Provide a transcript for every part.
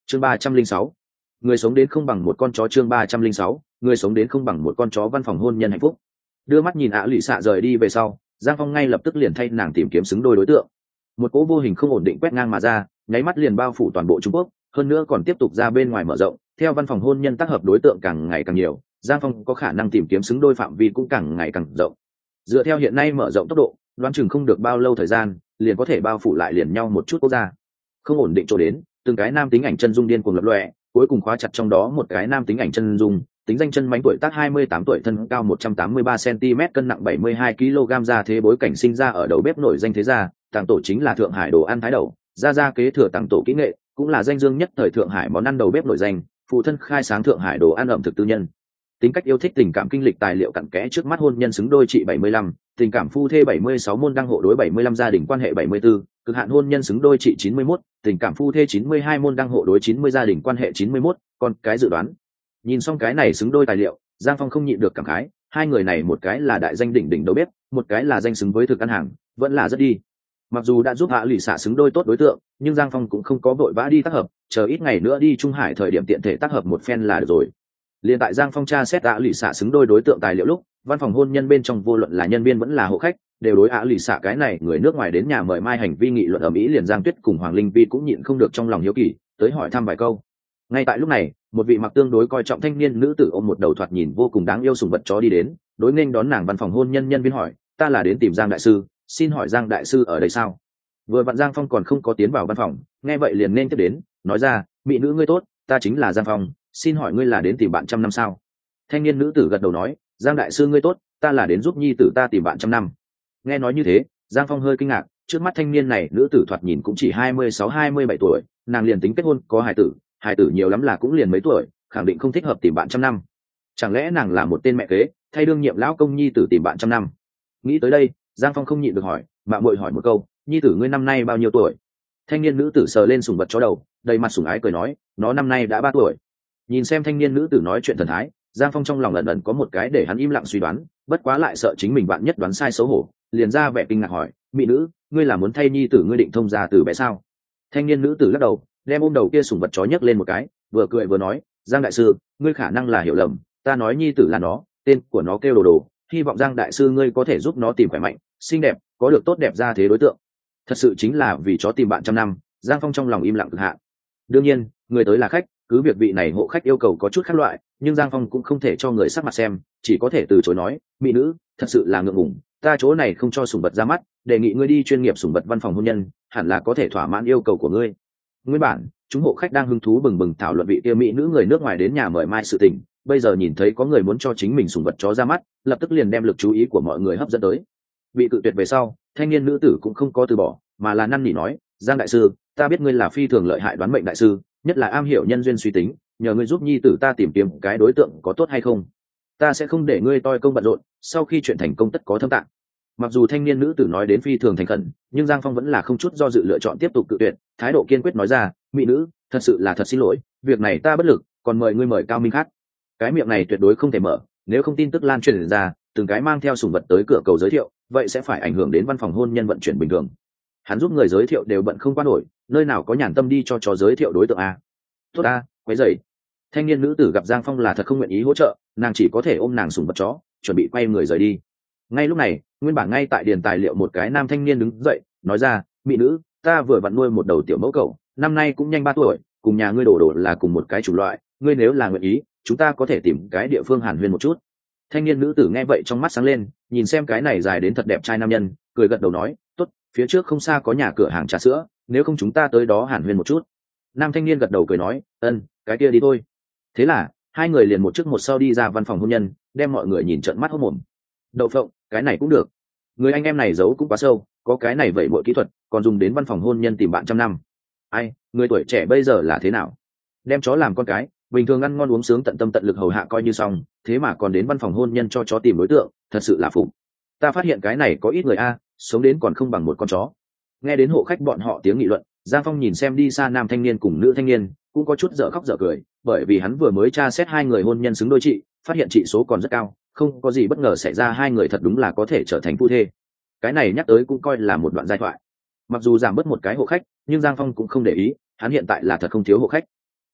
chương 306, người sống đến không bằng một con chó. chương 306, người sống đến không bằng một con chó. Văn phòng hôn nhân hạnh phúc. Đưa mắt nhìn lụy xạ rời đi về sau, Giang Phong ngay lập tức liền thay nàng tìm kiếm xứng đôi đối tượng. Một cỗ vô hình không ổn định quét ngang mà ra, nháy mắt liền bao phủ toàn bộ Trung Quốc, hơn nữa còn tiếp tục ra bên ngoài mở rộng. Theo văn phòng hôn nhân tác hợp đối tượng càng ngày càng nhiều, Giang Phong có khả năng tìm kiếm xứng đôi phạm vi cũng càng ngày càng rộng. Dựa theo hiện nay mở rộng tốc độ, đoán chừng không được bao lâu thời gian, liền có thể bao phủ lại liền nhau một chút quốc gia. Không ổn định chỗ đến, từng cái nam tính ảnh chân dung điên cuồng lập lòe, cuối cùng khóa chặt trong đó một cái nam tính ảnh chân dung, tính danh chân mánh, tuổi tác 28 tuổi, thân cao 183 cm, cân nặng 72 kg, ra thế bối cảnh sinh ra ở đầu bếp nổi danh thế gia, tàng tổ chính là Thượng Hải đồ ăn Thái Đầu, gia kế thừa tàng tổ kỹ nghệ, cũng là danh dương nhất thời Thượng Hải món ăn đầu bếp nổi danh, phụ thân khai sáng Thượng Hải đồ ăn ẩm thực tư nhân. Tính cách yêu thích tình cảm kinh lịch tài liệu cặn kẽ trước mắt hôn nhân xứng đôi trị 75, tình cảm phu thê 76, môn đăng hộ đối 75, gia đình quan hệ 74, cực hạn hôn nhân xứng đôi trị 91, tình cảm phu thê 92, môn đăng hộ đối 90, gia đình quan hệ 91, còn cái dự đoán. Nhìn xong cái này xứng đôi tài liệu, Giang Phong không nhịn được cảm khái, hai người này một cái là đại danh đỉnh đỉnh đầu bếp, một cái là danh xứng với thực ăn hàng, vẫn là rất đi. Mặc dù đã giúp lụy xạ xứng đôi tốt đối tượng, nhưng Giang Phong cũng không có vội vã đi tác hợp, chờ ít ngày nữa đi Trung Hải thời điểm tiện thể tác hợp một phen là được rồi. Liên tại Giang Phong tra xét lụy xạ xứng đôi đối tượng tài liệu lúc, văn phòng hôn nhân bên trong vô luận là nhân viên vẫn là hộ khách, đều đối lụy xạ cái này người nước ngoài đến nhà mời mai hành vi nghị luận ở Mỹ, liền Giang Tuyết cùng Hoàng Linh Vi cũng nhịn không được trong lòng hiếu kỳ, tới hỏi thăm vài câu. Ngay tại lúc này, một vị mặc tương đối coi trọng thanh niên nữ tử ôm một đầu thoạt nhìn vô cùng đáng yêu sủng vật chó đi đến, đối nghênh đón nàng văn phòng hôn nhân nhân viên hỏi, ta là đến tìm Giang đại sư, xin hỏi Giang đại sư ở đây sao? Vừa vặn Giang Phong còn không có tiến vào văn phòng, nghe vậy liền nên tiếp đến, nói ra, mỹ nữ ngươi tốt, ta chính là Giang Phong, xin hỏi ngươi là đến tìm bạn trăm năm sao? Thanh niên nữ tử gật đầu nói, Giang đại sư ngươi tốt, ta là đến giúp nhi tử ta tìm bạn trăm năm. Nghe nói như thế, Giang Phong hơi kinh ngạc, trước mắt thanh niên này nữ tử thoạt nhìn cũng chỉ 26-27 tuổi, nàng liền tính kết hôn có hài tử nhiều lắm là cũng liền mấy tuổi, khẳng định không thích hợp tìm bạn trăm năm. Chẳng lẽ nàng là một tên mẹ kế, thay đương nhiệm lão công nhi tử tìm bạn trăm năm? Nghĩ tới đây, Giang Phong không nhịn được hỏi, mạng muội hỏi một câu, nhi tử ngươi năm nay bao nhiêu tuổi? Thanh niên nữ tử sờ lên sủng vật chó đầu, đầy mặt sủng ái cười nói, nó năm nay đã 3 tuổi. Nhìn xem thanh niên nữ tử nói chuyện thần thái, Giang Phong trong lòng ẩn ẩn có một cái để hắn im lặng suy đoán, bất quá lại sợ chính mình bạn nhất đoán sai xấu hổ, liền ra vẻ kinh ngạc hỏi, mỹ nữ, ngươi là muốn thay nhi tử ngươi định thông gia từ bé sao? Thanh niên nữ tử lắc đầu, đem ôm đầu kia sủng vật chó nhấc lên một cái, vừa cười vừa nói, Giang đại sư, ngươi khả năng là hiểu lầm, ta nói nhi tử là nó, tên của nó kêu Đồ Đồ, hy vọng Giang đại sư ngươi có thể giúp nó tìm khỏe mạnh, xinh đẹp, có được tốt đẹp ra thế đối tượng. Thật sự chính là vì chó tìm bạn trăm năm. Giang Phong trong lòng im lặng cực hạn. Đương nhiên, người tới là khách, cứ việc vị này hộ khách yêu cầu có chút khác loại, nhưng Giang Phong cũng không thể cho người sắc mặt xem, chỉ có thể từ chối nói, mỹ nữ, thật sự là ngượng ngùng, ta chỗ này không cho sủng vật ra mắt, đề nghị ngươi đi chuyên nghiệp sủng vật văn phòng hôn nhân, hẳn là có thể thỏa mãn yêu cầu của ngươi. Nguyên bản, chúng hộ khách đang hứng thú bừng bừng thảo luận vị kia mỹ nữ người nước ngoài đến nhà mời mai sự tình, bây giờ nhìn thấy có người muốn cho chính mình sủng vật chó ra mắt, lập tức liền đem lực chú ý của mọi người hấp dẫn tới. Bị cự tuyệt về sau, thanh niên nữ tử cũng không có từ bỏ, mà là năn nỉ nói, Giang đại sư, ta biết ngươi là phi thường lợi hại đoán mệnh đại sư, nhất là am hiểu nhân duyên suy tính, nhờ ngươi giúp nhi tử ta tìm kiếm cái đối tượng có tốt hay không, ta sẽ không để ngươi toi công bận rộn, sau khi chuyện thành công tất có thâm tạng. Mặc dù thanh niên nữ tử nói đến phi thường thành khẩn, nhưng Giang Phong vẫn là không chút do dự lựa chọn tiếp tục cự tuyệt, thái độ kiên quyết nói ra, mỹ nữ, thật sự là thật xin lỗi, việc này ta bất lực, còn mời ngươi mời Cao Minh Khát. Cái miệng này tuyệt đối không thể mở, nếu không tin tức lan truyền ra, từng cái mang theo sủng vật tới cửa cầu giới thiệu, vậy sẽ phải ảnh hưởng đến văn phòng hôn nhân vận chuyển bình thường. Hắn giúp người giới thiệu đều bận không qua nổi, nơi nào có nhàn tâm đi cho chó giới thiệu đối tượng a? Tốt a, quấy rầy. Thanh niên nữ tử gặp Giang Phong là thật không nguyện ý hỗ trợ, nàng chỉ có thể ôm nàng sủng vật chó, chuẩn bị quay người rời đi. Ngay lúc này, nguyên bản ngay tại điền tài liệu một cái nam thanh niên đứng dậy, nói ra, mỹ nữ, ta vừa vặn nuôi một đầu tiểu mẫu cẩu, năm nay cũng nhanh 3 tuổi, cùng nhà ngươi Đồ Đồ là cùng một cái chủng loại, ngươi nếu là nguyện ý, chúng ta có thể tìm cái địa phương hàn huyên một chút. Thanh niên nữ tử nghe vậy trong mắt sáng lên, nhìn xem cái này dài đến thật đẹp trai nam nhân, cười gật đầu nói, tốt, phía trước không xa có nhà cửa hàng trà sữa, nếu không chúng ta tới đó hàn huyên một chút. Nam thanh niên gật đầu cười nói, cái kia đi thôi. Thế là hai người liền một trước một sau đi ra văn phòng hôn nhân, đem mọi người nhìn trợn mắt hốt mồm. Đậu phộng, cái này cũng được, người anh em này giấu cũng quá sâu, có cái này vậy bội kỹ thuật, còn dùng đến văn phòng hôn nhân tìm bạn trăm năm. Ai, người tuổi trẻ bây giờ là thế nào, đem chó làm con cái, bình thường ăn ngon uống sướng tận tâm tận lực hầu hạ coi như xong, thế mà còn đến văn phòng hôn nhân cho chó tìm đối tượng, thật sự là phục. Ta phát hiện cái này có ít người a, sống đến còn không bằng một con chó. Nghe đến hộ khách bọn họ tiếng nghị luận, Giang Phong nhìn xem đi xa nam thanh niên cùng nữ thanh niên, cũng có chút dở khóc dở cười, bởi vì hắn vừa mới tra xét hai người hôn nhân xứng đôi chị, phát hiện trị số còn rất cao, không có gì bất ngờ xảy ra, hai người thật đúng là có thể trở thành phu thê. Cái này nhắc tới cũng coi là một đoạn giai thoại. Mặc dù giảm bớt một cái hộ khách, nhưng Giang Phong cũng không để ý, hắn hiện tại là thật không thiếu hộ khách.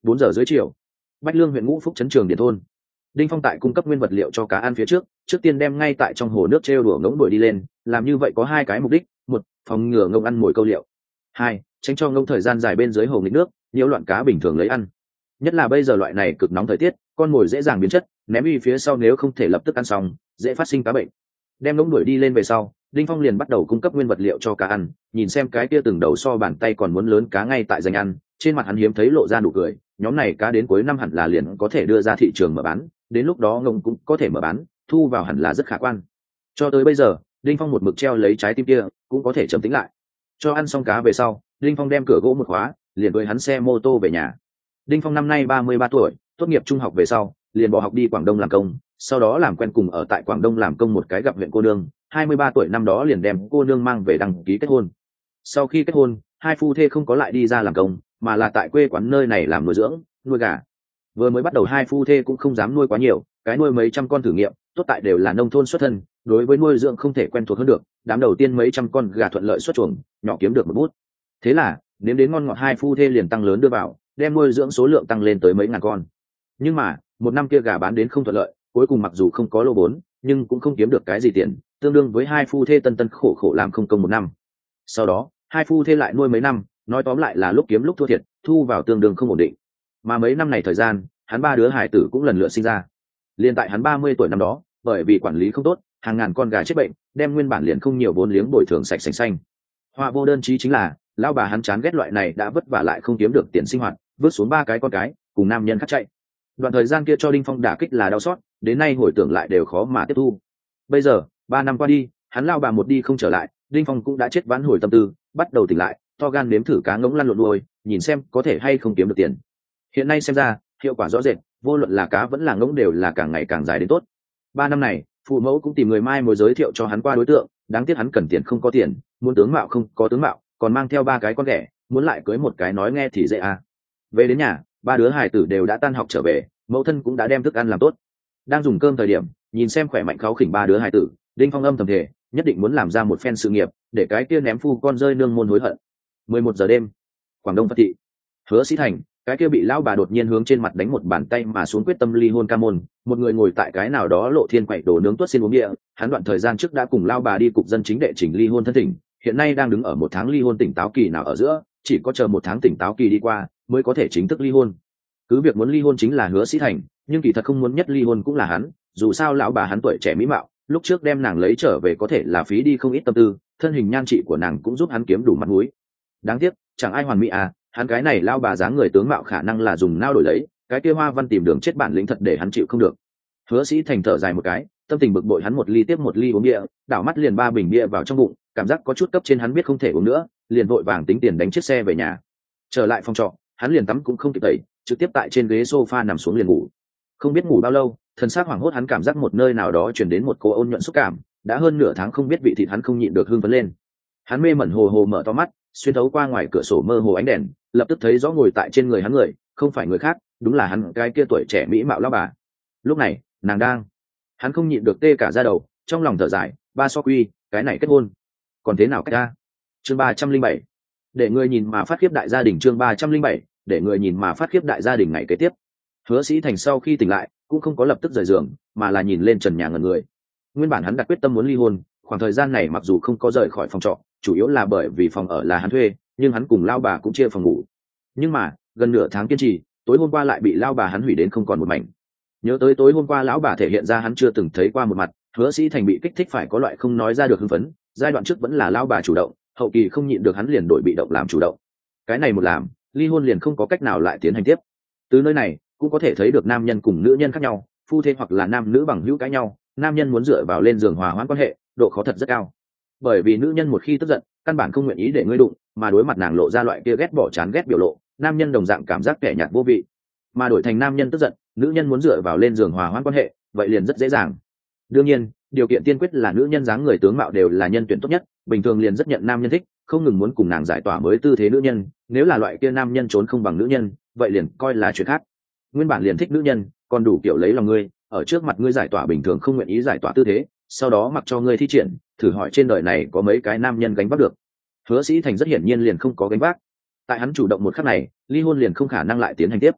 4 giờ dưới chiều, Bách Lương huyện Ngũ Phúc trấn Trường Điền thôn, Đinh Phong tại cung cấp nguyên vật liệu cho cá ăn phía trước tiên đem ngay tại trong hồ nước trêu đùa ngỗng đuổi đi lên, làm như vậy có hai cái mục đích: một, phòng ngừa ngỗng ăn mồi câu liệu; hai, tránh cho ngỗng thời gian dài bên dưới hồ nghịch nước, nhiễu loạn cá bình thường lấy ăn. Nhất là bây giờ loại này cực nóng thời tiết, con mồi dễ dàng biến chất, ném đi phía sau nếu không thể lập tức ăn xong, dễ phát sinh cá bệnh. Đem ngỗng đuổi đi lên về sau, Đinh Phong liền bắt đầu cung cấp nguyên vật liệu cho cá ăn, nhìn xem cái kia từng đầu so bàn tay còn muốn lớn cá ngay tại dành ăn, trên mặt hắn hiếm thấy lộ ra nụ cười. Nhóm này cá đến cuối năm hẳn là liền có thể đưa ra thị trường mở bán, đến lúc đó ngỗng cũng có thể mở bán, thu vào hẳn là rất khả quan. Cho tới bây giờ, Đinh Phong một mực treo lấy trái tim kia, cũng có thể trầm tĩnh lại. Cho ăn xong cá về sau, Đinh Phong đem cửa gỗ một khóa, liền với hắn xe mô tô về nhà. Đinh Phong năm nay 33 tuổi, tốt nghiệp trung học về sau, liền bỏ học đi Quảng Đông làm công, sau đó làm quen cùng ở tại Quảng Đông làm công một cái gặp huyện cô nương, 23 tuổi năm đó liền đem cô nương mang về đăng ký kết hôn. Sau khi kết hôn, hai phu thê không có lại đi ra làm công, mà là tại quê quán nơi này làm nuôi dưỡng, nuôi gà. Vừa mới bắt đầu hai phu thê cũng không dám nuôi quá nhiều, cái nuôi mấy trăm con thử nghiệm, tốt tại đều là nông thôn xuất thân, đối với nuôi dưỡng không thể quen thuộc hơn được, đám đầu tiên mấy trăm con gà thuận lợi xuất chuồng, nhỏ kiếm được một bút. Thế là, nếm đến ngon ngọt hai phu thê liền tăng lớn đưa vào, đem nuôi dưỡng số lượng tăng lên tới mấy ngàn con. Nhưng mà, một năm kia gà bán đến không thuận lợi, cuối cùng mặc dù không có lô vốn, nhưng cũng không kiếm được cái gì tiền, tương đương với hai phu thê tân tân khổ khổ làm không công một năm. Sau đó, hai phu thê lại nuôi mấy năm, nói tóm lại là lúc kiếm lúc thua thiệt, thu vào tương đương không ổn định. Mà mấy năm này thời gian, hắn ba đứa hải tử cũng lần lượt sinh ra. Liên tại hắn 30 tuổi năm đó, bởi vì quản lý không tốt, hàng ngàn con gà chết bệnh, đem nguyên bản liền không nhiều vốn liếng bồi thường sạch sành xanh. Họa vô đơn chí chính là, lão bà hắn chán ghét loại này đã vất vả lại không kiếm được tiền sinh hoạt, vứt xuống ba cái con cái, cùng nam nhân khác chạy. Đoạn thời gian kia cho Đinh Phong đả kích là đau xót, đến nay hồi tưởng lại đều khó mà tiếp thu. Bây giờ, 3 năm qua đi, hắn lao bà một đi không trở lại, Đinh Phong cũng đã chết vãn hồi tâm tư, bắt đầu tỉnh lại, to gan nếm thử cá ngỗng lăn lộn nuôi, nhìn xem có thể hay không kiếm được tiền. Hiện nay xem ra, hiệu quả rõ rệt, vô luận là cá vẫn là ngỗng đều là càng ngày càng dài đến tốt. 3 năm này, phụ mẫu cũng tìm người mai mối giới thiệu cho hắn qua đối tượng, đáng tiếc hắn cần tiền không có tiền, muốn tướng mạo không có tướng mạo, còn mang theo 3 cái con ghẻ, muốn lại cưới một cái nói nghe thì dễ à. Về đến nhà, 3 đứa hài tử đều đã tan học trở về, mẫu thân cũng đã đem thức ăn làm tốt. Đang dùng cơm thời điểm, nhìn xem khỏe mạnh kháu khỉnh 3 đứa hài tử, Đinh Phong âm thầm thề, nhất định muốn làm ra một phen sự nghiệp, để cái kia ném phu con rơi nương môn hối hận. 11 giờ đêm, Quảng Đông Phật thị, Hứa Sĩ Thành, cái kia bị lão bà đột nhiên hướng trên mặt đánh một bàn tay mà xuống quyết tâm ly hôn ca môn, một người ngồi tại cái nào đó lộ thiên quậy đồ nướng tuất xin uống địa, hắn đoạn thời gian trước đã cùng lão bà đi cục dân chính đệ chỉnh ly hôn thân thỉnh, hiện nay đang đứng ở 1 tháng ly hôn tỉnh táo kỳ nào ở giữa, chỉ có chờ 1 tháng tỉnh táo kỳ đi qua mới có thể chính thức ly hôn. Cứ việc muốn ly hôn chính là Hứa Sĩ Thành, nhưng kỳ thật không muốn nhất ly hôn cũng là hắn, dù sao lão bà hắn tuổi trẻ mỹ mạo, lúc trước đem nàng lấy trở về có thể là phí đi không ít tâm tư, thân hình nhan trị của nàng cũng giúp hắn kiếm đủ mặt mũi. Đáng tiếc, chẳng ai hoàn mỹ à, hắn cái này lao bà dáng người tướng mạo khả năng là dùng nao đổi lấy, cái kia Hoa Văn tìm đường chết bản lĩnh thật để hắn chịu không được. Hứa Sĩ Thành thở dài một cái, tâm tình bực bội hắn một ly tiếp một ly uống bia, đảo mắt liền 3 bình bia vào trong bụng, cảm giác có chút cấp trên hắn biết không thể uống nữa, liền vội vàng tính tiền đánh chiếc xe về nhà. Trở lại phòng trọ, hắn liền tắm cũng không kịp tẩy, trực tiếp tại trên ghế sofa nằm xuống liền ngủ. Không biết ngủ bao lâu, thần xác hoảng hốt hắn cảm giác một nơi nào đó truyền đến một cô ôn nhuận xúc cảm, đã hơn nửa tháng không biết vị thịt hắn không nhịn được hưng phấn lên. Hắn mê mẩn hồ hồ mở to mắt, xuyên thấu qua ngoài cửa sổ mơ hồ ánh đèn, lập tức thấy rõ ngồi tại trên người hắn người, không phải người khác, đúng là hắn cái kia tuổi trẻ mỹ mạo lão bà. Lúc này, nàng đang, hắn không nhịn được tê cả da đầu, trong lòng thở dài, ba so quy, cái này kết hôn, còn thế nào cách ra? Chương 307, để người nhìn mà phát khiếp đại gia đình. Chương 307, để người nhìn mà phát khiếp đại gia đình ngày kế tiếp. Hứa Sĩ Thành sau khi tỉnh lại, cũng không có lập tức rời giường, mà là nhìn lên trần nhà ngẩn người. Nguyên bản hắn đặt quyết tâm muốn ly hôn, khoảng thời gian này mặc dù không có rời khỏi phòng trọ, chủ yếu là bởi vì phòng ở là hắn thuê, nhưng hắn cùng lao bà cũng chia phòng ngủ. Nhưng mà, gần nửa tháng kiên trì, tối hôm qua lại bị lao bà hắn hủy đến không còn một mảnh. Nhớ tới tối hôm qua lão bà thể hiện ra hắn chưa từng thấy qua một mặt, Hứa Sĩ Thành bị kích thích phải có loại không nói ra được hưng phấn, giai đoạn trước vẫn là lao bà chủ động, hậu kỳ không nhịn được hắn liền đổi bị động làm chủ động. Cái này một làm, ly hôn liền không có cách nào lại tiến hành tiếp. Từ nơi này, cũng có thể thấy được nam nhân cùng nữ nhân khác nhau, phu thê hoặc là nam nữ bằng hữu cãi nhau, nam nhân muốn dựa vào lên giường hòa hoãn quan hệ, độ khó thật rất cao. Bởi vì nữ nhân một khi tức giận, căn bản không nguyện ý để ngươi đụng, mà đối mặt nàng lộ ra loại kia ghét bỏ chán ghét biểu lộ, nam nhân đồng dạng cảm giác kẻ nhạt vô vị. Mà đổi thành nam nhân tức giận, nữ nhân muốn dựa vào lên giường hòa hoãn quan hệ, vậy liền rất dễ dàng. Đương nhiên, điều kiện tiên quyết là nữ nhân dáng người tướng mạo đều là nhân tuyển tốt nhất, bình thường liền rất nhận nam nhân thích, không ngừng muốn cùng nàng giải tỏa mới tư thế nữ nhân, nếu là loại kia nam nhân trốn không bằng nữ nhân, vậy liền coi là chuyện khác. Nguyên bản liền thích nữ nhân, còn đủ kiểu lấy lòng ngươi, ở trước mặt ngươi giải tỏa bình thường không nguyện ý giải tỏa tư thế, sau đó mặc cho ngươi thi triển, thử hỏi trên đời này có mấy cái nam nhân gánh vác được. Hứa Sĩ Thành rất hiển nhiên liền không có gánh vác. Tại hắn chủ động một khắc này, ly hôn liền không khả năng lại tiến hành tiếp.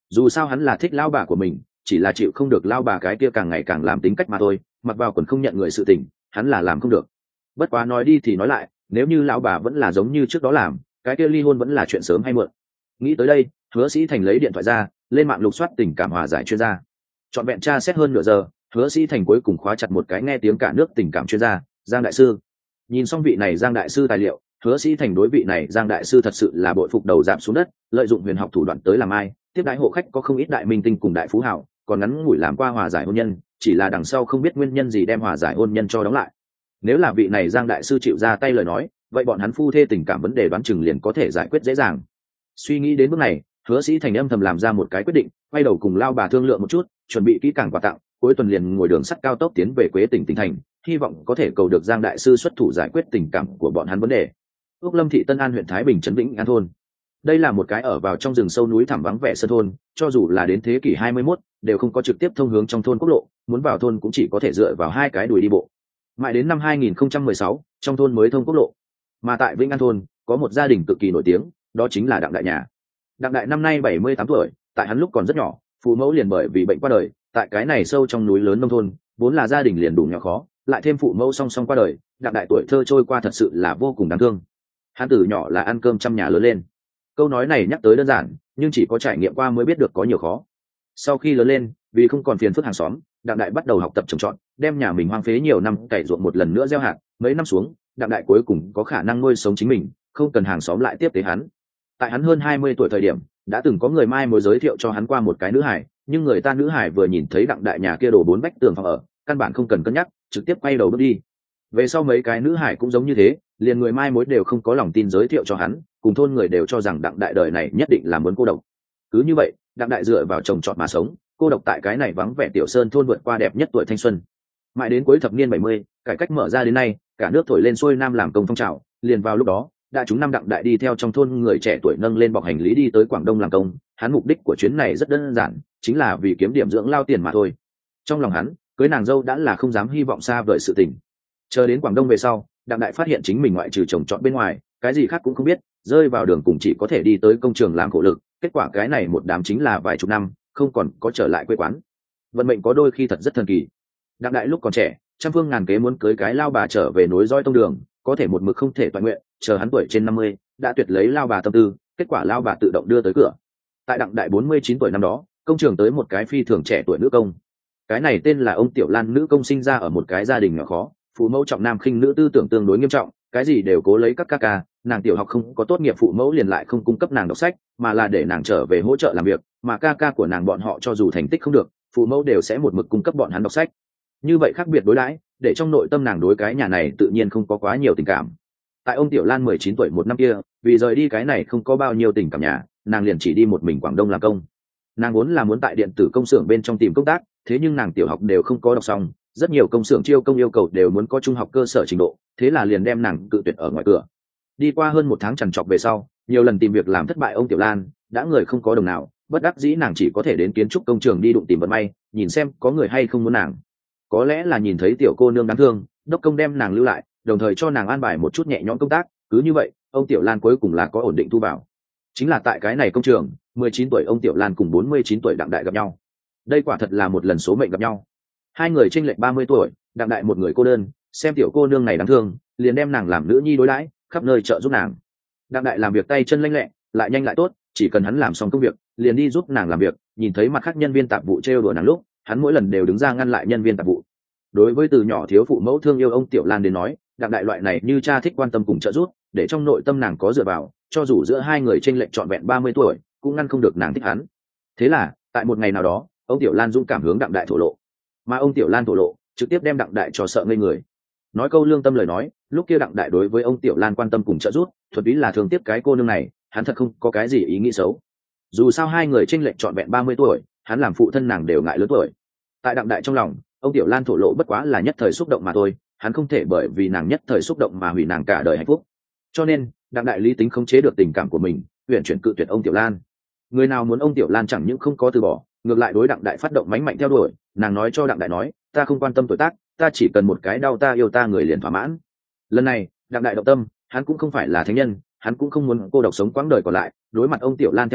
Dù sao hắn là thích lao bà của mình, chỉ là chịu không được lao bà cái kia càng ngày càng làm tính cách mà thôi, mặc vào quần không nhận người sự tình, hắn là làm không được. Bất quá nói đi thì nói lại, nếu như lão bà vẫn là giống như trước đó làm, cái kia ly hôn vẫn là chuyện sớm hay muộn. Nghĩ tới đây, Hứa Sĩ Thành lấy điện thoại ra, lên mạng lục soát tình cảm hòa giải chuyên gia. Chọn vẹn tra xét hơn nửa giờ, Hứa Sĩ Thành cuối cùng khóa chặt một cái nghe tiếng cả nước tình cảm chuyên gia, Giang đại sư. Nhìn xong vị này Giang đại sư tài liệu, Hứa Sĩ Thành đối vị này Giang đại sư thật sự là bội phục đầu giảm xuống đất, lợi dụng huyền học thủ đoạn tới làm ai, tiếp đãi hộ khách có không ít đại minh tinh cùng đại phú hào, còn ngắn ngủi làm qua hòa giải hôn nhân, chỉ là đằng sau không biết nguyên nhân gì đem hòa giải hôn nhân cho đóng lại. Nếu là vị này Giang đại sư chịu ra tay lời nói, vậy bọn hắn phu thê tình cảm vấn đề đoán chừng liền có thể giải quyết dễ dàng. Suy nghĩ đến bước này, Hứa Sĩ Thành âm thầm làm ra một cái quyết định, quay đầu cùng lao bà thương lượng một chút, chuẩn bị kỹ càng quà tặng, cuối tuần liền ngồi đường sắt cao tốc tiến về Quế tỉnh tỉnh thành, hy vọng có thể cầu được Giang đại sư xuất thủ giải quyết tình cảm của bọn hắn vấn đề. Úc Lâm thị Tân An huyện Thái Bình trấn Vĩnh An thôn. Đây là một cái ở vào trong rừng sâu núi thẳm vắng vẻ sơn thôn, cho dù là đến thế kỷ 21, đều không có trực tiếp thông hướng trong thôn quốc lộ, muốn vào thôn cũng chỉ có thể dựa vào hai cái đùi đi bộ. Mãi đến năm 2016, trong thôn mới thông quốc lộ. Mà tại Vĩnh An thôn, có một gia đình cực kỳ nổi tiếng, đó chính là Đặng đại nhà. Đặng đại năm nay 78 tuổi, tại hắn lúc còn rất nhỏ, phụ mẫu liền bởi vì bệnh qua đời, tại cái này sâu trong núi lớn nông thôn, vốn là gia đình liền đủ nhỏ khó, lại thêm phụ mẫu song song qua đời, Đặng đại tuổi thơ trôi qua thật sự là vô cùng đáng thương. Hắn từ nhỏ là ăn cơm trong nhà lớn lên. Câu nói này nhắc tới đơn giản, nhưng chỉ có trải nghiệm qua mới biết được có nhiều khó. Sau khi lớn lên, vì không còn phiền phức hàng xóm, Đặng đại bắt đầu học tập trồng trọt, đem nhà mình hoang phế nhiều năm cày ruộng một lần nữa gieo hạt, mấy năm xuống, Đặng đại cuối cùng có khả năng nuôi sống chính mình, không cần hàng xóm lại tiếp tế hắn. Tại hắn hơn 20 tuổi thời điểm, đã từng có người mai mối giới thiệu cho hắn qua một cái nữ hải, nhưng người ta nữ hải vừa nhìn thấy Đặng đại nhà kia đổ 4 vách tường phòng ở, căn bản không cần cân nhắc, trực tiếp quay đầu bước đi. Về sau mấy cái nữ hải cũng giống như thế, liền người mai mối đều không có lòng tin giới thiệu cho hắn, cùng thôn người đều cho rằng Đặng đại đời này nhất định là muốn cô độc. Cứ như vậy, Đặng đại dựa vào trồng trọt mà sống, cô độc tại cái này vắng vẻ tiểu sơn thôn vượt qua đẹp nhất tuổi thanh xuân. Mãi đến cuối thập niên 70, cải cách mở ra đến nay, cả nước thổi lên xuôi nam làm công phong trào, liền vào lúc đó, đã chúng năm Đặng đại đi theo trong thôn người trẻ tuổi nâng lên bọc hành lý đi tới Quảng Đông làm công, hắn mục đích của chuyến này rất đơn giản, chính là vì kiếm điểm dưỡng lao tiền mà thôi. Trong lòng hắn, cưới nàng dâu đã là không dám hy vọng xa vời sự tình. Chờ đến Quảng Đông về sau, Đặng đại phát hiện chính mình ngoại trừ trồng trọt bên ngoài, cái gì khác cũng không biết, rơi vào đường cùng chỉ có thể đi tới công trường làm khổ lực, kết quả cái này một đám chính là vài chục năm, không còn có trở lại quê quán. Vận mệnh có đôi khi thật rất thần kỳ. Đặng đại lúc còn trẻ, trăm phương ngàn kế muốn cưới cái lao bà trở về nối dõi tông đường, có thể một mực không thể toàn nguyện, chờ hắn tuổi trên 50, đã tuyệt lấy lao bà tâm tư, kết quả lao bà tự động đưa tới cửa. Tại Đặng đại 49 tuổi năm đó, công trường tới một cái phi thường trẻ tuổi nữ công. Cái này tên là ông Tiểu Lan, nữ công sinh ra ở một cái gia đình nhỏ khó, phụ mẫu trọng nam khinh nữ, tư tưởng tương đối nghiêm trọng, cái gì đều cố lấy các ca, nàng tiểu học không có tốt nghiệp, phụ mẫu liền lại không cung cấp nàng đọc sách, mà là để nàng trở về hỗ trợ làm việc, mà ca của nàng bọn họ cho dù thành tích không được, phụ mẫu đều sẽ một mực cung cấp bọn hắn đọc sách. Như vậy khác biệt đối đãi, để trong nội tâm nàng đối cái nhà này tự nhiên không có quá nhiều tình cảm. Tại ông Tiểu Lan 19 tuổi một năm kia, vì rời đi cái này không có bao nhiêu tình cảm nhà, nàng liền chỉ đi một mình Quảng Đông làm công. Nàng vốn là muốn tại điện tử công xưởng bên trong tìm công tác, thế nhưng nàng tiểu học đều không có đọc xong, rất nhiều công xưởng chiêu công yêu cầu đều muốn có trung học cơ sở trình độ, thế là liền đem nàng cự tuyệt ở ngoài cửa. Đi qua hơn một tháng trằn trọc về sau, nhiều lần tìm việc làm thất bại, ông Tiểu Lan đã người không có đồng nào, bất đắc dĩ nàng chỉ có thể đến kiến trúc công trường đi đụng tìm vận may, nhìn xem có người hay không muốn nàng. Có lẽ là nhìn thấy tiểu cô nương đáng thương, đốc công đem nàng lưu lại, đồng thời cho nàng an bài một chút nhẹ nhõm công tác, cứ như vậy, ông Tiểu Lan cuối cùng là có ổn định thu vào. Chính là tại cái này công trường, 19 tuổi ông Tiểu Lan cùng 49 tuổi Đặng đại gặp nhau. Đây quả thật là một lần số mệnh gặp nhau. Hai người chênh lệch 30 tuổi, Đặng đại một người cô đơn, xem tiểu cô nương này đáng thương, liền đem nàng làm nữ nhi đối đãi, khắp nơi trợ giúp nàng. Đặng đại làm việc tay chân lanh lẹ, lại nhanh lại tốt, chỉ cần hắn làm xong công việc, liền đi giúp nàng làm việc, nhìn thấy mặt khác nhân viên tạp vụ trêu đùa nàng lúc, hắn mỗi lần đều đứng ra ngăn lại nhân viên tạp vụ. Đối với từ nhỏ thiếu phụ mẫu thương yêu ông Tiểu Lan đến nói, Đặng đại loại này như cha thích quan tâm cùng trợ giúp, để trong nội tâm nàng có dựa vào, cho dù giữa hai người chênh lệch trọn vẹn 30 tuổi, cũng ngăn không được nàng thích hắn. Thế là, tại một ngày nào đó, ông Tiểu Lan dũng cảm hướng Đặng đại thổ lộ, mà ông Tiểu Lan thổ lộ trực tiếp đem Đặng đại cho sợ ngây người. Nói câu lương tâm lời nói, lúc kia Đặng đại đối với ông Tiểu Lan quan tâm cùng trợ giúp, thuần túy là thương tiếc cái cô nương này, hắn thật không có cái gì ý nghĩ xấu. Dù sao hai người chênh lệch trọn vẹn 30 tuổi, hắn làm phụ thân nàng đều ngại lớn tuổi. Tại Đặng đại trong lòng, ông Tiểu Lan thổ lộ bất quá là nhất thời xúc động mà thôi, hắn không thể bởi vì nàng nhất thời xúc động mà hủy nàng cả đời hạnh phúc. Cho nên, Đặng đại lý tính khống chế được tình cảm của mình, huyện chuyển cự tuyệt ông Tiểu Lan. Người nào muốn ông Tiểu Lan chẳng những không có từ bỏ, ngược lại đối Đặng đại phát động mãnh mạnh theo đuổi. Nàng nói cho Đặng đại nói, ta không quan tâm tuổi tác, ta chỉ cần một cái đau ta yêu ta người liền thỏa mãn. Lần này, Đặng đại động tâm, hắn cũng không phải là thánh nhân, hắn cũng không muốn cô độc sống quãng đời còn lại, đối mặt ông Tiểu Lan theo đuổi,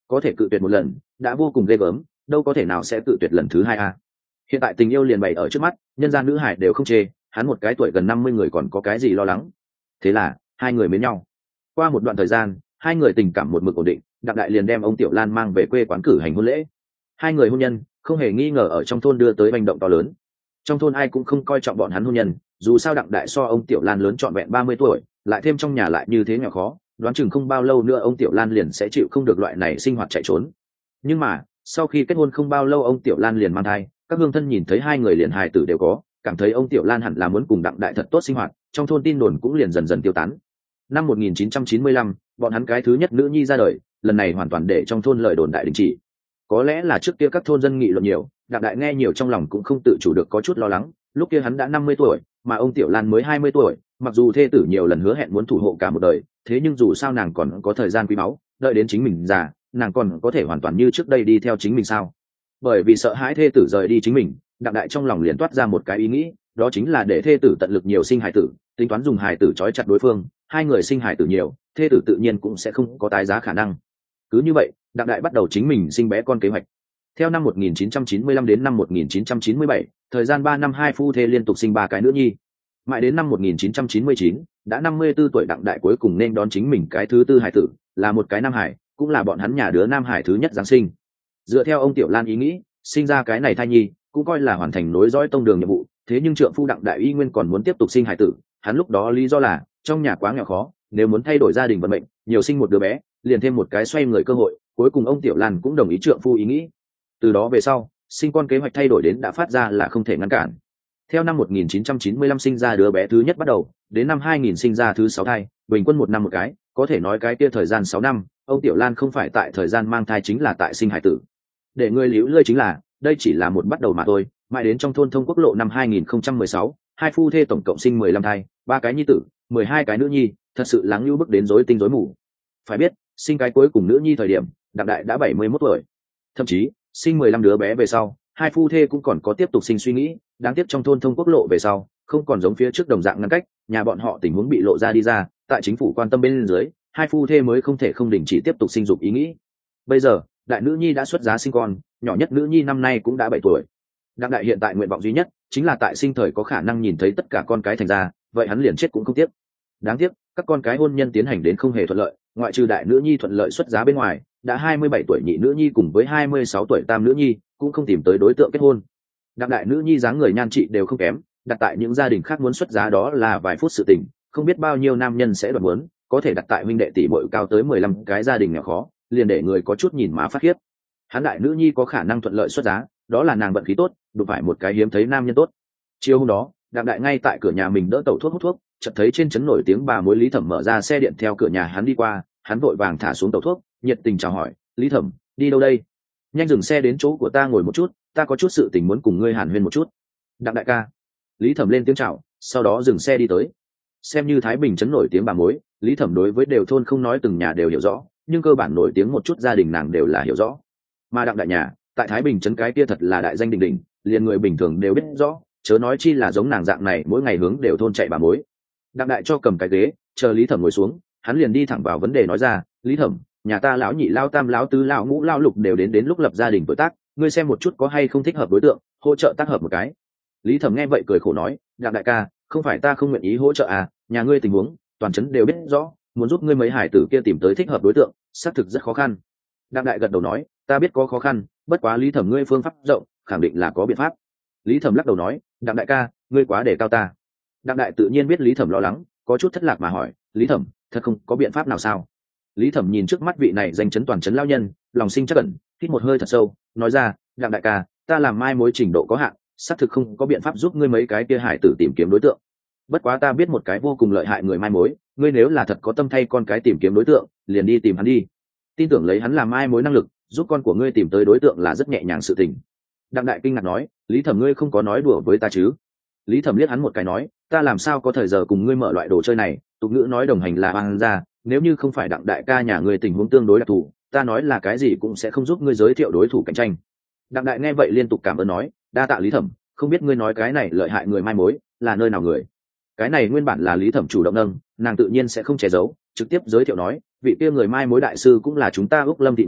có thể cự tuyệt một lần đã vô cùng ghê gớm, đâu có thể nào sẽ cự tuyệt lần thứ hai a. Hiện tại tình yêu liền bày ở trước mắt, nhân gian nữ hải đều không chê, hắn một cái tuổi gần 50 người còn có cái gì lo lắng. Thế là hai người mến nhau. Qua một đoạn thời gian, hai người tình cảm một mực ổn định, Đặng Đại liền đem ông Tiểu Lan mang về quê quán cử hành hôn lễ. Hai người hôn nhân không hề nghi ngờ ở trong thôn đưa tới hành động to lớn. Trong thôn ai cũng không coi trọng bọn hắn hôn nhân, dù sao Đặng Đại so ông Tiểu Lan lớn trọn vẹn 30 tuổi, lại thêm trong nhà lại như thế nghèo khó, đoán chừng không bao lâu nữa ông Tiểu Lan liền sẽ chịu không được loại này sinh hoạt chạy trốn. Nhưng mà sau khi kết hôn không bao lâu ông Tiểu Lan liền mang thai, các hương thân nhìn thấy hai người liền hài tử đều có, cảm thấy ông Tiểu Lan hẳn là muốn cùng Đặng Đại thật tốt sinh hoạt, trong thôn tin đồn cũng liền dần dần tiêu tán. Năm 1995, bọn hắn cái thứ nhất nữ nhi ra đời, lần này hoàn toàn để trong thôn lời đồn đại đình chỉ. Có lẽ là trước kia các thôn dân nghị luận nhiều, Đặng Đại nghe nhiều trong lòng cũng không tự chủ được có chút lo lắng. Lúc kia hắn đã 50 tuổi, mà ông Tiểu Lan mới 20 tuổi, mặc dù thê tử nhiều lần hứa hẹn muốn thủ hộ cả một đời, thế nhưng dù sao nàng còn có thời gian quý báu, đợi đến chính mình già, nàng còn có thể hoàn toàn như trước đây đi theo chính mình sao? Bởi vì sợ hãi thê tử rời đi chính mình, Đặng Đại trong lòng liền toát ra một cái ý nghĩ, đó chính là để thê tử tận lực nhiều sinh hài tử, tính toán dùng hài tử trói chặt đối phương, hai người sinh hài tử nhiều, thê tử tự nhiên cũng sẽ không có tái giá khả năng. Cứ như vậy, Đặng Đại bắt đầu chính mình sinh bé con kế hoạch. Theo năm 1995 đến năm 1997, thời gian 3 năm hai phu thê liên tục sinh 3 cái nữ nhi. Mãi đến năm 1999, đã 54 tuổi Đặng Đại cuối cùng nên đón chính mình cái thứ tư hài tử, là một cái nam hải, cũng là bọn hắn nhà đứa nam hải thứ nhất giáng sinh. Dựa theo ông Tiểu Lan ý nghĩ, sinh ra cái này thai nhi cũng coi là hoàn thành nối dõi tông đường nhiệm vụ, thế nhưng trượng phu Đặng Đại y nguyên còn muốn tiếp tục sinh hài tử, hắn lúc đó lý do là trong nhà quá nghèo khó, nếu muốn thay đổi gia đình vận mệnh, nhiều sinh một đứa bé, liền thêm một cái xoay người cơ hội. Cuối cùng ông Tiểu Lan cũng đồng ý trượng phu ý nghĩ. Từ đó về sau, sinh con kế hoạch thay đổi đến đã phát ra là không thể ngăn cản. Theo năm 1995 sinh ra đứa bé thứ nhất bắt đầu, đến năm 2000 sinh ra thứ 6 thai, bình quân một năm một cái, có thể nói cái kia thời gian 6 năm, ông Tiểu Lan không phải tại thời gian mang thai chính là tại sinh hải tử. Để người liễu lơi chính là, đây chỉ là một bắt đầu mà thôi, mãi đến trong thôn Thông Quốc Lộ năm 2016, hai phu thê tổng cộng sinh 15 thai, 3 cái nhi tử, 12 cái nữ nhi, thật sự lắng lưu bức đến rối tinh rối mù. Phải biết, sinh cái cuối cùng nữ nhi thời điểm, Đặng Đại đã 71 tuổi. Thậm chí, sinh 15 đứa bé về sau, hai phu thê cũng còn có tiếp tục sinh suy nghĩ, đáng tiếc trong thôn Thông Quốc Lộ về sau, không còn giống phía trước đồng dạng ngăn cách, nhà bọn họ tình huống bị lộ ra đi ra, tại chính phủ quan tâm bên dưới, hai phu thê mới không thể không đình chỉ tiếp tục sinh dục ý nghĩ. Bây giờ, đại nữ nhi đã xuất giá sinh con, nhỏ nhất nữ nhi năm nay cũng đã 7 tuổi. Đặng Đại hiện tại nguyện vọng duy nhất chính là tại sinh thời có khả năng nhìn thấy tất cả con cái thành ra, vậy hắn liền chết cũng không tiếc. Đáng tiếc, các con cái hôn nhân tiến hành đến không hề thuận lợi, ngoại trừ đại nữ nhi thuận lợi xuất giá bên ngoài, đã 27 tuổi nhị nữ nhi cùng với 26 tuổi tam nữ nhi cũng không tìm tới đối tượng kết hôn. Đặng đại nữ nhi dáng người nhan trị đều không kém, đặt tại những gia đình khác muốn xuất giá đó là vài phút sự tình, không biết bao nhiêu nam nhân sẽ đoạt muốn, có thể đặt tại huynh đệ tỷ muội cao tới 15 cái gia đình nghèo khó, liền để người có chút nhìn má phát khiếp. Hắn đại nữ nhi có khả năng thuận lợi xuất giá, đó là nàng vận khí tốt, đụng phải một cái hiếm thấy nam nhân tốt. Chiều hôm đó, Đặng Đại ngay tại cửa nhà mình đỡ tẩu thuốc hút thuốc, chợt thấy trên trấn nổi tiếng bà mối Lý Thẩm mở ra xe điện theo cửa nhà hắn đi qua, hắn vội vàng thả xuống tẩu thuốc, nhiệt tình chào hỏi, "Lý Thẩm, đi đâu đây? Nhanh dừng xe đến chỗ của ta ngồi một chút, ta có chút sự tình muốn cùng ngươi hàn huyên một chút." "Đặng đại ca." Lý Thẩm lên tiếng chào, sau đó dừng xe đi tới. Xem như Thái Bình trấn nổi tiếng bà mối, Lý Thẩm đối với đều thôn không nói từng nhà đều hiểu rõ, nhưng cơ bản nổi tiếng một chút gia đình nàng đều là hiểu rõ. Mà Đặng đại nhà, tại Thái Bình trấn cái kia thật là đại danh đỉnh đỉnh, liền người bình thường đều biết rõ, chớ nói chi là giống nàng dạng này mỗi ngày hướng đều thôn chạy bà mối. Đặng đại cho cầm cái ghế, chờ Lý Thẩm ngồi xuống, hắn liền đi thẳng vào vấn đề nói ra, "Lý Thẩm, nhà ta lão nhị lão tam lão tứ lão ngũ lão lục đều đến lúc lập gia đình tuổi tác, ngươi xem một chút có hay không thích hợp đối tượng, hỗ trợ tác hợp một cái." Lý Thẩm nghe vậy cười khổ nói, "Đặng đại ca, không phải ta không nguyện ý hỗ trợ à, nhà ngươi tình huống toàn trấn đều biết rõ, muốn giúp ngươi mấy hải tử kia tìm tới thích hợp đối tượng, xác thực rất khó khăn." Đặng đại gật đầu nói, "Ta biết có khó khăn, bất quá Lý Thẩm ngươi phương pháp rộng, khẳng định là có biện pháp." Lý Thẩm lắc đầu nói, "Đặng đại ca, ngươi quá đề cao ta." Đặng đại tự nhiên biết Lý Thẩm lo lắng, có chút thất lạc mà hỏi, "Lý Thẩm, thật không có biện pháp nào sao?" Lý Thẩm nhìn trước mắt vị này danh chấn toàn chấn lao nhân, lòng sinh chắc ẩn, hít một hơi thật sâu, nói ra, "Đặng đại ca, ta làm mai mối trình độ có hạn, xác thực không có biện pháp giúp ngươi mấy cái kia hải tử tìm kiếm đối tượng. Bất quá ta biết một cái vô cùng lợi hại người mai mối, ngươi nếu là thật có tâm thay con cái tìm kiếm đối tượng, liền đi tìm hắn đi. Tin tưởng lấy hắn làm mai mối năng lực, giúp con của ngươi tìm tới đối tượng là rất nhẹ nhàng sự tình." Đặng đại kinh ngạc nói, "Lý Thẩm ngươi không có nói đùa với ta chứ?" Lý Thẩm liếc hắn một cái nói, "Ta làm sao có thời giờ cùng ngươi mở loại đồ chơi này, tục ngữ nói đồng hành là oan gia, nếu như không phải Đặng đại ca nhà ngươi tình huống tương đối đặc thù, ta nói là cái gì cũng sẽ không giúp ngươi giới thiệu đối thủ cạnh tranh." Đặng đại nghe vậy liên tục cảm ơn nói, "Đa tạ Lý Thẩm, không biết ngươi nói cái này lợi hại người mai mối là nơi nào người?" Cái này nguyên bản là Lý Thẩm chủ động nâng, nàng tự nhiên sẽ không che giấu, trực tiếp giới thiệu nói, "Vị kia người mai mối đại sư cũng là chúng ta Úc Lâm thị người,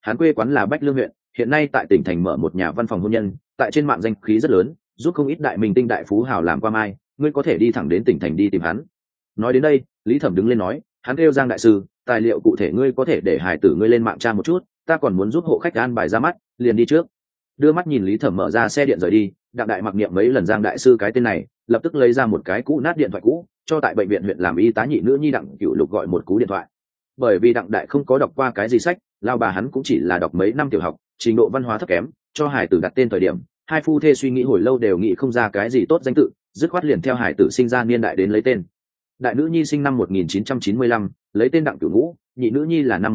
hắn quê quán là Bách Lương huyện, hiện nay tại tỉnh thành mở một nhà văn phòng hôn nhân, tại trên mạng danh khí rất lớn, giúp không ít đại minh tinh đại phú hào làm qua mai, ngươi có thể đi thẳng đến tỉnh thành đi tìm hắn. Nói đến đây, Lý Thẩm đứng lên nói, hắn kêu Giang đại sư, tài liệu cụ thể ngươi có thể để hài tử ngươi lên mạng tra một chút, ta còn muốn giúp hộ khách an bài ra mắt, liền đi trước. Đưa mắt nhìn Lý Thẩm mở ra xe điện rời đi, Đặng Đại mặc niệm mấy lần Giang đại sư cái tên này, lập tức lấy ra một cái cũ nát điện thoại cũ, cho tại bệnh viện huyện làm y tá nhị nữ nhi Đặng Cửu Lục gọi một cú điện thoại. Bởi vì Đặng Đại không có đọc qua cái gì sách, lao bà hắn cũng chỉ là đọc mấy năm tiểu học, trình độ văn hóa thấp kém, cho hải tử đặt tên thời điểm, hai phu thê suy nghĩ hồi lâu đều nghĩ không ra cái gì tốt danh tự, dứt khoát liền theo hải tử sinh ra niên đại đến lấy tên. Đại nữ nhi sinh năm 1995, lấy tên Đặng Cửu Ngũ, nhị nữ nhi là năm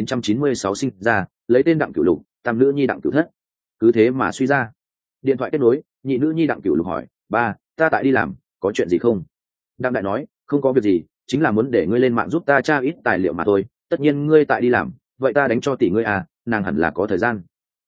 1996 sinh ra, lấy tên Đặng Cửu Lục, tam nữ nhi Đặng Cửu Thất. Cứ thế mà suy ra. Điện thoại kết nối, nhị nữ nhi Đặng Cửu Lục hỏi, ba, ta tại đi làm, có chuyện gì không? Đặng Đại nói, không có việc gì, chính là muốn để ngươi lên mạng giúp ta tra ít tài liệu mà thôi, tất nhiên ngươi tại đi làm, vậy ta đánh cho tỷ ngươi à, nàng hẳn là có thời gian.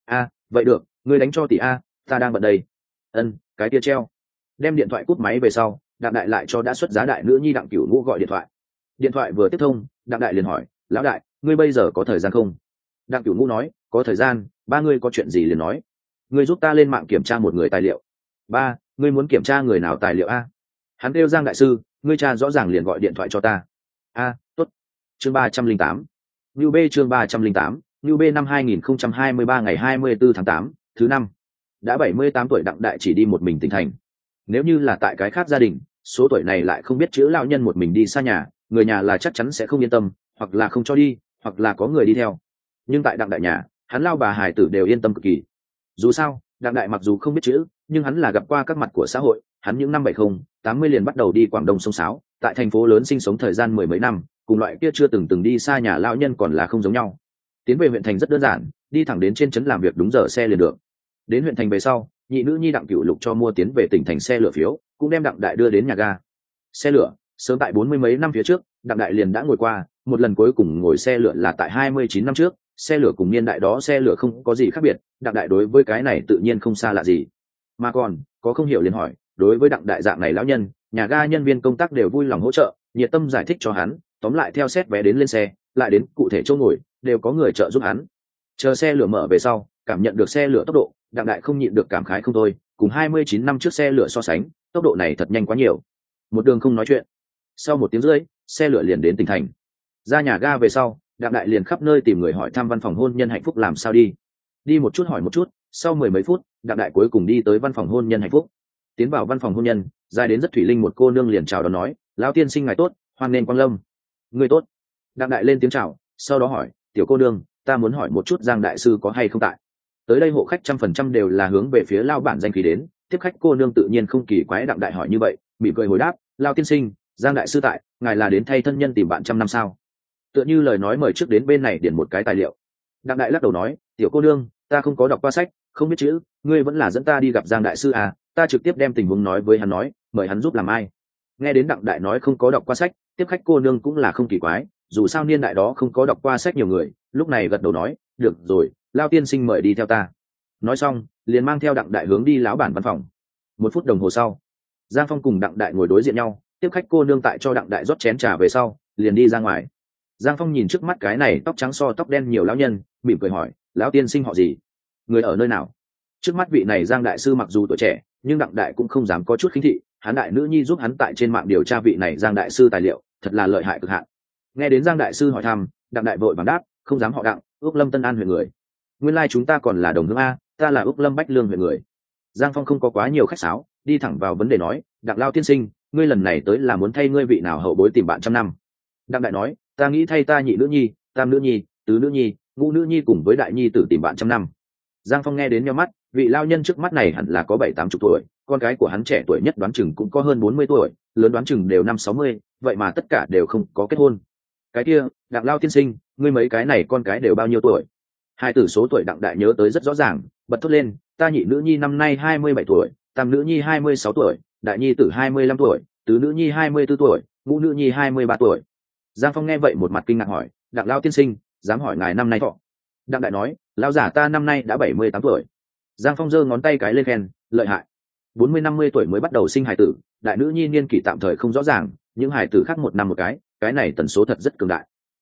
Vậy được, ngươi đánh cho tỷ a, ta đang bận đây. Cái kia treo. Đem điện thoại cúp máy về sau, Đặng Đại lại cho đã xuất giá đại nữ nhi Đặng Cửu Ngũ gọi điện thoại. Điện thoại vừa tiếp thông, Đặng Đại liền hỏi, lão đại, ngươi bây giờ có thời gian không? Đặng Cửu Ngũ nói, có thời gian, ba ngươi có chuyện gì liền nói. Ngươi giúp ta lên mạng kiểm tra một người tài liệu. Ba, ngươi muốn kiểm tra người nào tài liệu a? Hắn kêu Giang đại sư, ngươi cha rõ ràng liền gọi điện thoại cho ta. Tốt. Chương 308. New B chương 308, New B năm 2023 ngày 24 tháng 8, thứ năm. Đã 78 tuổi Đặng Đại chỉ đi một mình tỉnh thành. Nếu như là tại cái khác gia đình, số tuổi này lại không biết chữ lão nhân một mình đi xa nhà, người nhà là chắc chắn sẽ không yên tâm, hoặc là không cho đi, hoặc là có người đi theo. Nhưng tại Đặng Đại nhà, hắn lao bà hài tử đều yên tâm cực kỳ. Dù sao, Đặng Đại mặc dù không biết chữ, nhưng hắn là gặp qua các mặt của xã hội, hắn những năm 70, 80 liền bắt đầu đi Quảng Đông sông sáo, tại thành phố lớn sinh sống thời gian mười mấy năm, cùng loại kia chưa từng đi xa nhà lão nhân còn là không giống nhau. Tiến về huyện thành rất đơn giản, đi thẳng đến trên trấn làm việc đúng giờ xe liền được. Đến huyện thành về sau, nhị nữ nhi Đặng Cửu Lục cho mua tiến về tỉnh thành xe lửa phiếu, cũng đem Đặng Đại đưa đến nhà ga. Xe lửa, sớm tại 40 mấy năm phía trước, Đặng Đại liền đã ngồi qua, một lần cuối cùng ngồi xe lửa là tại 29 năm trước, xe lửa cùng niên đại đó xe lửa không có gì khác biệt, Đặng Đại đối với cái này tự nhiên không xa lạ gì. Mà còn, có không hiểu liền hỏi, đối với Đặng Đại dạng này lão nhân, nhà ga nhân viên công tác đều vui lòng hỗ trợ, nhiệt tâm giải thích cho hắn, tóm lại theo xét vé đến lên xe, lại đến cụ thể chỗ ngồi, đều có người trợ giúp hắn. Chờ xe lửa mở về sau, cảm nhận được xe lửa tốc độ, Đặng Đại không nhịn được cảm khái không thôi, cùng 29 năm trước xe lửa so sánh, tốc độ này thật nhanh quá nhiều. Một đường không nói chuyện. Sau 1 tiếng rưỡi, xe lửa liền đến tỉnh thành. Ra nhà ga về sau, Đặng Đại liền khắp nơi tìm người hỏi thăm văn phòng hôn nhân hạnh phúc làm sao đi. Đi một chút hỏi một chút, sau 10 mấy phút, Đặng Đại cuối cùng đi tới văn phòng hôn nhân hạnh phúc. Tiến vào văn phòng hôn nhân, dài đến rất thủy linh một cô nương liền chào đón nói, lão tiên sinh ngài tốt, hoan nên quang lâm. Người tốt. Đặng Đại lên tiếng chào, sau đó hỏi, tiểu cô nương, ta muốn hỏi một chút Giang đại sư có hay không tại. Tới đây hộ khách 100% đều là hướng về phía lao bản danh khí đến, tiếp khách cô nương tự nhiên không kỳ quái Đặng Đại hỏi như vậy, mỉm cười hồi đáp, lao tiên sinh, Giang đại sư tại, ngài là đến thay thân nhân tìm bạn trăm năm sao? Tựa như lời nói mời trước đến bên này điền một cái tài liệu. Đặng Đại lắc đầu nói, tiểu cô nương, ta không có đọc qua sách, không biết chữ, ngươi vẫn là dẫn ta đi gặp Giang đại sư à? Ta trực tiếp đem tình huống nói với hắn nói, mời hắn giúp làm ai. Nghe đến Đặng Đại nói không có đọc qua sách, tiếp khách cô nương cũng là không kỳ quái, dù sao niên đại đó không có đọc qua sách nhiều người, lúc này gật đầu nói, được rồi, lao tiên sinh mời đi theo ta. Nói xong, liền mang theo Đặng Đại hướng đi lão bản văn phòng. 1 phút đồng hồ sau, Giang Phong cùng Đặng Đại ngồi đối diện nhau, tiếp khách cô nương tại cho Đặng Đại rót chén trà về sau, liền đi ra ngoài. Giang Phong nhìn trước mắt cái này tóc trắng so tóc đen nhiều lão nhân, mỉm cười hỏi, lão tiên sinh họ gì, người ở nơi nào? Trước mắt vị này Giang đại sư mặc dù tuổi trẻ, nhưng Đặng Đại cũng không dám có chút khinh thị, hắn đại nữ nhi giúp hắn tại trên mạng điều tra vị này Giang đại sư tài liệu, thật là lợi hại cực hạn. Nghe đến Giang đại sư hỏi thăm, Đặng Đại vội vàng đáp, không dám họ Đặng, Úc Lâm Tân An huyện người. Nguyên lai chúng ta còn là đồng hương a, ta là Úc Lâm Bách Lương huyện người. Giang Phong không có quá nhiều khách sáo, đi thẳng vào vấn đề nói, Đặng lao tiên sinh, ngươi lần này tới là muốn thay ngươi vị nào hậu bối tìm bạn trăm năm? Đặng Đại nói, ta nghĩ thay ta nhị nữ nhi, tam nữ nhi, tứ nữ nhi, ngũ nữ nhi cùng với đại nhi tử tìm bạn trăm năm. Giang Phong nghe đến nhíu mắt, vị lao nhân trước mắt này hẳn là có 70-80 tuổi, con gái của hắn trẻ tuổi nhất đoán chừng cũng có hơn 40 tuổi, lớn đoán chừng đều 50-60, vậy mà tất cả đều không có kết hôn. Cái kia, Đặng lao tiên sinh, ngươi mấy cái này con cái đều bao nhiêu tuổi? Hai tử số tuổi Đặng Đại nhớ tới rất rõ ràng, bật thốt lên, ta nhị nữ nhi năm nay 27 tuổi, tam nữ nhi 26 tuổi, đại nhi tử 25 tuổi, tứ nữ nhi 24 tuổi, ngũ nữ nhi 23 tuổi. Giang Phong nghe vậy một mặt kinh ngạc hỏi, Đặng lao tiên sinh, dám hỏi ngài năm nay thọ? Đặng Đại nói, lão giả ta năm nay đã 78 tuổi. Giang Phong giơ ngón tay cái lên khen, lợi hại. 40-50 tuổi mới bắt đầu sinh hài tử, đại nữ nhi niên kỷ tạm thời không rõ ràng, những hài tử khác 1 năm một cái này tần số thật rất cường đại.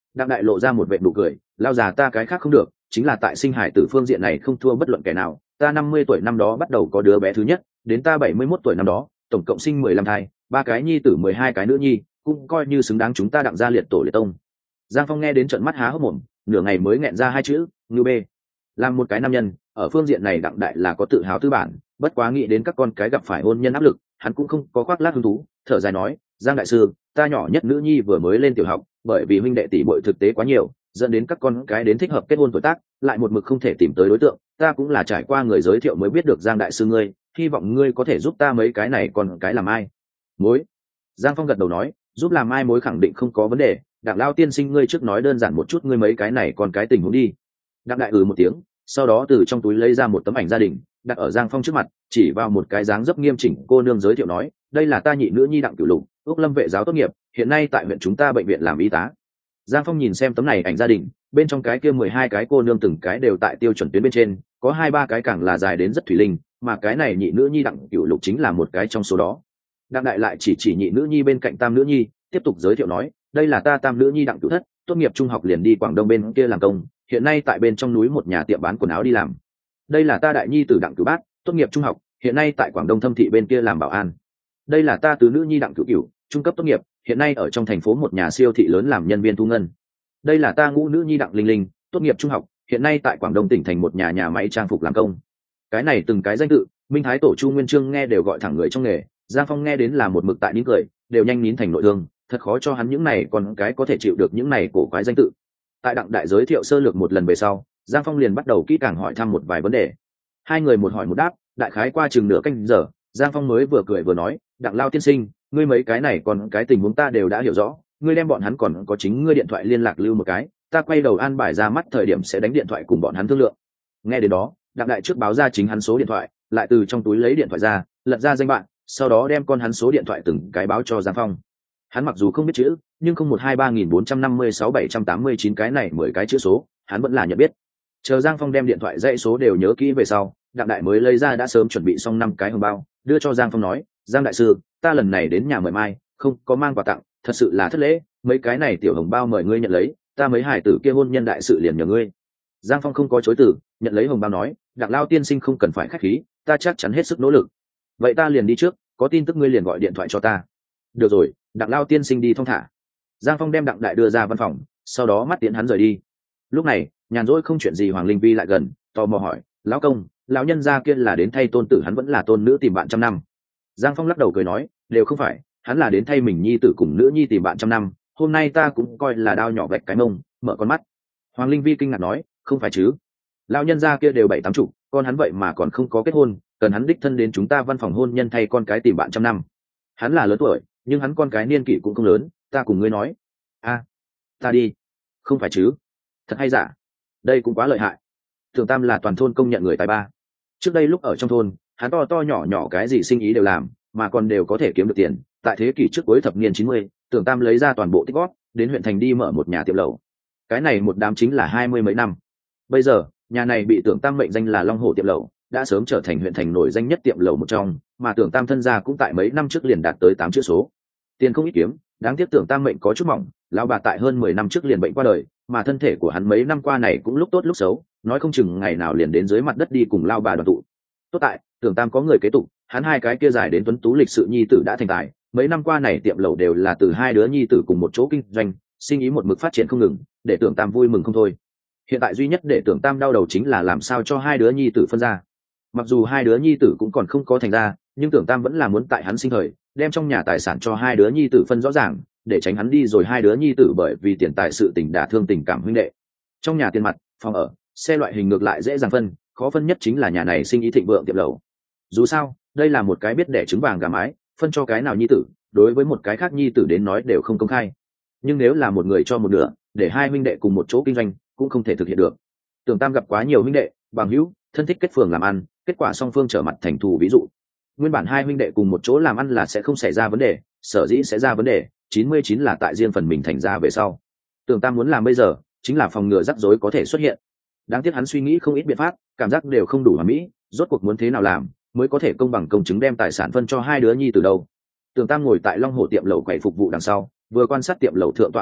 Đặng đại lộ ra một vệt nụ cười, lao già ta cái khác không được, chính là tại sinh hải tử phương diện này không thua bất luận kẻ nào. Ta 50 tuổi năm đó bắt đầu có đứa bé thứ nhất, đến ta 71 tuổi năm đó tổng cộng sinh 15 thai, 3 cái nhi tử 12 cái nữ nhi, cũng coi như xứng đáng chúng ta Đặng gia liệt tổ liệt tông. Giang Phong nghe đến trợn mắt há hốc mồm, nửa ngày mới nghẹn ra hai chữ ngưu bê. Làm một cái nam nhân ở phương diện này Đặng đại là có tự hào tư bản, bất quá nghĩ đến các con cái gặp phải hôn nhân áp lực, hắn cũng không có khoác lác hứng thú, thở dài nói, Giang đại sư, ta nhỏ nhất nữ nhi vừa mới lên tiểu học, bởi vì huynh đệ tỷ muội thực tế quá nhiều, dẫn đến các con cái đến thích hợp kết hôn tuổi tác, lại một mực không thể tìm tới đối tượng, ta cũng là trải qua người giới thiệu mới biết được Giang đại sư ngươi, hy vọng ngươi có thể giúp ta mấy cái này còn cái làm ai mối. Giang Phong gật đầu nói, giúp làm ai mối khẳng định không có vấn đề. Đặng lao tiên sinh ngươi trước nói đơn giản một chút ngươi mấy cái này còn cái tình huống đi. Đặng đại một tiếng, sau đó từ trong túi lấy ra một tấm ảnh gia đình đặt ở Giang Phong trước mặt, chỉ vào một cái dáng dấp nghiêm chỉnh cô nương giới thiệu nói, đây là ta nhị nữ nhi Đặng Cửu Lục, ước lâm vệ giáo tốt nghiệp, hiện nay tại huyện chúng ta bệnh viện làm y tá. Giang Phong nhìn xem tấm này ảnh gia đình, bên trong cái kia 12 cái cô nương từng cái đều tại tiêu chuẩn tuyến bên trên, có 2-3 cái càng là dài đến rất thủy linh, mà cái này nhị nữ nhi Đặng Cửu Lục chính là một cái trong số đó. Đặng đại lại chỉ nhị nữ nhi bên cạnh tam nữ nhi, tiếp tục giới thiệu nói, đây là ta tam nữ nhi Đặng Cửu Thất, tốt nghiệp trung học liền đi Quảng Đông bên kia làm công, hiện nay tại bên trong núi một nhà tiệm bán quần áo đi làm. Đây là ta đại nhi tử Đặng Cửu Bát, tốt nghiệp trung học, hiện nay tại Quảng Đông Thâm thị bên kia làm bảo an. Đây là ta tứ nữ nhi Đặng Cửu Cửu, trung cấp tốt nghiệp, hiện nay ở trong thành phố một nhà siêu thị lớn làm nhân viên thu ngân. Đây là ta ngũ nữ nhi Đặng Linh Linh, tốt nghiệp trung học, hiện nay tại Quảng Đông tỉnh thành một nhà máy trang phục làm công. Cái này từng cái danh tự, Minh Thái Tổ Chu Nguyên Chương nghe đều gọi thẳng người trong nghề, Giang Phong nghe đến là một mực tại nín cười, đều nhanh nín thành nội thương, thật khó cho hắn những này còn cái có thể chịu được những này cổ quái danh tự. Tại Đặng đại giới thiệu sơ lược một lần về sau, Giang Phong liền bắt đầu kỹ càng hỏi thăm một vài vấn đề. Hai người một hỏi một đáp, đại khái qua chừng nửa canh giờ, Giang Phong mới vừa cười vừa nói, Đặng lao tiên sinh, ngươi mấy cái này còn cái tình huống ta đều đã hiểu rõ, ngươi đem bọn hắn còn có chính ngươi điện thoại liên lạc lưu một cái, ta quay đầu an bài ra mắt thời điểm sẽ đánh điện thoại cùng bọn hắn thương lượng. Nghe đến đó, Đặng đại trước báo ra chính hắn số điện thoại, lại từ trong túi lấy điện thoại ra, lật ra danh bạn, sau đó đem con hắn số điện thoại từng cái báo cho Giang Phong. Hắn mặc dù không biết chữ, nhưng 0123456789 cái này 10 cái chữ số, hắn vẫn là nhận biết. Chờ Giang Phong đem điện thoại dãy số đều nhớ kỹ về sau, Đặng đại mới lấy ra đã sớm chuẩn bị xong 5 cái hồng bao, đưa cho Giang Phong nói, Giang đại sư, ta lần này đến nhà mời mai, không có mang quà tặng, thật sự là thất lễ, mấy cái này tiểu hồng bao mời ngươi nhận lấy, ta mấy hải tử kia hôn nhân đại sự liền nhờ ngươi. Giang Phong không có chối từ, nhận lấy hồng bao nói, Đặng lao tiên sinh không cần phải khách khí, ta chắc chắn hết sức nỗ lực. Vậy ta liền đi trước, có tin tức ngươi liền gọi điện thoại cho ta. Được rồi, Đặng lao tiên sinh đi thong thả. Giang Phong đem Đặng đại đưa ra văn phòng, sau đó mắt tiễn hắn rời đi. Lúc này, nhàn rỗi không chuyện gì Hoàng Linh Vi lại gần, tò mò hỏi, lão công, lão nhân gia kia là đến thay tôn tử hắn vẫn là tôn nữ tìm bạn trăm năm? Giang Phong lắc đầu cười nói, đều không phải, hắn là đến thay mình nhi tử cùng nữ nhi tìm bạn trăm năm, hôm nay ta cũng coi là đao nhỏ vạch cái mông, mở con mắt. Hoàng Linh Vi kinh ngạc nói, không phải chứ, lão nhân gia kia đều 70-80, con hắn vậy mà còn không có kết hôn, cần hắn đích thân đến chúng ta văn phòng hôn nhân thay con cái tìm bạn trăm năm. Hắn là lớn tuổi, nhưng hắn con cái niên kỷ cũng không lớn, ta cùng ngươi nói. Ta đi. Không phải chứ, thật hay giả, đây cũng quá lợi hại. Tưởng Tam là toàn thôn công nhận người tài ba. Trước đây lúc ở trong thôn, hắn to to nhỏ nhỏ cái gì sinh ý đều làm, mà còn đều có thể kiếm được tiền. Tại thế kỷ trước cuối thập niên 90, Tưởng Tam lấy ra toàn bộ tích góp, đến huyện thành đi mở một nhà tiệm lẩu. Cái này một đám chính là 20 mấy năm. Bây giờ, nhà này bị Tưởng Tam mệnh danh là Long Hổ tiệm lẩu, đã sớm trở thành huyện thành nổi danh nhất tiệm lẩu một trong, mà Tưởng Tam thân gia cũng tại mấy năm trước liền đạt tới 8 chữ số. Tiền không ít kiếm, đáng tiếc Tưởng Tam mệnh có chút mỏng, lão bà tại hơn 10 năm trước liền bệnh qua đời, mà thân thể của hắn mấy năm qua này cũng lúc tốt lúc xấu, nói không chừng ngày nào liền đến dưới mặt đất đi cùng lão bà đoàn tụ. Tốt tại, Tưởng Tam có người kế tục, hắn hai cái kia dài đến tuấn tú lịch sự nhi tử đã thành tài, mấy năm qua này tiệm lẩu đều là từ hai đứa nhi tử cùng một chỗ kinh doanh, sinh ý một mực phát triển không ngừng, để Tưởng Tam vui mừng không thôi. Hiện tại duy nhất để Tưởng Tam đau đầu chính là làm sao cho hai đứa nhi tử phân ra. Mặc dù hai đứa nhi tử cũng còn không có thành ra, nhưng Tưởng Tam vẫn là muốn tại hắn sinh thời đem trong nhà tài sản cho hai đứa nhi tử phân rõ ràng, để tránh hắn đi rồi hai đứa nhi tử bởi vì tiền tài sự tình đả thương tình cảm huynh đệ. Trong nhà tiền mặt, phòng ở, xe loại hình ngược lại dễ dàng phân, khó phân nhất chính là nhà này sinh ý thịnh vượng tiệm lẩu. Dù sao, đây là một cái biết đẻ trứng vàng gà mái, phân cho cái nào nhi tử, đối với một cái khác nhi tử đến nói đều không công khai. Nhưng nếu là một người cho một nửa, để hai huynh đệ cùng một chỗ kinh doanh, cũng không thể thực hiện được. Tưởng Tam gặp quá nhiều huynh đệ, bằng hữu, thân thích kết phường làm ăn, kết quả song phương trở mặt thành thù. Ví dụ, nguyên bản hai huynh đệ cùng một chỗ làm ăn là sẽ không xảy ra vấn đề, sở dĩ sẽ ra vấn đề 99 là tại riêng phần mình thành ra về sau. Tưởng Tam muốn làm bây giờ chính là phòng ngừa rắc rối có thể xuất hiện. Đáng tiếc hắn suy nghĩ không ít biện pháp, cảm giác đều không đủ hoàn mỹ, rốt cuộc muốn thế nào làm mới có thể công bằng công chứng đem tài sản phân cho hai đứa nhi từ đâu. Tưởng Tam ngồi tại Long Hổ tiệm lẩu quầy phục vụ đằng sau, vừa quan sát tiệm lẩu thượng tọa tỷ lệ,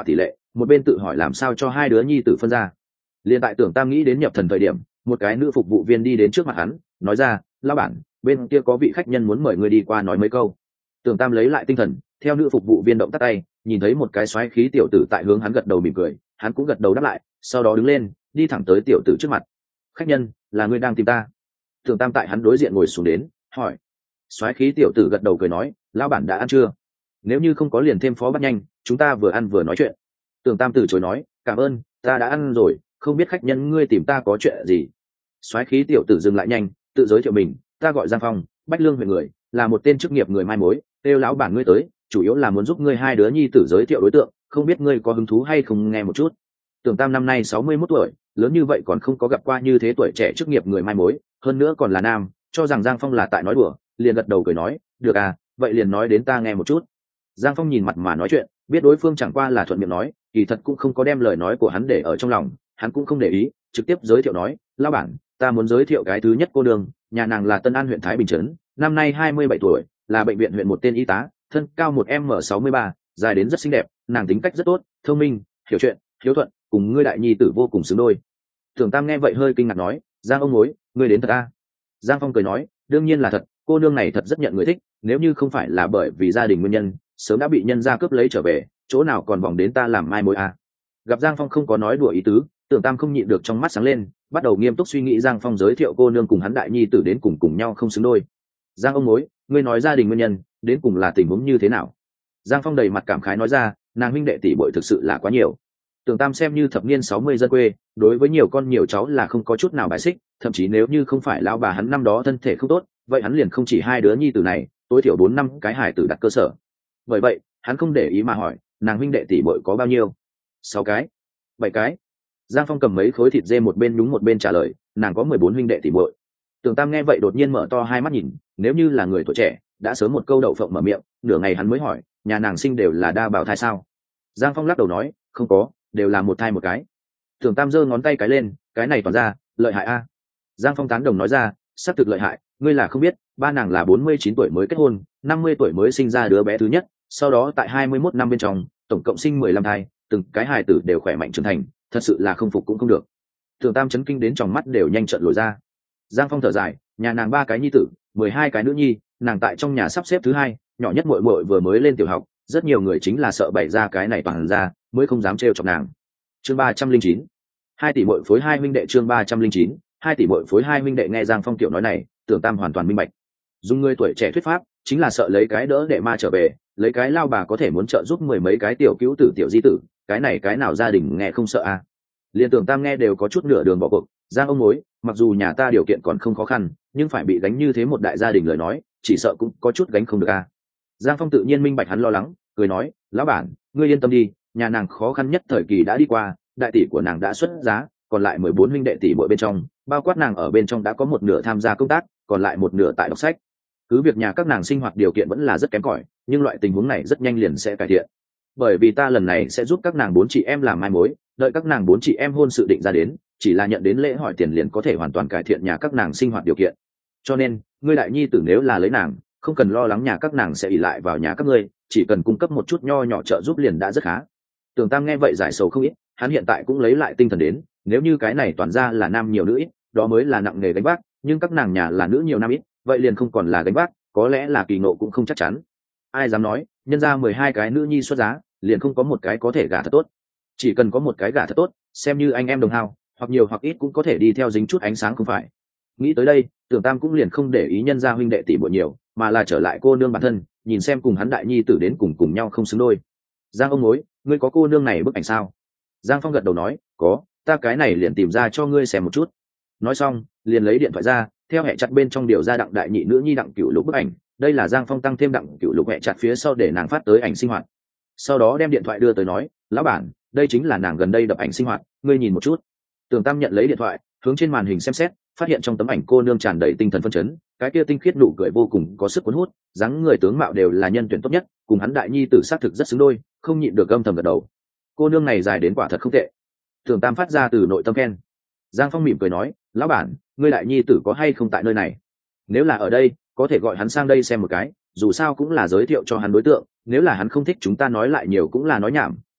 một bên tự hỏi làm sao cho hai đứa nhi tử phân ra. Liên tại Tưởng Tam nghĩ đến nhập thần thời điểm, một cái nữ phục vụ viên đi đến trước mặt hắn, nói ra, lão bản, bên kia có vị khách nhân muốn mời người đi qua nói mấy câu. Tưởng Tam lấy lại tinh thần, theo nữ phục vụ viên động tắt tay, nhìn thấy một cái xoáy khí tiểu tử tại hướng hắn gật đầu mỉm cười, hắn cũng gật đầu đáp lại, sau đó đứng lên, đi thẳng tới tiểu tử trước mặt. Khách nhân, là người đang tìm ta? Tưởng Tam tại hắn đối diện ngồi xuống đến, hỏi. Xoáy khí tiểu tử gật đầu cười nói, lão bản đã ăn chưa? Nếu như không có liền thêm phó bắt nhanh, chúng ta vừa ăn vừa nói chuyện. Tưởng Tam từ chối nói, cảm ơn, ta đã ăn rồi, không biết khách nhân ngươi tìm ta có chuyện gì. Soái khí tiểu tử dừng lại nhanh, tự giới thiệu mình, ta gọi Giang Phong, Bách Lương huyện người, là một tên chức nghiệp người mai mối, kêu lão bản ngươi tới, chủ yếu là muốn giúp ngươi hai đứa nhi tử giới thiệu đối tượng, không biết ngươi có hứng thú hay không nghe một chút. Tưởng Tam năm nay 61 tuổi, lớn như vậy còn không có gặp qua như thế tuổi trẻ chức nghiệp người mai mối, hơn nữa còn là nam, cho rằng Giang Phong là tại nói đùa, liền gật đầu cười nói, được à, vậy liền nói đến ta nghe một chút. Giang Phong nhìn mặt mà nói chuyện, biết đối phương chẳng qua là thuận miệng nói, kỳ thật cũng không có đem lời nói của hắn để ở trong lòng, hắn cũng không để ý, trực tiếp giới thiệu nói, lão bản, ta muốn giới thiệu cái thứ nhất cô đường, nhà nàng là Tân An huyện Thái Bình trấn, năm nay 27 tuổi, là bệnh viện huyện một tên y tá, thân cao 1m63, dài đến rất xinh đẹp, nàng tính cách rất tốt, thông minh, hiểu chuyện, hiếu thuận, cùng ngươi đại nhi tử vô cùng xứng đôi. Tưởng Tam nghe vậy hơi kinh ngạc nói, Giang ông mối, ngươi đến thật à? Giang Phong cười nói, đương nhiên là thật, cô nương này thật rất nhận người thích, nếu như không phải là bởi vì gia đình nguyên nhân, sớm đã bị nhân gia cướp lấy trở về, chỗ nào còn vòng đến ta làm mai mối à. Gặp Giang Phong không có nói đùa ý tứ, Tưởng Tam không nhịn được trong mắt sáng lên, bắt đầu nghiêm túc suy nghĩ Giang Phong giới thiệu cô nương cùng hắn đại nhi tử đến cùng nhau không xứng đôi. Giang ông mối, ngươi nói gia đình nguyên nhân, đến cùng là tình huống như thế nào? Giang Phong đầy mặt cảm khái nói ra, nàng huynh đệ tỷ muội thực sự là quá nhiều. Tưởng Tam xem như thập niên 60 dân quê, đối với nhiều con nhiều cháu là không có chút nào bài xích, thậm chí nếu như không phải lão bà hắn năm đó thân thể không tốt, vậy hắn liền không chỉ hai đứa nhi tử này, tối thiểu 4 năm cái hải tử đặt cơ sở. Bởi vậy, hắn không để ý mà hỏi, nàng huynh đệ tỷ muội có bao nhiêu? 6 cái, 7 cái. Giang Phong cầm mấy khối thịt dê một bên nhúng một bên trả lời, nàng có 14 huynh đệ tỷ muội. Tưởng Tam nghe vậy đột nhiên mở to hai mắt nhìn, nếu như là người tuổi trẻ, đã sớm một câu đậu phộng mở miệng, nửa ngày hắn mới hỏi, nhà nàng sinh đều là đa bào thai sao? Giang Phong lắc đầu nói, không có, đều là một thai một cái. Tưởng Tam giơ ngón tay cái lên, cái này toàn ra, lợi hại a. Giang Phong tán đồng nói ra, xác thực lợi hại, ngươi là không biết, ba nàng là 49 tuổi mới kết hôn, 50 tuổi mới sinh ra đứa bé thứ nhất, sau đó tại 21 năm bên trong, tổng cộng sinh 15 thai, từng cái hài tử đều khỏe mạnh trưởng thành, thật sự là không phục cũng không được. Tưởng Tam chấn kinh đến tròng mắt đều nhanh trợn lồi ra. Giang Phong thở dài, nhà nàng 3 cái nhi tử, 12 cái nữ nhi, nàng tại trong nhà sắp xếp thứ hai, nhỏ nhất muội muội vừa mới lên tiểu học, rất nhiều người chính là sợ bày ra cái này toàn ra, mới không dám trêu chọc nàng. Chương 309. 2 tỷ muội phối 2 huynh đệ chương 309. 2 tỷ muội phối 2 huynh đệ nghe Giang Phong tiểu nói này, Tưởng Tam hoàn toàn minh bạch. Dùng người tuổi trẻ thuyết pháp, chính là sợ lấy cái đỡ đệ ma trở về, lấy cái lao bà có thể muốn trợ giúp mười mấy cái tiểu cứu tử tiểu di tử, cái này cái nào gia đình nghe không sợ à. Liên Tưởng Tam nghe đều có chút nửa đường bỏ cuộc, Giang ông mối, mặc dù nhà ta điều kiện còn không khó khăn, nhưng phải bị gánh như thế một đại gia đình lời nói, chỉ sợ cũng có chút gánh không được à. Giang Phong tự nhiên minh bạch hắn lo lắng, cười nói, lão bản, ngươi yên tâm đi, nhà nàng khó khăn nhất thời kỳ đã đi qua, đại tỷ của nàng đã xuất giá, còn lại 14 huynh đệ tỷ muội bên trong, bao quát nàng ở bên trong đã có một nửa tham gia công tác, còn lại một nửa tại đọc sách. Cứ việc nhà các nàng sinh hoạt điều kiện vẫn là rất kém cỏi, nhưng loại tình huống này rất nhanh liền sẽ cải thiện. Bởi vì ta lần này sẽ giúp các nàng 4 chị em làm mai mối, đợi các nàng 4 chị em hôn sự định ra đến, chỉ là nhận đến lễ hỏi tiền liền có thể hoàn toàn cải thiện nhà các nàng sinh hoạt điều kiện. Cho nên, ngươi đại nhi tử nếu là lấy nàng, không cần lo lắng nhà các nàng sẽ ỷ lại vào nhà các ngươi, chỉ cần cung cấp một chút nho nhỏ trợ giúp liền đã rất khá. Tưởng Tam nghe vậy giải sầu không ít, hắn hiện tại cũng lấy lại tinh thần đến, nếu như cái này toàn ra là nam nhiều nữ ít, đó mới là nặng nghề gánh vác, nhưng các nàng nhà là nữ nhiều nam ít, vậy liền không còn là gánh vác, có lẽ là kỳ ngộ cũng không chắc chắn. Ai dám nói, nhân ra 12 cái nữ nhi xuất giá, liền không có một cái có thể gả thật tốt. Chỉ cần có một cái gả thật tốt, xem như anh em đồng hao, hoặc nhiều hoặc ít cũng có thể đi theo dính chút ánh sáng không phải. Nghĩ tới đây, Tưởng Tam cũng liền không để ý nhân gia huynh đệ tỷ muội nhiều, mà là trở lại cô nương bản thân, nhìn xem cùng hắn đại nhi tử đến cùng nhau không xứng đôi. Giang ông mối, ngươi có cô nương này bức ảnh sao? Giang Phong gật đầu nói, có, ta cái này liền tìm ra cho ngươi xem một chút. Nói xong, liền lấy điện thoại ra, theo hệ chặt bên trong điều ra Đặng đại nhị nữ nhi Đặng Cửu Lục bức ảnh. Đây là Giang Phong tăng thêm Đặng Cửu Lục hệ chặt phía sau để nàng phát tới ảnh sinh hoạt. Sau đó đem điện thoại đưa tới nói, lão bản, đây chính là nàng gần đây đập ảnh sinh hoạt, ngươi nhìn một chút. Tưởng Tam nhận lấy điện thoại, hướng trên màn hình xem xét, phát hiện trong tấm ảnh cô nương tràn đầy tinh thần phấn chấn, cái kia tinh khiết nụ cười vô cùng có sức cuốn hút, dáng người tướng mạo đều là nhân tuyển tốt nhất, cùng hắn đại nhi tử xác thực rất xứng đôi, không nhịn được âm thầm gật đầu. Cô nương này dài đến quả thật không tệ. Tưởng Tam phát ra từ nội tâm khen. Giang Phong mỉm cười nói, lão bản, ngươi đại nhi tử có hay không tại nơi này? Nếu là ở đây, có thể gọi hắn sang đây xem một cái, dù sao cũng là giới thiệu cho hắn đối tượng, nếu là hắn không thích chúng ta nói lại nhiều cũng là nói nhảm,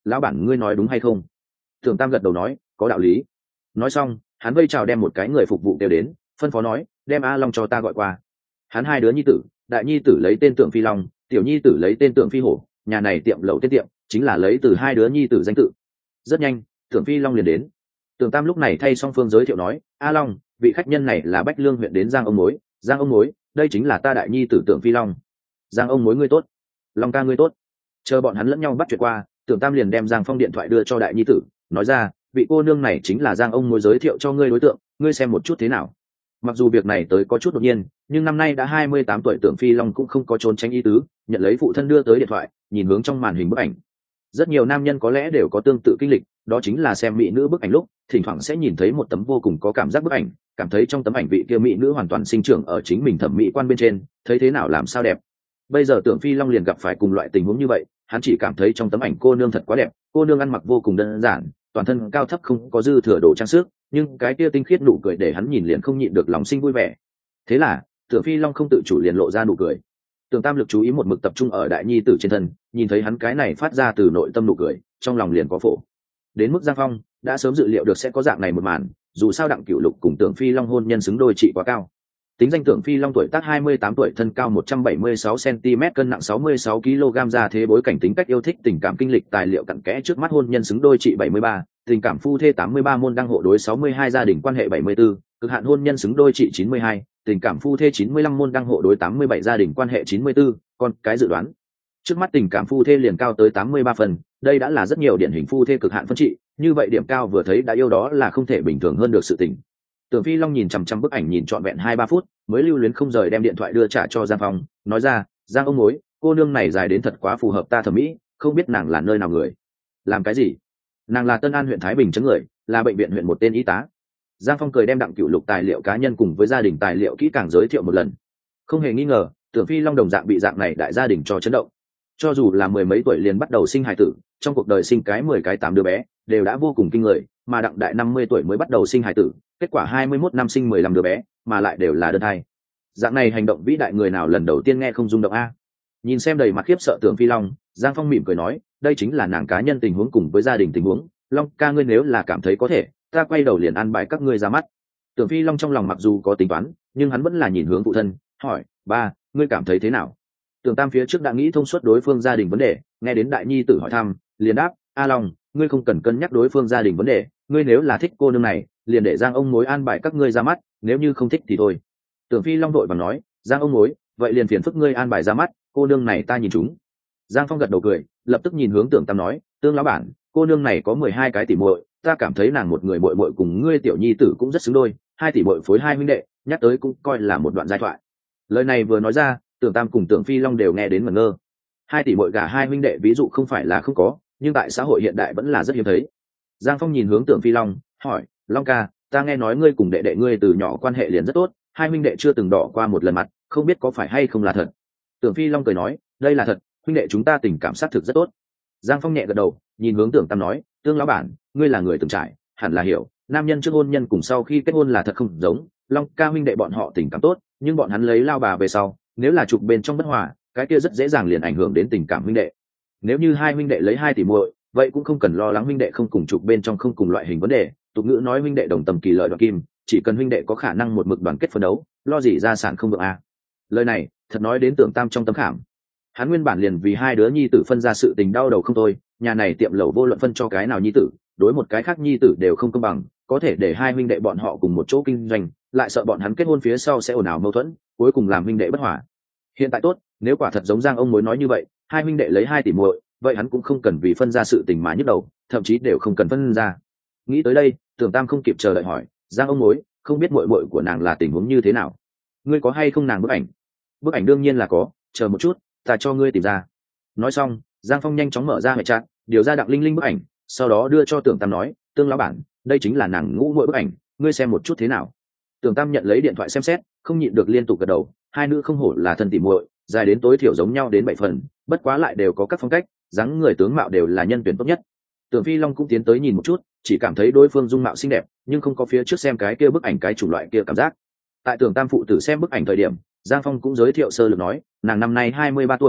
lão bản ngươi nói đúng hay không? Tưởng Tam gật đầu nói có đạo lý. Nói xong hắn vây chào đem một cái người phục vụ kêu đến, phân phó nói đem A Long cho ta gọi qua. Hắn hai đứa nhi tử, đại nhi tử lấy tên Tưởng Phi Long, tiểu nhi tử lấy tên Tưởng Phi Hổ, nhà này tiệm lẩu tên tiệm chính là lấy từ hai đứa nhi tử danh tự. Rất nhanh Tưởng Phi Long liền đến. Tưởng Tam lúc này thay song phương giới thiệu nói A Long, vị khách nhân này là Bách Lương huyện đến Giang ông mối. Giang ông mối, đây chính là ta đại nhi tử Tưởng Phi Long. Giang ông mối ngươi tốt. Long ca ngươi tốt. Chờ bọn hắn lẫn nhau bắt chuyện qua, Tưởng Tam liền đem Giang Phong điện thoại đưa cho đại nhi tử, nói ra vị cô nương này chính là Giang ông mối giới thiệu cho ngươi đối tượng, ngươi xem một chút thế nào. Mặc dù việc này tới có chút đột nhiên, nhưng năm nay đã 28 tuổi Tưởng Phi Long cũng không có trốn tránh ý tứ, nhận lấy phụ thân đưa tới điện thoại, nhìn hướng trong màn hình bức ảnh. Rất nhiều nam nhân có lẽ đều có tương tự kinh lịch, đó chính là xem mỹ nữ bức ảnh lúc thỉnh thoảng sẽ nhìn thấy một tấm vô cùng có cảm giác bức ảnh, cảm thấy trong tấm ảnh vị kia mỹ nữ hoàn toàn sinh trưởng ở chính mình thẩm mỹ quan bên trên, thấy thế nào làm sao đẹp. Bây giờ Tưởng Phi Long liền gặp phải cùng loại tình huống như vậy, hắn chỉ cảm thấy trong tấm ảnh cô nương thật quá đẹp, cô nương ăn mặc vô cùng đơn giản, toàn thân cao thấp không có dư thừa đồ trang sức, nhưng cái kia tinh khiết nụ cười để hắn nhìn liền không nhịn được lòng sinh vui vẻ. Thế là Tưởng Phi Long không tự chủ liền lộ ra nụ cười. Tưởng Tam lực chú ý một mực tập trung ở đại nhi tử trên thân, nhìn thấy hắn cái này phát ra từ nội tâm nụ cười, trong lòng liền có phổ. Đến mức Giang Phong đã sớm dự liệu được sẽ có dạng này một màn, dù sao Đặng Cửu Lục cùng Tưởng Phi Long hôn nhân xứng đôi trị quá cao. Tính danh Tưởng Phi Long tuổi tác 28 tuổi, thân cao 176 cm, cân nặng 66 kg, ra thế bối cảnh tính cách yêu thích tình cảm kinh lịch tài liệu cặn kẽ trước mắt hôn nhân xứng đôi trị 73, tình cảm phu thê 83, môn đăng hộ đối 62, gia đình quan hệ 74, cực hạn hôn nhân xứng đôi trị 92, tình cảm phu thê 95, môn đăng hộ đối 87, gia đình quan hệ 94, con cái dự đoán trước mắt tình cảm phu thê liền cao tới 83 phần, đây đã là rất nhiều điển hình phu thê cực hạn phân trị, như vậy điểm cao vừa thấy đã yêu đó là không thể bình thường hơn được sự tình. Tưởng Phi Long nhìn chằm chằm bức ảnh nhìn trọn vẹn 2-3 phút, mới lưu luyến không rời đem điện thoại đưa trả cho Giang Phong, nói ra, Giang ông mối, cô nương này dài đến thật quá phù hợp ta thẩm mỹ, không biết nàng là nơi nào người. Làm cái gì? Nàng là Tân An huyện Thái Bình trấn người, là bệnh viện huyện một tên y tá. Giang Phong cười đem Đặng Cửu Lục tài liệu cá nhân cùng với gia đình tài liệu kỹ càng giới thiệu một lần. Không hề nghi ngờ, Tưởng Phi Long đồng dạng bị dạng này đại gia đình cho chấn động. Cho dù là mười mấy tuổi liền bắt đầu sinh hài tử, trong cuộc đời sinh cái 10 cái 8 đứa bé, đều đã vô cùng kinh người, mà Đặng đại 50 tuổi mới bắt đầu sinh hài tử, kết quả 21 năm sinh 15 đứa bé, mà lại đều là đơn thai. Dạng này hành động vĩ đại người nào lần đầu tiên nghe không rung động a. Nhìn xem đầy mặt khiếp sợ Tưởng Phi Long, Giang Phong mỉm cười nói, đây chính là nàng cá nhân tình huống cùng với gia đình tình huống, Long ca ngươi nếu là cảm thấy có thể, ta quay đầu liền ăn bài các ngươi ra mắt. Tưởng Phi Long trong lòng mặc dù có tính toán, nhưng hắn vẫn là nhìn hướng phụ thân, hỏi, ba, ngươi cảm thấy thế nào? Tưởng Tam phía trước đã nghĩ thông suốt đối phương gia đình vấn đề, nghe đến đại nhi tử hỏi thăm, liền đáp, A Long, ngươi không cần cân nhắc đối phương gia đình vấn đề, ngươi nếu là thích cô nương này, liền để Giang ông mối an bài các ngươi ra mắt, nếu như không thích thì thôi. Tưởng Phi Long đội và nói, Giang ông mối, vậy liền phiền phức ngươi an bài ra mắt, cô nương này ta nhìn chúng. Giang Phong gật đầu cười, lập tức nhìn hướng Tưởng Tam nói, Tương lão bản, cô nương này có 12 cái tỷ muội, ta cảm thấy nàng một người muội muội cùng ngươi tiểu nhi tử cũng rất xứng đôi, 2 tỷ muội phối 2 huynh đệ, nhắc tới cũng coi là một đoạn giai thoại. Lời này vừa nói ra, Tưởng Tam cùng Tưởng Phi Long đều nghe đến ngẩn ngơ. 2 tỷ muội gả 2 huynh đệ ví dụ không phải là không có, nhưng tại xã hội hiện đại vẫn là rất hiếm thấy. Giang Phong nhìn hướng Tưởng Phi Long, hỏi, Long ca, ta nghe nói ngươi cùng đệ đệ ngươi từ nhỏ quan hệ liền rất tốt, 2 huynh đệ chưa từng đỏ qua một lần mặt, không biết có phải hay không là thật. Tưởng Phi Long cười nói, đây là thật, huynh đệ chúng ta tình cảm sát thực rất tốt. Giang Phong nhẹ gật đầu, nhìn hướng Tưởng Tam nói, Tương lão bản, ngươi là người từng trải, hẳn là hiểu, nam nhân trước hôn nhân cùng sau khi kết hôn là thật không giống, Long ca huynh đệ bọn họ tình cảm tốt, nhưng bọn hắn lấy lao bà về sau, nếu là trục bên trong bất hòa, cái kia rất dễ dàng liền ảnh hưởng đến tình cảm huynh đệ. Nếu như 2 huynh đệ lấy 2 tỷ muội, vậy cũng không cần lo lắng huynh đệ không cùng trục bên trong không cùng loại hình vấn đề, tục ngữ nói huynh đệ đồng tầm kỳ lợi đoạt kim, chỉ cần huynh đệ có khả năng một mực đoàn kết phấn đấu, lo gì gia sản không được a. Lời này thật nói đến Tưởng Tam trong tấm khảm. Hắn nguyên bản liền vì 2 đứa nhi tử phân ra sự tình đau đầu không thôi, nhà này tiệm lẩu vô luận phân cho cái nào nhi tử, đối một cái khác nhi tử đều không công bằng, có thể để 2 huynh đệ bọn họ cùng một chỗ kinh doanh, lại sợ bọn hắn kết hôn phía sau sẽ ồn ào mâu thuẫn, cuối cùng làm huynh đệ bất hòa. Hiện tại tốt, nếu quả thật giống Giang ông mối nói như vậy, 2 huynh đệ lấy 2 tỷ muội, vậy hắn cũng không cần vì phân ra sự tình mà nhức đầu, thậm chí đều không cần phân ra. Nghĩ tới đây, Tưởng Tam không kịp chờ đợi hỏi, Giang ông mối, không biết muội muội của nàng là tình huống như thế nào? Ngươi có hay không nàng bức ảnh? Bức ảnh đương nhiên là có, chờ một chút, ta cho ngươi tìm ra. Nói xong, Giang Phong nhanh chóng mở ra hệ chat, điều ra Đặng Linh Linh bức ảnh, sau đó đưa cho Tưởng Tam nói, Tương lão bản, đây chính là nàng ngũ muội bức ảnh, ngươi xem một chút thế nào. Tưởng Tam nhận lấy điện thoại xem xét, không nhịn được liên tục gật đầu, hai nữ không hổ là thân tỉ muội, dài đến tối thiểu giống nhau đến 7 phần, bất quá lại đều có các phong cách, dáng người tướng mạo đều là nhân tuyển tốt nhất. Tưởng Phi Long cũng tiến tới nhìn một chút, chỉ cảm thấy đối phương dung mạo xinh đẹp, nhưng không có phía trước xem cái kia bức ảnh cái chủng loại kia cảm giác. Tại Tưởng Tam phụ tử xem bức ảnh thời điểm, Giang Phong cũng giới thiệu sơ lược nói, nàng năm nay 23 tuổi,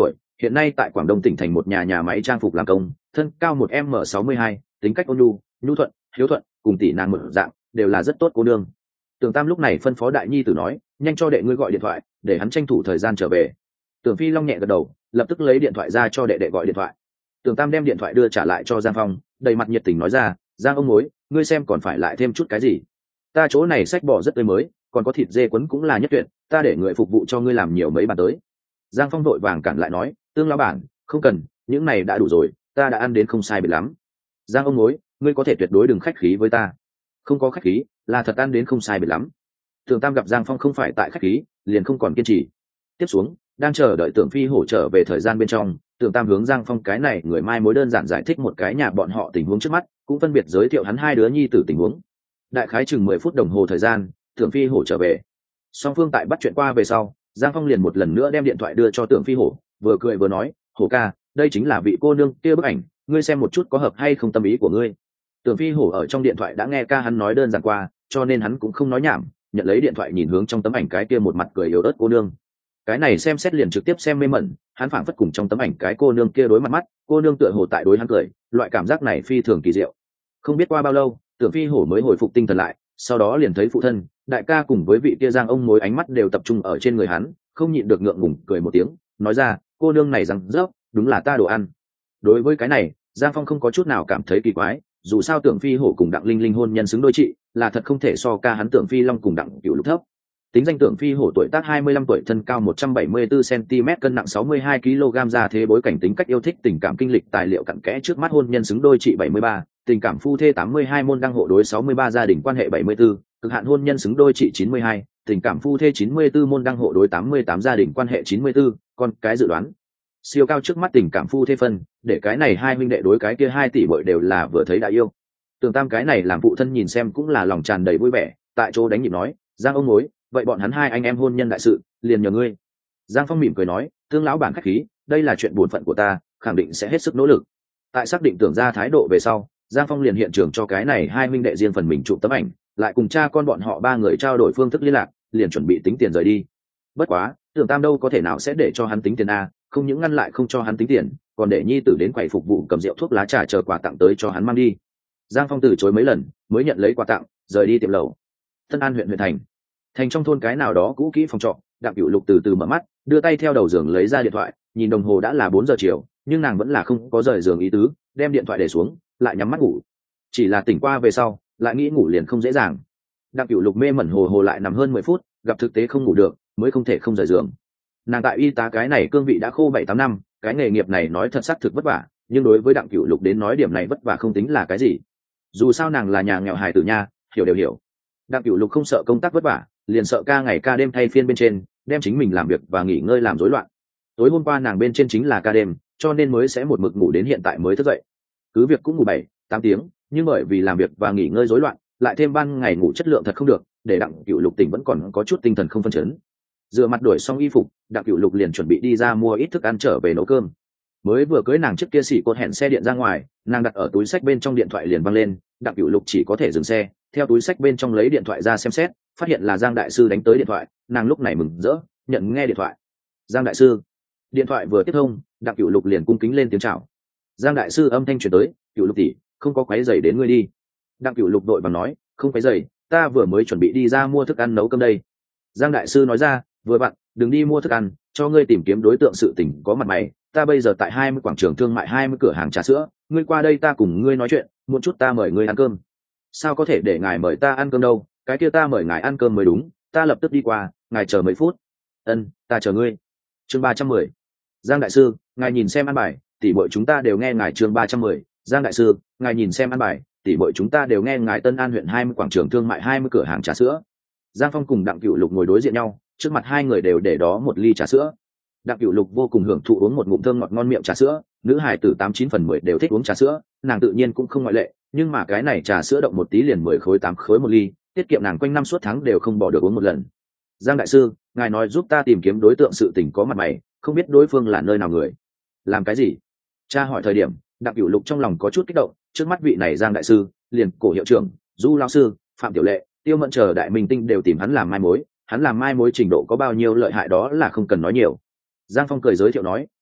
hiện nay tại Quảng Đông tỉnh thành một nhà máy trang phục làm công, thân cao 1m62, tính cách ôn nhu, nhu thuận, hiếu thuận, cùng tỷ nàng một dạng, đều là rất tốt cô nương. Tưởng Tam lúc này phân phó đại nhi tử nói, nhanh cho đệ ngươi gọi điện thoại, để hắn tranh thủ thời gian trở về. Tưởng Phi Long nhẹ gật đầu, lập tức lấy điện thoại ra cho đệ đệ gọi điện thoại. Tưởng Tam đem điện thoại đưa trả lại cho Giang Phong, đầy mặt nhiệt tình nói ra, Giang ông mối, ngươi xem còn phải lại thêm chút cái gì? Ta chỗ này sách bò rất tươi mới, còn có thịt dê quấn cũng là nhất tuyệt, ta để người phục vụ cho ngươi làm nhiều mấy bàn tới. Giang Phong vội vàng cản lại nói, Tương lão bản, không cần, những này đã đủ rồi, ta đã ăn đến không sai biệt lắm. Giang ông mối, ngươi có thể tuyệt đối đừng khách khí với ta. Không có khách khí, là thật ăn đến không sai biệt lắm. Tưởng Tam gặp Giang Phong không phải tại khách khí, liền không còn kiên trì. Tiếp xuống, đang chờ đợi Tưởng Phi hỗ trợ về thời gian bên trong, Tưởng Tam hướng Giang Phong cái này người mai mối đơn giản giải thích một cái nhà bọn họ tình huống trước mắt, cũng phân biệt giới thiệu hắn hai đứa nhi tử tình huống. Đại khái chừng 10 phút đồng hồ thời gian, Tưởng Phi hổ trở về. Song phương tại bắt chuyện qua về sau, Giang Phong liền một lần nữa đem điện thoại đưa cho Tưởng Phi hổ, vừa cười vừa nói, hổ ca, đây chính là vị cô nương kia bức ảnh, ngươi xem một chút có hợp hay không tâm ý của ngươi. Tưởng Phi hổ ở trong điện thoại đã nghe ca hắn nói đơn giản qua, cho nên hắn cũng không nói nhảm, nhận lấy điện thoại nhìn hướng trong tấm ảnh cái kia một mặt cười yếu ớt cô nương. Cái này xem xét liền trực tiếp xem mê mẩn, hắn phảng phất cùng trong tấm ảnh cái cô nương kia đối mặt mắt, cô nương tựa hồ tại đối hắn cười, loại cảm giác này phi thường kỳ diệu. Không biết qua bao lâu, Tưởng Phi hổ mới hồi phục tinh thần lại, sau đó liền thấy phụ thân, đại ca cùng với vị kia Giang ông mối ánh mắt đều tập trung ở trên người hắn, không nhịn được ngượng ngùng cười một tiếng, nói ra, cô nương này rằng rớp, đúng là ta đồ ăn. Đối với cái này, Giang Phong không có chút nào cảm thấy kỳ quái, dù sao Tưởng Phi hổ cùng Đặng Linh Linh hôn nhân xứng đôi chị, là thật không thể so ca hắn Tưởng Phi Long cùng Đặng Cửu Lục thấp. Tính danh Tưởng Phi hổ tuổi tác 25 tuổi, thân cao 174 cm, cân nặng 62 kg, ra thế bối cảnh tính cách yêu thích tình cảm kinh lịch tài liệu cặn kẽ trước mắt hôn nhân xứng đôi chị 73, tình cảm phu thê 82 môn đăng hộ đối 63 gia đình quan hệ 74, cực hạn hôn nhân xứng đôi chị 92, tình cảm phu thê 94 môn đăng hộ đối 88 gia đình quan hệ 94, con cái dự đoán siêu cao trước mắt tình cảm phu thê phân, để cái này hai huynh đệ đối cái kia 2 tỷ bội đều là vừa thấy đã yêu. Tưởng Tam cái này làm phụ thân nhìn xem cũng là lòng tràn đầy vui vẻ, tại chỗ đánh nhịp nói, Giang ông mối, vậy bọn hắn hai anh em hôn nhân đại sự liền nhờ ngươi. Giang Phong mỉm cười nói, Tương lão bản khách khí, đây là chuyện bổn phận của ta, khẳng định sẽ hết sức nỗ lực. Tại xác định Tưởng ra thái độ về sau, Giang Phong liền hiện trường cho cái này hai huynh đệ riêng phần mình chụp tấm ảnh, lại cùng cha con bọn họ ba người trao đổi phương thức liên lạc, liền chuẩn bị tính tiền rời đi. Bất quá, Tưởng Tam đâu có thể nào sẽ để cho hắn tính tiền a, không những ngăn lại không cho hắn tính tiền, còn để nhi tử đến quầy phục vụ cầm rượu thuốc lá trà chờ quà tặng tới cho hắn mang đi. Giang Phong từ chối mấy lần, mới nhận lấy quà tặng, rời đi tiệm lẩu. Tân An huyện thành. Thành trong thôn cái nào đó cũ kỹ phòng trọ, Đặng Cửu Lục từ từ mở mắt, đưa tay theo đầu giường lấy ra điện thoại, nhìn đồng hồ đã là 4 giờ chiều, nhưng nàng vẫn là không có rời giường ý tứ, đem điện thoại để xuống, lại nhắm mắt ngủ. Chỉ là tỉnh qua về sau, lại nghĩ ngủ liền không dễ dàng. Đặng Cửu Lục mê mẩn hồ hồ lại nằm hơn 10 phút, gặp thực tế không ngủ được, mới không thể không rời giường. Nàng tại y tá cái này cương vị đã khô 7-8 năm, cái nghề nghiệp này nói thật xác thực vất vả, nhưng đối với Đặng Cửu Lục đến nói điểm này vất vả không tính là cái gì. Dù sao nàng là nhà nghèo hài tử nha, hiểu đều hiểu. Đặng Cửu Lục không sợ công tác vất vả, liền sợ ca ngày ca đêm thay phiên bên trên, đem chính mình làm việc và nghỉ ngơi làm rối loạn. Tối hôm qua nàng bên trên chính là ca đêm, cho nên mới sẽ một mực ngủ đến hiện tại mới thức dậy. Cứ việc cũng ngủ 7-8 tiếng, nhưng bởi vì làm việc và nghỉ ngơi rối loạn, lại thêm ban ngày ngủ chất lượng thật không được, để Đặng Cửu Lục tỉnh vẫn còn có chút tinh thần không phân chấn. Rửa mặt đổi xong y phục, Đặng Cửu Lục liền chuẩn bị đi ra mua ít thức ăn trở về nấu cơm. Mới vừa cưới nàng trước kia xỉ cột hẹn xe điện ra ngoài, nàng đặt ở túi sách bên trong, điện thoại liền văng lên. Đặng Cửu Lục chỉ có thể dừng xe, theo túi sách bên trong lấy điện thoại ra xem xét, phát hiện là Giang đại sư đánh tới điện thoại. Nàng lúc này mừng rỡ, nhận nghe điện thoại. Giang đại sư. Điện thoại vừa tiếp thông, Đặng Cửu Lục liền cung kính lên tiếng chào. Giang đại sư âm thanh truyền tới, Cửu Lục tỷ, không có quấy rầy đến ngươi đi. Đặng Cửu Lục đội và nói, không quấy rầy, ta vừa mới chuẩn bị đi ra mua thức ăn nấu cơm đây. Giang đại sư nói ra, vừa vặn, đừng đi mua thức ăn, cho ngươi tìm kiếm đối tượng sự tình có mặt mày. Ta bây giờ tại 20 quảng trường thương mại, 20 cửa hàng trà sữa, ngươi qua đây ta cùng ngươi nói chuyện, một chút ta mời ngươi ăn cơm. Sao có thể để ngài mời ta ăn cơm đâu, cái kia ta mời ngài ăn cơm mới đúng, ta lập tức đi qua, ngài chờ mấy phút. Ân, ta chờ ngươi. Chương 310. Giang đại sư, ngài nhìn xem ăn bài, tỷ muội chúng ta đều nghe ngài. Chương 310. Giang đại sư, ngài nhìn xem ăn bài, tỷ muội chúng ta đều nghe ngài. Tân An huyện 20 quảng trường thương mại, 20 cửa hàng trà sữa. Giang Phong cùng Đặng Cửu Lục ngồi đối diện nhau, trước mặt hai người đều để đó một ly trà sữa. Đặng Cửu Lục vô cùng hưởng thụ uống một ngụm thơm ngọt ngon miệng trà sữa, nữ hài tử 89 phần 10 đều thích uống trà sữa, nàng tự nhiên cũng không ngoại lệ, nhưng mà cái này trà sữa động một tí liền 10 khối 8 khối một ly, tiết kiệm nàng quanh năm suốt tháng đều không bỏ được uống một lần. Giang đại sư, ngài nói giúp ta tìm kiếm đối tượng sự tình có mặt mày, không biết đối phương là nơi nào người. Làm cái gì? Cha hỏi thời điểm, Đặng Cửu Lục trong lòng có chút kích động, trước mắt vị này Giang đại sư, liền cổ hiệu trưởng, Du lão sư, Phạm Tiểu Lệ, Tiêu Mẫn chờ đại minh tinh đều tìm hắn làm mai mối, hắn làm mai mối trình độ có bao nhiêu lợi hại đó là không cần nói nhiều. Giang Phong cười giới thiệu nói,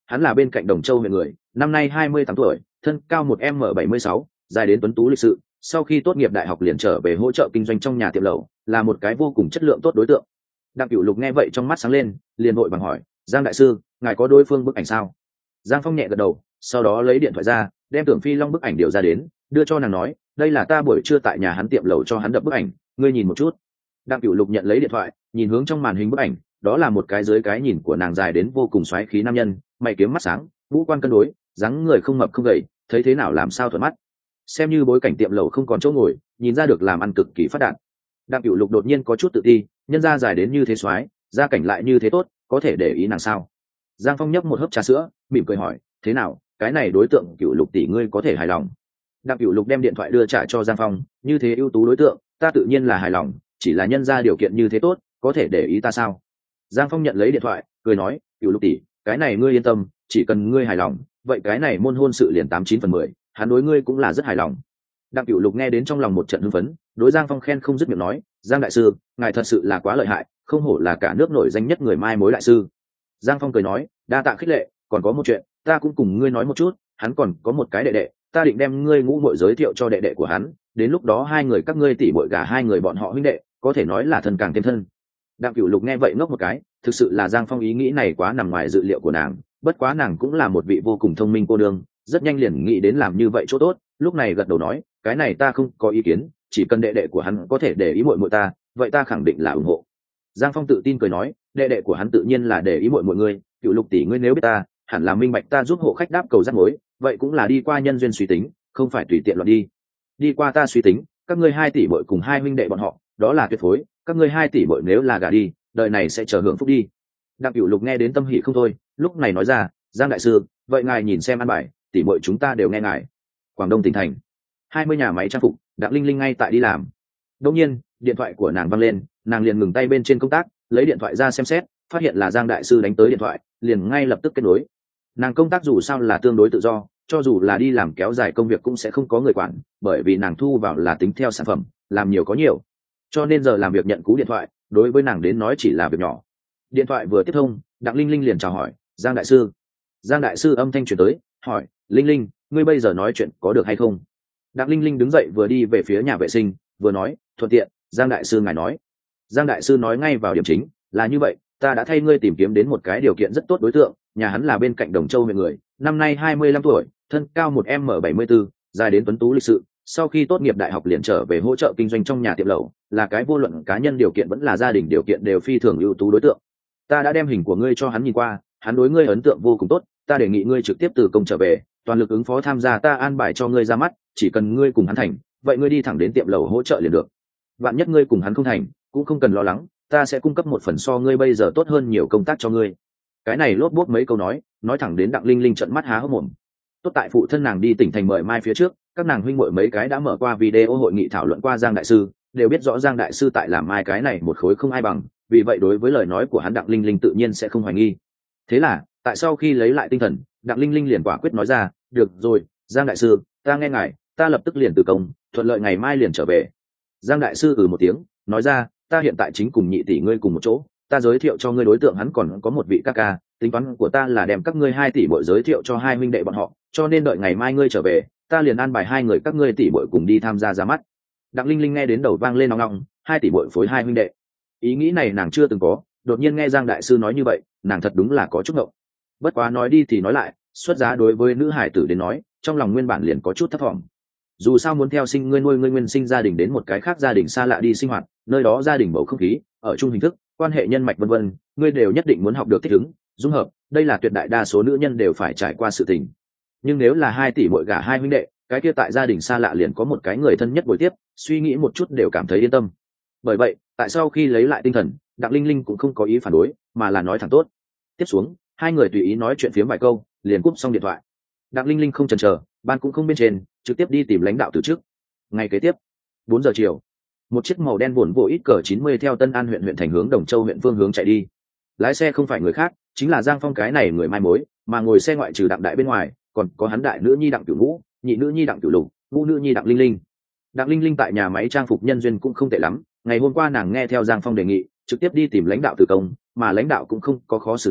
hắn là bên cạnh Đồng Châu huyện người, năm nay 28 tuổi, thân cao 1m76, dài đến tuấn tú lịch sự, sau khi tốt nghiệp đại học liền trở về hỗ trợ kinh doanh trong nhà tiệm lẩu, là một cái vô cùng chất lượng tốt đối tượng. Đặng Cửu Lục nghe vậy trong mắt sáng lên, liền vội vàng hỏi, Giang đại sư, ngài có đối phương bức ảnh sao? Giang Phong nhẹ gật đầu, sau đó lấy điện thoại ra, đem Tưởng Phi Long bức ảnh điều ra đến, đưa cho nàng nói, đây là ta buổi trưa tại nhà hắn tiệm lẩu cho hắn đập bức ảnh, ngươi nhìn một chút. Đặng Cửu Lục nhận lấy điện thoại, nhìn hướng trong màn hình bức ảnh, đó là một cái dưới cái nhìn của nàng dài đến vô cùng xoáy khí nam nhân, mày kiếm mắt sáng, ngũ quan cân đối, dáng người không mập không gầy, thấy thế nào làm sao thuận mắt. Xem như bối cảnh tiệm lẩu không còn chỗ ngồi, nhìn ra được làm ăn cực kỳ phát đạt. Đặng Cửu Lục đột nhiên có chút tự ti, nhân ra dài đến như thế xoáy, gia cảnh lại như thế tốt, có thể để ý nàng sao? Giang Phong nhấp một hớp trà sữa, mỉm cười hỏi, thế nào, cái này đối tượng Cửu Lục tỷ ngươi có thể hài lòng? Đặng Cửu Lục đem điện thoại đưa trả cho Giang Phong, như thế ưu tú đối tượng, ta tự nhiên là hài lòng, chỉ là nhân ra điều kiện như thế tốt, có thể để ý ta sao? Giang Phong nhận lấy điện thoại, cười nói, Cửu Lục tỷ, cái này ngươi yên tâm, chỉ cần ngươi hài lòng, vậy cái này môn hôn sự liền 89/10, hắn đối ngươi cũng là rất hài lòng. Đặng Cửu Lục nghe đến trong lòng một trận hưng phấn, đối Giang Phong khen không dứt miệng nói, Giang đại sư, ngài thật sự là quá lợi hại, không hổ là cả nước nổi danh nhất người mai mối đại sư. Giang Phong cười nói, đa tạ khích lệ, còn có một chuyện, ta cũng cùng ngươi nói một chút, hắn còn có một cái đệ đệ, ta định đem ngươi ngũ muội giới thiệu cho đệ đệ của hắn, đến lúc đó hai người các ngươi tỷ muội gả hai người bọn họ huynh đệ, có thể nói là thân càng thêm thân. Đặng Cửu Lục nghe vậy ngốc một cái, thực sự là Giang Phong ý nghĩ này quá nằm ngoài dự liệu của nàng, bất quá nàng cũng là một vị vô cùng thông minh cô nương, rất nhanh liền nghĩ đến làm như vậy chỗ tốt, lúc này gật đầu nói, cái này ta không có ý kiến, chỉ cần đệ đệ của hắn có thể để ý muội muội ta, vậy ta khẳng định là ủng hộ. Giang Phong tự tin cười nói, đệ đệ của hắn tự nhiên là để ý muội muội ngươi, Cửu Lục tỷ ngươi nếu biết ta, hẳn là minh bạch ta giúp hộ khách đáp cầu rắc mối, vậy cũng là đi qua nhân duyên suy tính, không phải tùy tiện loạn đi. Đi qua ta suy tính, các ngươi 2 tỷ muội cùng 2 huynh đệ bọn họ, đó là tuyệt phối, các ngươi 2 tỷ muội nếu là gả đi, đời này sẽ chờ hưởng phúc đi. Đặng Cửu Lục nghe đến tâm hỉ không thôi, lúc này nói ra, Giang đại sư, vậy ngài nhìn xem ăn bài, tỷ muội chúng ta đều nghe ngài. Quảng Đông tỉnh thành, 20 nhà máy trang phục, Đặng Linh Linh ngay tại đi làm. Đột nhiên, điện thoại của nàng vang lên, nàng liền ngừng tay bên trên công tác, lấy điện thoại ra xem xét, phát hiện là Giang đại sư đánh tới điện thoại, liền ngay lập tức kết nối. Nàng công tác dù sao là tương đối tự do, cho dù là đi làm kéo dài công việc cũng sẽ không có người quản, bởi vì nàng thu vào là tính theo sản phẩm, làm nhiều có nhiều, cho nên giờ làm việc nhận cú điện thoại đối với nàng đến nói chỉ là việc nhỏ. Điện thoại vừa tiếp thông, Đặng Linh Linh liền chào hỏi, Giang đại sư. Giang đại sư âm thanh truyền tới, hỏi, Linh Linh, ngươi bây giờ nói chuyện có được hay không? Đặng Linh Linh đứng dậy vừa đi về phía nhà vệ sinh, vừa nói, thuận tiện, Giang đại sư ngài nói. Giang đại sư nói ngay vào điểm chính, là như vậy, ta đã thay ngươi tìm kiếm đến một cái điều kiện rất tốt đối tượng, nhà hắn là bên cạnh Đồng Châu huyện người, năm nay 25 tuổi, thân cao 1m74, dài đến tuấn tú lịch sự, sau khi tốt nghiệp đại học liền trở về hỗ trợ kinh doanh trong nhà tiệm lẩu, là cái vô luận cá nhân điều kiện vẫn là gia đình điều kiện đều phi thường ưu tú đối tượng. Ta đã đem hình của ngươi cho hắn nhìn qua, hắn đối ngươi ấn tượng vô cùng tốt, ta đề nghị ngươi trực tiếp từ công trở về, toàn lực ứng phó tham gia ta an bài cho ngươi ra mắt, chỉ cần ngươi cùng hắn thành, vậy ngươi đi thẳng đến tiệm lẩu hỗ trợ liền được. Vạn nhất ngươi cùng hắn không thành, cũng không cần lo lắng, ta sẽ cung cấp một phần so ngươi bây giờ tốt hơn nhiều công tác cho ngươi. Cái này lốp bốp mấy câu nói thẳng đến Đặng Linh Linh trợn mắt há hốc mồm. Tốt tại phụ thân nàng đi tỉnh thành mời mai phía trước, các nàng huynh muội mấy cái đã mở qua video hội nghị thảo luận qua Giang đại sư, đều biết rõ Giang đại sư tại làm mai cái này một khối không ai bằng, vì vậy đối với lời nói của hắn Đặng Linh Linh tự nhiên sẽ không hoài nghi. Thế là, tại sau khi lấy lại tinh thần, Đặng Linh Linh liền quả quyết nói ra, được rồi, Giang đại sư, ta nghe ngài, ta lập tức liền từ công, thuận lợi ngày mai liền trở về. Giang đại sư một tiếng, nói ra, ta hiện tại chính cùng nhị tỷ ngươi cùng một chỗ, ta giới thiệu cho ngươi đối tượng hắn còn có một vị ca ca, tính toán của ta là đem các ngươi 2 tỷ muội giới thiệu cho 2 huynh đệ bọn họ, cho nên đợi ngày mai ngươi trở về, ta liền an bài 2 người các ngươi tỷ muội cùng đi tham gia ra mắt. Đặng Linh Linh nghe đến đầu vang lên nong nong, 2 tỷ muội phối 2 huynh đệ. Ý nghĩ này nàng chưa từng có, đột nhiên nghe Giang đại sư nói như vậy, nàng thật đúng là có chút ngộng. Bất quá nói đi thì nói lại, xuất giá đối với nữ hải tử đến nói, trong lòng nguyên bản liền có chút thấp vọng. Dù sao muốn theo sinh ngươi nuôi ngươi nguyên sinh gia đình đến một cái khác gia đình xa lạ đi sinh hoạt, nơi đó gia đình bầu không khí, ở chung hình thức, quan hệ nhân mạch vân vân, ngươi đều nhất định muốn học được thích ứng, dung hợp, đây là tuyệt đại đa số nữ nhân đều phải trải qua sự tình. Nhưng nếu là 2 tỷ muội gả 2 huynh đệ, cái kia tại gia đình xa lạ liền có một cái người thân nhất bồi tiếp, suy nghĩ một chút đều cảm thấy yên tâm. Bởi vậy, tại sau khi lấy lại tinh thần, Đặng Linh Linh cũng không có ý phản đối, mà là nói thẳng tốt. Tiếp xuống, 2 người tùy ý nói chuyện phiếm vài câu, liền cúp xong điện thoại. Đặng Linh Linh không chần chờ, ban cũng không bên trên, trực tiếp đi tìm lãnh đạo từ trước. Ngày kế tiếp, 4 giờ chiều, một chiếc màu đen Volvo XC90 theo Tân An huyện thành hướng Đồng Châu huyện phương hướng chạy đi. Lái xe không phải người khác, chính là Giang Phong cái này người mai mối, mà ngồi xe ngoại trừ Đặng đại bên ngoài, còn có hắn đại nữ nhi Đặng Cửu Ngũ, nhị nữ nhi Đặng Cửu Lục, ngũ nữ nhi Đặng Linh Linh. Đặng Linh Linh tại nhà máy trang phục nhân duyên cũng không tệ lắm, ngày hôm qua nàng nghe theo Giang Phong đề nghị, trực tiếp đi tìm lãnh đạo từ công, mà lãnh đạo cũng không có khó xử nàng,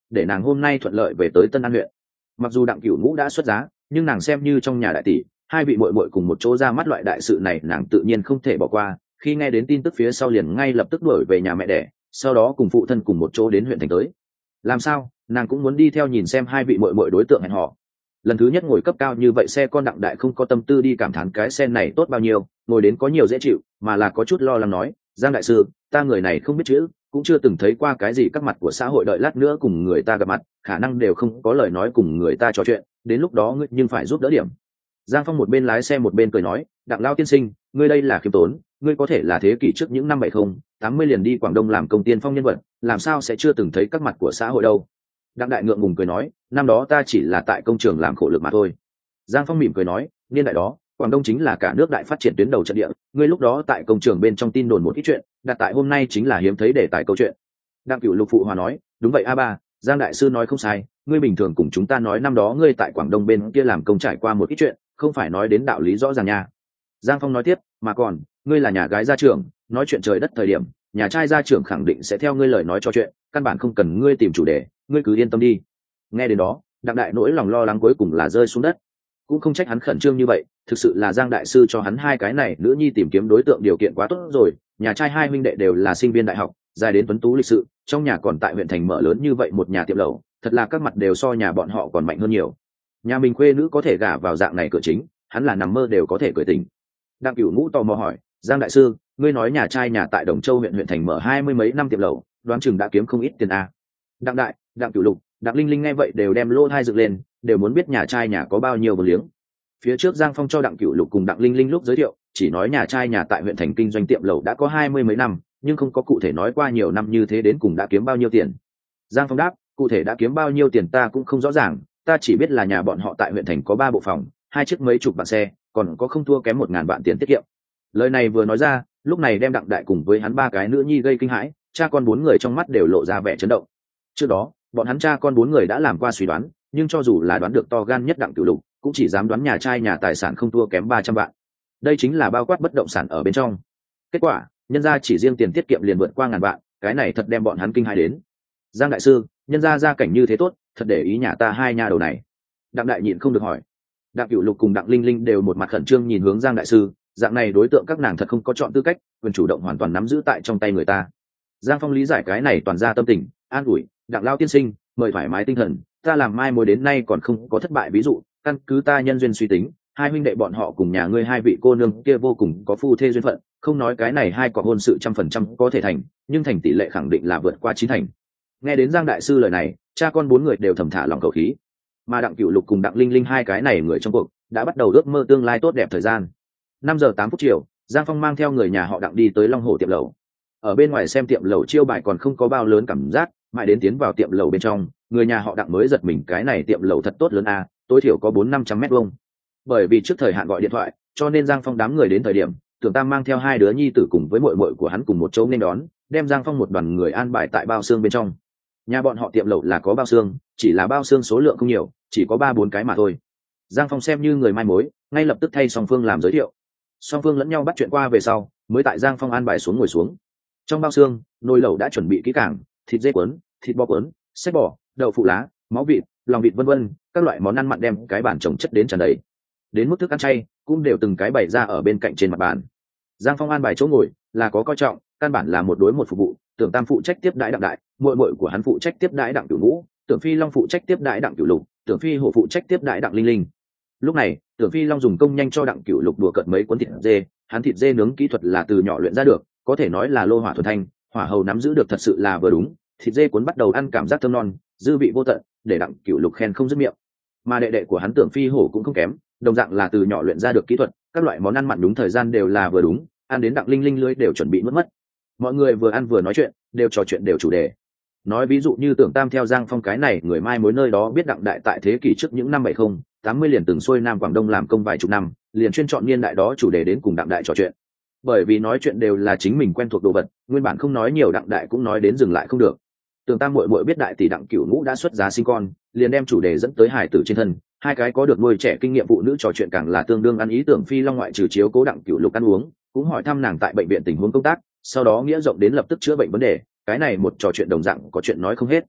để nàng hôm nay thuận lợi về tới Tân An huyện. Mặc dù Đặng Cửu Ngũ đã xuất giá, nhưng nàng xem như trong nhà đại tỷ, hai vị muội muội cùng một chỗ ra mắt loại đại sự này nàng tự nhiên không thể bỏ qua. Khi nghe đến tin tức phía sau liền ngay lập tức đuổi về nhà mẹ đẻ, sau đó cùng phụ thân cùng một chỗ đến huyện thành tới. Làm sao, nàng cũng muốn đi theo nhìn xem hai vị muội muội đối tượng hẹn hò. Lần thứ nhất ngồi cấp cao như vậy xe con, Đặng Đại không có tâm tư đi cảm thán cái xe này tốt bao nhiêu, ngồi đến có nhiều dễ chịu, mà là có chút lo lắng nói, Giang đại sư, ta người này không biết chữ, cũng chưa từng thấy qua cái gì các mặt của xã hội, đợi lát nữa cùng người ta gặp mặt khả năng đều không có lời nói cùng người ta trò chuyện, đến lúc đó ngươi nhưng phải giúp đỡ điểm. Giang Phong một bên lái xe một bên cười nói, Đặng lao tiên sinh, ngươi đây là khiêm tốn, ngươi có thể là thế kỷ trước những năm 70-80 liền đi Quảng Đông làm công tiên phong nhân vật, làm sao sẽ chưa từng thấy các mặt của xã hội đâu. Đặng Đại ngượng ngùng cười nói, năm đó ta chỉ là tại công trường làm khổ lực mà thôi. Giang Phong mỉm cười nói, niên đại đó Quảng Đông chính là cả nước đại phát triển tuyến đầu trận địa, ngươi lúc đó tại công trường bên trong tin đồn một ít chuyện, đặt tại hôm nay chính là hiếm thấy để tài câu chuyện. Đặng Cửu Lục phụ hòa nói, đúng vậy a ba, Giang đại sư nói không sai, ngươi bình thường cùng chúng ta nói năm đó ngươi tại Quảng Đông bên kia làm công trải qua một ít chuyện, không phải nói đến đạo lý rõ ràng nha. Giang Phong nói tiếp, mà còn ngươi là nhà gái gia trưởng, nói chuyện trời đất thời điểm, nhà trai gia trưởng khẳng định sẽ theo ngươi lời nói cho chuyện, căn bản không cần ngươi tìm chủ đề, ngươi cứ yên tâm đi. Nghe đến đó, Đặng Đại nỗi lòng lo lắng cuối cùng là rơi xuống đất. Cũng không trách hắn khẩn trương như vậy, thực sự là Giang đại sư cho hắn hai cái này nữ nhi tìm kiếm đối tượng điều kiện quá tốt rồi, nhà trai hai huynh đệ đều là sinh viên đại học, dài đến tuấn tú lịch sự, trong nhà còn tại huyện thành mở lớn như vậy một nhà tiệm lẩu, thật là các mặt đều so nhà bọn họ còn mạnh hơn nhiều. Nhà mình khuê nữ có thể gả vào dạng này cửa chính, hắn là nằm mơ đều có thể cười tỉnh. Đặng Cửu Ngũ tò mò hỏi, Giang đại sư, ngươi nói nhà trai nhà tại Đồng Châu huyện thành mở 20 mấy năm tiệm lẩu, đoán chừng đã kiếm không ít tiền a. Đặng Đại, Đặng Cửu Lục, Đặng Linh Linh nghe vậy đều đem lỗ tai dựng lên, đều muốn biết nhà trai nhà có bao nhiêu vốn liếng. Phía trước Giang Phong cho Đặng Cửu Lục cùng Đặng Linh Linh lúc giới thiệu, chỉ nói nhà trai nhà tại huyện thành kinh doanh tiệm lẩu đã có 20 mấy năm, nhưng không có cụ thể nói qua nhiều năm như thế đến cùng đã kiếm bao nhiêu tiền. Giang Phong đáp, cụ thể đã kiếm bao nhiêu tiền ta cũng không rõ ràng, ta chỉ biết là nhà bọn họ tại huyện thành có 3 bộ phòng, 2 chiếc mấy chục vạn xe, còn có không thua kém 1000 vạn tiền tiết kiệm. Lời này vừa nói ra, lúc này đem Đặng Đại cùng với hắn 3 cái nữ nhi gây kinh hãi, cha con 4 người trong mắt đều lộ ra vẻ chấn động. Trước đó, bọn hắn cha con 4 người đã làm qua suy đoán, nhưng cho dù là đoán được to gan nhất Đặng Cửu Lục, cũng chỉ dám đoán nhà trai nhà tài sản không thua kém 300 vạn. Đây chính là bao quát bất động sản ở bên trong. Kết quả, nhân gia chỉ riêng tiền tiết kiệm liền vượt qua 1000 vạn, cái này thật đem bọn hắn kinh hãi đến. Giang đại sư, nhân gia gia cảnh như thế tốt, thật để ý nhà ta hai nha đầu này. Đặng Đại nhịn không được hỏi. Đặng Cửu Lục cùng Đặng Linh Linh đều một mặt khẩn trương nhìn hướng Giang đại sư, dạng này đối tượng các nàng thật không có chọn tư cách, quyền chủ động hoàn toàn nắm giữ tại trong tay người ta. Giang Phong lý giải cái này toàn ra tâm tình, an ủi, Đặng lao tiên sinh, mời thoải mái tinh thần, ta làm mai mối đến nay còn không có thất bại ví dụ, căn cứ ta nhân duyên suy tính, hai huynh đệ bọn họ cùng nhà ngươi hai vị cô nương kia vô cùng có phu thê duyên phận, không nói cái này hai có hôn sự 100% có thể thành, nhưng thành tỷ lệ khẳng định là vượt qua 9 thành. Nghe đến Giang đại sư lời này, cha con 4 người đều thầm thả lòng khẩu khí. Mà Đặng Cửu Lục cùng Đặng Linh Linh hai cái này người trong cuộc đã bắt đầu ước mơ tương lai tốt đẹp thời gian. 5 giờ 8 phút chiều, Giang Phong mang theo người nhà họ Đặng đi tới Long Hồ tiệm lẩu. Ở bên ngoài xem tiệm lẩu chiêu bài còn không có bao lớn cảm giác, mãi đến tiến vào tiệm lẩu bên trong, người nhà họ Đặng mới giật mình, cái này tiệm lẩu thật tốt lớn a, tối thiểu có 400-500 mét vuông. Bởi vì trước thời hạn gọi điện thoại, cho nên Giang Phong đám người đến thời điểm, Tưởng Tam mang theo hai đứa nhi tử cùng với muội muội của hắn cùng một chỗ nên đón, đem Giang Phong một đoàn người an bài tại bao xương bên trong. Nhà bọn họ tiệm lẩu là có bao xương, chỉ là bao xương số lượng không nhiều, chỉ có 3-4 cái mà thôi. Giang Phong xem như người mai mối, ngay lập tức thay song phương làm giới thiệu. Song phương lẫn nhau bắt chuyện qua về sau, mới tại Giang Phong an bài xuống ngồi xuống. Trong bao xương, nồi lẩu đã chuẩn bị kỹ càng, thịt dê cuốn, thịt bò cuốn, xếp bò, đậu phụ lá, máu vịt, lòng vịt vân vân, các loại món ăn mặn đem cái bàn chồng chất đến tràn đầy. Đến mức thức ăn chay cũng đều từng cái bày ra ở bên cạnh trên mặt bàn. Giang Phong an bài chỗ ngồi là có coi trọng, căn bản là một đối một phục vụ. Tưởng Tam phụ trách tiếp đãi Đặng Đại, muội muội của hắn phụ trách tiếp đãi Đặng Cửu Ngũ, Tưởng Phi Long phụ trách tiếp đãi Đặng Cửu Lục, Tưởng Phi Hổ phụ trách tiếp đãi Đặng Linh Linh. Lúc này, Tưởng Phi Long dùng công nhanh cho Đặng Cửu Lục đùa cợt mấy cuốn thịt dê, hắn thịt dê nướng kỹ thuật là từ nhỏ luyện ra được, có thể nói là lô hỏa thuần thanh, hỏa hầu nắm giữ được thật sự là vừa đúng. Thịt dê cuốn bắt đầu ăn cảm giác thơm non, dư vị vô tận, để Đặng Cửu Lục khen không dứt miệng. Mà đệ đệ của hắn Tưởng Phi Hổ cũng không kém, đồng dạng là từ nhỏ luyện ra được kỹ thuật, các loại món ăn mặn đúng thời gian đều là vừa đúng, ăn đến Đặng Linh Linh lưỡi đều chuẩn bị nuốt mất. Mọi người vừa ăn vừa nói chuyện, đều trò chuyện đều chủ đề. Nói ví dụ như Tưởng Tam theo Giang Phong cái này người mai mối nơi đó biết Đặng Đại tại thế kỷ trước những năm 70-80 liền từng xuôi Nam Quảng Đông làm công vài chục năm, liền chuyên chọn niên đại đó chủ đề đến cùng Đặng Đại trò chuyện. Bởi vì nói chuyện đều là chính mình quen thuộc đồ vật, nguyên bản không nói nhiều Đặng Đại cũng nói đến dừng lại không được. Tưởng Tam muội muội biết đại tỷ Đặng Cửu Ngũ đã xuất giá sinh con, liền đem chủ đề dẫn tới hài tử trên thân, hai cái có được nuôi trẻ kinh nghiệm phụ nữ trò chuyện càng là tương đương ăn ý. Tưởng Phi Long ngoại trừ chiếu cố Đặng Cửu Lục ăn uống, cũng hỏi thăm nàng tại bệnh viện tình huống công tác, sau đó nghĩa rộng đến lập tức chữa bệnh vấn đề, cái này một trò chuyện đồng dạng có chuyện nói không hết.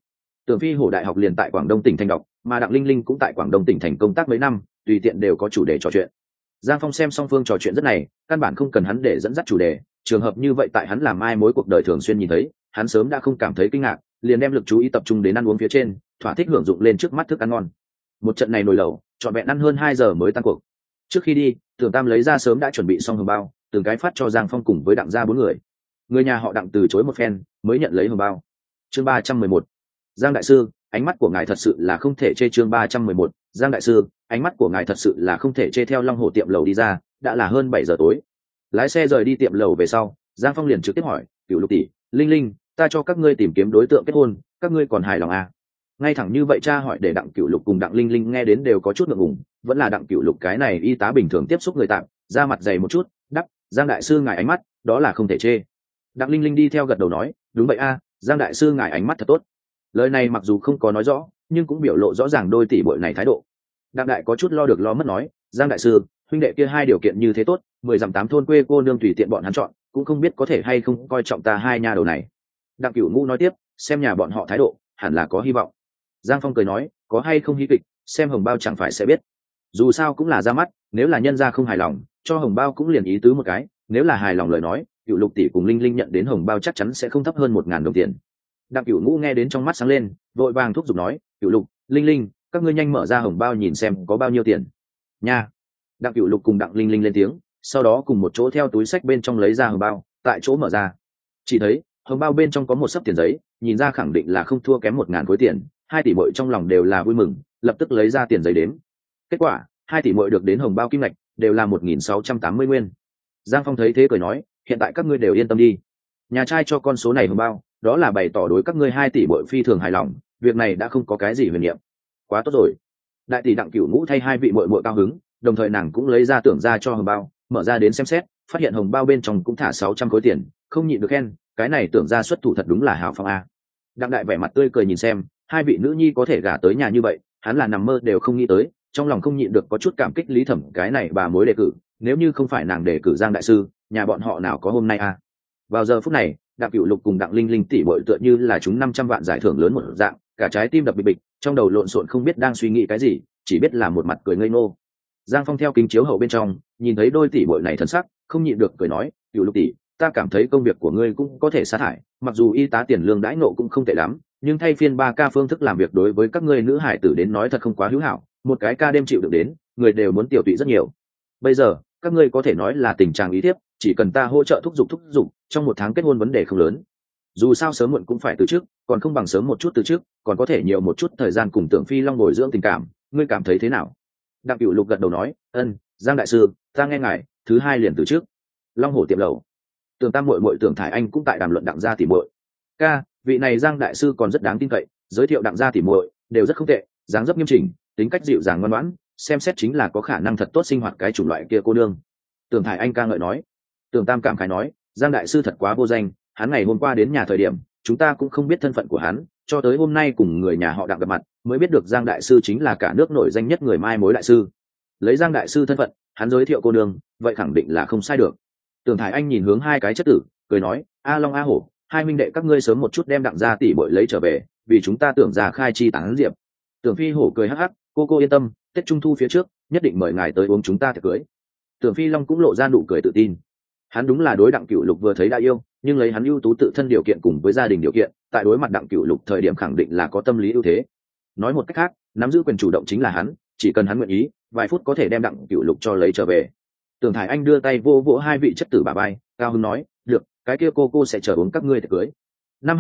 Tưởng Phi Hổ đại học liền tại Quảng Đông tỉnh thành đọc, mà Đặng Linh Linh cũng tại Quảng Đông tỉnh thành công tác mấy năm, tùy tiện đều có chủ đề trò chuyện. Giang Phong xem song phương trò chuyện rất này, căn bản không cần hắn để dẫn dắt chủ đề, trường hợp như vậy tại hắn làm ai mối cuộc đời thường xuyên nhìn thấy, hắn sớm đã không cảm thấy kinh ngạc, liền đem lực chú ý tập trung đến ăn uống phía trên, thỏa thích hưởng dụng lên trước mắt thức ăn ngon. Một trận này nồi lẩu, trọn vẹn ăn hơn 2 giờ mới tan cuộc. Trước khi đi, Tưởng Tam lấy ra sớm đã chuẩn bị xong hồng bao, từng cái phát cho Giang Phong cùng với Đặng gia 4 người. Người nhà họ Đặng từ chối một phen, mới nhận lấy hồng bao. Chương 311. Giang đại sư, ánh mắt của ngài thật sự là không thể chê. Chương 311. Giang đại sư, ánh mắt của ngài thật sự là không thể chê. Theo Long Hồ tiệm lầu đi ra, đã là hơn 7 giờ tối. Lái xe rời đi tiệm lầu về sau, Giang Phong liền trực tiếp hỏi, "Cửu Lục tỷ, Linh Linh, ta cho các ngươi tìm kiếm đối tượng kết hôn, các ngươi còn hài lòng à?" Ngay thẳng như vậy cha hỏi để Đặng Cửu Lục cùng Đặng Linh Linh nghe đến đều có chút ngượng ngùng, vẫn là Đặng Cửu Lục cái này y tá bình thường tiếp xúc người tạm, da mặt dày một chút, đắp, "Giang đại sư ngài ánh mắt, đó là không thể chê." Đặng Linh Linh đi theo gật đầu nói, "Đúng vậy a, Giang đại sư ngài ánh mắt thật tốt." Lời này mặc dù không có nói rõ, nhưng cũng biểu lộ rõ ràng đôi tỷ muội này thái độ. Đặng đại có chút lo được lo mất nói, "Giang đại sư, huynh đệ kia hai điều kiện như thế tốt, 10 dặm 8 thôn quê cô nương tùy tiện bọn hắn chọn, cũng không biết có thể hay không coi trọng ta hai nha đầu này." Đặng Cửu Ngũ nói tiếp, "Xem nhà bọn họ thái độ, hẳn là có hy vọng." Giang Phong cười nói, "Có hay không hí kịch, xem hồng bao chẳng phải sẽ biết. Dù sao cũng là ra mắt, nếu là nhân gia không hài lòng, cho hồng bao cũng liền ý tứ một cái, nếu là hài lòng lời nói, Cửu Lục tỷ cùng Linh Linh nhận đến hồng bao chắc chắn sẽ không thấp hơn 1.000 đồng tiền." Đặng Cửu Ngũ nghe đến trong mắt sáng lên, vội vàng thúc giục nói, "Cửu Lục, Linh Linh, các ngươi nhanh mở ra hồng bao nhìn xem có bao nhiêu tiền." Nha. Đặng Cửu Lục cùng Đặng Linh Linh lên tiếng, sau đó cùng một chỗ theo túi xách bên trong lấy ra hồng bao, tại chỗ mở ra. Chỉ thấy hồng bao bên trong có một xấp tiền giấy, nhìn ra khẳng định là không thua kém 1.000 khối tiền. Hai tỷ muội trong lòng đều là vui mừng, lập tức lấy ra tiền giấy đếm. Kết quả, hai tỷ muội được đến hồng bao kim ngạch đều là 1.680 nguyên. Giang Phong thấy thế cười nói, "Hiện tại các ngươi đều yên tâm đi. Nhà trai cho con số này hồng bao, đó là bày tỏ đối các ngươi hai tỷ muội phi thường hài lòng, việc này đã không có cái gì huyền niệm. Quá tốt rồi." Đại tỷ Đặng Cửu Ngũ thay hai vị muội muội cao hứng, đồng thời nàng cũng lấy ra tưởng ra cho hồng bao, mở ra đến xem xét, phát hiện hồng bao bên trong cũng thả 600 khối tiền, không nhịn được khen, "Cái này tưởng ra xuất thủ thật đúng là hào phóng a." Đặng đại vẻ mặt tươi cười nhìn xem, hai vị nữ nhi có thể gả tới nhà như vậy, hắn là nằm mơ đều không nghĩ tới, trong lòng không nhịn được có chút cảm kích Lý Thẩm cái này bà mối đề cử, nếu như không phải nàng đề cử Giang đại sư, nhà bọn họ nào có hôm nay a. Vào giờ phút này, Đặng Cửu Lục cùng Đặng Linh Linh tỷ muội tựa như là chúng 500 vạn giải thưởng lớn một dạng, cả trái tim đập bịch bịch, trong đầu lộn xộn không biết đang suy nghĩ cái gì, chỉ biết là một mặt cười ngây ngô. Giang Phong theo kính chiếu hậu bên trong, nhìn thấy đôi tỷ muội này thần sắc, không nhịn được cười nói, "Cửu Lục tỷ, ta cảm thấy công việc của ngươi cũng có thể sa thải, mặc dù y tá tiền lương đãi ngộ cũng không tệ lắm, nhưng thay phiên 3 ca phương thức làm việc đối với các ngươi nữ hải tử đến nói thật không quá hữu hảo, một cái ca đêm chịu được đến, người đều muốn tiểu tụy rất nhiều. Bây giờ, các ngươi có thể nói là tình trạng ý thiếp, chỉ cần ta hỗ trợ thúc giục, trong 1 tháng kết hôn vấn đề không lớn. Dù sao sớm muộn cũng phải từ trước, còn không bằng sớm một chút từ trước, còn có thể nhiều một chút thời gian cùng Tưởng Phi Long bồi dưỡng tình cảm, ngươi cảm thấy thế nào?" Đặng Cửu Lục gật đầu nói, "Ân, Giang đại sư, ta nghe ngài, thứ hai liền từ trước." Long Hổ tiệm lầu, Tưởng Tam muội muội Tưởng Thải Anh cũng tại đàm luận Đặng gia tỷ muội. "Ca, vị này Giang đại sư còn rất đáng tin cậy, giới thiệu Đặng gia tỷ muội đều rất không tệ, dáng dấp nghiêm chỉnh, tính cách dịu dàng ngoan ngoãn, xem xét chính là có khả năng thật tốt sinh hoạt cái chủng loại kia cô đương." Tưởng Thải Anh ca ngợi nói. Tưởng Tam cảm khái nói, "Giang đại sư thật quá vô danh, hắn ngày hôm qua đến nhà thời điểm, chúng ta cũng không biết thân phận của hắn, cho tới hôm nay cùng người nhà họ Đặng gặp mặt, mới biết được Giang đại sư chính là cả nước nổi danh nhất người mai mối đại sư. Lấy Giang đại sư thân phận, hắn giới thiệu cô nương, vậy khẳng định là không sai được." Tưởng Thải Anh nhìn hướng hai cái chất tử, cười nói, "A Long A Hổ, hai minh đệ các ngươi sớm một chút đem Đặng gia tỷ muội lấy trở về, vì chúng ta Tưởng gia khai chi tán diệp." Tưởng Phi Hổ cười hắc hắc, cô yên tâm, Tết Trung thu phía trước, nhất định mời ngài tới uống chúng ta tiệc cưới." Tưởng Phi Long cũng lộ ra nụ cười tự tin. Hắn đúng là đối Đặng Cửu Lục vừa thấy đã yêu, nhưng lấy hắn ưu tú tự thân điều kiện cùng với gia đình điều kiện, tại đối mặt Đặng Cửu Lục thời điểm khẳng định là có tâm lý ưu thế. Nói một cách khác, nắm giữ quyền chủ động chính là hắn, chỉ cần hắn nguyện ý, vài phút có thể đem Đặng Cửu Lục cho lấy trở về. Tưởng Thải Anh đưa tay vô vỗ hai vị chất tử bà bay, cao hứng nói, "Được, cái kia cô sẽ chờ uống các ngươi tiệc cưới." Năm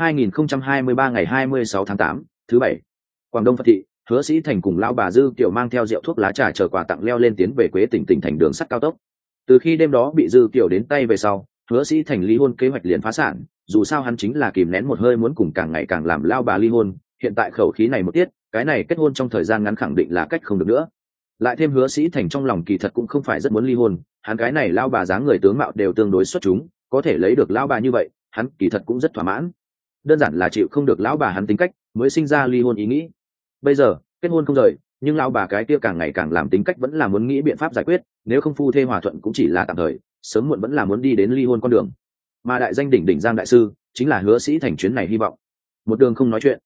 2023 ngày 26 tháng 8, thứ bảy, Quảng Đông Phật thị, Hứa Sĩ Thành cùng lão bà Dư Kiều mang theo rượu thuốc lá trà chờ quà tặng leo lên tiến về Quế tỉnh thành đường sắt cao tốc. Từ khi đêm đó bị Dư Kiều đến tay về sau, Hứa Sĩ Thành ly hôn kế hoạch liền phá sản, dù sao hắn chính là kìm nén một hơi muốn cùng càng ngày càng làm lao bà ly hôn, hiện tại khẩu khí này một tiết, cái này kết hôn trong thời gian ngắn khẳng định là cách không được nữa. Lại thêm Hứa Sĩ Thành trong lòng kỳ thật cũng không phải rất muốn ly hôn, hắn cái này lao bà dáng người tướng mạo đều tương đối xuất chúng, có thể lấy được lao bà như vậy, hắn kỳ thật cũng rất thỏa mãn. Đơn giản là chịu không được lão bà hắn tính cách, mới sinh ra ly hôn ý nghĩ. Bây giờ, kết hôn không rời, nhưng lao bà cái kia càng ngày càng làm tính cách vẫn là muốn nghĩ biện pháp giải quyết, nếu không phu thê hòa thuận cũng chỉ là tạm thời, sớm muộn vẫn là muốn đi đến ly hôn con đường. Mà đại danh đỉnh đỉnh Giang đại sư chính là Hứa Sĩ Thành chuyến này hy vọng. Một đường không nói chuyện,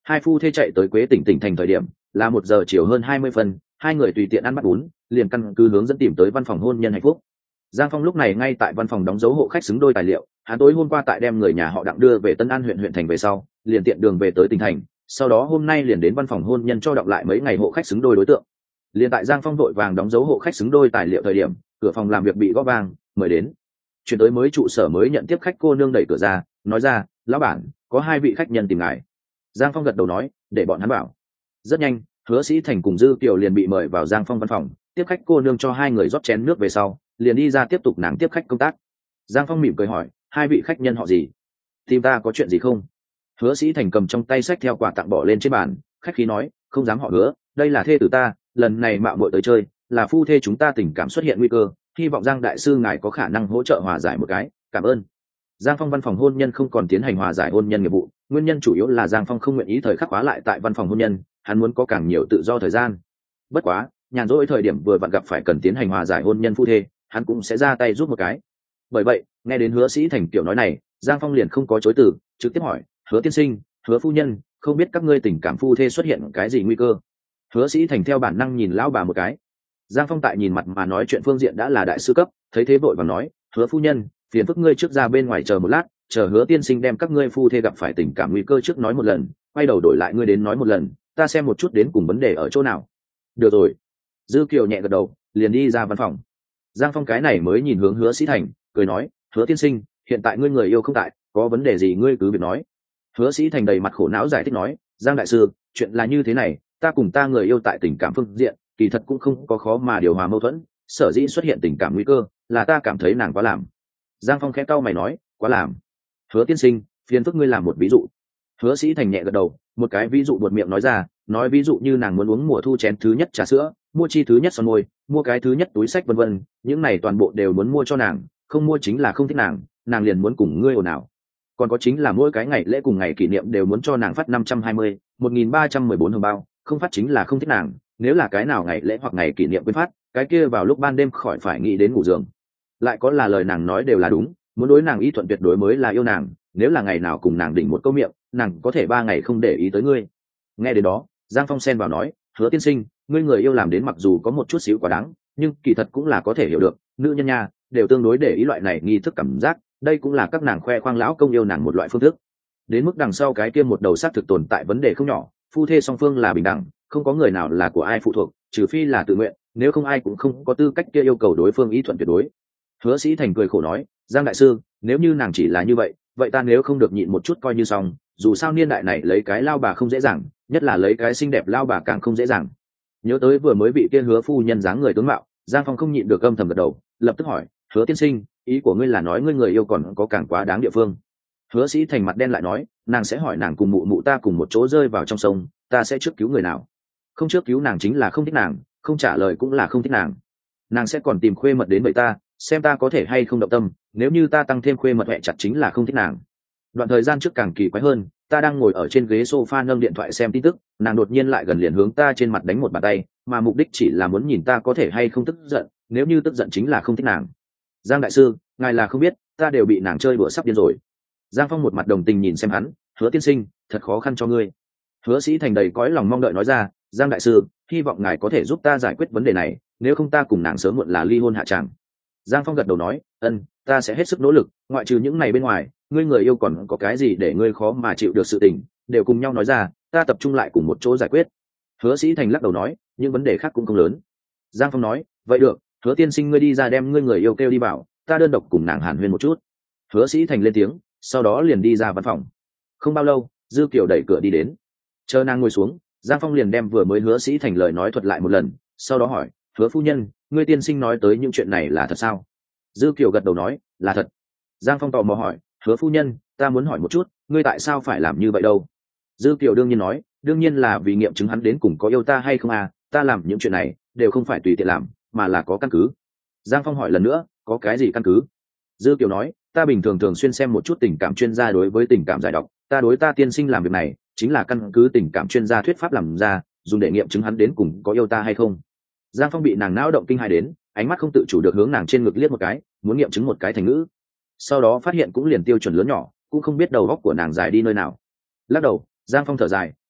Hai phu thê chạy tới Quế tỉnh thành thời điểm là 1 giờ chiều hơn 20 phân, hai người tùy tiện ăn bát bún, liền căn cứ hướng dẫn tìm tới văn phòng hôn nhân hạnh phúc. Giang Phong lúc này ngay tại văn phòng đóng dấu hộ khách xứng đôi tài liệu, hắn tối hôm qua tại đem người nhà họ Đặng đưa về Tân An huyện thành về sau, liền tiện đường về tới tỉnh thành, sau đó hôm nay liền đến văn phòng hôn nhân cho đọc lại mấy ngày hộ khách xứng đôi đối tượng. Liền tại Giang Phong vội vàng đóng dấu hộ khách xứng đôi tài liệu thời điểm, cửa phòng làm việc bị gõ vang, mời đến. Chuyển tới mới trụ sở mới nhận tiếp khách cô nương đẩy cửa ra, nói ra, lão bản, có 2 vị khách nhân tìm ngài. Giang Phong gật đầu nói, để bọn hắn bảo. Rất nhanh, Hứa Sĩ Thành cùng Dư Kiều liền bị mời vào Giang Phong văn phòng, tiếp khách cô nương cho 2 người rót chén nước về sau, liền đi ra tiếp tục nàng tiếp khách công tác. Giang Phong mỉm cười hỏi, 2 vị khách nhân họ gì? Tìm ta có chuyện gì không? Hứa Sĩ Thành cầm trong tay sách theo quà tặng bỏ lên trên bàn, khách khí nói, không dám họ Hứa, đây là thê tử ta, lần này mạo muội tới chơi, là phu thê chúng ta tình cảm xuất hiện nguy cơ, hy vọng Giang đại sư ngài có khả năng hỗ trợ hòa giải một cái, cảm ơn. Giang Phong văn phòng hôn nhân không còn tiến hành hòa giải hôn nhân nghiệp vụ, nguyên nhân chủ yếu là Giang Phong không nguyện ý thời khắc khóa lại tại văn phòng hôn nhân, hắn muốn có càng nhiều tự do thời gian. Bất quá, nhàn rỗi thời điểm vừa vặn gặp phải cần tiến hành hòa giải hôn nhân phu thê, hắn cũng sẽ ra tay giúp một cái. Bởi vậy, nghe đến Hứa Sĩ Thành kiểu nói này, Giang Phong liền không có chối từ, trực tiếp hỏi, Hứa tiên sinh, Hứa phu nhân, không biết các ngươi tình cảm phu thê xuất hiện cái gì nguy cơ? Hứa Sĩ Thành theo bản năng nhìn lão bà một cái. Giang Phong tại nhìn mặt mà nói chuyện phương diện đã là đại sư cấp, thấy thế vội vàng nói, Hứa phu nhân, phiền phức ngươi trước ra bên ngoài chờ một lát, chờ Hứa tiên sinh đem các ngươi phu thê gặp phải tình cảm nguy cơ trước nói một lần, quay đầu đổi lại ngươi đến nói một lần, ta xem một chút đến cùng vấn đề ở chỗ nào. Được rồi. Dư Kiều nhẹ gật đầu, liền đi ra văn phòng. Giang Phong cái này mới nhìn hướng Hứa Sĩ Thành, cười nói, Hứa tiên sinh, hiện tại ngươi người yêu không tại, có vấn đề gì ngươi cứ việc nói. Hứa Sĩ Thành đầy mặt khổ não giải thích nói, Giang đại sư, chuyện là như thế này, ta cùng ta người yêu tại tình cảm phương diện, kỳ thật cũng không có khó mà điều hòa mâu thuẫn, sở dĩ xuất hiện tình cảm nguy cơ, là ta cảm thấy nàng quá làm. Giang Phong khẽ cau mày nói, quá làm. Hứa tiên sinh, phiền phức ngươi làm một ví dụ. Hứa Sĩ Thành nhẹ gật đầu, một cái ví dụ buột miệng nói ra, nói ví dụ như nàng muốn uống mùa thu chén thứ nhất trà sữa, mua chi thứ nhất son môi, mua cái thứ nhất túi sách vân vân, những này toàn bộ đều muốn mua cho nàng, không mua chính là không thích nàng liền muốn cùng ngươi ồn ào. Còn có chính là mỗi cái ngày lễ cùng ngày kỷ niệm đều muốn cho nàng phát 520, 1314 hồng bao, không phát chính là không thích nàng, nếu là cái nào ngày lễ hoặc ngày kỷ niệm quên phát, cái kia vào lúc ban đêm khỏi phải nghĩ đến ngủ giường. Lại có là lời nàng nói đều là đúng, muốn đối nàng y thuận tuyệt đối mới là yêu nàng, nếu là ngày nào cùng nàng đỉnh một câu miệng, nàng có thể 3 ngày không để ý tới ngươi. Nghe đến đó, Giang Phong xen vào nói, Hứa tiên sinh, ngươi người yêu làm đến mặc dù có một chút xíu quá đáng, nhưng kỳ thật cũng là có thể hiểu được, nữ nhân nha đều tương đối để ý loại này nghi thức cảm giác, đây cũng là các nàng khoe khoang lão công yêu nàng một loại phương thức. Đến mức đằng sau cái kia một đầu xác thực tồn tại vấn đề không nhỏ, phu thê song phương là bình đẳng, không có người nào là của ai phụ thuộc, trừ phi là tự nguyện, nếu không ai cũng không có tư cách kia yêu cầu đối phương ý thuận tuyệt đối. Hứa Sĩ Thành cười khổ nói, Giang đại sư, nếu như nàng chỉ là như vậy, vậy ta nếu không được nhịn một chút coi như xong, dù sao niên đại này lấy cái lao bà không dễ dàng, nhất là lấy cái xinh đẹp lao bà càng không dễ dàng. Nhớ tới vừa mới bị kia Hứa phu nhân dáng người tướng mạo, Giang Phong không nhịn được âm thầm gật đầu, lập tức hỏi, Hứa tiên sinh, ý của ngươi là nói ngươi người yêu còn có càng quá đáng địa phương? Hứa Sĩ Thành mặt đen lại nói, nàng sẽ hỏi nàng cùng mụ mụ ta cùng một chỗ rơi vào trong sông, ta sẽ trước cứu người nào? Không trước cứu nàng chính là không thích nàng, không trả lời cũng là không thích nàng. Nàng sẽ còn tìm khuê mật đến bậy ta, xem ta có thể hay không động tâm, nếu như ta tăng thêm khuê mật hẹ chặt chính là không thích nàng. Đoạn thời gian trước càng kỳ quái hơn, ta đang ngồi ở trên ghế sofa nâng điện thoại xem tin tức, nàng đột nhiên lại gần liền hướng ta trên mặt đánh một bàn tay, mà mục đích chỉ là muốn nhìn ta có thể hay không tức giận, nếu như tức giận chính là không thích nàng. Giang đại sư, ngài là không biết, ta đều bị nàng chơi đùa sắp điên rồi. Giang Phong một mặt đồng tình nhìn xem hắn, Hứa tiên sinh, thật khó khăn cho ngươi. Hứa Sĩ Thành đầy cõi lòng mong đợi nói ra, Giang đại sư, hy vọng ngài có thể giúp ta giải quyết vấn đề này, nếu không ta cùng nàng sớm muộn là ly hôn hạ tràng. Giang Phong gật đầu nói, ta sẽ hết sức nỗ lực, ngoại trừ những này bên ngoài, ngươi người yêu còn có cái gì để ngươi khó mà chịu được sự tình, đều cùng nhau nói ra, ta tập trung lại cùng một chỗ giải quyết. Hứa Sĩ Thành lắc đầu nói, những vấn đề khác cũng không lớn. Giang Phong nói, vậy được, Hứa tiên sinh ngươi đi ra đem ngươi người yêu kêu đi bảo, ta đơn độc cùng nàng hàn huyên một chút. Hứa Sĩ Thành lên tiếng, sau đó liền đi ra văn phòng. Không bao lâu, Dư Kiều đẩy cửa đi đến, chờ nàng ngồi xuống, Giang Phong liền đem vừa mới Hứa Sĩ Thành lời nói thuật lại một lần, sau đó hỏi, Hứa phu nhân, ngươi tiên sinh nói tới những chuyện này là thật sao? Dư Kiều gật đầu nói, là thật. Giang Phong tò mò hỏi, Hứa phu nhân, ta muốn hỏi một chút, ngươi tại sao phải làm như vậy đâu? Dư Kiều đương nhiên nói, đương nhiên là vì nghiệm chứng hắn đến cùng có yêu ta hay không à, ta làm những chuyện này đều không phải tùy tiện làm, mà là có căn cứ. Giang Phong hỏi lần nữa, có cái gì căn cứ? Dư Kiều nói, ta bình thường thường xuyên xem một chút tình cảm chuyên gia đối với tình cảm giải độc, ta đối ta tiên sinh làm việc này chính là căn cứ tình cảm chuyên gia thuyết pháp làm ra, dùng để nghiệm chứng hắn đến cùng có yêu ta hay không. Giang Phong bị nàng não động kinh hãi đến, ánh mắt không tự chủ được hướng nàng trên ngực liếc một cái, muốn nghiệm chứng một cái thành ngữ. Sau đó phát hiện cũng liền tiêu chuẩn lớn nhỏ, cũng không biết đầu óc của nàng dài đi nơi nào. Lắc đầu, Giang Phong thở dài,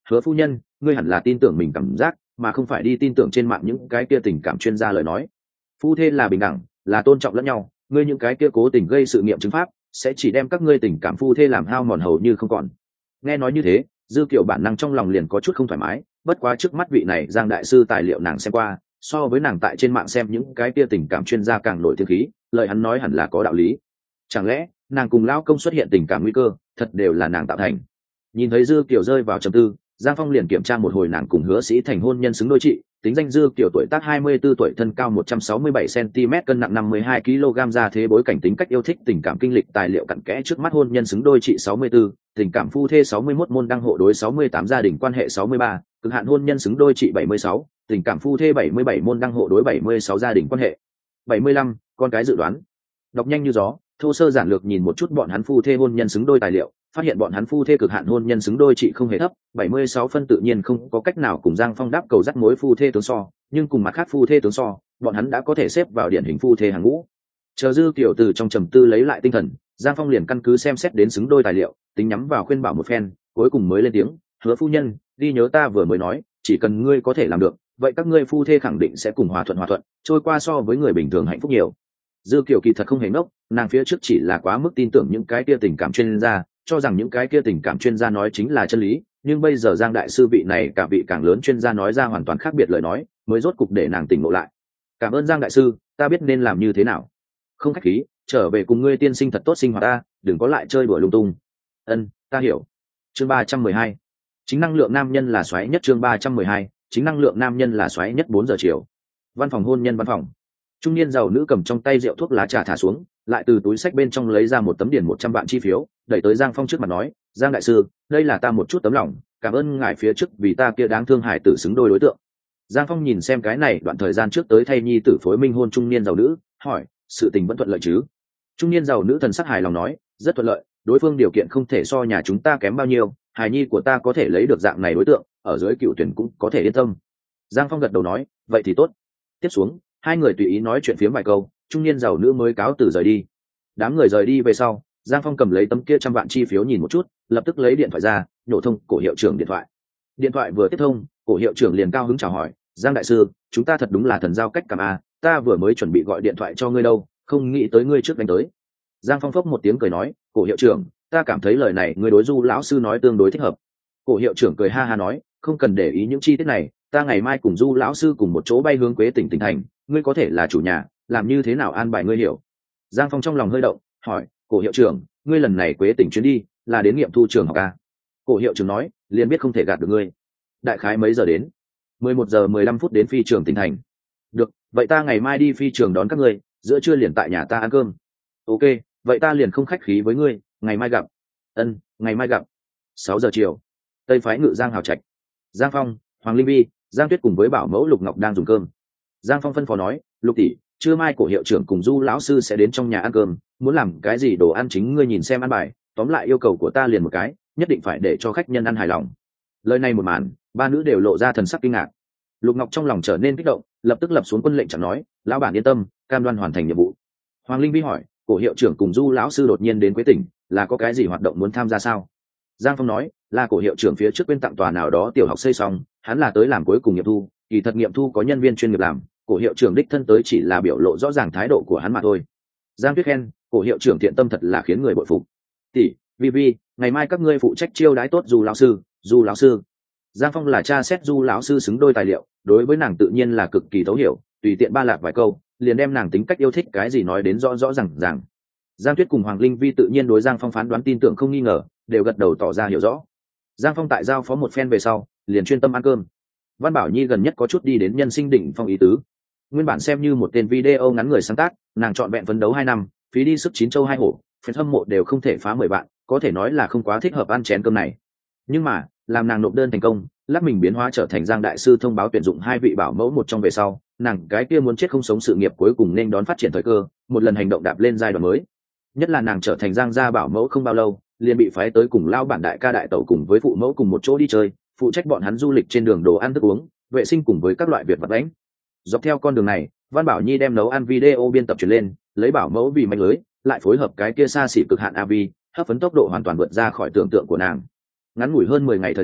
Hứa phu nhân, ngươi hẳn là tin tưởng mình cảm giác mà không phải đi tin tưởng trên mạng những cái kia tình cảm chuyên gia lời nói. Phu thê là bình đẳng, là tôn trọng lẫn nhau, ngươi những cái kia cố tình gây sự nghiệm chứng pháp sẽ chỉ đem các ngươi tình cảm phu thê làm hao mòn hầu như không còn. Nghe nói như thế, Dư Kiều bản năng trong lòng liền có chút không thoải mái, bất quá trước mắt vị này Giang đại sư tài liệu nàng xem qua, so với nàng tại trên mạng xem những cái kia tình cảm chuyên gia càng nổi tiếng khí, lời hắn nói hẳn là có đạo lý. Chẳng lẽ nàng cùng lão công xuất hiện tình cảm nguy cơ thật đều là nàng tạo thành? Nhìn thấy Dư Kiều rơi vào trầm tư, Giang Phong liền kiểm tra một hồi nàng cùng Hứa Sĩ Thành hôn nhân xứng đôi chị, tính danh Dư Kiều tuổi tác 24 tuổi, thân cao 167 cm, cân nặng 52 kg, ra thế bối cảnh tính cách yêu thích tình cảm kinh lịch tài liệu cặn kẽ trước mắt hôn nhân xứng đôi chị 64, tình cảm phu thê 61, môn đăng hộ đối 68, gia đình quan hệ 63, cực hạn hôn nhân xứng đôi chị 76, tình cảm phu thê 77, môn đăng hộ đối 76, gia đình quan hệ 75, con cái dự đoán. Đọc nhanh như gió, thô sơ giản lược nhìn một chút bọn hắn phu thê hôn nhân xứng đôi tài liệu, phát hiện bọn hắn phu thê cực hạn hôn nhân xứng đôi chị không hề thấp, 76 phân tự nhiên không có cách nào cùng Giang Phong đáp cầu dắt mối phu thê tướng so, nhưng cùng mặt khác phu thê tướng so, bọn hắn đã có thể xếp vào điển hình phu thê hàng ngũ. Chờ Dư Kiều từ trong trầm tư lấy lại tinh thần, Giang Phong liền căn cứ xem xét đến xứng đôi tài liệu, tính nhắm vào khuyên bảo một phen, cuối cùng mới lên tiếng, Hứa phu nhân, ghi nhớ ta vừa mới nói, chỉ cần ngươi có thể làm được, vậy các ngươi phu thê khẳng định sẽ cùng hòa thuận, trôi qua so với người bình thường hạnh phúc nhiều. Dư Kiều kỳ thật không hề ngốc, nàng phía trước chỉ là quá mức tin tưởng những cái kia tình cảm chuyên gia, cho rằng những cái kia tình cảm chuyên gia nói chính là chân lý, nhưng bây giờ Giang đại sư vị này cả vị càng lớn chuyên gia nói ra hoàn toàn khác biệt lời nói, mới rốt cục để nàng tỉnh ngộ lại. Cảm ơn Giang đại sư, ta biết nên làm như thế nào. Không khách khí, trở về cùng ngươi tiên sinh thật tốt sinh hoạt ta, đừng có lại chơi đùa lung tung. Ân, ta hiểu. Chương 312. Chính năng lượng nam nhân là xoáy nhất. Chương 312. Chính năng lượng nam nhân là xoáy nhất. 4 giờ chiều. Văn phòng hôn nhân văn phòng. Trung niên giàu nữ cầm trong tay rượu thuốc lá trà thả xuống, lại từ túi xách bên trong lấy ra một tấm điển 100 vạn chi phiếu, đẩy tới Giang Phong trước mặt nói, Giang đại sư, đây là ta một chút tấm lòng, cảm ơn ngài phía trước vì ta kia đáng thương hải tử xứng đôi đối tượng. Giang Phong nhìn xem cái này đoạn thời gian trước tới thay nhi tử phối minh hôn trung niên giàu nữ, hỏi, sự tình vẫn thuận lợi chứ? Trung niên giàu nữ thần sắc hài lòng nói, rất thuận lợi, đối phương điều kiện không thể so nhà chúng ta kém bao nhiêu, hài nhi của ta có thể lấy được dạng này đối tượng, ở dưới cựu tuyển cũng có thể yên tâm. Giang Phong gật đầu nói, vậy thì tốt. Tiếp xuống, hai người tùy ý nói chuyện phiếm vài câu, trung niên giàu nữ mới cáo từ rời đi. Đám người rời đi về sau, Giang Phong cầm lấy tấm kia 100 vạn chi phiếu nhìn một chút, lập tức lấy điện thoại ra, nhổ thông cổ hiệu trưởng điện thoại. Điện thoại vừa tiếp thông, cổ hiệu trưởng liền cao hứng chào hỏi, Giang đại sư, chúng ta thật đúng là thần giao cách cảm a, ta vừa mới chuẩn bị gọi điện thoại cho ngươi đâu, không nghĩ tới ngươi trước đánh tới. Giang Phong phốc một tiếng cười nói, cổ hiệu trưởng, ta cảm thấy lời này ngươi đối Du lão sư nói tương đối thích hợp. Cổ hiệu trưởng cười ha ha nói, không cần để ý những chi tiết này, ta ngày mai cùng Du lão sư cùng một chỗ bay hướng Quế tỉnh tỉnh thành, ngươi có thể là chủ nhà, làm như thế nào an bài ngươi hiểu. Giang Phong trong lòng hơi động, hỏi, cổ hiệu trưởng, ngươi lần này Quế tỉnh chuyến đi là đến nghiệm thu trường học a? Cổ hiệu trưởng nói, liền biết không thể gạt được ngươi. Đại khái mấy giờ đến? 11 giờ 15 phút đến phi trường tỉnh thành. Được, vậy ta ngày mai đi phi trường đón các ngươi, giữa trưa liền tại nhà ta ăn cơm. Ok, vậy ta liền không khách khí với ngươi, ngày mai gặp. Ân, ngày mai gặp. 6 giờ chiều. Tây phái Ngự Giang hào trạch. Giang Phong, Hoàng Linh Vi, Giang Tuyết cùng với bảo mẫu Lục Ngọc đang dùng cơm. Giang Phong phân phó nói, Lục tỷ, trưa mai cổ hiệu trưởng cùng Du lão sư sẽ đến trong nhà ăn cơm, muốn làm cái gì đồ ăn chính ngươi nhìn xem ăn bài, tóm lại yêu cầu của ta liền một cái, nhất định phải để cho khách nhân ăn hài lòng. Lời này một màn, ba nữ đều lộ ra thần sắc kinh ngạc. Lục Ngọc trong lòng trở nên kích động, lập tức lập xuống quân lệnh chẳng nói, lão bản yên tâm, cam đoan hoàn thành nhiệm vụ. Hoàng Linh Vi hỏi, cổ hiệu trưởng cùng Du lão sư đột nhiên đến Quế tỉnh, là có cái gì hoạt động muốn tham gia sao? Giang Phong nói, là cổ hiệu trưởng phía trước bên tặng tòa nào đó tiểu học xây xong, hắn là tới làm cuối cùng nghiệm thu, kỳ thật nghiệm thu có nhân viên chuyên nghiệp làm, cổ hiệu trưởng đích thân tới chỉ là biểu lộ rõ ràng thái độ của hắn mà thôi. Giang Tuyết khen, cổ hiệu trưởng thiện tâm thật là khiến người bội phục. Tỷ, Vi, ngày mai các ngươi phụ trách chiêu đãi tốt Du lão sư. Giang Phong là cha xét Du lão sư xứng đôi tài liệu, đối với nàng tự nhiên là cực kỳ thấu hiểu, tùy tiện ba lạc vài câu, liền đem nàng tính cách yêu thích cái gì nói đến rõ rõ ràng. Giang Tuyết cùng Hoàng Linh Vi tự nhiên đối Giang Phong phán đoán tin tưởng không nghi ngờ, đều gật đầu tỏ ra hiểu rõ. Giang Phong tại giao phó một phen về sau, liền chuyên tâm ăn cơm. Văn Bảo Nhi gần nhất có chút đi đến nhân sinh đỉnh phong ý tứ. Nguyên bản xem như một tên video ngắn người sáng tác, nàng chọn vẹn phấn đấu 2 năm, phí đi sức 9 châu 2 hổ, fan hâm mộ đều không thể phá 10 vạn, có thể nói là không quá thích hợp ăn chén cơm này. Nhưng mà, làm nàng nộp đơn thành công, lắc mình biến hóa trở thành Giang đại sư thông báo tuyển dụng 2 vị bảo mẫu một trong về sau, nàng cái kia muốn chết không sống sự nghiệp cuối cùng nên đón phát triển thời cơ, một lần hành động đạp lên giai đoạn mới. Nhất là nàng trở thành Giang gia bảo mẫu không bao lâu, liền bị phái tới cùng lao bản đại ca đại tẩu cùng với phụ mẫu cùng một chỗ đi chơi, phụ trách bọn hắn du lịch trên đường đồ ăn thức uống, vệ sinh cùng với các loại việc vặt vãnh. Dọc theo con đường này, Văn Bảo Nhi đem nấu ăn video biên tập truyền lên, lấy bảo mẫu vì manh lưới, lại phối hợp cái kia xa xỉ cực hạn AV, hấp phấn tốc độ hoàn toàn vượt ra khỏi tưởng tượng của nàng. Ngắn ngủi hơn 10 ngày thời gian,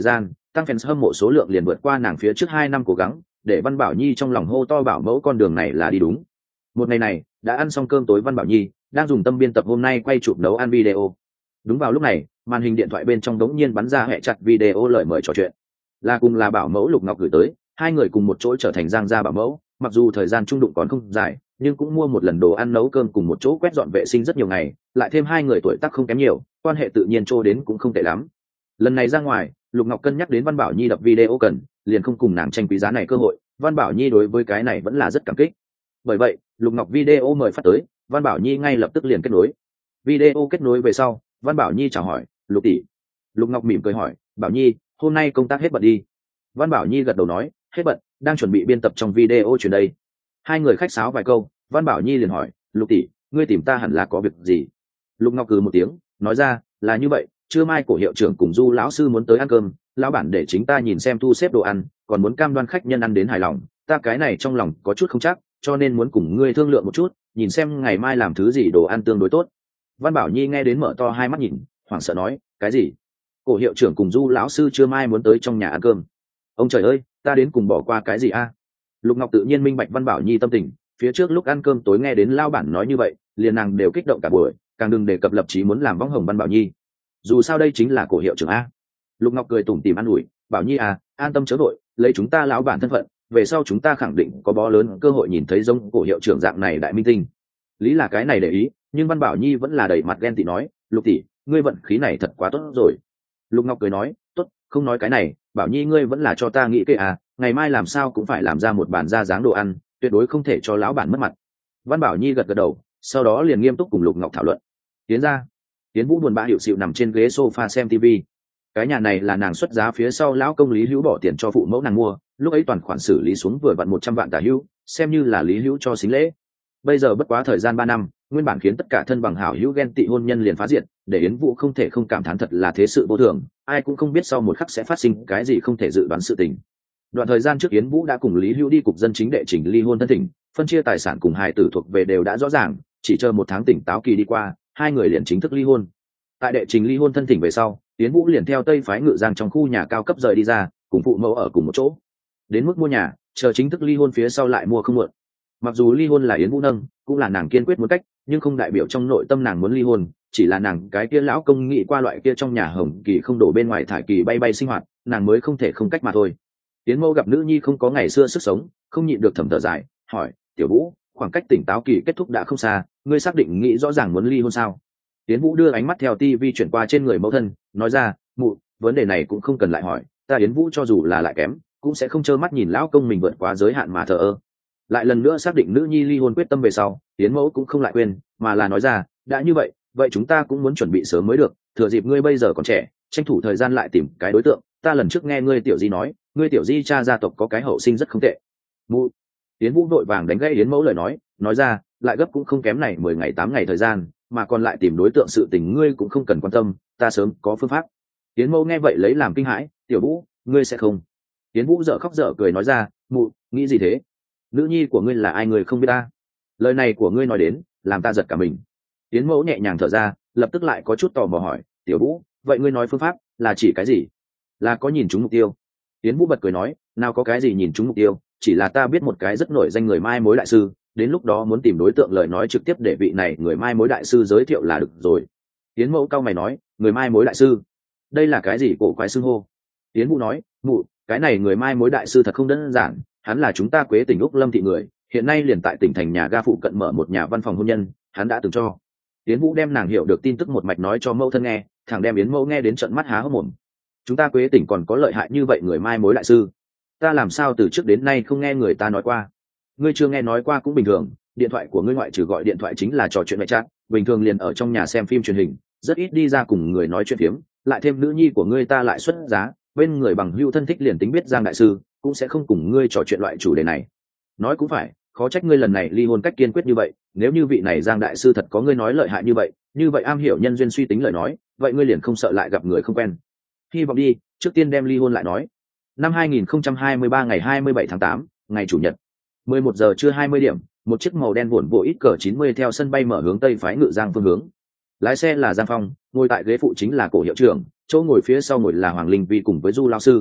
tăng fans hâm mộ số lượng liền vượt qua nàng phía trước 2 năm cố gắng, để Văn Bảo Nhi trong lòng hô to bảo mẫu con đường này là đi đúng. Một ngày này, đã ăn xong cơm tối Văn Bảo Nhi đang dùng tâm biên tập hôm nay quay chụp nấu ăn video. Đúng vào lúc này, màn hình điện thoại bên trong đống nhiên bắn ra hệ chặt video lời mời trò chuyện. Là cùng là bảo mẫu Lục Ngọc gửi tới, hai người cùng một chỗ trở thành Giang gia bảo mẫu, mặc dù thời gian chung đụng còn không dài, nhưng cũng mua một lần đồ ăn nấu cơm cùng một chỗ quét dọn vệ sinh rất nhiều ngày, lại thêm hai người tuổi tác không kém nhiều, quan hệ tự nhiên trô đến cũng không tệ lắm. Lần này ra ngoài, Lục Ngọc cân nhắc đến Văn Bảo Nhi đập video cần, liền không cùng nàng tranh quý giá này cơ hội, Văn Bảo Nhi đối với cái này vẫn là rất cảm kích. Bởi vậy, Lục Ngọc video mời phát tới, Văn Bảo Nhi ngay lập tức liền kết nối. Video kết nối về sau, Văn Bảo Nhi chào hỏi, Lục tỷ. Lục Ngọc mỉm cười hỏi, Bảo Nhi, hôm nay công tác hết bận đi? Văn Bảo Nhi gật đầu nói, hết bận, đang chuẩn bị biên tập trong video truyền đây. Hai người khách sáo vài câu, Văn Bảo Nhi liền hỏi, Lục tỷ, ngươi tìm ta hẳn là có việc gì? Lục Ngọc cười một tiếng, nói ra, là như vậy, trưa mai cổ hiệu trưởng cùng Du lão sư muốn tới ăn cơm, lão bản để chính ta nhìn xem thu xếp đồ ăn, còn muốn cam đoan khách nhân ăn đến hài lòng, ta cái này trong lòng có chút không chắc, cho nên muốn cùng ngươi thương lượng một chút, nhìn xem ngày mai làm thứ gì đồ ăn tương đối tốt. Văn Bảo Nhi nghe đến mở to hai mắt nhìn, hoảng sợ nói, cái gì? Cổ hiệu trưởng cùng Du lão sư trưa mai muốn tới trong nhà ăn cơm? Ông trời ơi, ta đến cùng bỏ qua cái gì a? Lục Ngọc tự nhiên minh bạch Văn Bảo Nhi tâm tình, phía trước lúc ăn cơm tối nghe đến lao bản nói như vậy, liền nàng đều kích động cả buổi, càng đừng đề cập lập chí muốn làm võng hồng Văn Bảo Nhi. Dù sao đây chính là cổ hiệu trưởng a. Lục Ngọc cười tủm tỉm an ủi, Bảo Nhi à, an tâm chớ vội, lấy chúng ta lão bản thân phận, về sau chúng ta khẳng định có bó lớn cơ hội nhìn thấy giống cổ hiệu trưởng dạng này đại minh tinh. Lý là cái này để ý, nhưng Văn Bảo Nhi vẫn là đầy mặt ghen tị nói, Lục tỷ, ngươi vận khí này thật quá tốt rồi. Lục Ngọc cười nói, tốt, không nói cái này, Bảo Nhi ngươi vẫn là cho ta nghĩ kệ à, ngày mai làm sao cũng phải làm ra một bàn ra dáng đồ ăn, tuyệt đối không thể cho lão bản mất mặt. Văn Bảo Nhi gật gật đầu, sau đó liền nghiêm túc cùng Lục Ngọc thảo luận. Tiến ra, Tiến Vũ buồn bã hiệu xịu nằm trên ghế sofa xem TV. Cái nhà này là nàng xuất giá phía sau lão công Lý Hữu bỏ tiền cho phụ mẫu nàng mua, lúc ấy toàn khoản xử lý xuống vừa vặn 100 vạn tả hữu, xem như là Lý Hữu cho xính lễ. Bây giờ bất quá thời gian 3 năm, nguyên bản khiến tất cả thân bằng hảo hữu ghen tị hôn nhân liền phá diệt, để Yến Vũ không thể không cảm thán thật là thế sự vô thường, ai cũng không biết sau một khắc sẽ phát sinh cái gì không thể dự đoán sự tình. Đoạn thời gian trước Yến Vũ đã cùng Lý Hữu đi cục dân chính đệ trình ly hôn thân thỉnh, phân chia tài sản cùng hài tử thuộc về đều đã rõ ràng, chỉ chờ 1 tháng tỉnh táo kỳ đi qua, hai người liền chính thức ly hôn. Tại đệ trình ly hôn thân thỉnh về sau, Yến Vũ liền theo Tây phái Ngự Giang trong khu nhà cao cấp rời đi ra, cùng phụ mẫu ở cùng một chỗ. Đến mức mua nhà, chờ chính thức ly hôn phía sau lại mua không muộn. Mặc dù ly hôn là Yến Vũ nâng, cũng là nàng kiên quyết muốn cách, nhưng không đại biểu trong nội tâm nàng muốn ly hôn, chỉ là nàng cái kia lão công nghĩ qua loại kia trong nhà hồng kỳ không đổ bên ngoài thải kỳ bay bay sinh hoạt, nàng mới không thể không cách mà thôi. Yến Mẫu gặp nữ nhi không có ngày xưa sức sống, không nhịn được thầm thở dài, hỏi, Tiểu Vũ, khoảng cách tỉnh táo kỳ kết thúc đã không xa, ngươi xác định nghĩ rõ ràng muốn ly hôn sao? Yến Vũ đưa ánh mắt theo tivi chuyển qua trên người mẫu thân, nói ra, mụ, vấn đề này cũng không cần lại hỏi, ta Yến Vũ cho dù là lại kém, cũng sẽ không trơ mắt nhìn lão công mình vượt quá giới hạn mà thờ ơ. Lại lần nữa xác định nữ nhi ly hôn quyết tâm về sau, Yến Mẫu cũng không lại quên, mà là nói ra, đã như vậy, vậy chúng ta cũng muốn chuẩn bị sớm mới được, thừa dịp ngươi bây giờ còn trẻ, tranh thủ thời gian lại tìm cái đối tượng. Ta lần trước nghe ngươi tiểu di nói, ngươi tiểu di cha gia tộc có cái hậu sinh rất không tệ. Mụ. Yến Vũ vội vàng đánh gãy Yến Mẫu lời nói ra, lại gấp cũng không kém này 10 ngày 8 ngày thời gian, mà còn lại tìm đối tượng sự tình ngươi cũng không cần quan tâm, ta sớm có phương pháp. Yến Mẫu nghe vậy lấy làm kinh hãi, Tiểu Vũ, ngươi sẽ không? Yến Vũ dở khóc dở cười nói ra, mụ, nghĩ gì thế? Nữ nhi của ngươi là ai người không biết ta? Lời này của ngươi nói đến, làm ta giật cả mình. Yến Mẫu nhẹ nhàng thở ra, lập tức lại có chút tò mò hỏi, Tiểu Vũ, vậy ngươi nói phương pháp là chỉ cái gì? Là có nhìn trúng mục tiêu? Yến Vũ bật cười nói, nào có cái gì nhìn trúng mục tiêu, chỉ là ta biết một cái rất nổi danh người mai mối đại sư, đến lúc đó muốn tìm đối tượng lời nói trực tiếp để vị này người mai mối đại sư giới thiệu là được rồi. Yến Mẫu cau mày nói, người mai mối đại sư, đây là cái gì cổ quái xưng hô? Yến Vũ nói, mụ, cái này người mai mối đại sư thật không đơn giản, hắn là chúng ta Quế tỉnh Úc Lâm thị người, hiện nay liền tại tỉnh thành nhà ga phụ cận mở một nhà văn phòng hôn nhân, hắn đã từng cho. Yến Vũ đem nàng hiểu được tin tức một mạch nói cho mẫu thân nghe, thằng đem Yến Mẫu nghe đến trợn mắt há hốc mồm. Chúng ta Quế tỉnh còn có lợi hại như vậy người mai mối đại sư? Ta làm sao từ trước đến nay không nghe người ta nói qua? Ngươi chưa nghe nói qua cũng bình thường, điện thoại của ngươi ngoại trừ gọi điện thoại chính là trò chuyện ngoại chat, bình thường liền ở trong nhà xem phim truyền hình, rất ít đi ra cùng người nói chuyện phiếm, lại thêm nữ nhi của ngươi ta lại xuất giá, bên người bằng hữu thân thích liền tính biết Giang đại sư, cũng sẽ không cùng ngươi trò chuyện loại chủ đề này. Nói cũng phải, khó trách ngươi lần này ly hôn cách kiên quyết như vậy, nếu như vị này Giang đại sư thật có ngươi nói lợi hại như vậy am hiểu nhân duyên suy tính lời nói, vậy ngươi liền không sợ lại gặp người không quen. Hy vọng đi, trước tiên đem ly hôn lại nói. Năm 2023 ngày 27 tháng 8, ngày chủ nhật. 11 giờ trưa 20 điểm, một chiếc màu đen vụn bộ ít cỡ 90 theo sân bay mở hướng Tây phái Ngự Giang phương hướng. Lái xe là Giang Phong, ngồi tại ghế phụ chính là cổ hiệu trưởng, chỗ ngồi phía sau ngồi là Hoàng Linh Vi cùng với Du lão sư,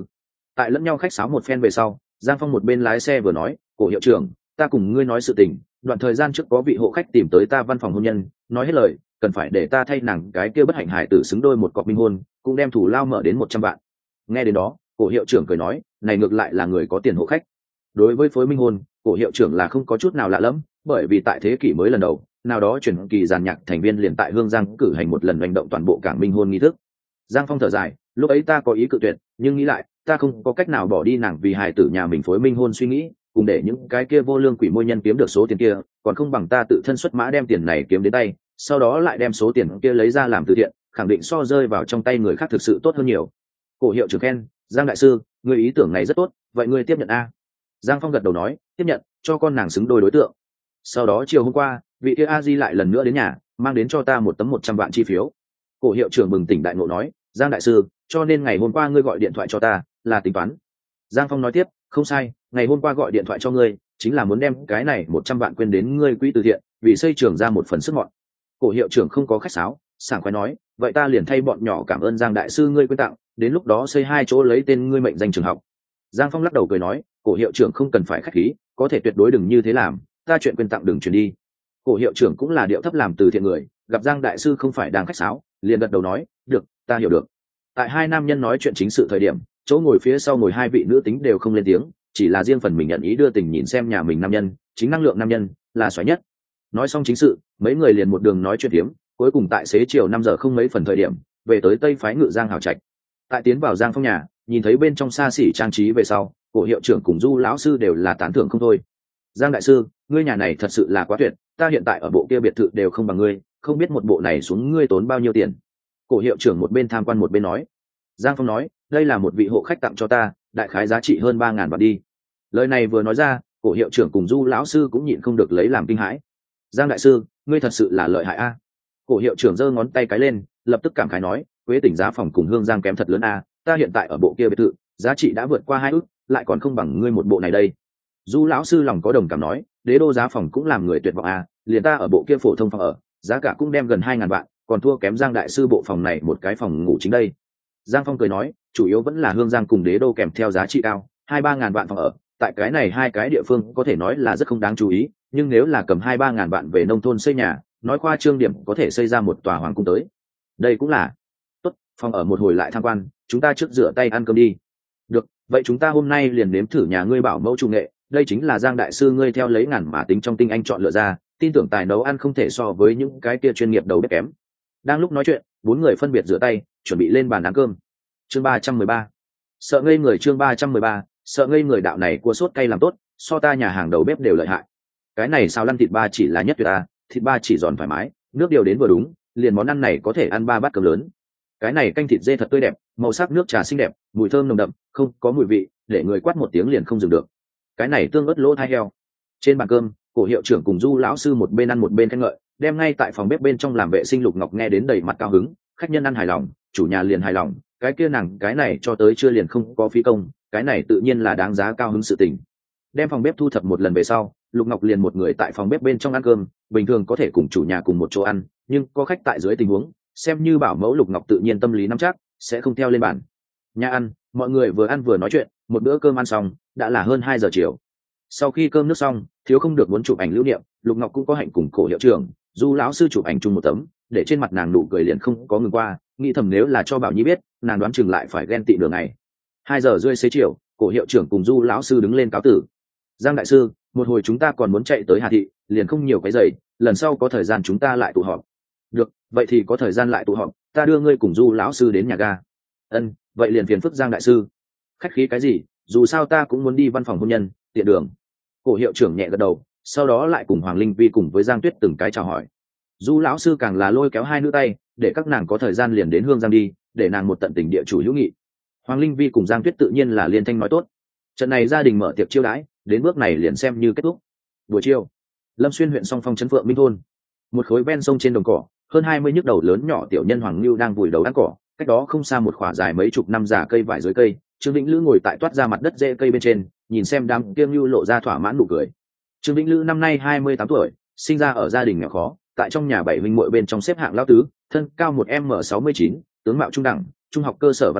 Tại lẫn nhau khách sáo một phen về sau, Giang Phong một bên lái xe vừa nói, cổ hiệu trưởng, ta cùng ngươi nói sự tình, đoạn thời gian trước có vị hộ khách tìm tới ta văn phòng hôn nhân, nói hết lời, cần phải để ta thay nàng cái kia bất hạnh hải tử xứng đôi một cọc minh hôn, cũng đem thủ lao mở đến 100 vạn. Nghe đến đó, cổ hiệu trưởng cười nói, này ngược lại là người có tiền hộ khách. Đối với phối minh hôn, cổ hiệu trưởng là không có chút nào lạ lẫm, bởi vì tại thế kỷ mới lần đầu, nào đó chuyển kỳ giàn nhạc thành viên liền tại Hương Giang cử hành một lần hành động toàn bộ cảng minh hôn nghi thức. Giang Phong thở dài, lúc ấy ta có ý cự tuyệt, nhưng nghĩ lại, ta không có cách nào bỏ đi nàng vì hài tử nhà mình phối minh hôn suy nghĩ, cùng để những cái kia vô lương quỷ môi nhân kiếm được số tiền kia, còn không bằng ta tự thân xuất mã đem tiền này kiếm đến tay, sau đó lại đem số tiền kia lấy ra làm từ thiện, khẳng định so rơi vào trong tay người khác thực sự tốt hơn nhiều. Cổ hiệu trưởng khen, Giang đại sư, người ý tưởng này rất tốt, vậy ngươi tiếp nhận a? Giang Phong gật đầu nói, tiếp nhận, cho con nàng xứng đôi đối tượng. Sau đó chiều hôm qua, vị kia a di lại lần nữa đến nhà, mang đến cho ta một tấm 100 vạn chi phiếu. Cổ hiệu trưởng bừng tỉnh đại ngộ nói, Giang đại sư, cho nên ngày hôm qua ngươi gọi điện thoại cho ta là tính toán. Giang Phong nói tiếp, không sai, ngày hôm qua gọi điện thoại cho ngươi chính là muốn đem cái này 100 vạn quên đến ngươi quỹ từ thiện, vì xây trường ra một phần sức mọn. Cổ hiệu trưởng không có khách sáo, sảng khoái nói, vậy ta liền thay bọn nhỏ cảm ơn Giang đại sư ngươi quyên tặng, đến lúc đó xây 2 chỗ lấy tên ngươi mệnh danh trường học. Giang Phong lắc đầu cười nói, cổ hiệu trưởng không cần phải khách khí, có thể tuyệt đối đừng như thế làm, ta chuyện quyên tặng đừng truyền đi. Cổ hiệu trưởng cũng là điệu thấp làm từ thiện người, gặp Giang đại sư không phải đang khách sáo, liền gật đầu nói, được, ta hiểu được. Tại hai nam nhân nói chuyện chính sự thời điểm, chỗ ngồi phía sau ngồi hai vị nữ tính đều không lên tiếng, chỉ là riêng phần mình nhận ý đưa tình nhìn xem nhà mình nam nhân, chính năng lượng nam nhân là xoáy nhất. Nói xong chính sự, mấy người liền một đường nói chuyện tiếm, cuối cùng tại xế chiều 5 giờ không mấy phần thời điểm, về tới Tây phái Ngự Giang hào trạch. Tại tiến vào Giang Phong nhà, nhìn thấy bên trong xa xỉ trang trí về sau, cổ hiệu trưởng cùng Du lão sư đều là tán thưởng không thôi. Giang đại sư, ngươi nhà này thật sự là quá tuyệt, ta hiện tại ở bộ kia biệt thự đều không bằng ngươi, không biết một bộ này xuống ngươi tốn bao nhiêu tiền. Cổ hiệu trưởng một bên tham quan một bên nói. Giang Phong nói, đây là một vị hộ khách tặng cho ta, đại khái giá trị hơn 3.000 vạn đi. Lời này vừa nói ra, cổ hiệu trưởng cùng Du lão sư cũng nhịn không được lấy làm kinh hãi. Giang đại sư, ngươi thật sự là lợi hại a. Cổ hiệu trưởng giơ ngón tay cái lên, lập tức cảm khái nói, Quế tỉnh giá phòng cùng Hương Giang kém thật lớn a, ta hiện tại ở bộ kia biệt thự, giá trị đã vượt qua 2 ức, lại còn không bằng ngươi một bộ này đây. Du lão sư lòng có đồng cảm nói, đế đô giá phòng cũng làm người tuyệt vọng a, liền ta ở bộ kia phổ thông phòng ở, giá cả cũng đem gần 2.000 vạn, còn thua kém Giang đại sư bộ phòng này một cái phòng ngủ chính đây. Giang Phong cười nói, chủ yếu vẫn là Hương Giang cùng đế đô kèm theo giá trị cao, 2-3 ngàn vạn phòng ở, tại cái này hai cái địa phương có thể nói là rất không đáng chú ý, nhưng nếu là cầm 2-3 ngàn vạn về nông thôn xây nhà, nói khoa trương điểm có thể xây ra một tòa hoàng cung tới. Đây cũng là. Tốt, phòng ở một hồi lại tham quan, chúng ta trước rửa tay ăn cơm đi. Được, vậy chúng ta hôm nay liền nếm thử nhà ngươi bảo mẫu chủ nghệ, đây chính là Giang đại sư ngươi theo lấy ngàn mà tính trong tinh anh chọn lựa ra, tin tưởng tài nấu ăn không thể so với những cái kia chuyên nghiệp đầu bếp kém. Đang lúc nói chuyện, 4 người phân biệt rửa tay, chuẩn bị lên bàn ăn cơm. Chương 313. Sợ ngây người, chương 313, sợ ngây người, đạo này cua sốt cay làm tốt, so ta nhà hàng đầu bếp đều lợi hại. Cái này xào lăn thịt ba chỉ là nhất tuyệt ta, thịt ba chỉ giòn thoải mái, nước điều đến vừa đúng, liền món ăn này có thể ăn 3 bát cơm lớn. Cái này canh thịt dê thật tươi đẹp, màu sắc nước trà xinh đẹp, mùi thơm nồng đậm, không có mùi vị, để người quát một tiếng liền không dừng được. Cái này tương ớt lỗ thai heo. Trên bàn cơm, cổ hiệu trưởng cùng Du lão sư một bên ăn một bên khen ngợi, đem ngay tại phòng bếp bên trong làm vệ sinh Lục Ngọc nghe đến đầy mặt cao hứng, khách nhân ăn hài lòng, chủ nhà liền hài lòng, cái kia nàng cái này cho tới chưa liền không có phí công, cái này tự nhiên là đáng giá cao hứng sự tình. Đem phòng bếp thu thập một lần về sau, Lục Ngọc liền một người tại phòng bếp bên trong ăn cơm, bình thường có thể cùng chủ nhà cùng một chỗ ăn, nhưng có khách tại dưới tình huống, xem như bảo mẫu Lục Ngọc tự nhiên tâm lý nắm chắc, sẽ không theo lên bàn. Nhà ăn, mọi người vừa ăn vừa nói chuyện, một bữa cơm ăn xong, đã là hơn 2 giờ chiều. Sau khi cơm nước xong, thiếu không được muốn chụp ảnh lưu niệm, Lục Ngọc cũng có hạnh cùng cổ hiệu trưởng, Du lão sư chụp ảnh chung một tấm, để trên mặt nàng nụ cười liền không có ngừng qua, nghĩ thầm nếu là cho Bảo Nhi biết, nàng đoán chừng lại phải ghen tị nửa ngày. 2 giờ rưỡi xế chiều, cổ hiệu trưởng cùng Du lão sư đứng lên cáo tử. Giang đại sư, một hồi chúng ta còn muốn chạy tới Hà Thị, liền không nhiều cái giày, lần sau có thời gian chúng ta lại tụ họp. Được, vậy thì có thời gian lại tụ họp, ta đưa ngươi cùng Du lão sư đến nhà ga. Ân, vậy liền phiền phức Giang đại sư. Khách khí cái gì, dù sao ta cũng muốn đi văn phòng hôn nhân, tiện đường. Cổ hiệu trưởng nhẹ gật đầu, sau đó lại cùng Hoàng Linh Vi cùng với Giang Tuyết từng cái chào hỏi. Du lão sư càng là lôi kéo hai nữ tay, để các nàng có thời gian liền đến Hương Giang đi, để nàng một tận tình địa chủ hữu nghị. Hoàng Linh Vi cùng Giang Tuyết tự nhiên là liên thanh nói tốt. Trận này gia đình mở tiệc chiêu đãi, đến bước này liền xem như kết thúc. Buổi chiều, Lâm Xuyên huyện Song Phong trấn Phượng Minh thôn, một khối ven sông trên đồng cỏ, hơn 20 nhức đầu lớn nhỏ tiểu nhân Hoàng Lưu đang vùi đầu ăn cỏ, cách đó không xa một khỏa dài mấy chục năm già cây vải dưới cây, Trương Vĩnh Lữ ngồi tại toát ra mặt đất rễ cây bên trên, nhìn xem đám kiêng lưu lộ ra thỏa mãn nụ cười. Trương Vĩnh Lữ năm nay 28 tuổi, sinh ra ở gia đình nghèo khó, tại trong nhà 7 huynh muội bên trong xếp hạng lão tứ, thân cao 1m69, tướng mạo trung đẳng, trung học cơ sở văn hóa,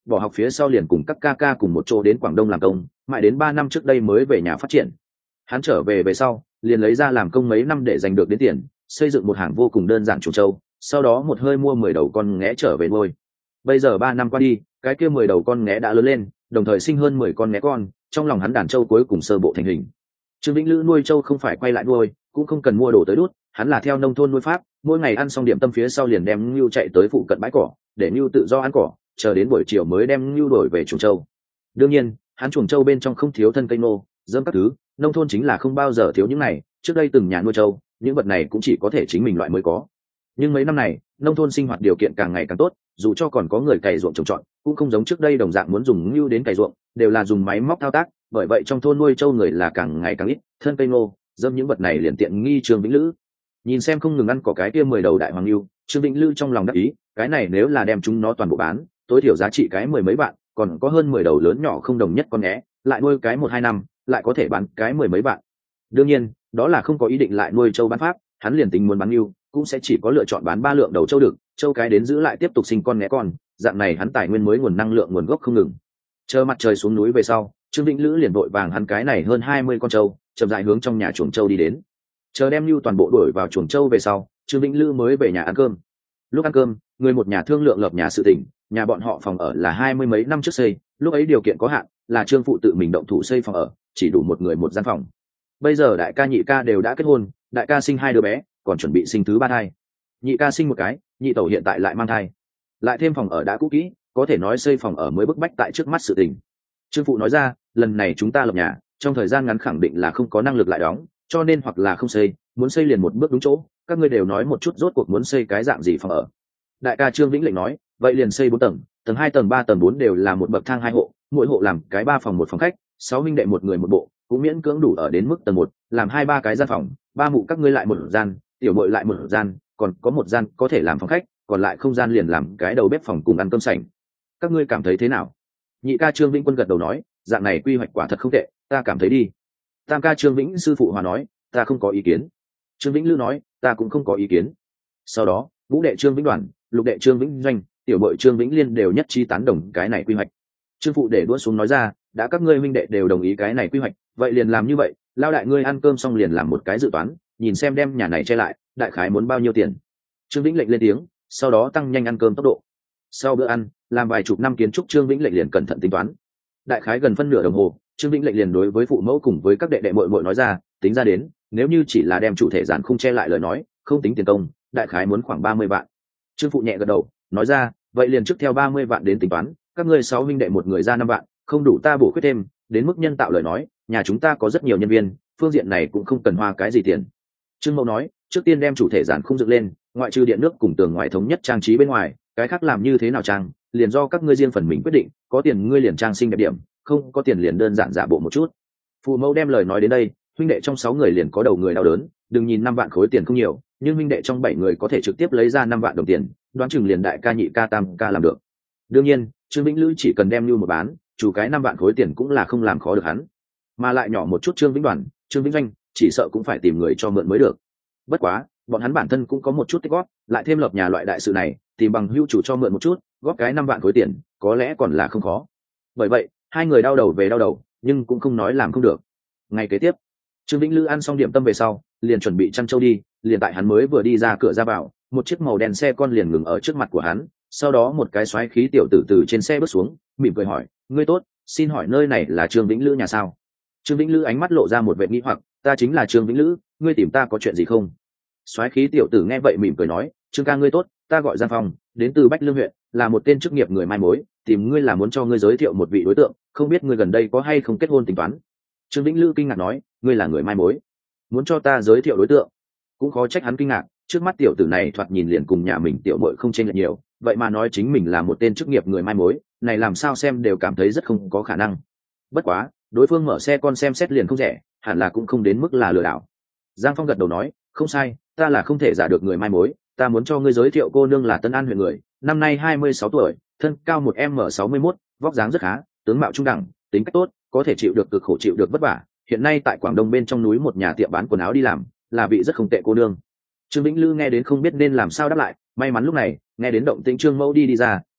bỏ học phía sau liền cùng các ca ca cùng một chỗ đến Quảng Đông làm công, mãi đến 3 năm trước đây mới về nhà phát triển. Hắn trở về sau liền lấy ra làm công mấy năm để giành được đến tiền, xây dựng một hàng vô cùng đơn giản chuồng trâu, sau đó một hơi mua 10 đầu con nghé trở về nuôi. Bây giờ 3 năm qua đi, cái kia 10 đầu con nghé đã lớn lên, đồng thời sinh hơn 10 con nghé con, trong lòng hắn đàn trâu cuối cùng sơ bộ thành hình. Trương Vĩnh Lữ nuôi trâu không phải quay lại nuôi, cũng không cần mua đồ tới đút, hắn là theo nông thôn nuôi pháp, mỗi ngày ăn xong điểm tâm phía sau liền đem ngưu chạy tới phụ cận bãi cỏ, để ngưu tự do ăn cỏ, chờ đến buổi chiều mới đem ngưu đổi về chuồng trâu. Đương nhiên, hắn chuồng trâu bên trong không thiếu thân cây nô, dơm các thứ, nông thôn chính là không bao giờ thiếu những này, trước đây từng nhà nuôi trâu, những vật này cũng chỉ có thể chính mình loại mới có. Nhưng mấy năm này, nông thôn sinh hoạt điều kiện càng ngày càng tốt, dù cho còn có người cày ruộng trồng trọt, cũng không giống trước đây đồng dạng muốn dùng ngưu đến cày ruộng, đều là dùng máy móc thao tác, bởi vậy trong thôn nuôi trâu người là càng ngày càng ít, thân cây nô, dơm những vật này liền tiện nghi Trương Vĩnh Lữ. Nhìn xem không ngừng ăn cỏ cái kia 10 đầu đại hoàng ngưu, Trương Vĩnh Lữ trong lòng đắc ý, cái này nếu là đem chúng nó toàn bộ bán, tối thiểu giá trị cái 10 mấy vạn, còn có hơn 10 đầu lớn nhỏ không đồng nhất con nghé, lại nuôi cái 1-2 năm, lại có thể bán cái 10 mấy vạn. Đương nhiên, đó là không có ý định lại nuôi trâu bán pháp, hắn liền tính muốn bán ngưu, cũng sẽ chỉ có lựa chọn bán 3 lượng đầu trâu được, trâu cái đến giữ lại tiếp tục sinh con nghé con, dạng này hắn tài nguyên mới nguồn năng lượng nguồn gốc không ngừng. Chờ mặt trời xuống núi về sau, Trương Vĩnh Lữ liền vội vàng hắn cái này hơn 20 con trâu, chậm rãi hướng trong nhà chuồng trâu đi đến. Chờ đem nưu toàn bộ đuổi vào chuồng trâu về sau, Trương Vĩnh Lữ mới về nhà ăn cơm. Lúc ăn cơm, người một nhà thương lượng lập nhà sự tình, nhà bọn họ phòng ở là 20 mấy năm trước xây, lúc ấy điều kiện có hạn, là Trương phụ tự mình động thủ xây phòng ở, chỉ đủ một người một gian phòng. Bây giờ đại ca nhị ca đều đã kết hôn, đại ca sinh 2 đứa bé, còn chuẩn bị sinh thứ 3 thai. Nhị ca sinh một cái, nhị tẩu hiện tại lại mang thai. Lại thêm phòng ở đã cũ kỹ, có thể nói xây phòng ở mới bức bách tại trước mắt sự tình. Trương phụ nói ra, lần này chúng ta lập nhà, trong thời gian ngắn khẳng định là không có năng lực lại đóng, cho nên hoặc là không xây, muốn xây liền một bước đúng chỗ, các ngươi đều nói một chút rốt cuộc muốn xây cái dạng gì phòng ở. Đại ca Trương Vĩnh lệnh nói, vậy liền xây 4 tầng, tầng 2, tầng 3, tầng 4 đều là một bậc thang 2 hộ, mỗi hộ làm cái 3 phòng 1 phòng khách, 6 huynh đệ một người một bộ, cũng miễn cưỡng đủ ở đến mức tầng 1, làm 2-3 cái gian phòng, 3 mụ các ngươi lại một gian, tiểu muội lại một gian, còn có một gian có thể làm phòng khách, còn lại không gian liền làm cái đầu bếp phòng cùng ăn cơm sảnh. Các ngươi cảm thấy thế nào? Nhị ca Trương Vĩnh Quân gật đầu nói, dạng này quy hoạch quả thật không tệ, ta cảm thấy đi. Tam ca Trương Vĩnh sư phụ hòa nói, ta không có ý kiến. Trương Vĩnh Lữ nói, ta cũng không có ý kiến. Sau đó, ngũ đệ Trương Vĩnh Đoàn, lục đệ Trương Vĩnh Doanh, tiểu muội Trương Vĩnh Liên đều nhất trí tán đồng cái này quy hoạch. Trương phụ để đũa xuống nói ra, đã các ngươi huynh đệ đều đồng ý cái này quy hoạch, vậy liền làm như vậy, lao đại ngươi ăn cơm xong liền làm một cái dự toán, nhìn xem đem nhà này che lại, đại khái muốn bao nhiêu tiền. Trương Vĩnh lệnh lên tiếng, sau đó tăng nhanh ăn cơm tốc độ. Sau bữa ăn, làm vài chục năm kiến trúc Trương Vĩnh lệnh liền cẩn thận tính toán. Đại khái gần phân nửa đồng hồ, Trương Vĩnh lệnh liền đối với phụ mẫu cùng với các đệ đệ muội muội nói ra, tính ra đến, nếu như chỉ là đem chủ thể giản khung che lại lời nói, không tính tiền công, đại khái muốn khoảng 30 vạn. Trương phụ nhẹ gật đầu, nói ra, vậy liền trước theo 30 vạn đến tính toán, các ngươi 6 huynh đệ một người ra 5 vạn, không đủ ta bổ khuyết thêm, đến mức nhân tạo lời nói, nhà chúng ta có rất nhiều nhân viên, phương diện này cũng không cần hoa cái gì tiền. Trương Mậu nói, trước tiên đem chủ thể giản khung dựng lên, ngoại trừ điện nước cùng tường ngoài thống nhất trang trí bên ngoài, cái khác làm như thế nào trang, liền do các ngươi riêng phần mình quyết định, có tiền ngươi liền trang xinh đẹp điểm, không có tiền liền đơn giản giả bộ một chút. Phụ mẫu đem lời nói đến đây, huynh đệ trong 6 người liền có đầu người đau đớn, đừng nhìn 5 vạn khối tiền không nhiều, nhưng huynh đệ trong 7 người có thể trực tiếp lấy ra 5 vạn đồng tiền, đoán chừng liền đại ca nhị ca tam ca làm được. Đương nhiên, Trương Vĩnh Lữ chỉ cần đem như một bán, chủ cái 5 vạn khối tiền cũng là không làm khó được hắn. Mà lại nhỏ một chút Trương Vĩnh Đoàn, Trương Vĩnh Doanh, chỉ sợ cũng phải tìm người cho mượn mới được. Bất quá, bọn hắn bản thân cũng có một chút tích góp, lại thêm lập nhà loại đại sự này, tìm bằng hữu chủ cho mượn một chút, góp cái 5 vạn khối tiền, có lẽ còn là không khó. Bởi vậy, hai người đau đầu về đau đầu, nhưng cũng không nói làm không được. Ngày kế tiếp, Trương Vĩnh Lữ ăn xong điểm tâm về sau, liền chuẩn bị chăn trâu đi, liền tại hắn mới vừa đi ra cửa ra vào, một chiếc màu đen xe con liền ngừng ở trước mặt của hắn, sau đó một cái xoáy khí tiểu tử từ trên xe bước xuống, mỉm cười hỏi, ngươi tốt, xin hỏi nơi này là Trương Vĩnh Lữ nhà sao? Trương Vĩnh Lữ ánh mắt lộ ra một vẻ nghi hoặc, ta chính là Trương Vĩnh Lữ, ngươi tìm ta có chuyện gì không? Xoáy khí tiểu tử nghe vậy mỉm cười nói, Trương ca ngươi tốt, ta gọi Giang Phong, đến từ Bách Lương huyện, là một tên chức nghiệp người mai mối, tìm ngươi là muốn cho ngươi giới thiệu một vị đối tượng, không biết ngươi gần đây có hay không kết hôn tính toán. Trương Vĩnh Lữ kinh ngạc nói, ngươi là người mai mối, muốn cho ta giới thiệu đối tượng? Cũng khó trách hắn kinh ngạc, trước mắt tiểu tử này thoạt nhìn liền cùng nhà mình tiểu muội không chênh lệch nhiều, vậy mà nói chính mình là một tên chức nghiệp người mai mối, này làm sao xem đều cảm thấy rất không có khả năng. Bất quá, đối phương mở xe con xem xét liền không rẻ, hẳn là cũng không đến mức là lừa đảo. Giang Phong gật đầu nói, không sai, ta là không thể giả được người mai mối, ta muốn cho ngươi giới thiệu cô nương là Tân An huyện người, năm nay 26 tuổi, thân cao 1m61, vóc dáng rất khá, tướng mạo trung đẳng, tính cách tốt, có thể chịu được cực khổ chịu được vất vả, hiện nay tại Quảng Đông bên trong núi một nhà tiệm bán quần áo đi làm, là vị rất không tệ cô nương. Trương Vĩnh Lữ nghe đến không biết nên làm sao đáp lại, may mắn lúc này nghe đến động tĩnh Trương Mẫu đi ra,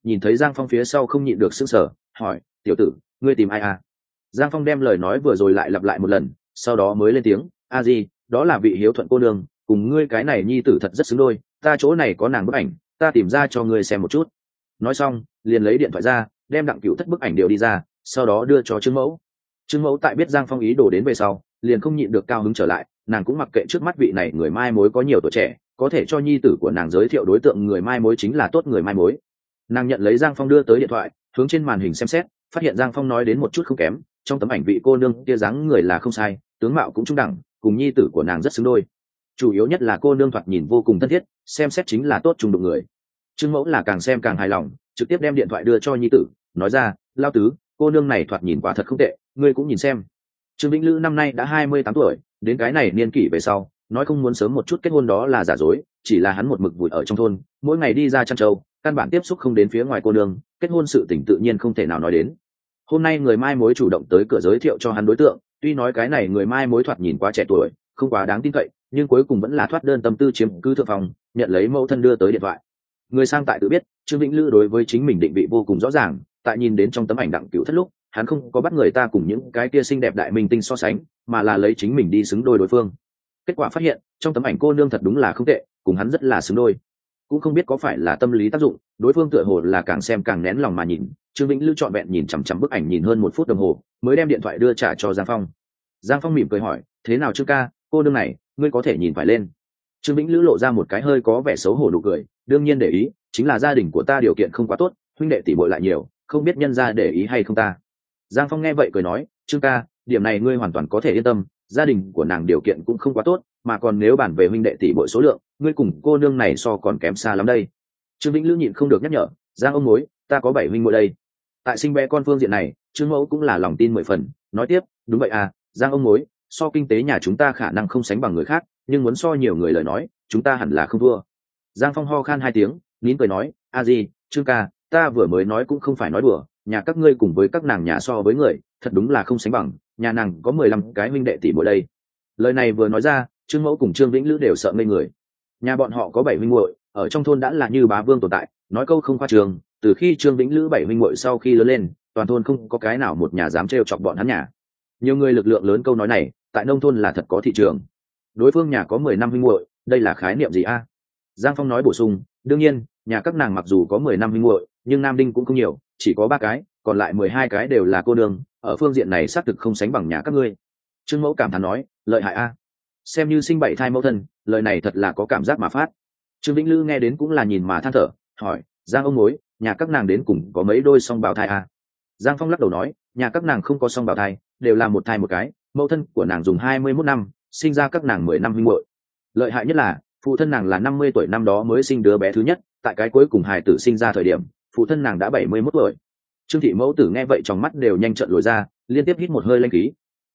nhìn thấy Giang Phong phía sau không nhịn được sững sờ, hỏi: tiểu tử, ngươi tìm ai à? Giang Phong đem lời nói vừa rồi lại lặp lại một lần, sau đó mới lên tiếng: a di, đó là vị hiếu thuận cô nương, cùng ngươi cái này nhi tử thật rất xứng đôi, ta chỗ này có nàng bức ảnh, ta tìm ra cho ngươi xem một chút. Nói xong liền lấy điện thoại ra, đem Đặng Cửu Thất bức ảnh điều đi ra, sau đó đưa cho Trương Mẫu. Trương Mẫu tại biết Giang Phong ý đồ đến về sau, liền không nhịn được cao hứng trở lại, nàng cũng mặc kệ trước mắt vị này người mai mối có nhiều tuổi trẻ, có thể cho nhi tử của nàng giới thiệu đối tượng người mai mối chính là tốt người mai mối. Nàng nhận lấy Giang Phong đưa tới điện thoại, hướng trên màn hình xem xét, phát hiện Giang Phong nói đến một chút không kém, trong tấm ảnh vị cô nương kia dáng người là không sai, tướng mạo cũng trung đẳng, cùng nhi tử của nàng rất xứng đôi. Chủ yếu nhất là cô nương thoạt nhìn vô cùng thân thiết, xem xét chính là tốt trung đụng người. Trương Mẫu là càng xem càng hài lòng, trực tiếp đem điện thoại đưa cho nhi tử, nói ra: lao tứ, cô nương này thoạt nhìn quả thật không tệ, ngươi cũng nhìn xem. Trương Vĩnh Lữ năm nay đã 28 tuổi, đến cái này niên kỷ về sau, nói không muốn sớm một chút kết hôn đó là giả dối, chỉ là hắn một mực vùi ở trong thôn, mỗi ngày đi ra chăn trâu, căn bản tiếp xúc không đến phía ngoài cô nương, kết hôn sự tình tự nhiên không thể nào nói đến. Hôm nay người mai mối chủ động tới cửa giới thiệu cho hắn đối tượng, tuy nói cái này người mai mối thoạt nhìn quá trẻ tuổi, không quá đáng tin cậy, nhưng cuối cùng vẫn là thoát đơn tâm tư chiếm cứ thượng phòng, nhận lấy mẫu thân đưa tới điện thoại. Người sang tại tự biết, Trương Vĩnh Lữ đối với chính mình định vị vô cùng rõ ràng, tại nhìn đến trong tấm ảnh Đặng Cửu Thất lúc, hắn không có bắt người ta cùng những cái kia xinh đẹp đại minh tinh so sánh, mà là lấy chính mình đi xứng đôi đối phương. Kết quả phát hiện, trong tấm ảnh cô nương thật đúng là không tệ, cùng hắn rất là xứng đôi. Cũng không biết có phải là tâm lý tác dụng, đối phương tựa hồ là càng xem càng nén lòng mà nhìn. Trương Vĩnh Lữ trọn vẹn nhìn chằm chằm bức ảnh nhìn hơn 1 phút đồng hồ, mới đem điện thoại đưa trả cho Giang Phong. Giang Phong mỉm cười hỏi: thế nào Trương ca, cô nương này ngươi có thể nhìn phải lên? Trương Vĩnh Lữ lộ ra một cái hơi có vẻ xấu hổ nụ cười: đương nhiên để ý, chính là gia đình của ta điều kiện không quá tốt, huynh đệ tỷ muội lại nhiều, không biết nhân gia để ý hay không ta. Giang Phong nghe vậy cười nói: Trương ca, điểm này ngươi hoàn toàn có thể yên tâm, gia đình của nàng điều kiện cũng không quá tốt, mà còn nếu bàn về huynh đệ tỷ muội số lượng, ngươi cùng cô nương này so còn kém xa lắm đây. Trương Vĩnh Lữ nhịn không được nhắc nhở: Giang ông mối, ta có 7 huynh muội đây. Tại sinh bé con phương diện này, Trương Mẫu cũng là lòng tin 10 phần, nói tiếp: đúng vậy à, Giang ông mối, so kinh tế nhà chúng ta khả năng không sánh bằng người khác, nhưng muốn so nhiều người lời nói, chúng ta hẳn là không thua. Giang Phong ho khan 2 tiếng, nín cười nói: a di, Trương ca, ta vừa mới nói cũng không phải nói đùa, nhà các ngươi cùng với các nàng nhà so với người, thật đúng là không sánh bằng, nhà nàng có 15 cái huynh đệ tỷ muội đây. Lời này vừa nói ra, Trương Mẫu cùng Trương Vĩnh Lữ đều sợ ngây người. Nhà bọn họ có 7 huynh muội, ở trong thôn đã là như bá vương tồn tại, nói câu không khoa trương, từ khi Trương Vĩnh Lữ 7 huynh muội sau khi lớn lên, toàn thôn không có cái nào một nhà dám trêu chọc bọn hắn nhà. Nhiều người lực lượng lớn câu nói này, tại nông thôn là thật có thị trường. Đối phương nhà có 10 năm huynh muội, đây là khái niệm gì a? Giang Phong nói bổ sung: đương nhiên, nhà các nàng mặc dù có 10 năm huynh muội, nhưng nam đinh cũng không nhiều, chỉ có 3 cái, còn lại 12 cái đều là cô nương, ở phương diện này xác thực không sánh bằng nhà các ngươi. Trương Mẫu cảm thán nói: lợi hại a, xem như sinh 7 thai mẫu thân, lời này thật là có cảm giác mà phát. Trương Vĩnh Lữ nghe đến cũng là nhìn mà than thở, hỏi: Giang ông mối, nhà các nàng đến cùng có mấy đôi song bào thai a? Giang Phong lắc đầu nói: nhà các nàng không có song bào thai, đều là một thai một cái, mẫu thân của nàng dùng 21 năm, sinh ra các nàng 10 năm huynh muội. Lợi hại nhất là phụ thân nàng là 50 tuổi năm đó mới sinh đứa bé thứ nhất, tại cái cuối cùng hài tử sinh ra thời điểm, phụ thân nàng đã 71 tuổi. Trương thị mẫu tử nghe vậy trong mắt đều nhanh trợn lồi ra, liên tiếp hít một hơi lanh khí.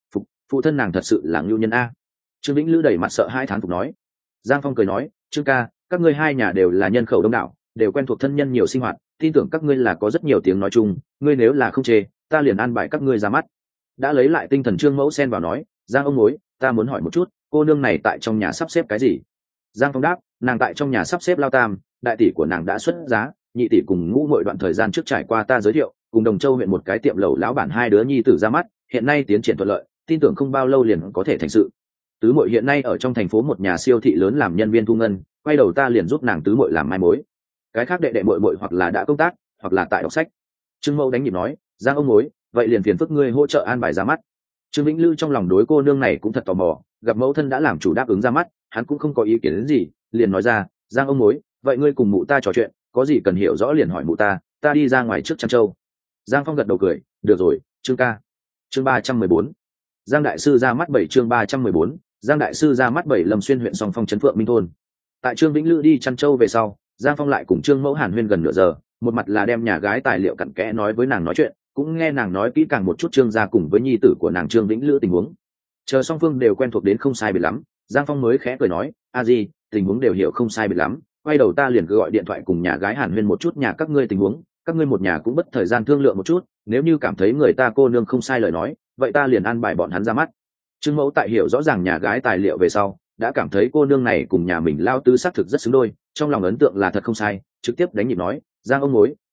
Phụ thân nàng thật sự là ngưu nhân a. Trương Vĩnh Lữ đẩy mặt sợ hai thán phục nói. Giang Phong cười nói: Trương ca, các ngươi hai nhà đều là nhân khẩu đông đảo, đều quen thuộc thân nhân nhiều sinh hoạt, tin tưởng các ngươi là có rất nhiều tiếng nói chung, ngươi nếu là không chê, ta liền an bài các ngươi ra mắt. Đã lấy lại tinh thần Trương Mẫu xen vào nói: Giang ông mối, ta muốn hỏi một chút, cô nương này tại trong nhà sắp xếp cái gì? Giang Phong đáp: nàng tại trong nhà sắp xếp lao tam, đại tỷ của nàng đã xuất giá, nhị tỷ cùng ngũ muội đoạn thời gian trước trải qua ta giới thiệu, cùng Đồng Châu huyện một cái tiệm lẩu lão bản 2 đứa nhi tử ra mắt, hiện nay tiến triển thuận lợi, tin tưởng không bao lâu liền có thể thành sự. Tứ muội hiện nay ở trong thành phố một nhà siêu thị lớn làm nhân viên thu ngân, quay đầu ta liền giúp nàng tứ muội làm mai mối. Cái khác đệ đệ muội muội hoặc là đã công tác, hoặc là tại đọc sách. Trương Mẫu đánh nhịp nói: Giang ông mối, vậy liền phiền phức ngươi hỗ trợ an bài ra mắt. Trương Vĩnh Lữ trong lòng đối cô nương này cũng thật tò mò, gặp mẫu thân đã làm chủ đáp ứng ra mắt, hắn cũng không có ý kiến đến gì, liền nói ra: Giang ông mối, vậy ngươi cùng mụ ta trò chuyện, có gì cần hiểu rõ liền hỏi mụ ta đi ra ngoài trước chăn trâu. Giang Phong gật đầu cười: được rồi, Trương ca. Chương 314. Giang đại sư ra mắt 7. Chương 314. Giang đại sư ra mắt 7. Lâm Xuyên huyện Song Phong trấn Phượng Minh thôn. Tại Trương Vĩnh Lữ đi chăn trâu về sau, Giang Phong lại cùng Trương Mẫu hàn huyên gần nửa giờ, một mặt là đem nhà gái tài liệu cặn kẽ nói với nàng nói chuyện, cũng nghe nàng nói kỹ càng một chút Trương gia cùng với nhi tử của nàng Trương Vĩnh Lữ tình huống. Chờ song phương đều quen thuộc đến không sai biệt lắm, Giang Phong mới khẽ cười nói: a di, tình huống đều hiểu không sai biệt lắm, quay đầu ta liền cứ gọi điện thoại cùng nhà gái hàn huyên một chút nhà các ngươi tình huống, các ngươi một nhà cũng bất thời gian thương lượng một chút, nếu như cảm thấy người ta cô nương không sai lời nói, vậy ta liền an bài bọn hắn ra mắt. Trương Mẫu tại hiểu rõ ràng nhà gái tài liệu về sau, đã cảm thấy cô nương này cùng nhà mình lao tứ xác thực rất xứng đôi, trong lòng ấn tượng là thật không sai, trực tiếp đánh nhịp nói: Giang ông mối,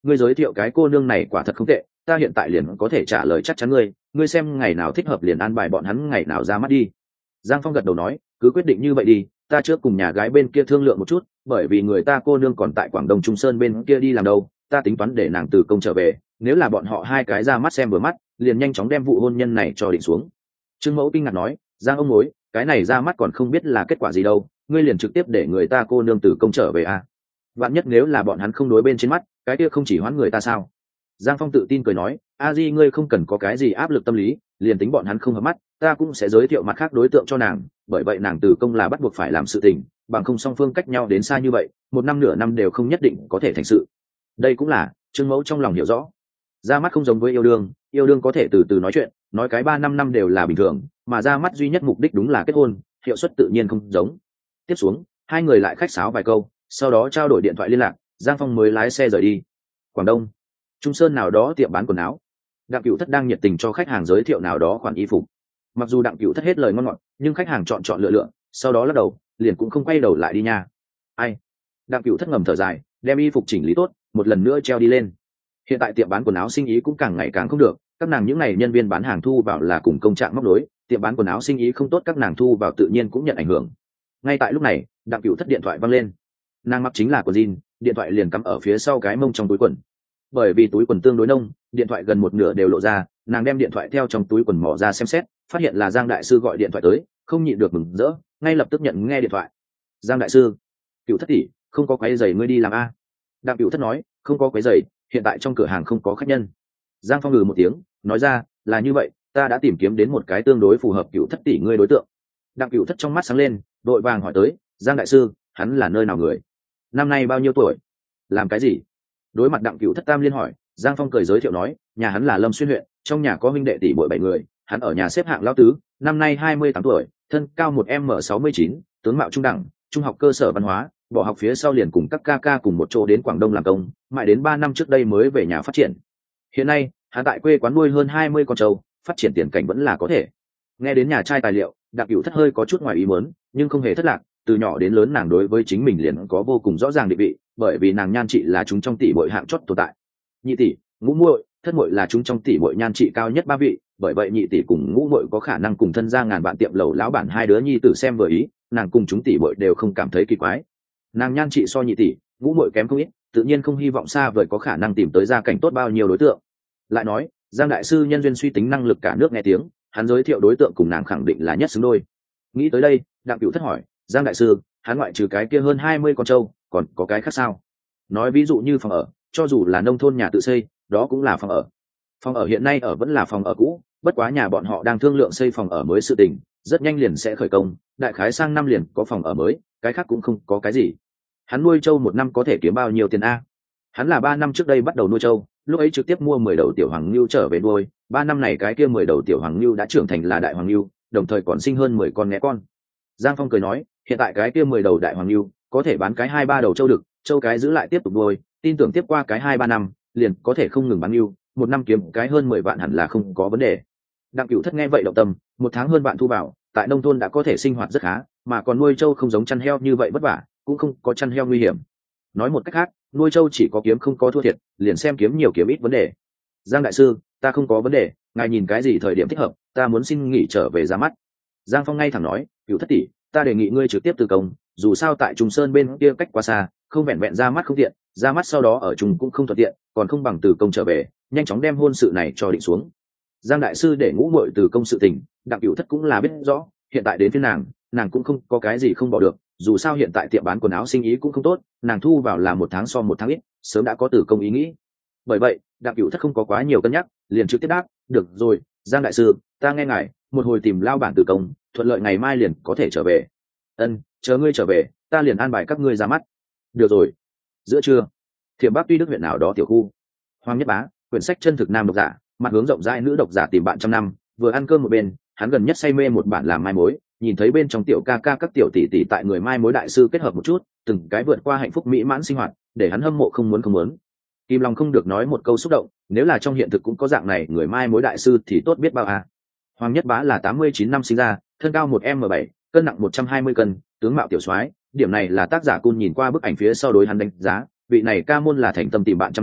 ngươi giới thiệu cái cô nương này quả thật không tệ, ta hiện tại liền có thể trả lời chắc chắn ngươi xem ngày nào thích hợp liền an bài bọn hắn ngày nào ra mắt đi. Giang Phong gật đầu nói, cứ quyết định như vậy đi, ta trước cùng nhà gái bên kia thương lượng một chút, bởi vì người ta cô nương còn tại Quảng Đông Trung Sơn bên kia đi làm đâu, ta tính toán để nàng từ công trở về, nếu là bọn họ hai cái ra mắt xem vừa mắt, liền nhanh chóng đem vụ hôn nhân này cho định xuống. Trương Mẫu kinh ngạc nói, Giang ông mối, cái này ra mắt còn không biết là kết quả gì đâu, ngươi liền trực tiếp để người ta cô nương từ công trở về à? Vạn nhất nếu là bọn hắn không đối bên trên mắt, cái kia không chỉ hoãn người ta sao? Giang Phong tự tin cười nói, a di ngươi không cần có cái gì áp lực tâm lý, liền tính bọn hắn không hợp mắt, ta cũng sẽ giới thiệu mặt khác đối tượng cho nàng, bởi vậy nàng từ công là bắt buộc phải làm sự tình, bằng không song phương cách nhau đến xa như vậy, một năm nửa năm đều không nhất định có thể thành sự. Đây cũng là Trương Mẫu trong lòng hiểu rõ. Ra mắt không giống với yêu đương có thể từ từ nói chuyện, nói cái 3-5 năm đều là bình thường, mà ra mắt duy nhất mục đích đúng là kết hôn, hiệu suất tự nhiên không giống. Tiếp xuống, hai người lại khách sáo vài câu, sau đó trao đổi điện thoại liên lạc, Giang Phong mới lái xe rời đi. Quảng Đông, Trung Sơn nào đó tiệm bán quần áo, Đặng Cửu Thất đang nhiệt tình cho khách hàng giới thiệu nào đó khoản y phục. Mặc dù Đặng Cửu Thất hết lời ngon ngọt, nhưng khách hàng chọn lựa, sau đó lắc đầu, liền cũng không quay đầu lại đi nha. Ai? Đặng Cửu Thất ngầm thở dài, đem y phục chỉnh lý tốt, một lần nữa treo đi lên. Hiện tại tiệm bán quần áo sinh ý cũng càng ngày càng không được, các nàng những ngày nhân viên bán hàng thu vào là cùng công trạng móc nối, tiệm bán quần áo sinh ý không tốt, các nàng thu vào tự nhiên cũng nhận ảnh hưởng. Ngay tại lúc này, Đặng Cửu Thất điện thoại vang lên. Nàng mặc chính là quần jean, điện thoại liền cắm ở phía sau cái mông trong túi quần. Bởi vì túi quần tương đối nông, điện thoại gần một nửa đều lộ ra, nàng đem điện thoại theo trong túi quần mò ra xem xét, phát hiện là Giang đại sư gọi điện thoại tới, không nhịn được mừng rỡ, ngay lập tức nhận nghe điện thoại. Giang đại sư, Cửu Thất tỷ, không có quấy rầy ngươi đi làm a? Đặng Cửu Thất nói, không có quấy rầy, hiện tại trong cửa hàng không có khách nhân. Giang Phong ngừ một tiếng, nói ra, là như vậy, ta đã tìm kiếm đến một cái tương đối phù hợp Cửu Thất tỷ ngươi đối tượng. Đặng Cửu Thất trong mắt sáng lên, đội vàng hỏi tới, Giang đại sư, hắn là nơi nào người? Năm nay bao nhiêu tuổi? Làm cái gì? Đối mặt Đặng Cửu Thất tam liên hỏi, Giang Phong cười giới thiệu nói, nhà hắn là Lâm Xuyên huyện, trong nhà có huynh đệ tỷ muội 7 người, hắn ở nhà xếp hạng lão tứ, năm nay 28 tuổi, thân cao 1m69, tướng mạo trung đẳng, trung học cơ sở văn hóa, bỏ học phía sau liền cùng các ca ca cùng một chỗ đến Quảng Đông làm công, mãi đến 3 năm trước đây mới về nhà phát triển. Hiện nay, hắn tại quê quán nuôi hơn 20 con trâu, phát triển tiền cảnh vẫn là có thể. Nghe đến nhà trai tài liệu, Đặng Cửu Thất hơi có chút ngoài ý muốn, nhưng không hề thất lạc, từ nhỏ đến lớn nàng đối với chính mình liền có vô cùng rõ ràng định vị, bởi vì nàng nhan trị là chúng trong tỷ muội hạng chót tồn tại. Nhị tỷ, ngũ muội, thất muội là chúng trong tỷ muội nhan trị cao nhất 3 vị, bởi vậy nhị tỷ cùng ngũ muội có khả năng cùng thân gia ngàn vạn tiệm lầu lão bản hai đứa nhi tử xem vừa ý, nàng cùng chúng tỷ muội đều không cảm thấy kỳ quái. Nàng nhan trị so nhị tỷ, ngũ muội kém không ít, tự nhiên không hy vọng xa vời có khả năng tìm tới gia cảnh tốt bao nhiêu đối tượng. Lại nói, Giang đại sư nhân duyên suy tính năng lực cả nước nghe tiếng, hắn giới thiệu đối tượng cùng nàng khẳng định là nhất xứng đôi. Nghĩ tới đây, Đặng Cửu Thất hỏi, Giang đại sư, hắn ngoại trừ cái kia hơn 20 con trâu, còn có cái khác sao? Nói ví dụ như phòng ở, cho dù là nông thôn nhà tự xây, đó cũng là phòng ở. Phòng ở hiện nay ở vẫn là phòng ở cũ, bất quá nhà bọn họ đang thương lượng xây phòng ở mới sự tình, rất nhanh liền sẽ khởi công, đại khái sang năm liền có phòng ở mới, cái khác cũng không có cái gì. Hắn nuôi trâu một năm có thể kiếm bao nhiêu tiền a? Hắn là 3 năm trước đây bắt đầu nuôi trâu, lúc ấy trực tiếp mua 10 đầu tiểu hoàng ngưu trở về nuôi, 3 năm này cái kia 10 đầu tiểu hoàng ngưu đã trưởng thành là đại hoàng ngưu, đồng thời còn sinh hơn 10 con né con. Giang Phong cười nói, hiện tại cái kia 10 đầu đại hoàng ngưu có thể bán cái 2-3 đầu trâu đực, trâu cái giữ lại tiếp tục nuôi, tin tưởng tiếp qua cái 2-3 năm liền có thể không ngừng bán ngưu, một năm kiếm cái hơn 10 vạn hẳn là không có vấn đề. Đặng Cửu Thất nghe vậy động tâm, một tháng hơn vạn thu vào, tại nông thôn đã có thể sinh hoạt rất khá, mà còn nuôi trâu không giống chăn heo như vậy vất vả, cũng không có chăn heo nguy hiểm. Nói một cách khác, nuôi trâu chỉ có kiếm không có thua thiệt, liền xem kiếm nhiều kiếm ít vấn đề. Giang đại sư, ta không có vấn đề, ngài nhìn cái gì thời điểm thích hợp, ta muốn xin nghỉ trở về ra mắt. Giang Phong ngay thẳng nói, Cửu Thất tỷ, ta đề nghị ngươi trực tiếp từ công, dù sao tại Trung Sơn bên kia cách quá xa, không vẹn vẹn ra mắt không tiện, ra mắt sau đó ở Trung cũng không thuận tiện, còn không bằng từ công trở về, nhanh chóng đem hôn sự này cho định xuống. Giang đại sư để ngũ muội từ công sự tình, Đặng Cửu Thất cũng là biết rõ, hiện tại đến phía nàng cũng không có cái gì không bỏ được, dù sao hiện tại tiệm bán quần áo sinh ý cũng không tốt, nàng thu vào là 1 tháng so 1 tháng ít, sớm đã có từ công ý nghĩ. Bởi vậy, Đặng Cửu Thất không có quá nhiều cân nhắc, liền trực tiếp đáp, được rồi, Giang đại sư, ta nghe ngài, một hồi tìm lao bản từ công, thuận lợi ngày mai liền có thể trở về. Ân, chờ ngươi trở về, ta liền an bài các ngươi ra mắt. Được rồi. Giữa trưa, Thiểm Bắc Tuy Đức huyện nào đó tiểu khu, Hoàng Nhất Bá, quyển sách chân thực nam độc giả, mặt hướng rộng rãi nữ độc giả tìm bạn trăm năm, vừa ăn cơm một bên, hắn gần nhất say mê một bản làm mai mối, nhìn thấy bên trong tiểu ca ca các tiểu tỷ tỷ tại người mai mối đại sư kết hợp một chút, từng cái vượt qua hạnh phúc mỹ mãn sinh hoạt, để hắn hâm mộ không muốn. Kim Long không được nói một câu xúc động, nếu là trong hiện thực cũng có dạng này người mai mối đại sư thì tốt biết bao à. Hoàng Nhất Bá là 89 năm sinh ra, thân cao 1m7, cân nặng 120 cân, tướng mạo tiểu soái, điểm này là tác giả Cun nhìn qua bức ảnh phía sau đối hắn đánh giá, vị này ca môn là thành tâm tìm bạn trăm năm,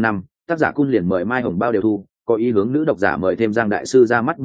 tác giả Cun liền mời Mai Hồng Bao đều thu, có ý hướng nữ độc giả mời thêm Giang đại sư ra mắt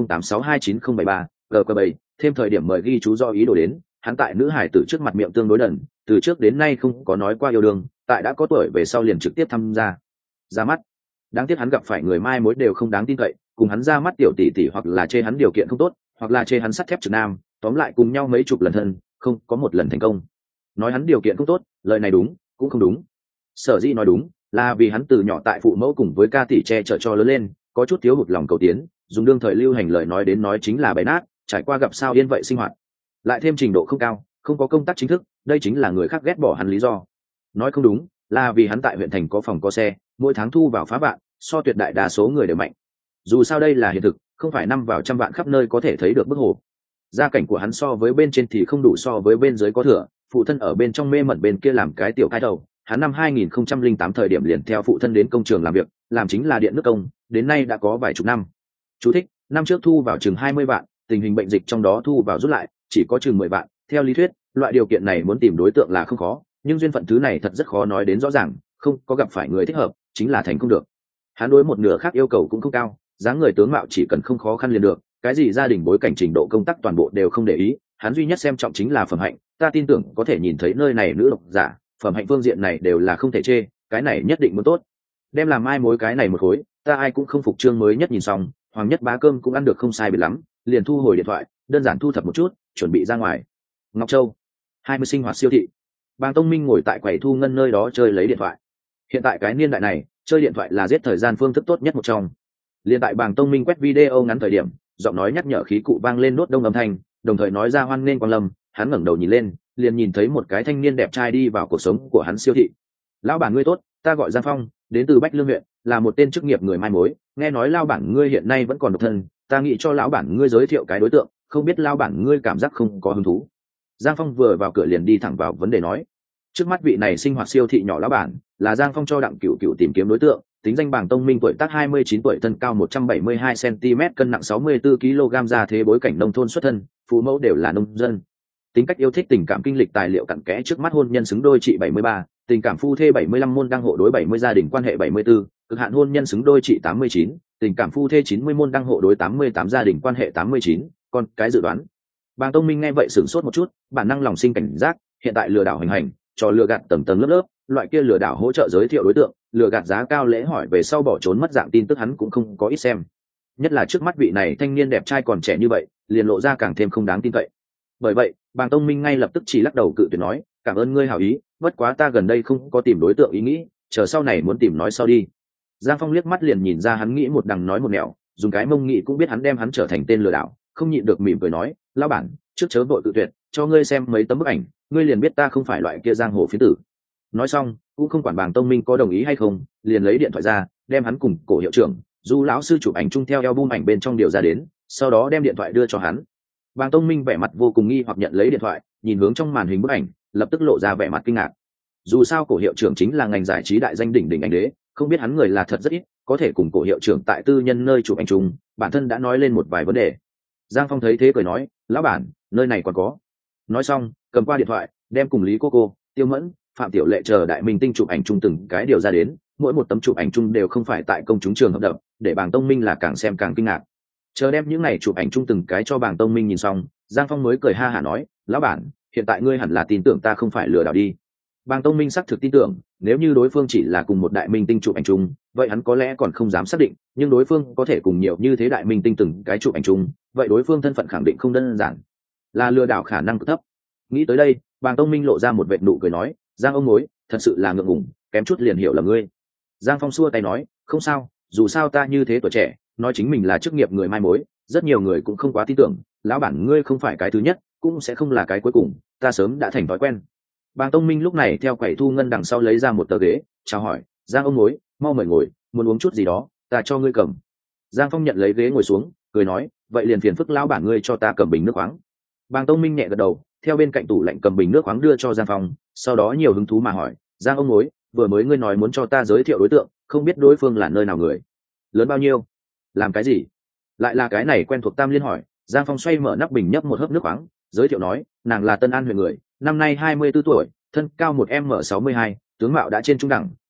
7708629073, GQ7, thêm thời điểm mời ghi chú do ý đồ đến, hắn tại nữ hải tử trước mặt miệng tương đối đần, từ trước đến nay không có nói qua yêu đương, tại đã có tuổi về sau liền trực tiếp tham gia ra mắt. Đáng tiếc hắn gặp phải người mai mối đều không đáng tin cậy, cùng hắn ra mắt tiểu tỷ tỷ hoặc là chê hắn điều kiện không tốt, hoặc là chê hắn sắt thép trực nam, tóm lại cùng nhau mấy chục lần thân, không có một lần thành công. Nói hắn điều kiện không tốt, lời này đúng cũng không đúng. Sở dĩ nói đúng là vì hắn từ nhỏ tại phụ mẫu cùng với ca tỷ che chở cho lớn lên, có chút thiếu hụt lòng cầu tiến, dùng đương thời lưu hành lời nói đến nói chính là bày nát, trải qua gặp sao yên vậy sinh hoạt, lại thêm trình độ không cao, không có công tác chính thức, đây chính là người khác ghét bỏ hắn lý do. Nói không đúng là vì hắn tại huyện thành có phòng có xe, mỗi tháng thu vào phá vạn, so tuyệt đại đa số người đều mạnh. Dù sao đây là hiện thực, không phải năm vào trăm vạn khắp nơi có thể thấy được bức hồ. Gia cảnh của hắn so với bên trên thì không đủ, so với bên dưới có thừa, phụ thân ở bên trong mê mẩn bên kia làm cái tiểu cai đầu. Hắn năm 2008 thời điểm liền theo phụ thân đến công trường làm việc, làm chính là điện nước công, đến nay đã có vài chục năm. Chú thích: năm trước thu vào chừng 20 vạn, tình hình bệnh dịch trong đó thu vào rút lại chỉ có chừng 10 vạn. Theo lý thuyết, loại điều kiện này muốn tìm đối tượng là không khó, nhưng duyên phận thứ này thật rất khó nói đến rõ ràng, không có gặp phải người thích hợp, chính là thành không được. Hắn đối một nửa khác yêu cầu cũng không cao, dáng người tướng mạo chỉ cần không khó khăn liền được, cái gì gia đình bối cảnh trình độ công tác toàn bộ đều không để ý, hắn duy nhất xem trọng chính là phẩm hạnh. Ta tin tưởng có thể nhìn thấy nơi này nữ độc giả, phẩm hạnh phương diện này đều là không thể chê, cái này nhất định muốn tốt. Đem làm mai mối cái này một khối, ta ai cũng không phục. Chương mới nhất nhìn xong, Hoàng Nhất Bá cơm cũng ăn được không sai biệt lắm, liền thu hồi điện thoại, đơn giản thu thập một chút, chuẩn bị ra ngoài. Ngọc Châu 20 sinh hoạt siêu thị. Bàng Tông Minh ngồi tại quầy thu ngân nơi đó chơi lấy điện thoại. Hiện tại cái niên đại này, chơi điện thoại là giết thời gian phương thức tốt nhất một trong. Liên tại Bàng Tông Minh quét video ngắn thời điểm, giọng nói nhắc nhở khí cụ vang lên nốt đông âm thanh, đồng thời nói ra hoan nghênh quang lâm. Hắn ngẩng đầu nhìn lên, liền nhìn thấy một cái thanh niên đẹp trai đi vào cuộc sống của hắn siêu thị. Lão bản ngươi tốt, ta gọi Giang Phong, đến từ Bách Lương huyện, là một tên chức nghiệp người mai mối. Nghe nói lão bản ngươi hiện nay vẫn còn độc thân, ta nghĩ cho lão bản ngươi giới thiệu cái đối tượng, không biết lão bản ngươi cảm giác không có hứng thú. Giang Phong vừa vào cửa liền đi thẳng vào vấn đề nói. Trước mắt vị này sinh hoạt siêu thị nhỏ lão bản là Giang Phong cho Đặng Cửu Cửu tìm kiếm đối tượng, tính danh Bàng Tông Minh, tuổi tác 29 tuổi, thân cao 172 cm, cân nặng 64 kg, ra thế bối cảnh nông thôn xuất thân, phụ mẫu đều là nông dân. Tính cách yêu thích tình cảm kinh lịch tài liệu cặn kẽ, trước mắt hôn nhân xứng đôi trị 73, tình cảm phu thê 75, môn đăng hộ đối 70, gia đình quan hệ 74, cực hạn hôn nhân xứng đôi trị 89, tình cảm phu thê 90, môn đăng hộ đối 88, gia đình quan hệ 89, con cái dự đoán. Bàng Tông Minh nghe vậy sửng sốt một chút, bản năng lòng sinh cảnh giác, hiện tại lừa đảo hành hành, cho lừa gạt tầng tầng lớp lớp, loại kia lừa đảo hỗ trợ giới thiệu đối tượng, lừa gạt giá cao lễ hỏi về sau bỏ trốn mất dạng tin tức hắn cũng không có ít xem. Nhất là trước mắt vị này thanh niên đẹp trai còn trẻ như vậy, liền lộ ra càng thêm không đáng tin cậy. Bởi vậy, Bàng Tông Minh ngay lập tức chỉ lắc đầu cự tuyệt nói, cảm ơn ngươi hảo ý, bất quá ta gần đây không có tìm đối tượng ý nghĩ, chờ sau này muốn tìm nói sau đi. Giang Phong liếc mắt liền nhìn ra hắn nghĩ một đằng nói một nẻo, dùng cái mông nghĩ cũng biết hắn đem hắn trở thành tên lừa đảo, không nhịn được mỉm cười nói, lão bản, trước chớ vội cự tuyệt, cho ngươi xem mấy tấm bức ảnh, ngươi liền biết ta không phải loại kia giang hồ phiến tử. Nói xong cũng không quản Bàng Tông Minh có đồng ý hay không, liền lấy điện thoại ra, đem hắn cùng cổ hiệu trưởng Du lão sư chụp ảnh chung theo album ảnh bên trong điều ra đến, sau đó đem điện thoại đưa cho hắn. Bàng Tông Minh vẻ mặt vô cùng nghi hoặc nhận lấy điện thoại, nhìn hướng trong màn hình bức ảnh, lập tức lộ ra vẻ mặt kinh ngạc. Dù sao cổ hiệu trưởng chính là ngành giải trí đại danh đỉnh đỉnh anh đế, không biết hắn người là thật rất ít, có thể cùng cổ hiệu trưởng tại tư nhân nơi chụp ảnh chung, bản thân đã nói lên một vài vấn đề. Giang Phong thấy thế cười nói, lão bản, nơi này còn có. Nói xong cầm qua điện thoại, đem cùng Lý Cô, Tiêu Mẫn, Phạm Tiểu Lệ chờ đại minh tinh chụp ảnh chung từng cái điều ra đến, mỗi một tấm chụp ảnh chung đều không phải tại công chúng trường hợp đập, để Bàng Tông Minh là càng xem càng kinh ngạc. Chờ đem những này chụp ảnh chung từng cái cho Bàng Tông Minh nhìn xong, Giang Phong mới cười ha hả nói, lão bản, hiện tại ngươi hẳn là tin tưởng ta không phải lừa đảo đi. Bàng Tông Minh xác thực tin tưởng, nếu như đối phương chỉ là cùng một đại minh tinh chụp ảnh chung, vậy hắn có lẽ còn không dám xác định, nhưng đối phương có thể cùng nhiều như thế đại minh tinh từng cái chụp ảnh chung, vậy đối phương thân phận khẳng định không đơn giản, là lừa đảo khả năng cực thấp. Nghĩ tới đây, Bàng Tông Minh lộ ra một vệt nụ cười nói, Giang ông mối, thật sự là ngượng ngùng, kém chút liền hiểu là ngươi. Giang Phong xua tay nói, không sao, dù sao ta như thế tuổi trẻ, nói chính mình là chức nghiệp người mai mối, rất nhiều người cũng không quá tin tưởng, lão bản ngươi không phải cái thứ nhất, cũng sẽ không là cái cuối cùng, ta sớm đã thành thói quen. Bàng Tông Minh lúc này theo quầy thu ngân đằng sau lấy ra một tờ ghế, chào hỏi, Giang ông mối, mau mời ngồi, muốn uống chút gì đó, ta cho ngươi cầm. Giang Phong nhận lấy ghế ngồi xuống, cười nói, vậy liền phiền phức lão bản ngươi cho ta cầm bình nước khoáng. Bàng Tông Minh nhẹ gật đầu, theo bên cạnh tủ lạnh cầm bình nước khoáng đưa cho Giang Phong, sau đó nhiều hứng thú mà hỏi, Giang ông mối, vừa mới ngươi nói muốn cho ta giới thiệu đối tượng, không biết đối phương là nơi nào người, lớn bao nhiêu, làm cái gì? Lại là cái này quen thuộc Tam Liên hỏi. Giang Phong xoay mở nắp bình nhấp một hớp nước khoáng, giới thiệu nói, nàng là Tân An huyện người, năm nay 24 tuổi, thân cao 1m62, tướng mạo đã trên trung đẳng,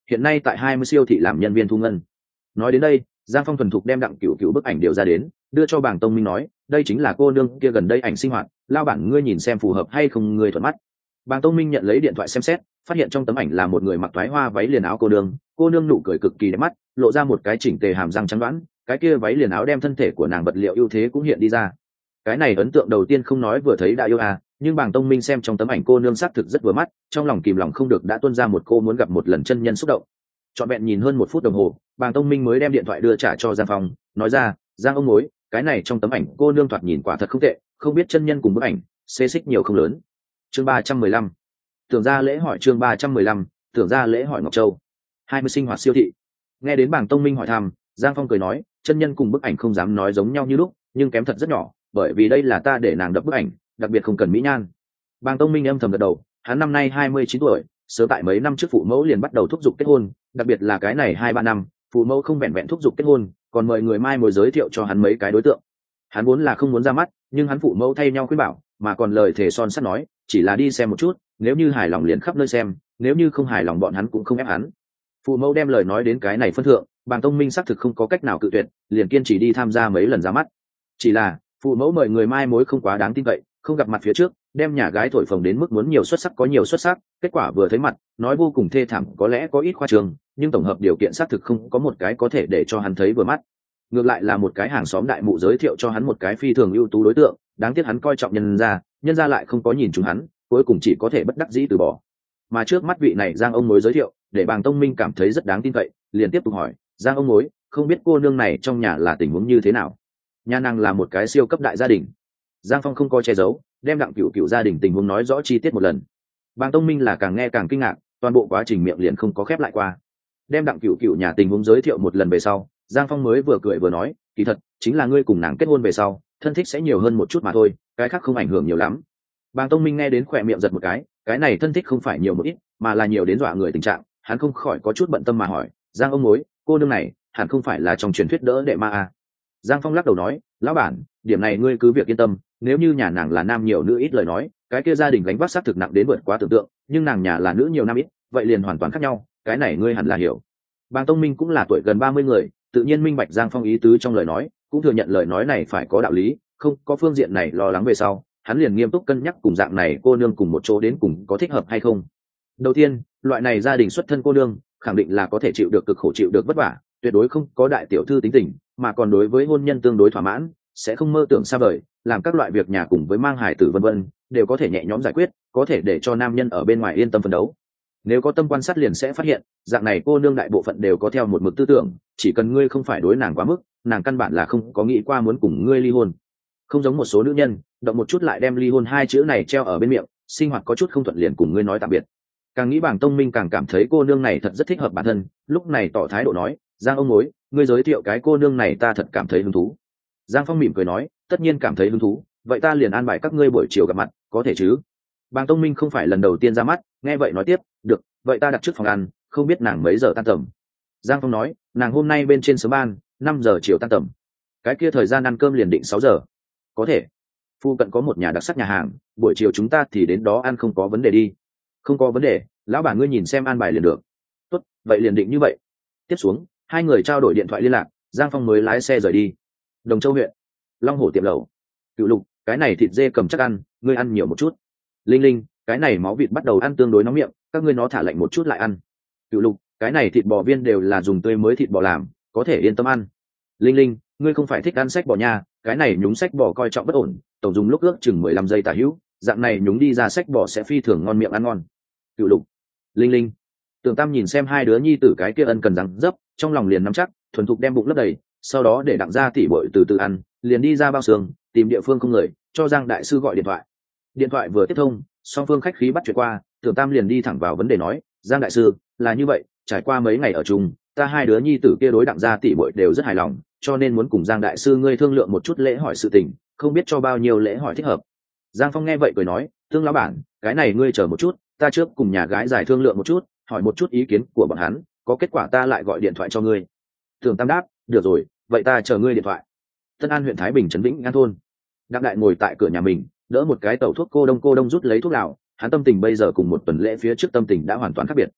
hiện nay tại 20 siêu thị làm nhân viên thu ngân. Nói đến đây, Giang Phong thuần thục đem Đặng Cửu Cửu bức ảnh điều ra đến, đưa cho Bàng Tông Minh nói, đây chính là cô nương kia gần đây ảnh sinh hoạt, lao bản ngươi nhìn xem phù hợp hay không, ngươi thuận mắt. Bàng Tông Minh nhận lấy điện thoại xem xét, phát hiện trong tấm ảnh là một người mặc thoái hoa váy liền áo cô nương nụ cười cực kỳ đẹp mắt, lộ ra một cái chỉnh tề hàm răng trắng đoán, cái kia váy liền áo đem thân thể của nàng vật liệu ưu thế cũng hiện đi ra. Cái này ấn tượng đầu tiên không nói vừa thấy đã yêu à, nhưng Bàng Tông Minh xem trong tấm ảnh cô nương xác thực rất vừa mắt, trong lòng kìm lòng không được đã tuôn ra một cô muốn gặp một lần chân nhân xúc động. Trọn vẹn nhìn hơn 1 phút đồng hồ, Bàng Tông Minh mới đem điện thoại đưa trả cho Giang Phong, nói ra, Giang ông mối, cái này trong tấm ảnh cô nương thoạt nhìn quả thật không tệ, không biết chân nhân cùng bức ảnh xê xích nhiều không lớn. Chương 315. Tưởng ra lễ hỏi. Chương 315. Tưởng ra lễ hỏi Ngọc Châu. 20 sinh hoạt siêu thị. Nghe đến Bàng Tông Minh hỏi thăm, Giang Phong cười nói, chân nhân cùng bức ảnh không dám nói giống nhau như lúc, nhưng kém thật rất nhỏ, bởi vì đây là ta để nàng đập bức ảnh, đặc biệt không cần mỹ nhan. Bàng Tông Minh âm thầm gật đầu, hắn năm nay 29 tuổi, sớm tại mấy năm trước phụ mẫu liền bắt đầu thúc giục kết hôn, đặc biệt là cái này 2-3 năm, phụ mẫu không vẹn vẹn thúc giục kết hôn, còn mời người mai mối giới thiệu cho hắn mấy cái đối tượng. Hắn vốn là không muốn ra mắt, nhưng hắn phụ mẫu thay nhau khuyên bảo, mà còn lời thề son sắt nói, chỉ là đi xem một chút, nếu như hài lòng liền khắp nơi xem, nếu như không hài lòng bọn hắn cũng không ép hắn. Phụ mẫu đem lời nói đến cái này phân thượng, Bàng Tông Minh xác thực không có cách nào cự tuyệt, liền kiên trì đi tham gia mấy lần ra mắt. Chỉ là phụ mẫu mời người mai mối không quá đáng tin cậy, không gặp mặt phía trước, đem nhà gái thổi phồng đến mức muốn nhiều xuất sắc có nhiều xuất sắc, kết quả vừa thấy mặt, nói vô cùng thê thảm có lẽ có ít khoa trương, nhưng tổng hợp điều kiện xác thực không có một cái có thể để cho hắn thấy vừa mắt. Ngược lại là một cái hàng xóm đại mụ giới thiệu cho hắn một cái phi thường ưu tú đối tượng, đáng tiếc hắn coi trọng nhân gia lại không có nhìn chúng hắn, cuối cùng chỉ có thể bất đắc dĩ từ bỏ. Mà trước mắt vị này Giang ông mối giới thiệu, để Bàng Tông Minh cảm thấy rất đáng tin cậy, liền tiếp tục hỏi, Giang ông mối, không biết cô nương này trong nhà là tình huống như thế nào? Nhà nàng là một cái siêu cấp đại gia đình. Giang Phong không có che giấu, đem Đặng Cửu Cửu gia đình tình huống nói rõ chi tiết một lần. Bàng Tông Minh là càng nghe càng kinh ngạc, toàn bộ quá trình miệng liền không có khép lại qua. Đem Đặng Cửu Cửu nhà tình huống giới thiệu một lần về sau, Giang Phong mới vừa cười vừa nói, kỳ thật chính là ngươi cùng nàng kết hôn về sau, thân thích sẽ nhiều hơn một chút mà thôi, cái khác không ảnh hưởng nhiều lắm. Bàng Tông Minh nghe đến khỏe miệng giật một cái này thân thích không phải nhiều một ít, mà là nhiều đến dọa người tình trạng, hắn không khỏi có chút bận tâm mà hỏi, Giang ông mối, cô nương này hẳn không phải là trong truyền thuyết đỡ đệ ma à? Giang Phong lắc đầu nói, lão bản, điểm này ngươi cứ việc yên tâm, nếu như nhà nàng là nam nhiều nữ ít lời nói, cái kia gia đình gánh vác xác thực nặng đến vượt quá tưởng tượng, nhưng nàng nhà là nữ nhiều nam ít, vậy liền hoàn toàn khác nhau, cái này ngươi hẳn là hiểu. Bàng Tông Minh cũng là tuổi gần 30 người, tự nhiên minh bạch Giang Phong ý tứ trong lời nói, cũng thừa nhận lời nói này phải có đạo lý, không có phương diện này lo lắng về sau, hắn liền nghiêm túc cân nhắc cùng dạng này cô nương cùng một chỗ đến cùng có thích hợp hay không. Đầu tiên, loại này gia đình xuất thân cô nương, khẳng định là có thể chịu được cực khổ chịu được vất vả, tuyệt đối không có đại tiểu thư tính tình, mà còn đối với hôn nhân tương đối thỏa mãn, sẽ không mơ tưởng xa vời, làm các loại việc nhà cùng với mang hài tử vân vân, đều có thể nhẹ nhõm giải quyết, có thể để cho nam nhân ở bên ngoài yên tâm phấn đấu. Nếu có tâm quan sát liền sẽ phát hiện, dạng này cô nương đại bộ phận đều có theo một mực tư tưởng, chỉ cần ngươi không phải đối nàng quá mức, nàng căn bản là không có nghĩ qua muốn cùng ngươi ly hôn. Không giống một số nữ nhân, động một chút lại đem ly hôn 2 chữ này treo ở bên miệng, sinh hoạt có chút không thuận liền cùng ngươi nói tạm biệt. Càng nghĩ Bàng Tông Minh càng cảm thấy cô nương này thật rất thích hợp bản thân, lúc này tỏ thái độ nói, Giang ông mối, ngươi giới thiệu cái cô nương này ta thật cảm thấy hứng thú. Giang Phong mỉm cười nói, tất nhiên cảm thấy hứng thú, vậy ta liền an bài các ngươi buổi chiều gặp mặt, có thể chứ? Bàng Tông Minh không phải lần đầu tiên ra mắt, nghe vậy nói tiếp, được, vậy ta đặt trước phòng ăn, không biết nàng mấy giờ tan tầm. Giang Phong nói, nàng hôm nay bên trên sớm ban, 5 giờ chiều tan tầm. Cái kia thời gian ăn cơm liền định 6 giờ. Có thể. Phu cận có một nhà đặc sắc nhà hàng, buổi chiều chúng ta thì đến đó ăn không có vấn đề đi. Không có vấn đề, lão bản ngươi nhìn xem an bài liền được. Tốt, vậy liền định như vậy. Tiếp xuống, hai người trao đổi điện thoại liên lạc, Giang Phong mới lái xe rời đi. Đồng Châu huyện, Long Hổ tiệm lẩu. Cựu Lục, cái này thịt dê cầm chắc ăn, ngươi ăn nhiều một chút. Linh Linh, cái này máu vịt bắt đầu ăn tương đối nóng miệng, các ngươi nó thả lạnh một chút lại ăn. Cựu Lục, cái này thịt bò viên đều là dùng tươi mới thịt bò làm, có thể yên tâm ăn. Linh Linh, ngươi không phải thích ăn sách bò nha, cái này nhúng sách bò coi trọng bất ổn, tổng dùng lúc ước chừng 15 giây tả hữu, dạng này nhúng đi ra sách bò sẽ phi thường ngon miệng ăn ngon. Cựu Lục, Linh Linh. Tưởng Tam nhìn xem hai đứa nhi tử cái kia ân cần răng dấp, trong lòng liền nắm chắc, thuần thục đem bụng lấp đầy, sau đó để đặng ra tỉ bội từ từ ăn, liền đi ra bao xương, tìm địa phương không người, cho Giang đại sư gọi điện thoại. Điện thoại vừa tiếp thông, song phương khách khí bắt chuyện qua, Tưởng Tam liền đi thẳng vào vấn đề nói, Giang đại sư, là như vậy, trải qua mấy ngày ở chung, ta hai đứa nhi tử kia đối đặng ra tỉ bội đều rất hài lòng, cho nên muốn cùng Giang đại sư ngươi thương lượng một chút lễ hỏi sự tình, không biết cho bao nhiêu lễ hỏi thích hợp. Giang Phong nghe vậy cười nói, Tương lão bản, cái này ngươi chờ một chút, ta trước cùng nhà gái giải thương lượng một chút, hỏi một chút ý kiến của bọn hắn, có kết quả ta lại gọi điện thoại cho ngươi. Tưởng Tam đáp, được rồi, vậy ta chờ ngươi điện thoại. Tân An huyện Thái Bình trấn Vĩnh An thôn, Đặng Đại ngồi tại cửa nhà mình, đỡ một cái tẩu thuốc cô đông rút lấy thuốc lào, hắn tâm tình bây giờ cùng một tuần lễ phía trước tâm tình đã hoàn toàn khác biệt.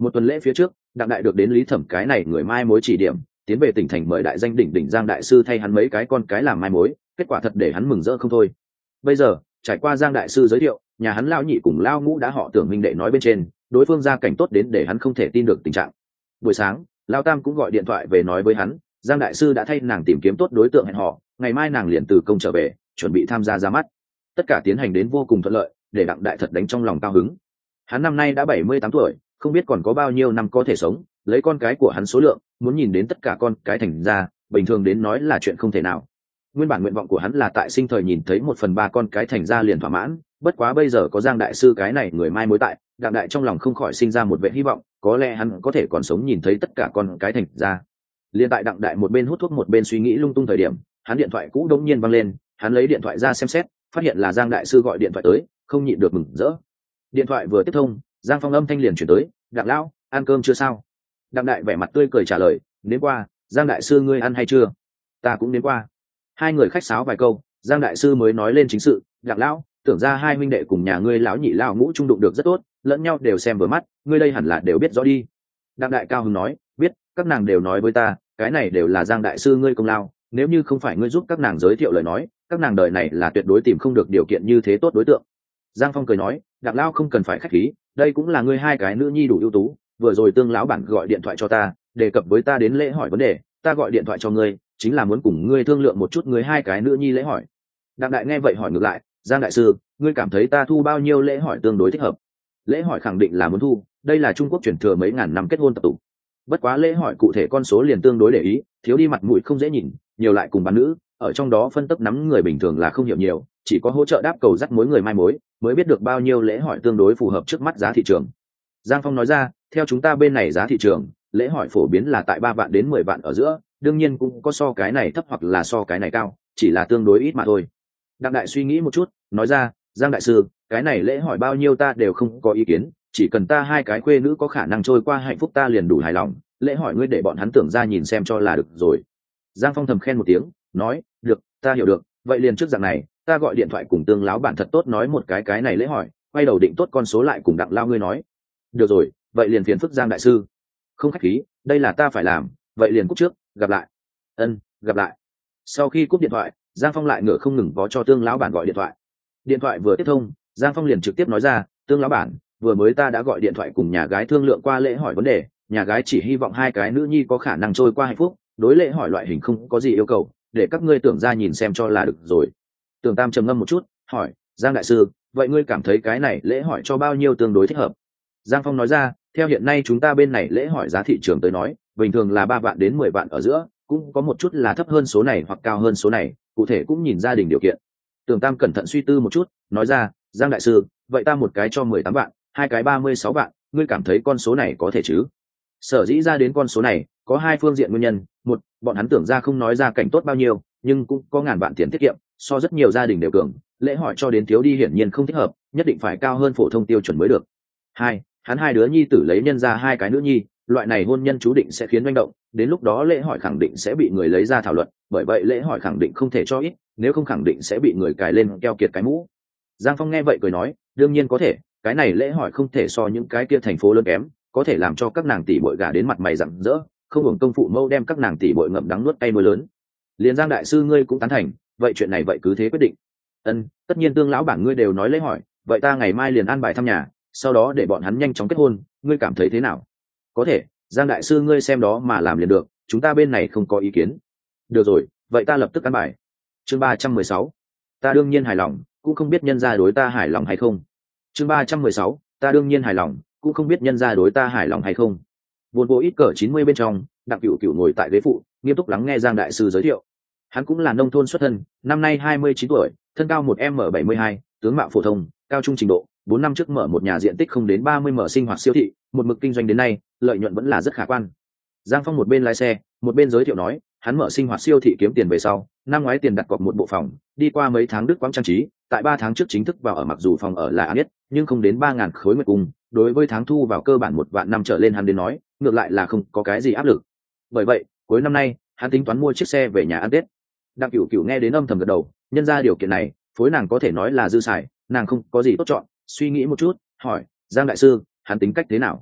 Một tuần lễ phía trước, đặng đại được đến Lý Thẩm cái này người mai mối chỉ điểm, tiến về tỉnh thành mời đại danh đỉnh đỉnh Giang đại sư thay hắn mấy cái con cái làm mai mối, kết quả thật để hắn mừng rỡ không thôi. Bây giờ trải qua Giang đại sư giới thiệu, nhà hắn lao nhị cùng lao ngũ đã họ Tưởng minh đệ nói bên trên, đối phương gia cảnh tốt đến để hắn không thể tin được tình trạng. Buổi sáng lao tam cũng gọi điện thoại về nói với hắn, Giang đại sư đã thay nàng tìm kiếm tốt đối tượng hẹn họ, ngày mai nàng liền từ công trở về, chuẩn bị tham gia ra mắt. Tất cả tiến hành đến vô cùng thuận lợi, để đặng đại thật đánh trong lòng cao hứng. Hắn năm nay đã 78 tuổi, không biết còn có bao nhiêu năm có thể sống, lấy con cái của hắn số lượng, muốn nhìn đến tất cả con cái thành ra, bình thường đến nói là chuyện không thể nào. Nguyên bản nguyện vọng của hắn là tại sinh thời nhìn thấy 1/3 con cái thành ra liền thỏa mãn, bất quá bây giờ có Giang đại sư cái này người mai mối tại, đặng đại trong lòng không khỏi sinh ra một vẻ hy vọng, có lẽ hắn có thể còn sống nhìn thấy tất cả con cái thành ra. Liên tại đặng đại một bên hút thuốc một bên suy nghĩ lung tung thời điểm, hắn điện thoại cũ đống nhiên vang lên, hắn lấy điện thoại ra xem xét, phát hiện là Giang đại sư gọi điện thoại tới, không nhịn được mừng rỡ. Điện thoại vừa tiếp thông, Giang Phong âm thanh liền chuyển tới, "Đặng lão, ăn cơm chưa sao?" Đặng đại vẻ mặt tươi cười trả lời, "Đến qua, Giang đại sư ngươi ăn hay chưa?" "Ta cũng đến qua." Hai người khách sáo vài câu, Giang đại sư mới nói lên chính sự, "Đặng lão, tưởng ra hai huynh đệ cùng nhà ngươi lão nhị lão ngũ trung đụng được rất tốt, lẫn nhau đều xem vừa mắt, ngươi đây hẳn là đều biết rõ đi." Đặng đại cao hứng nói, "Biết, các nàng đều nói với ta, cái này đều là Giang đại sư ngươi công lao, nếu như không phải ngươi giúp các nàng giới thiệu lời nói, các nàng đời này là tuyệt đối tìm không được điều kiện như thế tốt đối tượng." Giang Phong cười nói, "Đặng lão không cần phải khách khí, đây cũng là ngươi hai cái nữ nhi đủ ưu tú, vừa rồi Tương lão bản gọi điện thoại cho ta, đề cập với ta đến lễ hỏi vấn đề, ta gọi điện thoại cho ngươi, chính là muốn cùng ngươi thương lượng một chút ngươi hai cái nữ nhi lễ hỏi." Đặng đại nghe vậy hỏi ngược lại, "Giang đại sư, ngươi cảm thấy ta thu bao nhiêu lễ hỏi tương đối thích hợp?" Lễ hỏi khẳng định là muốn thu, đây là Trung Quốc truyền thừa mấy ngàn năm kết hôn tập tục. Bất quá lễ hỏi cụ thể con số liền tương đối để ý, thiếu đi mặt mũi không dễ nhìn, nhiều lại cùng bán nữ, ở trong đó phân tấp nắm người bình thường là không hiểu nhiều, chỉ có hỗ trợ đáp cầu dắt mối người mai mối, mới biết được bao nhiêu lễ hỏi tương đối phù hợp trước mắt giá thị trường. Giang Phong nói ra, theo chúng ta bên này giá thị trường, lễ hỏi phổ biến là tại 3 vạn đến 10 vạn ở giữa, đương nhiên cũng có so cái này thấp hoặc là so cái này cao, chỉ là tương đối ít mà thôi. Đặng đại suy nghĩ một chút, nói ra, "Giang đại sư, cái này lễ hỏi bao nhiêu ta đều không có ý kiến, chỉ cần ta hai cái khuê nữ có khả năng trôi qua hạnh phúc ta liền đủ hài lòng, lễ hỏi ngươi để bọn hắn tưởng ra nhìn xem cho là được rồi." Giang Phong thầm khen một tiếng, nói, "Được, ta hiểu được, vậy liền trước dạng này, ta gọi điện thoại cùng Tương lão bản thật tốt nói một cái này lễ hỏi, quay đầu định tốt con số lại cùng Đặng lao ngươi nói." "Được rồi, vậy liền phiền phức Giang đại sư." "Không khách khí, đây là ta phải làm, vậy liền cúp trước, gặp lại." "Ân, gặp lại." Sau khi cúp điện thoại, Giang Phong lại ngựa không ngừng vó cho Tương lão bản gọi điện thoại. Điện thoại vừa tiếp thông, Giang Phong liền trực tiếp nói ra, "Tương lão bản, vừa mới ta đã gọi điện thoại cùng nhà gái thương lượng qua lễ hỏi vấn đề, nhà gái chỉ hy vọng hai cái nữ nhi có khả năng trôi qua hạnh phúc, đối lễ hỏi loại hình không có gì yêu cầu, để các ngươi tưởng ra nhìn xem cho là được rồi." Tưởng Tam trầm ngâm một chút, hỏi, "Giang đại sư, vậy ngươi cảm thấy cái này lễ hỏi cho bao nhiêu tương đối thích hợp?" Giang Phong nói ra, "Theo hiện nay chúng ta bên này lễ hỏi giá thị trường tới nói, bình thường là 3 vạn đến 10 vạn ở giữa, cũng có một chút là thấp hơn số này hoặc cao hơn số này, cụ thể cũng nhìn gia đình điều kiện." Tưởng Tam cẩn thận suy tư một chút, nói ra, "Giang đại sư, vậy ta một cái cho 18 vạn, hai cái 36 vạn, ngươi cảm thấy con số này có thể chứ?" Sở dĩ ra đến con số này, có hai phương diện nguyên nhân, một, bọn hắn tưởng ra không nói ra cảnh tốt bao nhiêu, nhưng cũng có ngàn vạn tiền tiết kiệm, so rất nhiều gia đình đều cường, lễ hỏi cho đến thiếu đi hiển nhiên không thích hợp, nhất định phải cao hơn phổ thông tiêu chuẩn mới được. Hai, hắn hai đứa nhi tử lấy nhân ra hai cái nữ nhi, loại này hôn nhân chú định sẽ khiến manh động, đến lúc đó lễ hỏi khẳng định sẽ bị người lấy ra thảo luận, bởi vậy lễ hỏi khẳng định không thể cho ít, nếu không khẳng định sẽ bị người cài lên keo kiệt cái mũ. Giang Phong nghe vậy cười nói, "Đương nhiên có thể, cái này lễ hỏi không thể so những cái kia thành phố lớn kém, có thể làm cho các nàng tỷ bội gả đến mặt mày rạng rỡ, không hưởng công phụ mẫu đem các nàng tỷ bội ngậm đắng nuốt cay mưa lớn." Liền Giang đại sư ngươi cũng tán thành, vậy chuyện này vậy cứ thế quyết định. "Ân, tất nhiên Tương lão bản ngươi đều nói lễ hỏi, vậy ta ngày mai liền an bài thăm nhà, sau đó để bọn hắn nhanh chóng kết hôn, ngươi cảm thấy thế nào?" "Có thể, Giang đại sư ngươi xem đó mà làm liền được, chúng ta bên này không có ý kiến." "Được rồi, vậy ta lập tức an bài." Chương 316, ta đương nhiên hài lòng, cũng không biết nhân gia đối ta hài lòng hay không. Chương 316, ta đương nhiên hài lòng, cũng không biết nhân gia đối ta hài lòng hay không. Vốn bộ ít cỡ 90 bên trong, Đặng Cửu Cửu ngồi tại ghế phụ, nghiêm túc lắng nghe Giang đại sư giới thiệu. Hắn cũng là nông thôn xuất thân, năm nay 29 tuổi, thân cao 1m72, tướng mạo phổ thông, cao trung trình độ, 4 năm trước mở một nhà diện tích không đến 30m sinh hoạt siêu thị, một mực kinh doanh đến nay, lợi nhuận vẫn là rất khả quan. Giang Phong một bên lái xe, một bên giới thiệu nói, hắn mở sinh hoạt siêu thị kiếm tiền về sau, năm ngoái tiền đặt cọc một bộ phòng, đi qua mấy tháng Đức quãng trang trí, tại 3 tháng trước chính thức vào ở, mặc dù phòng ở là ăn nhất, nhưng không đến 3.000 khối nguyệt cung, đối với tháng thu vào cơ bản 1 vạn năm trở lên hắn đến nói, ngược lại là không có cái gì áp lực. Bởi vậy, cuối năm nay, hắn tính toán mua chiếc xe về nhà ăn Tết. Đặng Cửu Cửu nghe đến âm thầm gật đầu, nhân ra điều kiện này, phối nàng có thể nói là dư xài, nàng không có gì tốt chọn, suy nghĩ một chút, hỏi, Giang đại sư, hắn tính cách thế nào?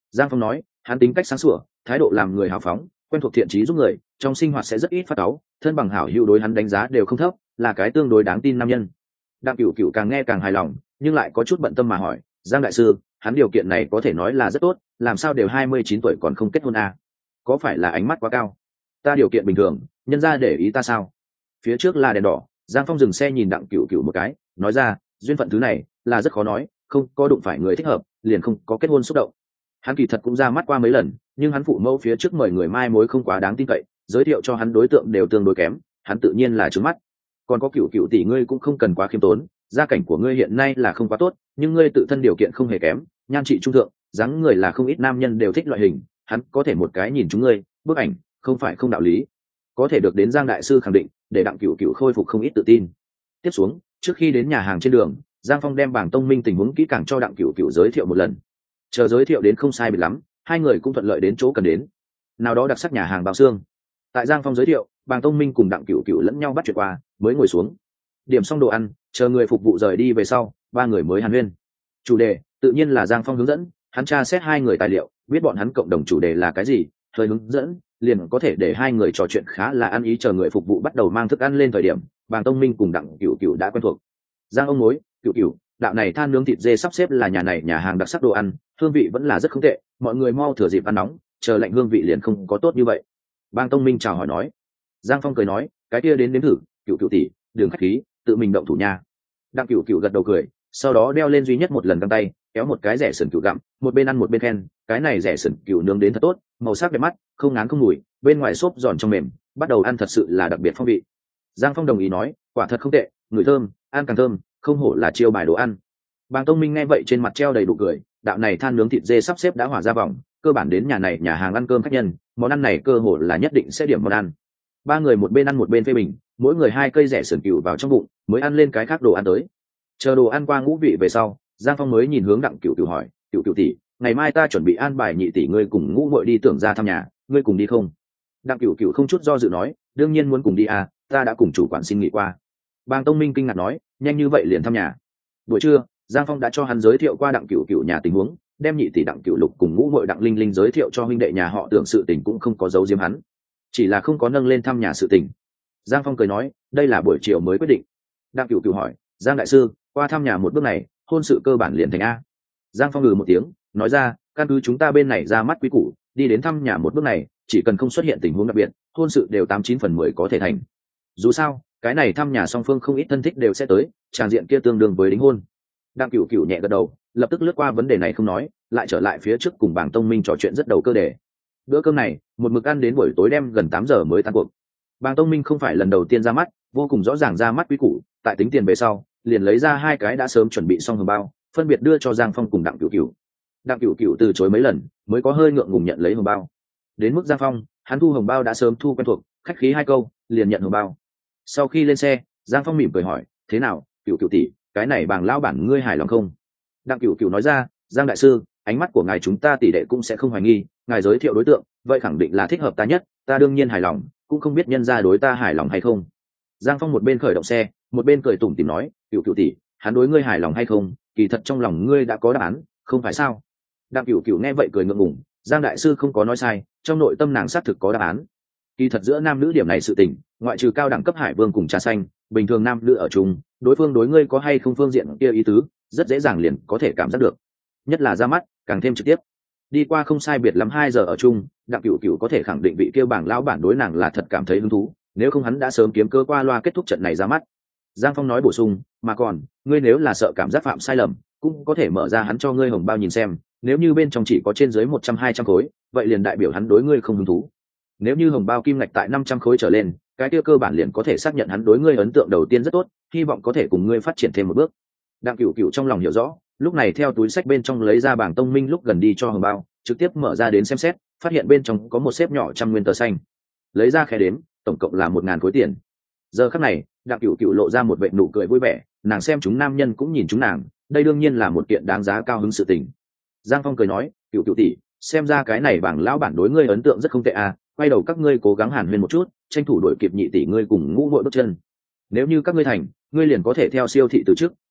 Giang Phong nói, hắn tính cách sáng sủa, thái độ làm người hào phóng, quen thuộc thiện trí giúp người, trong sinh hoạt sẽ rất ít phát cáu, thân bằng hảo hữu đối hắn đánh giá đều không thấp, là cái tương đối đáng tin nam nhân. Đặng Cửu Cửu càng nghe càng hài lòng, nhưng lại có chút bận tâm mà hỏi, Giang đại sư, hắn điều kiện này có thể nói là rất tốt, làm sao đều 29 tuổi còn không kết hôn à? Có phải là ánh mắt quá cao? Ta điều kiện bình thường, nhân ra để ý ta sao? Phía trước là đèn đỏ, Giang Phong dừng xe nhìn Đặng Cửu Cửu một cái, nói ra, duyên phận thứ này là rất khó nói, không có đụng phải người thích hợp, liền không có kết hôn xúc động. Hắn kỳ thật cũng ra mắt qua mấy lần, nhưng hắn phụ mẫu phía trước mời người mai mối không quá đáng tin cậy, giới thiệu cho hắn đối tượng đều tương đối kém, hắn tự nhiên là trướng mắt. Còn có Cửu Cửu tỷ ngươi cũng không cần quá khiêm tốn, gia cảnh của ngươi hiện nay là không quá tốt, nhưng ngươi tự thân điều kiện không hề kém, nhan trị trung thượng, dáng người là không ít nam nhân đều thích loại hình, hắn có thể một cái nhìn chúng ngươi, bức ảnh, không phải không đạo lý. Có thể được đến Giang đại sư khẳng định, để Đặng Cửu Cửu khôi phục không ít tự tin. Tiếp xuống, trước khi đến nhà hàng trên đường, Giang Phong đem bảng tông minh tình huống kỹ càng cho Đặng Cửu Cửu giới thiệu một lần. Chờ giới thiệu đến không sai biệt lắm, hai người cũng thuận lợi đến chỗ cần đến. Nào đó đặc sắc nhà hàng bao xương. Tại Giang Phong giới thiệu, bàng tông minh cùng Đặng Cửu Cửu lẫn nhau bắt chuyện qua, mới ngồi xuống. Điểm xong đồ ăn, chờ người phục vụ rời đi về sau, ba người mới hàn huyên. Chủ đề tự nhiên là Giang Phong hướng dẫn, hắn tra xét hai người tài liệu, biết bọn hắn cộng đồng chủ đề là cái gì, thời hướng dẫn liền có thể để hai người trò chuyện khá là ăn ý. Chờ người phục vụ bắt đầu mang thức ăn lên thời điểm, bàng tông minh cùng Đặng Cửu Cửu đã quen thuộc. Giang ông mối, Cửu Cửu, đạo này than nướng thịt dê sắp xếp là nhà này nhà hàng đặc sắc đồ ăn, hương vị vẫn là rất không tệ, mọi người mau thừa dịp ăn nóng, chờ lạnh hương vị liền không có tốt như vậy. Bang tông minh chào hỏi nói. Giang Phong cười nói, cái kia đến nếm thử, Cửu Cửu tỷ, đường khách khí, tự mình động thủ nha. Đặng Cửu Cửu gật đầu cười, sau đó đeo lên duy nhất một lần găng tay, kéo một cái rẻ sườn cừu gặm, một bên ăn một bên khen, cái này rẻ sườn cừu nướng đến thật tốt, màu sắc đẹp mắt, không ngán không mùi, bên ngoài xốp giòn trong mềm, bắt đầu ăn thật sự là đặc biệt phong vị. Giang Phong đồng ý nói, quả thật không tệ, ngửi thơm, ăn càng thơm, không hổ là chiêu bài đồ ăn. Bàng tông minh nghe vậy trên mặt treo đầy đủ cười, đạo này than nướng thịt dê sắp xếp đã hòa ra vòng, cơ bản đến nhà này nhà hàng ăn cơm khách nhân, món ăn này cơ hồ là nhất định sẽ điểm món ăn. Ba người một bên ăn một bên phê bình, mỗi người hai cây rẻ sườn cừu vào trong bụng, mới ăn lên cái khác đồ ăn tới. Chờ đồ ăn qua ngũ vị về sau, Giang Phong mới nhìn hướng Đặng Cửu Cửu hỏi, Cửu Cửu tỷ, ngày mai ta chuẩn bị an bài nhị tỷ ngươi cùng ngũ muội đi tưởng ra thăm nhà, ngươi cùng đi không? Đặng Cửu Cửu không chút do dự nói, đương nhiên muốn cùng đi à, ta đã cùng chủ quản xin nghỉ qua. Bàng tông minh kinh ngạc nói, nhanh như vậy liền thăm nhà? Buổi trưa, Giang Phong đã cho hắn giới thiệu qua Đặng Cửu Cửu nhà tình huống, đem nhị tỷ Đặng Cửu Lục cùng ngũ muội Đặng Linh Linh giới thiệu cho huynh đệ nhà họ Tưởng. Sự tình cũng không có giấu giếm hắn, chỉ là không có nâng lên thăm nhà sự tình. Giang Phong cười nói, đây là buổi chiều mới quyết định. Đặng Cửu Cửu hỏi, Giang đại sư, qua thăm nhà một bước này, hôn sự cơ bản liền thành a? Giang Phong ngừ một tiếng, nói ra, căn cứ chúng ta bên này ra mắt quý củ, đi đến thăm nhà một bước này, chỉ cần không xuất hiện tình huống đặc biệt, hôn sự đều 89/10 có thể thành. Dù sao, cái này thăm nhà song phương không ít thân thích đều sẽ tới, tràng diện kia tương đương với đính hôn. Đặng Cửu Cửu nhẹ gật đầu, lập tức lướt qua vấn đề này không nói, lại trở lại phía trước cùng Bàng tông minh trò chuyện rất đầu cơ đề. Bữa cơm này một mực ăn đến buổi tối đêm gần 8 giờ mới tan cuộc. Bàng tông minh không phải lần đầu tiên ra mắt, vô cùng rõ ràng ra mắt quý củ, tại tính tiền về sau liền lấy ra hai cái đã sớm chuẩn bị xong hồng bao, phân biệt đưa cho Giang Phong cùng Đặng Cửu Cửu. Đặng Cửu Cửu từ chối mấy lần mới có hơi ngượng ngùng nhận lấy hồng bao. Đến mức Giang Phong, hắn thu hồng bao đã sớm thu quen thuộc, khách khí hai câu liền nhận hồng bao. Sau khi lên xe, Giang Phong mỉm cười hỏi, thế nào, Cửu Cửu tỷ, cái này Bàng lão bản ngươi hài lòng không? Đặng Cửu Cửu nói ra, Giang đại sư, ánh mắt của ngài chúng ta tỷ đệ cũng sẽ không hoài nghi, ngài giới thiệu đối tượng vậy khẳng định là thích hợp ta nhất, ta đương nhiên hài lòng, cũng không biết nhân gia đối ta hài lòng hay không. Giang Phong một bên khởi động xe một bên cười tủm tỉm nói, Cửu Cửu tỷ, hắn đối ngươi hài lòng hay không, kỳ thật trong lòng ngươi đã có đáp án, không phải sao? Đặng Cửu Cửu nghe vậy cười ngượng ngùng, Giang đại sư không có nói sai, trong nội tâm nàng xác thực có đáp án. Kỳ thật giữa nam nữ điểm này sự tình, ngoại trừ cao đẳng cấp hải vương cùng trà xanh, bình thường nam nữ ở chung, đối phương đối ngươi có hay không phương diện kia ý tứ, rất dễ dàng liền có thể cảm giác được. Nhất là ra mắt, càng thêm trực tiếp. Đi qua không sai biệt lắm 2 giờ ở chung, Đặng Cửu Cửu có thể khẳng định vị kia Bàng lão bản đối nàng là thật cảm thấy hứng thú, nếu không hắn đã sớm kiếm cơ qua loa kết thúc trận này ra mắt. Giang Phong nói bổ sung, mà còn, ngươi nếu là sợ cảm giác phạm sai lầm, cũng có thể mở ra hắn cho ngươi hồng bao nhìn xem, nếu như bên trong chỉ có trên dưới 100-200 khối, vậy liền đại biểu hắn đối ngươi không hứng thú. Nếu như hồng bao kim ngạch tại 500 khối trở lên, cái kia cơ bản liền có thể xác nhận hắn đối ngươi ấn tượng đầu tiên rất tốt, hy vọng có thể cùng ngươi phát triển thêm một bước. Đặng Cửu Cửu trong lòng hiểu rõ, lúc này theo túi sách bên trong lấy ra bảng tông minh lúc gần đi cho hồng bao, trực tiếp mở ra đến xem xét, phát hiện bên trong có một xếp nhỏ 100 nguyên tờ xanh. Lấy ra khẽ đếm, tổng cộng là 1000 khối tiền. Giờ khắc này, Đặng Cửu Cửu lộ ra một vệt nụ cười vui vẻ, nàng xem chúng nam nhân cũng nhìn chúng nàng, đây đương nhiên là một kiện đáng giá cao hứng sự tình. Giang Phong cười nói, Cửu Cửu tỷ, xem ra cái này Bàng lão bản đối ngươi ấn tượng rất không tệ à, quay đầu các ngươi cố gắng hàn huyên một chút, tranh thủ đuổi kịp nhị tỷ ngươi cùng ngũ muội bước chân. Nếu như các ngươi thành, ngươi liền có thể theo siêu thị từ chức,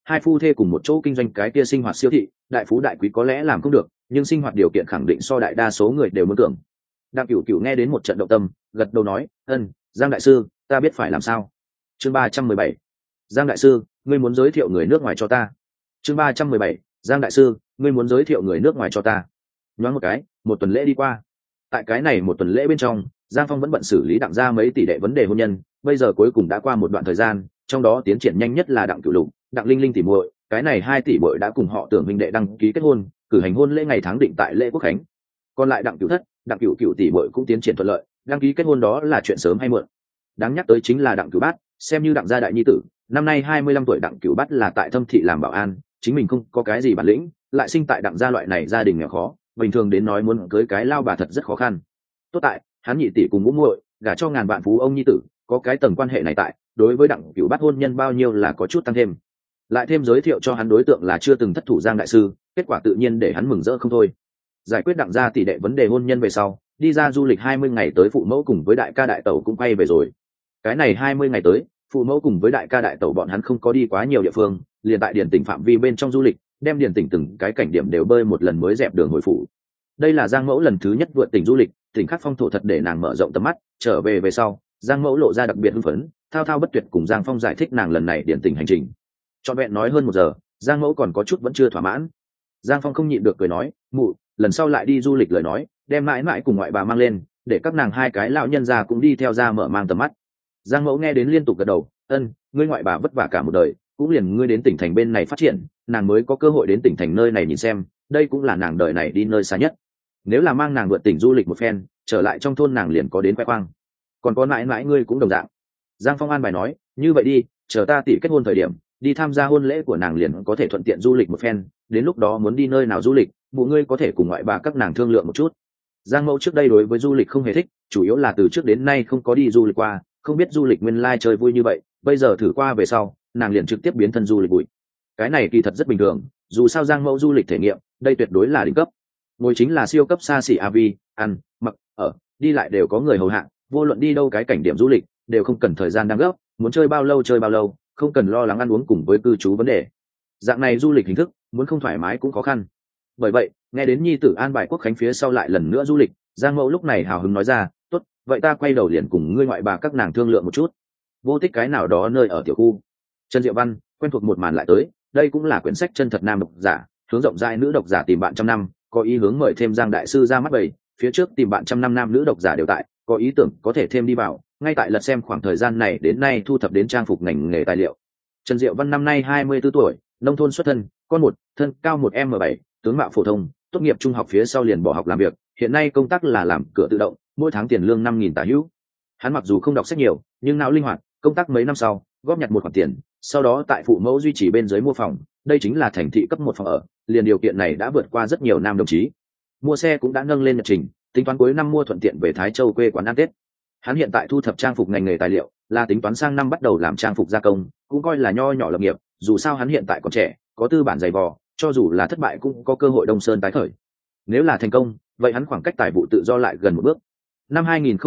hai phu thê cùng một chỗ kinh doanh cái kia sinh hoạt siêu thị, đại phú đại quý có lẽ làm không được, nhưng sinh hoạt điều kiện khẳng định so đại đa số người đều muốn tưởng. Đặng Cửu Cửu nghe đến một trận động tâm, gật đầu nói, Giang đại sư, ta biết phải làm sao. Chương 317. Giang đại sư, ngươi muốn giới thiệu người nước ngoài cho ta. Chương 317. Giang đại sư, ngươi muốn giới thiệu người nước ngoài cho ta. Nhoáng một cái, một tuần lễ đi qua. Tại cái này một tuần lễ bên trong, Giang Phong vẫn bận xử lý Đặng gia mấy tỷ đệ vấn đề hôn nhân, bây giờ cuối cùng đã qua một đoạn thời gian, trong đó tiến triển nhanh nhất là Đặng Cửu Lục, Đặng Linh Linh tỷ muội, cái này hai tỷ muội đã cùng họ Tưởng huynh đệ đăng ký kết hôn, cử hành hôn lễ ngày tháng định tại lễ quốc khánh. Còn lại Đặng Cửu Thất, Đặng Cửu Cửu tỷ muội cũng tiến triển thuận lợi, đăng ký kết hôn đó là chuyện sớm hay muộn. Đáng nhắc tới chính là Đặng Cửu Bát, xem như Đặng gia đại nhi tử, năm nay 25 tuổi. Đặng Cửu Bát là tại Thâm thị làm bảo an, chính mình không có cái gì bản lĩnh, lại sinh tại Đặng gia loại này gia đình nghèo khó, bình thường đến nói muốn cưới cái lao bà thật rất khó khăn. Tốt tại hắn nhị tỷ cùng ngũ muội gả cho ngàn vạn phú ông nhi tử, có cái tầng quan hệ này tại, đối với Đặng Cửu Bát hôn nhân bao nhiêu là có chút tăng thêm. Lại thêm giới thiệu cho hắn đối tượng là chưa từng thất thủ Giang đại sư, kết quả tự nhiên để hắn mừng rỡ không thôi. Giải quyết Đặng gia tỷ đệ vấn đề hôn nhân về sau, đi ra du lịch 20 ngày tới, phụ mẫu cùng với đại ca đại tẩu cũng quay về rồi. Cái này 20 ngày tới, phụ mẫu cùng với đại ca đại tẩu bọn hắn không có đi quá nhiều địa phương, liền tại điển tỉnh phạm vi bên trong du lịch, đem điển tỉnh từng cái cảnh điểm đều bơi một lần mới dẹp đường hồi phủ. Đây là Giang mẫu lần thứ nhất vượt tỉnh du lịch, tỉnh khác phong thổ thật để nàng mở rộng tầm mắt. Trở về về sau, Giang mẫu lộ ra đặc biệt hưng phấn, thao thao bất tuyệt cùng Giang Phong giải thích nàng lần này điển tỉnh hành trình. Trọn vẹn nói hơn 1 giờ, Giang mẫu còn có chút vẫn chưa thỏa mãn. Giang Phong không nhịn được cười nói, mụ, lần sau lại đi du lịch lời nói, đem mãi mãi cùng ngoại bà mang lên, để các nàng hai cái lão nhân già cũng đi theo ra mở mang tầm mắt. Giang mẫu nghe đến liên tục gật đầu, ngươi ngoại bà vất vả cả một đời, cũng liền ngươi đến tỉnh thành bên này phát triển, nàng mới có cơ hội đến tỉnh thành nơi này nhìn xem, đây cũng là nàng đời này đi nơi xa nhất. Nếu là mang nàng vượt tỉnh du lịch một phen, trở lại trong thôn nàng liền có đến khoe khoang. Còn có mãi mãi ngươi cũng đồng dạng. Giang Phong an bài nói, như vậy đi, chờ ta tỷ kết hôn thời điểm, đi tham gia hôn lễ của nàng liền có thể thuận tiện du lịch một phen, đến lúc đó muốn đi nơi nào du lịch, bộ ngươi có thể cùng ngoại bà các nàng thương lượng một chút. Giang mẫu trước đây đối với du lịch không hề thích, chủ yếu là từ trước đến nay không có đi du lịch qua, không biết du lịch nguyên lai chơi vui như vậy, bây giờ thử qua về sau, nàng liền trực tiếp biến thân du lịch bụi. Cái này kỳ thật rất bình thường, dù sao Giang mẫu du lịch thể nghiệm, đây tuyệt đối là đỉnh cấp. Ngồi chính là siêu cấp xa xỉ AV, ăn, mặc, ở, đi lại đều có người hầu hạ, vô luận đi đâu cái cảnh điểm du lịch, đều không cần thời gian đang gấp, muốn chơi bao lâu, không cần lo lắng ăn uống cùng với cư trú vấn đề. Dạng này du lịch hình thức, muốn không thoải mái cũng khó khăn. Bởi vậy, nghe đến nhi tử an bài quốc khánh phía sau lại lần nữa du lịch, Giang mẫu lúc này hào hứng nói ra, tốt, vậy ta quay đầu liền cùng ngươi ngoại bà các nàng thương lượng một chút. Vô tích cái nào đó nơi ở tiểu khu. Trần Diệu Văn quen thuộc một màn lại tới, đây cũng là quyển sách chân thật nam độc giả, hướng rộng rãi nữ độc giả tìm bạn trăm năm, có ý hướng mời thêm Giang đại sư ra mắt bầy, phía trước tìm bạn trăm năm nam nữ độc giả đều tại, có ý tưởng có thể thêm đi vào, ngay tại lật xem khoảng thời gian này đến nay thu thập đến trang phục ngành nghề tài liệu. Trần Diệu Văn năm nay 24 tuổi, nông thôn xuất thân, con một, thân cao 1m7, tướng mạo phổ thông, tốt nghiệp trung học phía sau liền bỏ học làm việc, hiện nay công tác là làm cửa tự động, mỗi tháng tiền lương 5.000 tả hữu. Hắn mặc dù không đọc sách nhiều, nhưng não linh hoạt, công tác mấy năm sau, góp nhặt một khoản tiền, sau đó tại phụ mẫu duy trì bên dưới mua phòng, đây chính là thành thị cấp 1 phòng ở, liền điều kiện này đã vượt qua rất nhiều nam đồng chí. Mua xe cũng đã nâng lên nhật trình, tính toán cuối năm mua thuận tiện về Thái Châu quê quán ăn Tết. Hắn hiện tại thu thập trang phục ngành nghề tài liệu, là tính toán sang năm bắt đầu làm trang phục gia công, cũng coi là nho nhỏ lập nghiệp, dù sao hắn hiện tại còn trẻ, có tư bản dày vò, cho dù là thất bại cũng có cơ hội đông sơn tái khởi. Nếu là thành công, vậy hắn khoảng cách tài vụ tự do lại gần một bước. Năm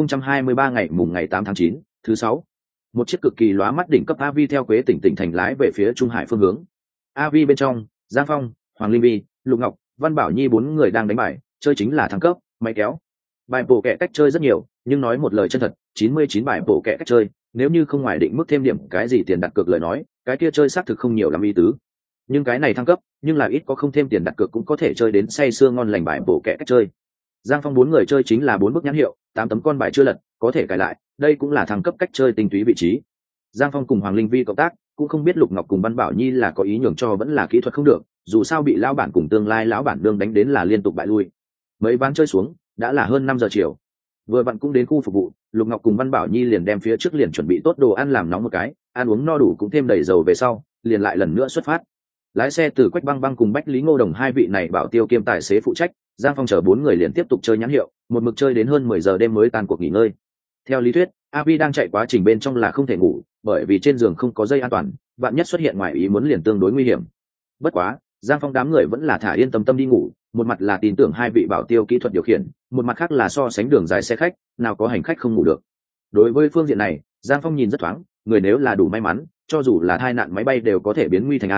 2023 ngày mùng ngày 8 tháng 9, thứ 6, một chiếc cực kỳ lóa mắt đỉnh cấp AV theo Quế tỉnh tỉnh thành lái về phía Trung Hải phương hướng. AV bên trong, Giang Phong, Hoàng Linh Vi, Lục Ngọc, Văn Bảo Nhi 4 người đang đánh bài, chơi chính là thăng cấp, máy kéo. Bài bổ kẹ cách chơi rất nhiều, nhưng nói một lời chân thật, 99 bài bổ kẹ cách chơi, nếu như không ngoài định mức thêm điểm cái gì tiền đặt cược lời nói, cái kia chơi xác thực không nhiều lắm ý tứ. Nhưng cái này thăng cấp, nhưng là ít có không thêm tiền đặt cược cũng có thể chơi đến say sưa ngon lành bài bổ kẹ cách chơi. Giang Phong 4 người chơi chính là 4 bức nhãn hiệu, 8 tấm con bài chưa lật, có thể cài lại, đây cũng là thăng cấp cách chơi tinh túy vị trí. Giang Phong cùng Hoàng Linh Vi cộng tác, cũng không biết Lục Ngọc cùng Văn Bảo Nhi là có ý nhường cho vẫn là kỹ thuật không được, dù sao bị lão bản cùng tương lai lão bản đương đánh đến là liên tục bại lui. Mấy ván chơi xuống, đã là hơn 5 giờ chiều. Vừa vặn cũng đến khu phục vụ, Lục Ngọc cùng Văn Bảo Nhi liền đem phía trước liền chuẩn bị tốt đồ ăn làm nóng một cái, ăn uống no đủ cũng thêm đầy dầu về sau, liền lại lần nữa xuất phát. Lái xe từ Quách Băng Băng cùng Bách Lý Ngô Đồng hai vị này bảo tiêu kiêm tài xế phụ trách, Giang Phong chở 4 người liền tiếp tục chơi nhãn hiệu, một mực chơi đến hơn 10 giờ đêm mới tan cuộc nghỉ ngơi. Theo lý thuyết, Avi đang chạy quá trình bên trong là không thể ngủ, bởi vì trên giường không có dây an toàn, vạn nhất xuất hiện ngoài ý muốn liền tương đối nguy hiểm. Bất quá, Giang Phong đám người vẫn là thả yên tâm tâm đi ngủ, một mặt là tin tưởng hai vị bảo tiêu kỹ thuật điều khiển, một mặt khác là so sánh đường dài xe khách, nào có hành khách không ngủ được. Đối với phương diện này, Giang Phong nhìn rất thoáng, người nếu là đủ may mắn, cho dù là tai nạn máy bay đều có thể biến nguy thành an,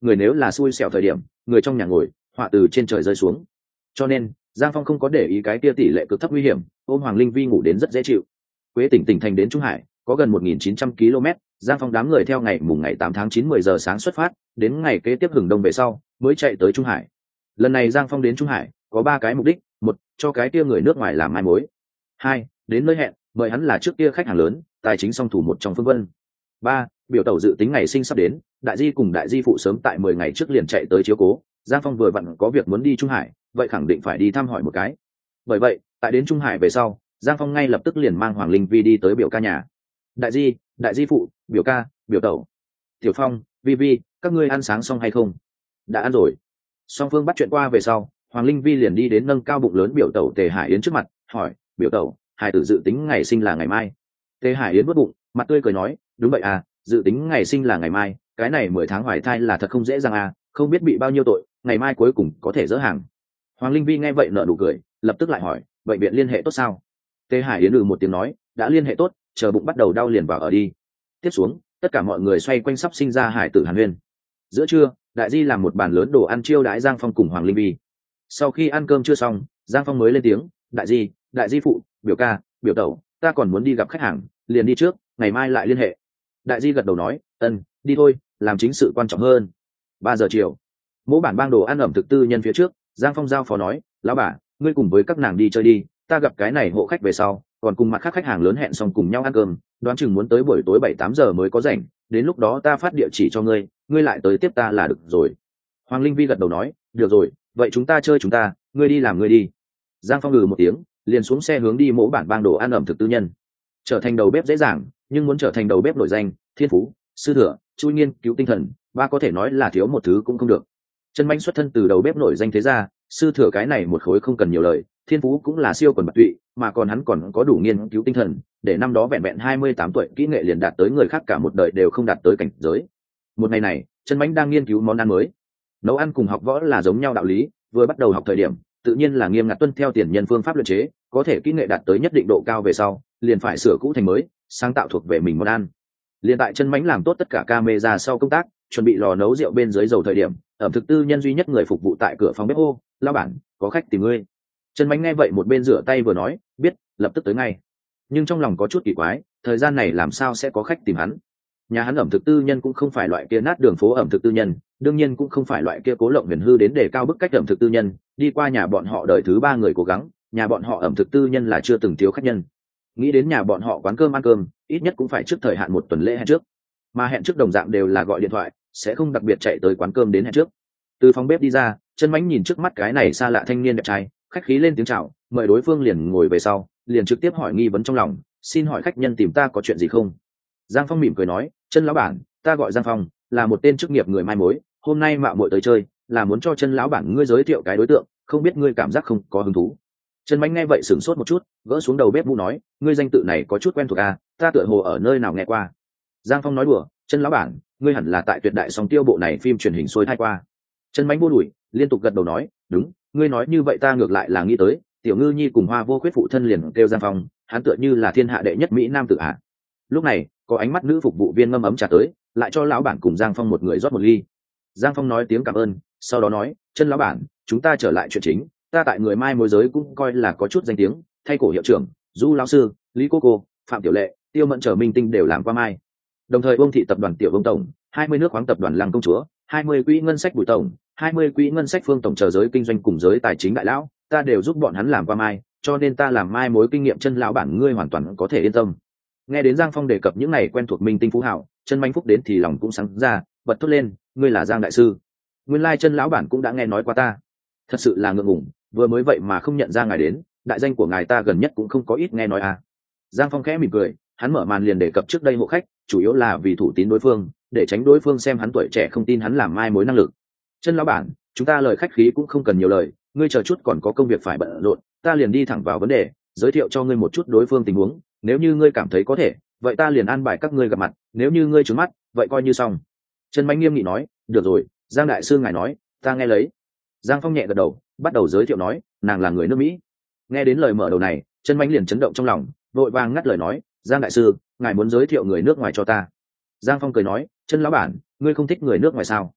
người nếu là xui xẻo thời điểm người trong nhà ngồi họa từ trên trời rơi xuống. Cho nên Giang Phong không có để ý cái kia tỷ lệ cực thấp nguy hiểm, ôm Hoàng Linh Vi ngủ đến rất dễ chịu. Quế tỉnh tỉnh thành đến Trung Hải có gần 1.900 km. Giang Phong đám người theo ngày 8 tháng 9 10 giờ sáng xuất phát, đến ngày kế tiếp hừng đông về sau mới chạy tới Trung Hải. Lần này Giang Phong đến Trung Hải có 3 cái mục đích: một, cho cái kia người nước ngoài làm mai mối; 2, đến nơi hẹn mời hắn là trước kia khách hàng lớn, tài chính song thủ một trong Phương Vân; 3, biểu tẩu dự tính ngày sinh sắp đến, đại di cùng đại di phụ sớm tại 10 ngày trước liền chạy tới chiếu cố. Giang Phong vừa vặn có việc muốn đi Trung Hải, vậy khẳng định phải đi thăm hỏi một cái. Bởi vậy tại đến Trung Hải về sau, Giang Phong ngay lập tức liền mang Hoàng Linh Vi đi tới biểu ca nhà. Đại di phụ, biểu ca, biểu tẩu, Tiểu Phong, Vi Vi, các ngươi ăn sáng xong hay không? Đã ăn rồi. Song phương bắt chuyện qua về sau, Hoàng Linh Vi liền đi đến nâng cao bụng lớn biểu tẩu Tề Hải Yến trước mặt, hỏi: biểu tẩu, hải tử dự tính ngày sinh là ngày mai? Tề Hải Yến vuốt bụng, mặt tươi cười nói: đúng vậy à, dự tính ngày sinh là ngày mai, cái này 10 tháng hoài thai là thật không dễ dàng à, không biết bị bao nhiêu tội, ngày mai cuối cùng có thể dỡ hàng. Hoàng Linh Vi nghe vậy nở nụ cười, lập tức lại hỏi: bệnh viện liên hệ tốt sao? Tề Hải Yến một tiếng nói: đã liên hệ tốt, chờ bụng bắt đầu đau liền vào ở đi. Tiếp xuống tất cả mọi người xoay quanh sắp sinh ra hải tử hàn huyên. Giữa trưa đại di làm một bàn lớn đồ ăn chiêu đãi Giang Phong cùng Hoàng Linh Vi. Sau khi ăn cơm chưa xong, Giang Phong mới lên tiếng: đại di phụ, biểu ca, biểu tẩu, ta còn muốn đi gặp khách hàng, liền đi trước, ngày mai lại liên hệ. Đại di gật đầu nói: ân, đi thôi, làm chính sự quan trọng hơn. 3 giờ chiều, mỗi bản bang đồ ăn ẩm thực tư nhân phía trước, Giang Phong giao phó nói: lão bà, ngươi cùng với các nàng đi chơi đi, ta gặp cái này hộ khách về sau còn cùng mặt khác khách hàng lớn hẹn xong cùng nhau ăn cơm, đoán chừng muốn tới buổi tối 7-8 giờ mới có rảnh, đến lúc đó ta phát địa chỉ cho ngươi, ngươi lại tới tiếp ta là được rồi. Hoàng Linh Vi gật đầu nói: được rồi, vậy chúng ta chơi chúng ta, ngươi đi làm ngươi đi. Giang Phong một tiếng, liền xuống xe hướng đi mỗi bản bang đồ ăn ẩm thực tư nhân. Trở thành đầu bếp dễ dàng, nhưng muốn trở thành đầu bếp nổi danh, thiên phú, sư thừa, chui nghiên cứu tinh thần, ba có thể nói là thiếu một thứ cũng không được. Chân Mãnh xuất thân từ đầu bếp nổi danh thế ra, sư thừa cái này một khối không cần nhiều lời, thiên phú cũng là siêu quần bạc tụy, mà còn hắn còn có đủ nghiên cứu tinh thần, để năm đó vẹn vẹn 28 tuổi kỹ nghệ liền đạt tới người khác cả một đời đều không đạt tới cảnh giới. Một ngày này, Chân Mãnh đang nghiên cứu món ăn mới. Nấu ăn cùng học võ là giống nhau đạo lý, vừa bắt đầu học thời điểm, tự nhiên là nghiêm ngặt tuân theo tiền nhân phương pháp luyện chế, có thể kỹ nghệ đạt tới nhất định độ cao về sau, liền phải sửa cũ thành mới, sáng tạo thuộc về mình món ăn. Liên tại Chân Mãnh làm tốt tất cả camera sau công tác, chuẩn bị lò nấu rượu bên dưới dầu thời điểm, ẩm thực tư nhân duy nhất người phục vụ tại cửa phòng bếp hô: lão bản, có khách tìm ngươi. Chân Mãnh nghe vậy một bên rửa tay vừa nói: biết, lập tức tới ngay. Nhưng trong lòng có chút kỳ quái, thời gian này làm sao sẽ có khách tìm hắn? Nhà hắn ẩm thực tư nhân cũng không phải loại kia nát đường phố ẩm thực tư nhân, đương nhiên cũng không phải loại kia cố lộng huyền hư đến để cao bức cách ẩm thực tư nhân. Đi qua nhà bọn họ đời thứ 3 người cố gắng, nhà bọn họ ẩm thực tư nhân là chưa từng thiếu khách nhân. Nghĩ đến nhà bọn họ quán cơm ăn cơm, ít nhất cũng phải trước thời hạn 1 tuần lễ hẹn trước, mà hẹn trước đồng dạng đều là gọi điện thoại, sẽ không đặc biệt chạy tới quán cơm đến hẹn trước. Từ phòng bếp đi ra, Chân Mãnh nhìn trước mắt cái này xa lạ thanh niên đẹp trai, khách khí lên tiếng chào, mời đối phương liền ngồi về sau, liền trực tiếp hỏi nghi vấn trong lòng: xin hỏi khách nhân tìm ta có chuyện gì không? Giang Phong mỉm cười nói: Chân lão bản, ta gọi Giang Phong, là một tên chức nghiệp người mai mối, hôm nay mạo muội tới chơi, là muốn cho Chân lão bản ngươi giới thiệu cái đối tượng, không biết ngươi cảm giác không có hứng thú? Chân Mãnh nghe vậy sửng sốt một chút, gỡ xuống đầu bếp mũ nói: ngươi danh tự này có chút quen thuộc à, ta tựa hồ ở nơi nào nghe qua. Giang Phong nói đùa: Chân lão bản, ngươi hẳn là tại Tuyệt Đại Song Tiêu bộ này phim truyền hình xôi thai qua. Chân Mãnh buông đùi, liên tục gật đầu nói: đúng, ngươi nói như vậy ta ngược lại là nghĩ tới, Tiểu Ngư Nhi cùng Hoa Vô Khuyết phụ thân liền kêu Giang Phong, hắn tựa như là thiên hạ đệ nhất mỹ nam tử ạ. Lúc này có ánh mắt nữ phục vụ viên ngâm ấm trà tới, lại cho lão bản cùng Giang Phong một người rót một ly. Giang Phong nói tiếng cảm ơn, sau đó nói: Chân lão bản, chúng ta trở lại chuyện chính, ta tại người mai môi giới cũng coi là có chút danh tiếng, thay cổ hiệu trưởng Du lão sư, Lý cô, Phạm Tiểu Lệ, Tiêu Mẫn trở minh tinh đều làm qua mai. Đồng thời Vương thị tập đoàn Tiểu Vương tổng, 20 nước khoáng tập đoàn Lăng công chúa, 20 quỹ ngân sách Bùi tổng, 20 quỹ ngân sách Phương tổng chờ giới kinh doanh cùng giới tài chính đại lão, ta đều giúp bọn hắn làm qua mai, cho nên ta làm mai mối kinh nghiệm Chân lão bản ngươi hoàn toàn có thể yên tâm. Nghe đến Giang Phong đề cập những này quen thuộc minh tinh phú hảo, Chân Mãnh phúc đến thì lòng cũng sáng ra, bật thốt lên: ngươi là Giang đại sư? Nguyên lai Chân lão bản cũng đã nghe nói qua ta, thật sự là ngượng ngùng, vừa mới vậy mà không nhận ra ngài đến, đại danh của ngài ta gần nhất cũng không có ít nghe nói à. Giang Phong khẽ mỉm cười, hắn mở màn liền đề cập trước đây hộ khách, chủ yếu là vì thủ tín đối phương, để tránh đối phương xem hắn tuổi trẻ không tin hắn làm mai mối năng lực. Chân lão bản, chúng ta lời khách khí cũng không cần nhiều lời, ngươi chờ chút còn có công việc phải bận rộn, ta liền đi thẳng vào vấn đề, giới thiệu cho ngươi một chút đối phương tình huống, nếu như ngươi cảm thấy có thể, vậy ta liền an bài các ngươi gặp mặt, nếu như ngươi trướng mắt, vậy coi như xong. Chân Mãnh nghiêm nghị nói: được rồi, Giang đại sư ngài nói, ta nghe lấy. Giang Phong nhẹ gật đầu, bắt đầu giới thiệu nói: nàng là người nước Mỹ. Nghe đến lời mở đầu này, Chân Mãnh liền chấn động trong lòng, vội vàng ngắt lời nói: Giang đại sư, ngài muốn giới thiệu người nước ngoài cho ta? Giang Phong cười nói: Chân lão bản, ngươi không thích người nước ngoài sao?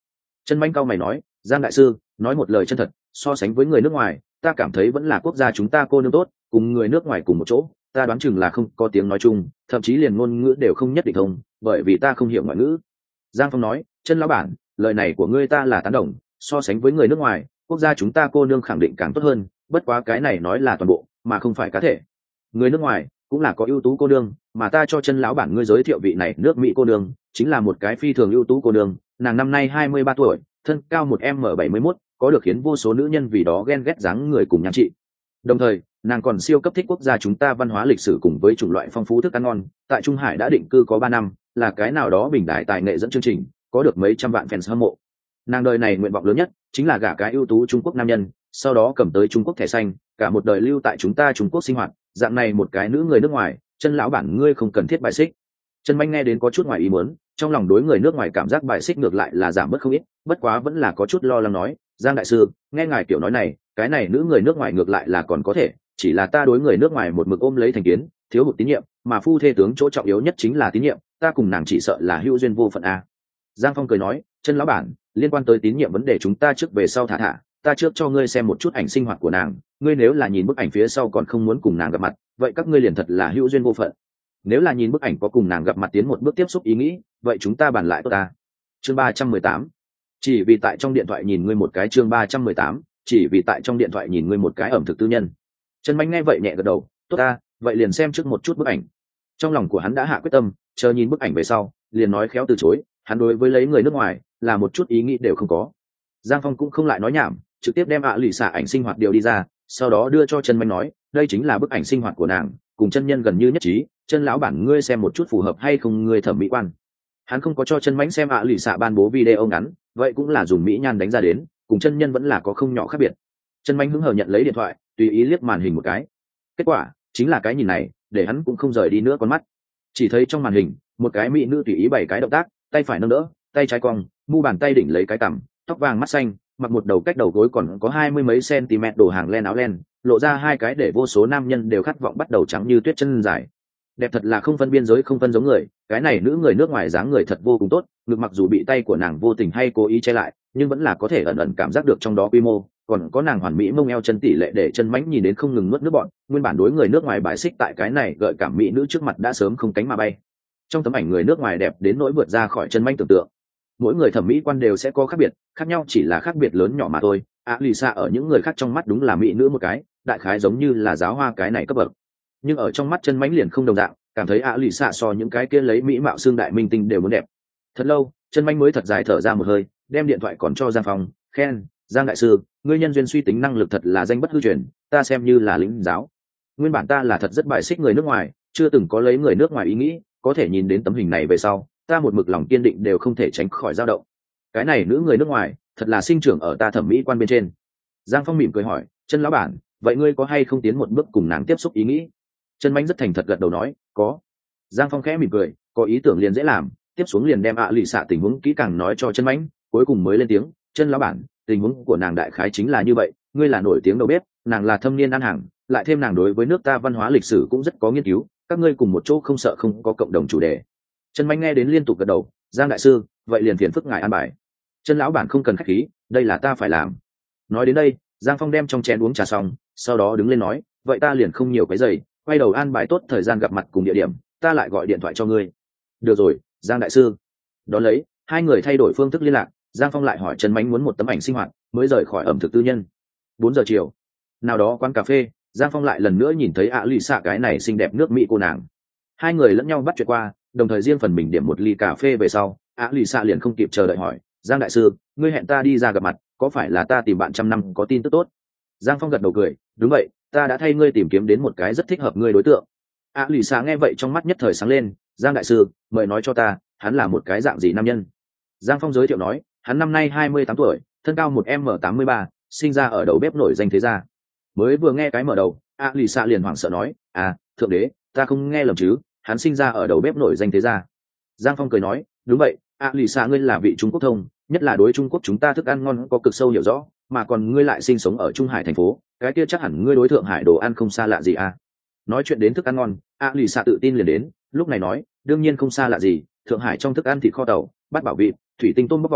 Chân Manh cao mày nói, Giang đại sư nói một lời chân thật, so sánh với người nước ngoài ta cảm thấy vẫn là quốc gia chúng ta cô nương tốt, cùng người nước ngoài cùng một chỗ ta đoán chừng là không có tiếng nói chung, thậm chí liền ngôn ngữ đều không nhất định thông, bởi vì ta không hiểu ngoại ngữ. Giang Phong nói, Chân lão bản, lời này của ngươi ta là tán đồng, so sánh với người nước ngoài quốc gia chúng ta cô nương khẳng định càng tốt hơn, bất quá cái này nói là toàn bộ mà không phải cá thể. Người nước ngoài cũng là có ưu tú cô nương, mà ta cho Chân lão bản ngươi giới thiệu vị này nước Mỹ cô nương chính là một cái phi thường ưu tú cô nương, nàng năm nay 23 tuổi, thân cao 1m71, có được khiến vô số nữ nhân vì đó ghen ghét dáng người cùng nhan trị. Đồng thời nàng còn siêu cấp thích quốc gia chúng ta văn hóa lịch sử cùng với chủng loại phong phú thức ăn ngon, tại Trung Hải đã định cư có 3 năm, là cái nào đó bình đại tài nghệ dẫn chương trình, có được mấy trăm vạn fans hâm mộ. Nàng đời này nguyện vọng lớn nhất chính là gả cái ưu tú Trung Quốc nam nhân, sau đó cầm tới Trung Quốc thẻ xanh, cả một đời lưu tại chúng ta Trung Quốc sinh hoạt. Dạng này một cái nữ người nước ngoài, Chân lão bản ngươi không cần thiết bài xích. Chân Manh nghe đến có chút ngoài ý muốn, trong lòng đối người nước ngoài cảm giác bài xích ngược lại là giảm bớt không ít, bất quá vẫn là có chút lo lắng nói, Giang đại sư nghe ngài kiểu nói này, cái này nữ người nước ngoài ngược lại là còn có thể, chỉ là ta đối người nước ngoài một mực ôm lấy thành kiến, thiếu hụt tín nhiệm, mà phu thê tướng chỗ trọng yếu nhất chính là tín nhiệm, ta cùng nàng chỉ sợ là hữu duyên vô phận a. Giang Phong cười nói, Chân lão bản, liên quan tới tín nhiệm vấn đề chúng ta trước về sau thả thả, ta trước cho ngươi xem một chút ảnh sinh hoạt của nàng, ngươi nếu là nhìn bức ảnh phía sau còn không muốn cùng nàng gặp mặt, vậy các ngươi liền thật là hữu duyên vô phận. Nếu là nhìn bức ảnh có cùng nàng gặp mặt tiến một bước tiếp xúc ý nghĩ, vậy chúng ta bàn lại tốt ta. Chương 318. Chỉ vì tại trong điện thoại nhìn ngươi một cái. Chương 318. Chỉ vì tại trong điện thoại nhìn ngươi một cái ẩm thực tư nhân. Trần Mạnh nghe vậy nhẹ gật đầu, tốt ta, vậy liền xem trước một chút bức ảnh. Trong lòng của hắn đã hạ quyết tâm, chờ nhìn bức ảnh về sau, liền nói khéo từ chối, hắn đối với lấy người nước ngoài là một chút ý nghĩ đều không có. Giang Phong cũng không lại nói nhảm, trực tiếp đem lì xả ảnh sinh hoạt điều đi ra, sau đó đưa cho Trần Mạnh nói, đây chính là bức ảnh sinh hoạt của nàng, cùng chân nhân gần như nhất trí, Chân lão bản ngươi xem một chút phù hợp hay không ngươi thẩm mỹ quan. Hắn không có cho Chân Mãnh xem lì xạ ban bố video ngắn, vậy cũng là dùng mỹ nhan đánh ra đến, cùng chân nhân vẫn là có không nhỏ khác biệt. Chân Mãnh hứng hờ nhận lấy điện thoại, tùy ý liếc màn hình một cái. Kết quả chính là cái nhìn này, để hắn cũng không rời đi nữa con mắt. Chỉ thấy trong màn hình, một cái mỹ nữ tùy ý bày cái động tác, tay phải nâng đỡ, tay trái cong, mu bàn tay đỉnh lấy cái cằm, tóc vàng mắt xanh, mặc một đầu cách đầu gối còn có 20 mấy cm đồ hàng len áo len, lộ ra hai cái để vô số nam nhân đều khát vọng bắt đầu trắng như tuyết chân dài. Đẹp thật là không phân biên giới không phân giống người, cái này nữ người nước ngoài dáng người thật vô cùng tốt, ngực mặc dù bị tay của nàng vô tình hay cố ý che lại, nhưng vẫn là có thể ẩn ẩn cảm giác được trong đó quy mô, còn có nàng hoàn mỹ mông eo chân tỷ lệ để Chân Mãnh nhìn đến không ngừng nuốt nước bọt, nguyên bản đối người nước ngoài bãi xích tại cái này gợi cảm mỹ nữ trước mặt đã sớm không cánh mà bay. Trong tấm ảnh người nước ngoài đẹp đến nỗi vượt ra khỏi Chân Mãnh tưởng tượng. Mỗi người thẩm mỹ quan đều sẽ có khác biệt, khác nhau chỉ là khác biệt lớn nhỏ mà thôi. Lisa ở những người khác trong mắt đúng là mỹ nữ một cái, đại khái giống như là giáo hoa cái này cấp bậc. Nhưng ở trong mắt Chân Mãnh liền không đồng dạng, cảm thấy Lisa so những cái kia lấy mỹ mạo xương đại minh tinh đều muốn đẹp. Thật lâu, Chân Mãnh mới thật dài thở ra một hơi, đem điện thoại còn cho Giang Phong, khen, Giang đại sư, ngươi nhân duyên suy tính năng lực thật là danh bất hư truyền, ta xem như là lĩnh giáo. Nguyên bản ta là thật rất bài xích người nước ngoài, chưa từng có lấy người nước ngoài ý nghĩ, có thể nhìn đến tấm hình này về sau, ta một mực lòng kiên định đều không thể tránh khỏi dao động. Cái này nữ người nước ngoài, thật là sinh trưởng ở ta thẩm mỹ quan bên trên. Giang Phong mỉm cười hỏi, Chân lão bản, vậy ngươi có hay không tiến một bước cùng nàng tiếp xúc ý nghĩ? Chân Mãnh rất thành thật gật đầu nói, có. Giang Phong khẽ mỉm cười, có ý tưởng liền dễ làm, tiếp xuống liền đem lì xạ tình huống kỹ càng nói cho Chân Mãnh, cuối cùng mới lên tiếng, Chân lão bản, tình huống của nàng đại khái chính là như vậy, ngươi là nổi tiếng đầu bếp, nàng là thâm niên ăn hàng, lại thêm nàng đối với nước ta văn hóa lịch sử cũng rất có nghiên cứu, các ngươi cùng một chỗ không sợ không có cộng đồng chủ đề. Chân Mãnh nghe đến liên tục gật đầu, Giang đại sư, vậy liền phiền phức ngài an bài. Chân lão bản không cần khách khí, đây là ta phải làm. Nói đến đây, Giang Phong đem trong chén uống trà xong, sau đó đứng lên nói, vậy ta liền không nhiều cái giày, quay đầu an bài tốt thời gian gặp mặt cùng địa điểm, ta lại gọi điện thoại cho ngươi. Được rồi, Giang đại sư. Đón lấy, hai người thay đổi phương thức liên lạc, Giang Phong lại hỏi Chân Mãnh muốn một tấm ảnh sinh hoạt, mới rời khỏi ẩm thực tư nhân. 4 giờ chiều, nào đó quán cà phê, Giang Phong lại lần nữa nhìn thấy Lisa cái này xinh đẹp nước Mỹ cô nàng. Hai người lẫn nhau bắt chuyện qua, đồng thời riêng phần mình điểm một ly cà phê về sau, Lisa liền không kịp chờ đợi hỏi, Giang đại sư, ngươi hẹn ta đi ra gặp mặt, có phải là ta tìm bạn trăm năm có tin tức tốt? Giang Phong gật đầu cười, đúng vậy, ta đã thay ngươi tìm kiếm đến một cái rất thích hợp ngươi đối tượng. Lisa nghe vậy trong mắt nhất thời sáng lên, Giang đại sư, mời nói cho ta, hắn là một cái dạng gì nam nhân? Giang Phong giới thiệu nói, hắn năm nay 28 tuổi, thân cao 1m83, sinh ra ở đầu bếp nổi danh thế gia. Mới vừa nghe cái mở đầu, Lisa liền hoảng sợ nói, thượng đế, ta không nghe lầm chứ, hắn sinh ra ở đầu bếp nổi danh thế gia. Giang Phong cười nói, đúng vậy, Lisa ngươi là vị Trung Quốc thông, nhất là đối Trung Quốc chúng ta thức ăn ngon có cực sâu hiểu rõ, mà còn ngươi lại sinh sống ở Trung Hải thành phố, cái kia chắc hẳn ngươi đối Thượng Hải đồ ăn không xa lạ gì à? Nói chuyện đến thức ăn ngon, Lisa tự tin liền đến, lúc này nói, đương nhiên không xa lạ gì, Thượng Hải trong thức ăn thịt kho tàu, bát bảo vịt, thủy tinh tôm bóc vỏ,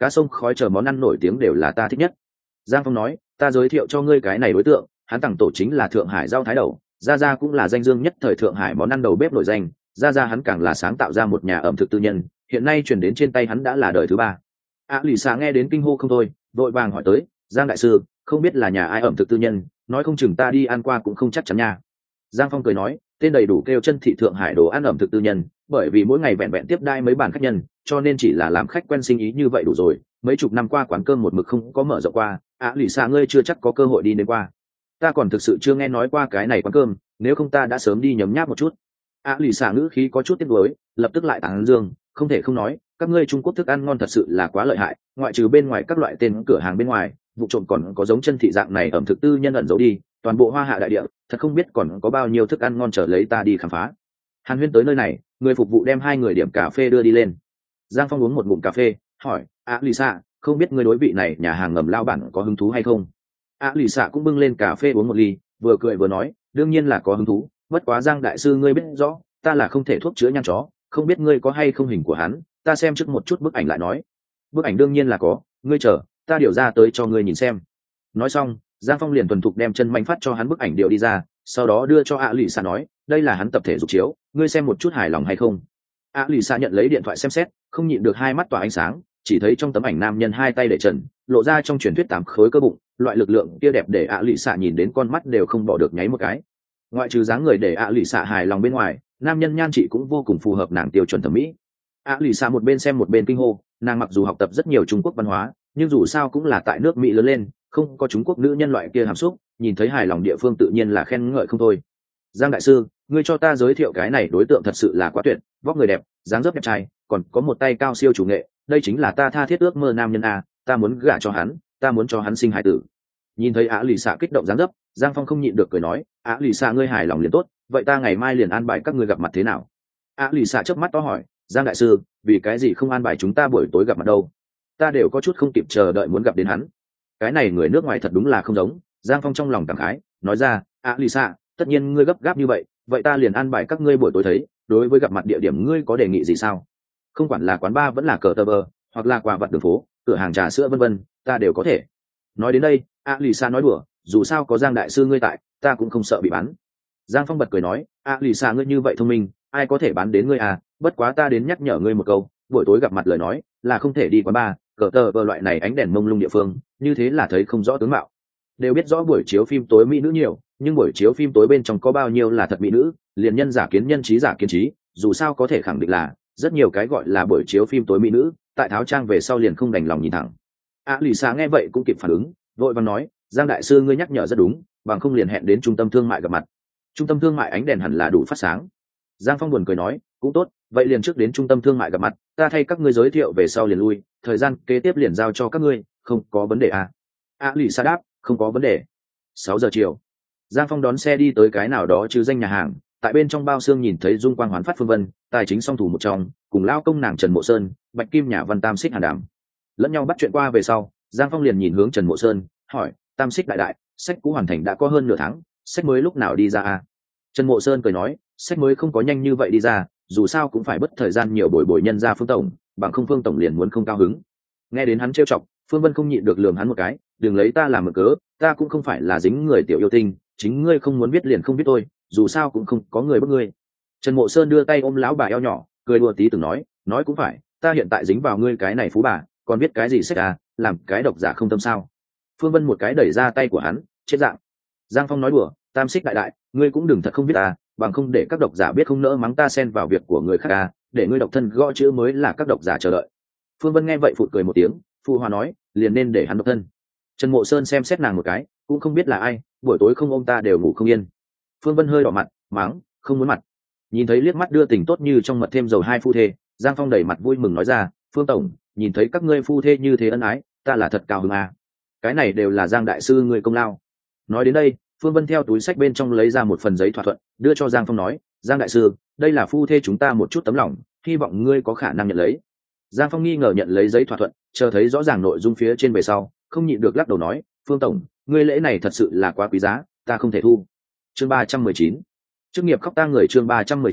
cá sông khói chờ món ăn nổi tiếng đều là ta thích nhất. Giang Phong nói, ta giới thiệu cho ngươi cái này đối tượng, hắn tặng tổ chính là Thượng Hải rau thái đầu, gia gia cũng là danh dương nhất thời Thượng Hải món ăn đầu bếp nổi danh, gia gia hắn càng là sáng tạo ra một nhà ẩm thực tư nhân, hiện nay chuyển đến trên tay hắn đã là đời thứ ba. Lì xạ nghe đến kinh hô không thôi, vội vàng hỏi tới, Giang đại sư, không biết là nhà ai ẩm thực tư nhân, nói không chừng ta đi ăn qua cũng không chắc chắn nha. Giang Phong cười nói, tên đầy đủ kêu Chân Thị Thượng Hải đồ ăn ẩm thực tư nhân, bởi vì mỗi ngày vẹn vẹn tiếp đai mấy bàn khách nhân, cho nên chỉ là làm khách quen sinh ý như vậy đủ rồi, mấy chục năm qua quán cơm một mực không có mở rộng qua. Lì xạ ngươi chưa chắc có cơ hội đi đến qua, ta còn thực sự chưa nghe nói qua cái này quán cơm, nếu không ta đã sớm đi nhấm nháp một chút. Lì xạ ngữ khí có chút tiếc nuối, lập tức lại tán dương, không thể không nói, các ngươi Trung Quốc thức ăn ngon thật sự là quá lợi hại, ngoại trừ bên ngoài các loại tên cửa hàng bên ngoài, vụ trộm còn có giống Chân Thị dạng này ẩm thực tư nhân ẩn giấu đi, toàn bộ Hoa Hạ đại địa, thật không biết còn có bao nhiêu thức ăn ngon chờ lấy ta đi khám phá. Hàn Huyên tới nơi này, người phục vụ đem hai người điểm cà phê đưa đi lên. Giang Phong uống một ngụm cà phê, hỏi, Lisa, không biết ngươi đối vị này nhà hàng ngầm lao bản có hứng thú hay không? Lisa cũng bưng lên cà phê uống một ly, vừa cười vừa nói, đương nhiên là có hứng thú, bất quá Giang đại sư ngươi biết rõ, ta là không thể thuốc chữa nhăn chó, không biết ngươi có hay không hình của hắn, ta xem trước một chút bức ảnh lại nói. Bức ảnh đương nhiên là có, ngươi chờ, ta điều ra tới cho ngươi nhìn xem. Nói xong, Giang Phong liền thuần thục đem chân manh phát cho hắn bức ảnh điều đi ra, sau đó đưa cho Lisa nói, đây là hắn tập thể dục chiếu, ngươi xem một chút hài lòng hay không? Lisa nhận lấy điện thoại xem xét, không nhịn được hai mắt tỏa ánh sáng, chỉ thấy trong tấm ảnh nam nhân hai tay để trần, lộ ra trong truyền thuyết 8 khối cơ bụng, loại lực lượng kia đẹp để Lisa nhìn đến con mắt đều không bỏ được nháy một cái. Ngoại trừ dáng người để Lisa hài lòng bên ngoài, nam nhân nhan trị cũng vô cùng phù hợp nàng tiêu chuẩn thẩm mỹ. Lisa một bên xem một bên kinh hô, nàng mặc dù học tập rất nhiều Trung Quốc văn hóa, nhưng dù sao cũng là tại nước Mỹ lớn lên, không có Trung Quốc nữ nhân loại kia hàm xúc, nhìn thấy hài lòng địa phương tự nhiên là khen ngợi không thôi. Giang đại sư, ngươi cho ta giới thiệu cái này đối tượng thật sự là quá tuyệt, vóc người đẹp, dáng dấp đẹp trai, còn có một tay cao siêu chủ nghệ, đây chính là ta tha thiết ước mơ nam nhân a, ta muốn gả cho hắn, ta muốn cho hắn sinh hài tử. Nhìn thấy Lisa kích động dáng dấp, Giang Phong không nhịn được cười nói, Lisa ngươi hài lòng liền tốt, vậy ta ngày mai liền an bài các ngươi gặp mặt thế nào? Lisa chớp mắt to hỏi, Giang đại sư, vì cái gì không an bài chúng ta buổi tối gặp mặt đâu? Ta đều có chút không kịp chờ đợi muốn gặp đến hắn. Cái này người nước ngoài thật đúng là không giống. Giang Phong trong lòng cảm khái, nói ra, Lisa, tất nhiên ngươi gấp gáp như vậy, vậy ta liền an bài các ngươi buổi tối thấy, đối với gặp mặt địa điểm ngươi có đề nghị gì sao? Không quản là quán bar vẫn là cờ tờ bờ, hoặc là quà vặt đường phố, cửa hàng trà sữa vân vân, ta đều có thể. Nói đến đây, Lisa nói đùa, dù sao có Giang đại sư ngươi tại, ta cũng không sợ bị bán. Giang Phong bật cười nói, Lisa ngươi như vậy thông minh, ai có thể bán đến ngươi à, bất quá ta đến nhắc nhở ngươi một câu, buổi tối gặp mặt lời nói, là không thể đi quán bar, cờ tờ bờ loại này ánh đèn mông lung địa phương, như thế là thấy không rõ tướng mạo. Đều biết rõ buổi chiếu phim tối mỹ nữ nhiều, nhưng buổi chiếu phim tối bên trong có bao nhiêu là thật mỹ nữ, liền nhân giả kiến nhân, trí giả kiến trí, dù sao có thể khẳng định là rất nhiều cái gọi là buổi chiếu phim tối mỹ nữ, tại tháo trang về sau liền không đành lòng nhìn thẳng. Lisa nghe vậy cũng kịp phản ứng, vội vàng nói, Giang đại sư ngươi nhắc nhở rất đúng, bằng không liền hẹn đến trung tâm thương mại gặp mặt. Trung tâm thương mại ánh đèn hẳn là đủ phát sáng. Giang Phong buồn cười nói, cũng tốt, vậy liền trước đến trung tâm thương mại gặp mặt, ta thay các ngươi giới thiệu về sau liền lui, thời gian kế tiếp liền giao cho các ngươi, không có vấn đề à? Lisa đáp, không có vấn đề. 6 giờ chiều, Giang Phong đón xe đi tới cái nào đó chứ danh nhà hàng, tại bên trong bao xương nhìn thấy dung quang hoán phát Phương Vân, tài chính song thủ một trong, cùng lao công nàng Trần Mộ Sơn, Bạch Kim nhà Văn Tam Xích Hàn Đàm. Lẫn nhau bắt chuyện qua về sau, Giang Phong liền nhìn hướng Trần Mộ Sơn, hỏi, Tam Xích đại đại, sách cũ hoàn thành đã có hơn nửa tháng, sách mới lúc nào đi ra à? Trần Mộ Sơn cười nói, sách mới không có nhanh như vậy đi ra, dù sao cũng phải mất thời gian nhiều bồi nhân ra Phương tổng, bằng không Phương tổng liền muốn không cao hứng. Nghe đến hắn trêu chọc, Phương Vân không nhịn được lườm hắn một cái, đừng lấy ta làm mực cớ, ta cũng không phải là dính người tiểu yêu tinh, chính ngươi không muốn biết liền không biết tôi, dù sao cũng không có người bức ngươi. Trần Mộ Sơn đưa tay ôm lão bà eo nhỏ, cười đùa tí từng nói cũng phải, ta hiện tại dính vào ngươi cái này phú bà, còn biết cái gì sách à, làm cái độc giả không tâm sao? Phương Vân một cái đẩy ra tay của hắn, chết dạng. Giang Phong nói đùa, Tam Xích đại đại, ngươi cũng đừng thật không biết à, bằng không để các độc giả biết không nỡ mắng ta xen vào việc của người khác à, để ngươi độc thân gõ chữ mới là các độc giả chờ đợi. Phương Vân nghe vậy phụt cười một tiếng, phụ hòa nói, liền nên để hắn độc thân. Trần Mộ Sơn xem xét nàng một cái, cũng không biết là ai, buổi tối không ôm ta đều ngủ không yên. Phương Vân hơi đỏ mặt, mắng, không muốn mặt. Nhìn thấy liếc mắt đưa tình tốt như trong mật thêm dầu hai phu thê, Giang Phong đầy mặt vui mừng nói ra, Phương tổng, nhìn thấy các ngươi phu thê như thế ân ái, ta là thật cao hứng à. Cái này đều là Giang đại sư ngươi công lao. Nói đến đây, Phương Vân theo túi sách bên trong lấy ra một phần giấy thỏa thuận, đưa cho Giang Phong nói, Giang đại sư, đây là phu thê chúng ta một chút tấm lòng, hy vọng ngươi có khả năng nhận lấy. Giang Phong nghi ngờ nhận lấy giấy thỏa thuận, chờ thấy rõ ràng nội dung phía trên về sau, không nhịn được lắc đầu nói, Phương tổng, ngươi lễ này thật sự là quá quý giá, ta không thể thu. Chương 319, chức nghiệp khóc tang người, chương 319,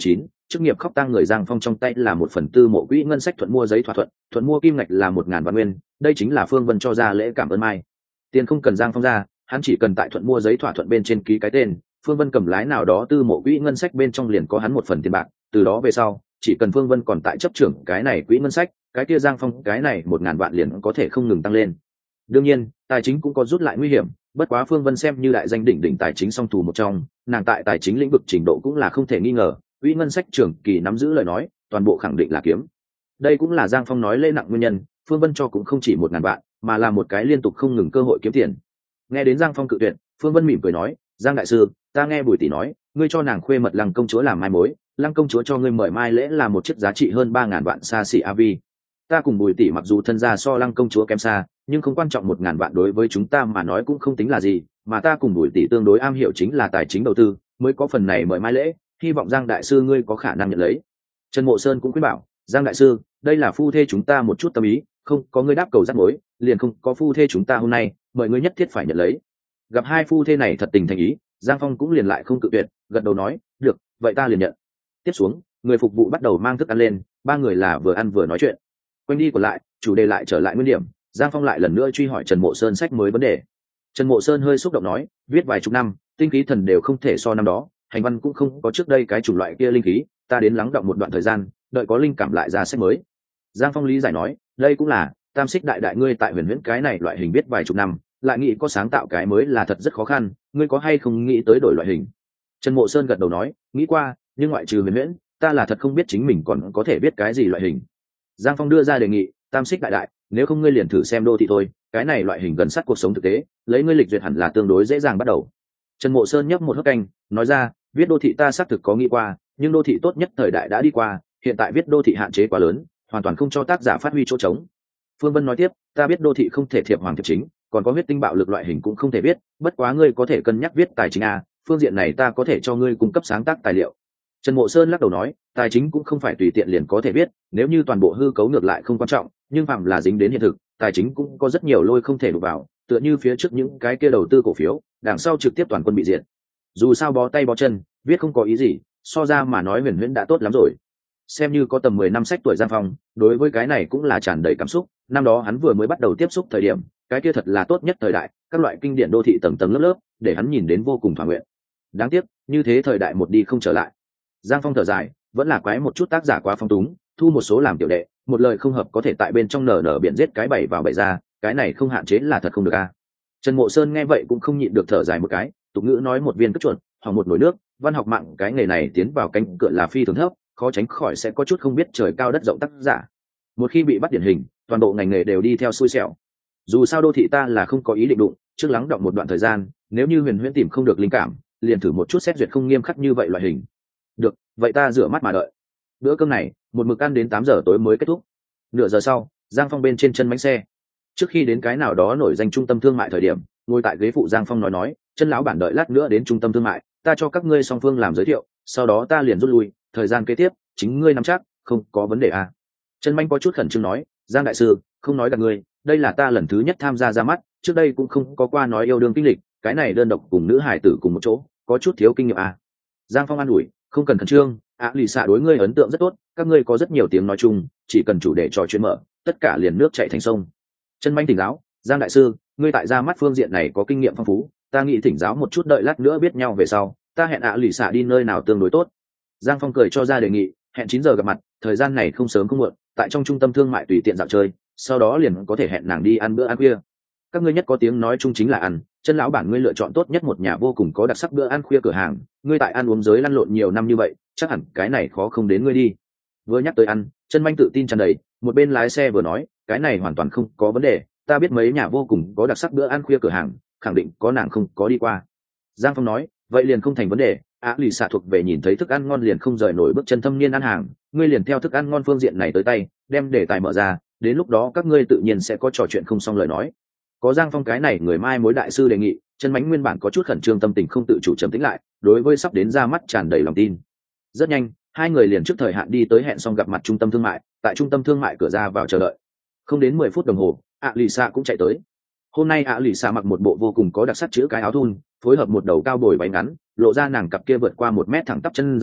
chức nghiệp khóc tang người Giang Phong trong tay là 1/4 mộ quỹ ngân sách thuận mua giấy thỏa thuận mua kim ngạch là 1.000 vạn nguyên, đây chính là Phương Vân cho ra lễ cảm ơn Mai. Tiền không cần Giang Phong ra, hắn chỉ cần tại thuận mua giấy thỏa thuận bên trên ký cái tên, Phương Vân cầm lái nào đó tư mộ quỹ ngân sách bên trong liền có hắn một phần tiền bạc, từ đó về sau, chỉ cần Phương Vân còn tại chấp trưởng cái này quỹ ngân sách, cái kia Giang Phong cái này 1.000 vạn liền có thể không ngừng tăng lên. Đương nhiên, tài chính cũng có rút lại nguy hiểm, bất quá Phương Vân xem như đại danh đỉnh đỉnh tài chính song thủ một trong, nàng tại tài chính lĩnh vực trình độ cũng là không thể nghi ngờ, quỹ ngân sách trưởng kỳ nắm giữ lời nói, toàn bộ khẳng định là kiếm. Đây cũng là Giang Phong nói lễ nặng nguyên nhân, Phương Vân cho cũng không chỉ 1.000 vạn, mà là một cái liên tục không ngừng cơ hội kiếm tiền. Nghe đến Giang Phong cự tuyệt, Phương Vân mỉm cười nói, Giang đại sư, ta nghe Bùi tỷ nói, ngươi cho nàng khuê mật Lăng công chúa làm mai mối, Lăng công chúa cho ngươi mời mai lễ là một chiếc giá trị hơn 3.000 vạn xa xỉ avi. Ta cùng Bùi tỷ mặc dù thân gia so Lăng công chúa kém xa, nhưng không quan trọng 1.000 vạn đối với chúng ta mà nói cũng không tính là gì, mà ta cùng Bùi tỷ tương đối am hiểu chính là tài chính đầu tư, mới có phần này mời mai lễ, hy vọng Giang đại sư ngươi có khả năng nhận lấy. Trần Mộ Sơn cũng khuyên bảo, Giang đại sư, đây là phu thê chúng ta một chút tâm ý, không có ngươi đáp cầu rắc mối, liền không có phu thê chúng ta hôm nay, mời ngươi nhất thiết phải nhận lấy. Gặp hai phu thê này thật tình thành ý, Giang Phong cũng liền lại không cự tuyệt, gật đầu nói, được, vậy ta liền nhận. Tiếp xuống, người phục vụ bắt đầu mang thức ăn lên, ba người là vừa ăn vừa nói chuyện. Quanh đi còn lại, chủ đề lại trở lại nguyên điểm, Giang Phong lại lần nữa truy hỏi Trần Mộ Sơn sách mới vấn đề. Trần Mộ Sơn hơi xúc động nói, viết vài chục năm, tinh khí thần đều không thể so năm đó, hành văn cũng không có trước đây cái chủng loại kia linh khí, ta đến lắng đọng một đoạn thời gian, đợi có linh cảm lại ra sách mới. Giang Phong lý giải nói, đây cũng là tam xích đại đại ngươi tại huyền huyễn cái này loại hình viết vài chục năm, lại nghĩ có sáng tạo cái mới là thật rất khó khăn, ngươi có hay không nghĩ tới đổi loại hình? Trần Mộ Sơn gật đầu nói, nghĩ qua, nhưng ngoại trừ huyền huyễn, ta là thật không biết chính mình còn có thể viết cái gì loại hình. Giang Phong đưa ra đề nghị, tam xích đại đại, nếu không ngươi liền thử xem đô thị thôi, cái này loại hình gần sát cuộc sống thực tế, lấy ngươi lịch duyệt hẳn là tương đối dễ dàng bắt đầu. Trần Mộ Sơn nhấp một hớp canh, nói ra, viết đô thị ta xác thực có nghĩ qua, nhưng đô thị tốt nhất thời đại đã đi qua, hiện tại viết đô thị hạn chế quá lớn, hoàn toàn không cho tác giả phát huy chỗ trống. Phương Vân nói tiếp, ta biết đô thị không thể thiệp hoàng thiệp chính, còn có huyết tinh bạo lực loại hình cũng không thể viết, bất quá ngươi có thể cân nhắc viết tài chính a, phương diện này ta có thể cho ngươi cung cấp sáng tác tài liệu. Trần Mộ Sơn lắc đầu nói, tài chính cũng không phải tùy tiện liền có thể viết, nếu như toàn bộ hư cấu ngược lại không quan trọng, nhưng phạm là dính đến hiện thực, tài chính cũng có rất nhiều lôi không thể đụng vào, tựa như phía trước những cái kia đầu tư cổ phiếu, đằng sau trực tiếp toàn quân bị diệt. Dù sao bó tay bó chân, viết không có ý gì, so ra mà nói huyền huyễn đã tốt lắm rồi. Xem như có tầm 10 năm sách tuổi Giang Phong, đối với cái này cũng là tràn đầy cảm xúc, năm đó hắn vừa mới bắt đầu tiếp xúc thời điểm, cái kia thật là tốt nhất thời đại, các loại kinh điển đô thị tầng tầng lớp lớp, để hắn nhìn đến vô cùng thỏa nguyện. Đáng tiếc, như thế thời đại một đi không trở lại. Giang Phong thở dài, vẫn là quái một chút tác giả quá phong túng, thu một số làm tiểu đệ, một lời không hợp có thể tại bên trong nở biển giết cái bảy vào bảy ra, cái này không hạn chế là thật không được a. Trần Mộ Sơn nghe vậy cũng không nhịn được thở dài một cái, tục ngữ nói một viên cất chuột, hoặc một nồi nước, văn học mạng cái nghề này tiến vào cánh cửa là phi thường thấp, khó tránh khỏi sẽ có chút không biết trời cao đất rộng tác giả. Một khi bị bắt điển hình, toàn bộ ngành nghề đều đi theo xui xẻo. Dù sao đô thị ta là không có ý định đụng, trước lắng đọng một đoạn thời gian, nếu như huyền huyễn tìm không được linh cảm, liền thử một chút xét duyệt không nghiêm khắc như vậy loại hình. Được, vậy ta rửa mắt mà đợi. Bữa cơm này, một mực ăn đến 8 giờ tối mới kết thúc. Nửa giờ sau, Giang Phong bên trên chân bánh xe. Trước khi đến cái nào đó nổi danh trung tâm thương mại thời điểm, ngồi tại ghế phụ Giang Phong nói, chân lão bản đợi lát nữa đến trung tâm thương mại, ta cho các ngươi song phương làm giới thiệu, sau đó ta liền rút lui, thời gian kế tiếp, chính ngươi nắm chắc, không có vấn đề à. Chân bánh có chút khẩn trương nói, Giang đại sư, không nói gạt ngươi, đây là ta lần thứ nhất tham gia ra mắt, trước đây cũng không có qua nói yêu đương kinh lịch, cái này đơn độc cùng nữ hải tử cùng một chỗ, có chút thiếu kinh nghiệm à. Giang Phong an ủi, không cần khẩn trương, lì xạ đối ngươi ấn tượng rất tốt, các ngươi có rất nhiều tiếng nói chung, chỉ cần chủ đề trò chuyện mở, tất cả liền nước chảy thành sông. Chân bánh tỉnh giáo, Giang đại sư, ngươi tại ra mắt phương diện này có kinh nghiệm phong phú, ta nghĩ thỉnh giáo một chút, đợi lát nữa biết nhau về sau, ta hẹn lì xạ đi nơi nào tương đối tốt. Giang Phong cười cho ra đề nghị, hẹn 9 giờ gặp mặt, thời gian này không sớm không muộn, tại trong trung tâm thương mại tùy tiện dạo chơi, sau đó liền có thể hẹn nàng đi ăn bữa ăn khuya. Các ngươi nhất có tiếng nói chung chính là ăn, chân lão bản ngươi lựa chọn tốt nhất một nhà vô cùng có đặc sắc bữa ăn khuya cửa hàng, ngươi tại ăn uống giới lăn lộn nhiều năm như vậy, chắc hẳn cái này khó không đến ngươi đi. Vừa nhắc tới ăn, chân manh tự tin tràn đầy, một bên lái xe vừa nói, cái này hoàn toàn không có vấn đề, ta biết mấy nhà vô cùng có đặc sắc bữa ăn khuya cửa hàng, khẳng định có nàng không có đi qua. Giang Phong nói, vậy liền không thành vấn đề, lì xạ thuộc về nhìn thấy thức ăn ngon liền không rời nổi bước chân thâm niên ăn hàng, ngươi liền theo thức ăn ngon phương diện này tới tay, đem đề tài mở ra, đến lúc đó các ngươi tự nhiên sẽ có trò chuyện không xong lời nói. Có Giang Phong cái này người mai mối đại sư đề nghị, chân mánh nguyên bản có chút khẩn trương, tâm tình không tự chủ trầm tĩnh lại, đối với sắp đến ra mắt tràn đầy lòng tin. Rất nhanh, hai người liền trước thời hạn đi tới hẹn xong gặp mặt trung tâm thương mại, tại trung tâm thương mại cửa ra vào chờ đợi. Không đến 10 phút đồng hồ, lì xạ cũng chạy tới. Hôm nay lì xạ mặc một bộ vô cùng có đặc sắc chữ cái áo thun, phối hợp một đầu cao bồi váy ngắn, lộ ra nàng cặp kia vượt qua 1 mét thẳng tắp chân dài,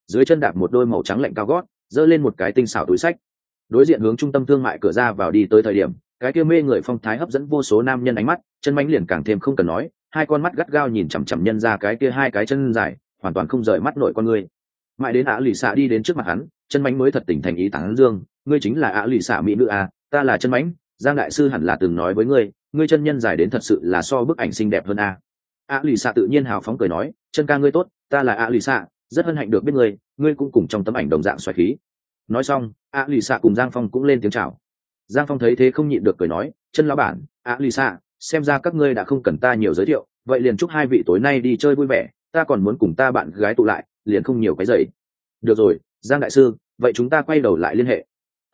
dưới chân đạp một đôi màu trắng lạnh cao gót, giơ lên một cái tinh xảo túi sách. Đối diện hướng trung tâm thương mại cửa ra vào đi tới thời điểm, cái kia mê người phong thái hấp dẫn vô số nam nhân ánh mắt, chân mánh liền càng thêm không cần nói, hai con mắt gắt gao nhìn chằm chằm nhân ra cái kia hai cái chân dài, hoàn toàn không rời mắt nội con người. Mãi đến lì xạ đi đến trước mặt hắn, chân mánh mới thật tỉnh thành ý tán dương, ngươi chính là lì xạ mỹ nữ à, ta là chân mánh, Giang đại sư hẳn là từng nói với ngươi, ngươi chân nhân dài đến thật sự là so bức ảnh xinh đẹp hơn à. Lì xạ tự nhiên hào phóng cười nói, chân ca ngươi tốt, ta là lì xạ, rất hân hạnh được biết ngươi, ngươi cũng cùng trong tấm ảnh đồng dạng xoáy khí. Nói xong, lì xạ cùng Giang Phong cũng lên tiếng chào. Giang Phong thấy thế không nhịn được cười nói, chân lão bản, lì xạ, xem ra các ngươi đã không cần ta nhiều giới thiệu, vậy liền chúc hai vị tối nay đi chơi vui vẻ, ta còn muốn cùng ta bạn gái tụ lại, liền không nhiều cái dậy. Được rồi, Giang đại sư, vậy chúng ta quay đầu lại liên hệ.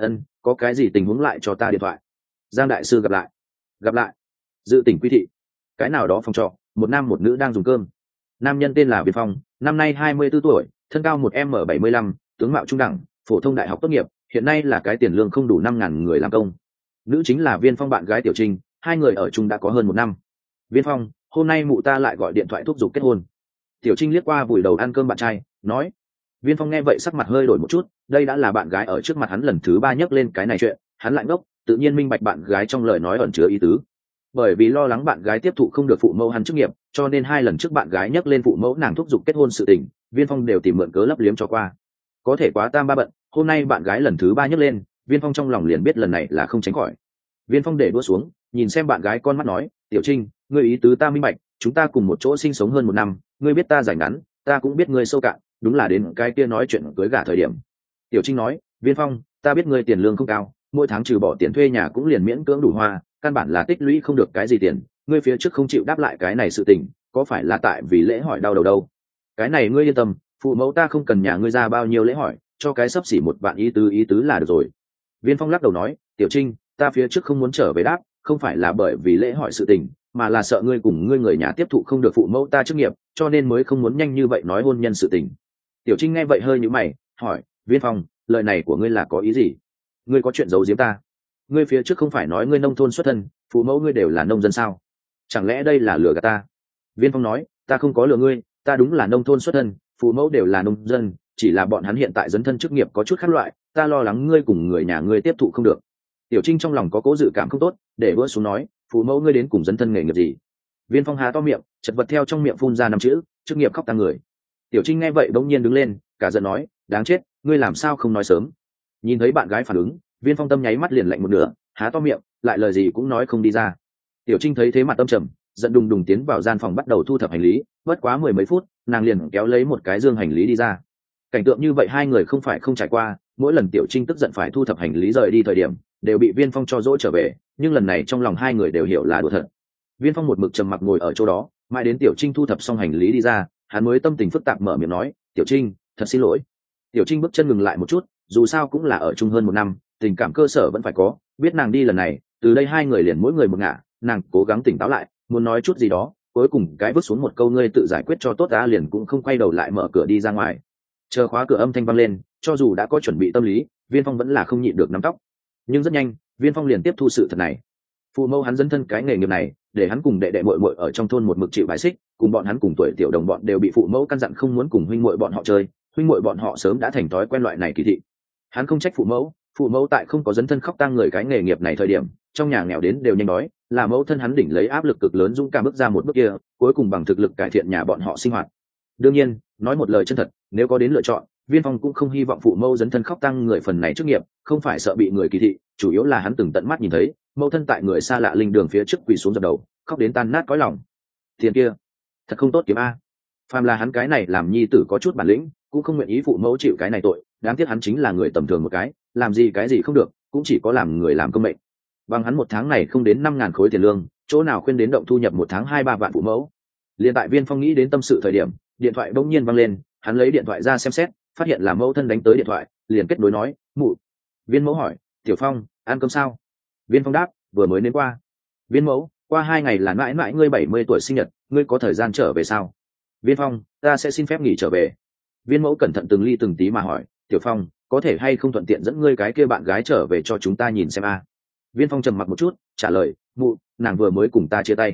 Có cái gì tình huống lại cho ta điện thoại. Giang đại sư gặp lại. Gặp lại. Dự tỉnh quy thị, cái nào đó phòng trọ, một nam một nữ đang dùng cơm. Nam nhân tên là Viên Phong, năm nay 24 tuổi, thân cao 1m75, tướng mạo trung đẳng, phổ thông đại học tốt nghiệp, hiện nay là cái tiền lương không đủ 5.000 người làm công. Nữ chính là Viên Phong bạn gái Tiểu Trinh, hai người ở chung đã có hơn 1 năm. Viên Phong, hôm nay mụ ta lại gọi điện thoại thúc giục kết hôn. Tiểu Trinh liếc qua vùi đầu ăn cơm bạn trai, nói. Viên Phong nghe vậy sắc mặt hơi đổi một chút, đây đã là bạn gái ở trước mặt hắn lần thứ 3 nhắc lên cái này chuyện, hắn lại ngốc, tự nhiên minh bạch bạn gái trong lời nói ẩn chứa ý tứ. Bởi vì lo lắng bạn gái tiếp thụ không được phụ mẫu hắn chức nghiệp, cho nên 2 lần trước bạn gái nhắc lên phụ mẫu nàng thúc giục kết hôn sự tình, Viên Phong đều tìm mượn cớ lấp liếm cho qua. Có thể quá tam ba bận, hôm nay bạn gái lần thứ 3 nhắc lên, Viên Phong trong lòng liền biết lần này là không tránh khỏi. Viên Phong để đũa xuống, nhìn xem bạn gái con mắt nói, Tiểu Trinh, ngươi ý tứ ta minh bạch, chúng ta cùng một chỗ sinh sống hơn 1 năm, ngươi biết ta rảnh ngắn, ta cũng biết ngươi sâu cạn, đúng là đến cái kia nói chuyện cưới gả thời điểm. Tiểu Trinh nói, Viên Phong, ta biết ngươi tiền lương không cao, mỗi tháng trừ bỏ tiền thuê nhà cũng liền miễn cưỡng đủ hoa, căn bản là tích lũy không được cái gì tiền, ngươi phía trước không chịu đáp lại cái này sự tình, có phải là tại vì lễ hỏi đau đầu đâu? Cái này ngươi yên tâm, phụ mẫu ta không cần nhà ngươi ra bao nhiêu lễ hỏi, cho cái xấp xỉ 1 vạn ý tứ là được rồi. Viên Phong lắc đầu nói, Tiểu Trinh, ta phía trước không muốn trở về đáp, không phải là bởi vì lễ hỏi sự tình, mà là sợ ngươi cùng ngươi người nhà tiếp thụ không được phụ mẫu ta chức nghiệp, cho nên mới không muốn nhanh như vậy nói hôn nhân sự tình. Tiểu Trinh nghe vậy hơi nhíu mày, hỏi, Viên Phong, lời này của ngươi là có ý gì? Ngươi có chuyện giấu giếm ta? Ngươi phía trước không phải nói ngươi nông thôn xuất thân, phụ mẫu ngươi đều là nông dân sao? Chẳng lẽ đây là lừa gạt ta? Viên Phong nói, ta không có lừa ngươi, ta đúng là nông thôn xuất thân, phụ mẫu đều là nông dân, chỉ là bọn hắn hiện tại dấn thân chức nghiệp có chút khác loại, ta lo lắng ngươi cùng người nhà ngươi tiếp thụ không được. Tiểu Trinh trong lòng có cố dự cảm không tốt, để bữa xuống nói, phụ mẫu ngươi đến cùng dấn thân nghề nghiệp gì? Viên Phong há to miệng, chật vật theo trong miệng phun ra 5 chữ, chức nghiệp khóc tang người. Tiểu Trinh nghe vậy bỗng nhiên đứng lên, cả giận nói, đáng chết, ngươi làm sao không nói sớm? Nhìn thấy bạn gái phản ứng, Viên Phong tâm nháy mắt liền lạnh một nửa, há to miệng, lại lời gì cũng nói không đi ra. Tiểu Trinh thấy thế mặt tâm trầm, giận đùng đùng tiến vào gian phòng bắt đầu thu thập hành lý, bất quá 10 mấy phút, nàng liền kéo lấy một cái dương hành lý đi ra. Cảnh tượng như vậy hai người không phải không trải qua, mỗi lần Tiểu Trinh tức giận phải thu thập hành lý rời đi thời điểm, đều bị Viên Phong cho dỗ trở về, nhưng lần này trong lòng hai người đều hiểu là đùa thật. Viên Phong một mực trầm mặc ngồi ở chỗ đó, mãi đến Tiểu Trinh thu thập xong hành lý đi ra, hắn mới tâm tình phức tạp mở miệng nói, Tiểu Trinh, thật xin lỗi. Tiểu Trinh bước chân ngừng lại một chút, dù sao cũng là ở chung hơn 1 năm, tình cảm cơ sở vẫn phải có, biết nàng đi lần này, từ đây hai người liền mỗi người một ngả, nàng cố gắng tỉnh táo lại, muốn nói chút gì đó, cuối cùng cái vứt xuống một câu ngươi tự giải quyết cho tốt đã liền cũng không quay đầu lại mở cửa đi ra ngoài. Chờ khóa cửa âm thanh vang lên, cho dù đã có chuẩn bị tâm lý, Viên Phong vẫn là không nhịn được nắm tóc. Nhưng rất nhanh, Viên Phong liền tiếp thu sự thật này. Phụ mẫu hắn dấn thân cái nghề nghiệp này, để hắn cùng đệ đệ muội muội ở trong thôn một mực chịu bài xích, cùng bọn hắn cùng tuổi tiểu đồng bọn đều bị phụ mẫu căn dặn không muốn cùng huynh muội bọn họ chơi, huynh muội bọn họ sớm đã thành thói quen loại này kỳ thị. Hắn không trách phụ mẫu tại không có dấn thân khóc tang người cái nghề nghiệp này thời điểm, trong nhà nghèo đến đều nhanh đói, là mẫu thân hắn đỉnh lấy áp lực cực lớn dũng cảm bước ra một bước kia, cuối cùng bằng thực lực cải thiện nhà bọn họ sinh hoạt. Đương nhiên, nói một lời chân thật, nếu có đến lựa chọn, Viên Phong cũng không hy vọng phụ mẫu dấn thân khóc tang người phần này chức nghiệp, không phải sợ bị người kỳ thị, chủ yếu là hắn từng tận mắt nhìn thấy, mẫu thân tại người xa lạ linh đường phía trước quỳ xuống dập đầu, khóc đến tan nát cõi lòng. Tiền kia, thật không tốt kiếm a. Phàm là hắn cái này làm nhi tử có chút bản lĩnh, cũng không nguyện ý phụ mẫu chịu cái này tội, đáng tiếc hắn chính là người tầm thường một cái, làm gì cái gì không được, cũng chỉ có làm người làm công mệnh. Bằng hắn 1 tháng này không đến 5.000 khối tiền lương, chỗ nào khuyên đến động thu nhập 1 tháng 2-3 vạn phụ mẫu. Liên tại Viên Phong nghĩ đến tâm sự thời điểm, điện thoại bỗng nhiên vang lên, hắn lấy điện thoại ra xem xét, phát hiện là mẫu thân đánh tới điện thoại, liền kết nối nói, mụ. Viên mẫu hỏi, Tiểu Phong, ăn cơm sao? Viên Phong đáp, vừa mới đến qua. Viên mẫu, qua 2 ngày là mãi mãi ngươi 70 tuổi sinh nhật, ngươi có thời gian trở về sao? Viên Phong, ta sẽ xin phép nghỉ trở về. Viên mẫu cẩn thận từng ly từng tí mà hỏi, Tiểu Phong, có thể hay không thuận tiện dẫn ngươi cái kia bạn gái trở về cho chúng ta nhìn xem a? Viên Phong trầm mặc một chút, trả lời, mụ, nàng vừa mới cùng ta chia tay.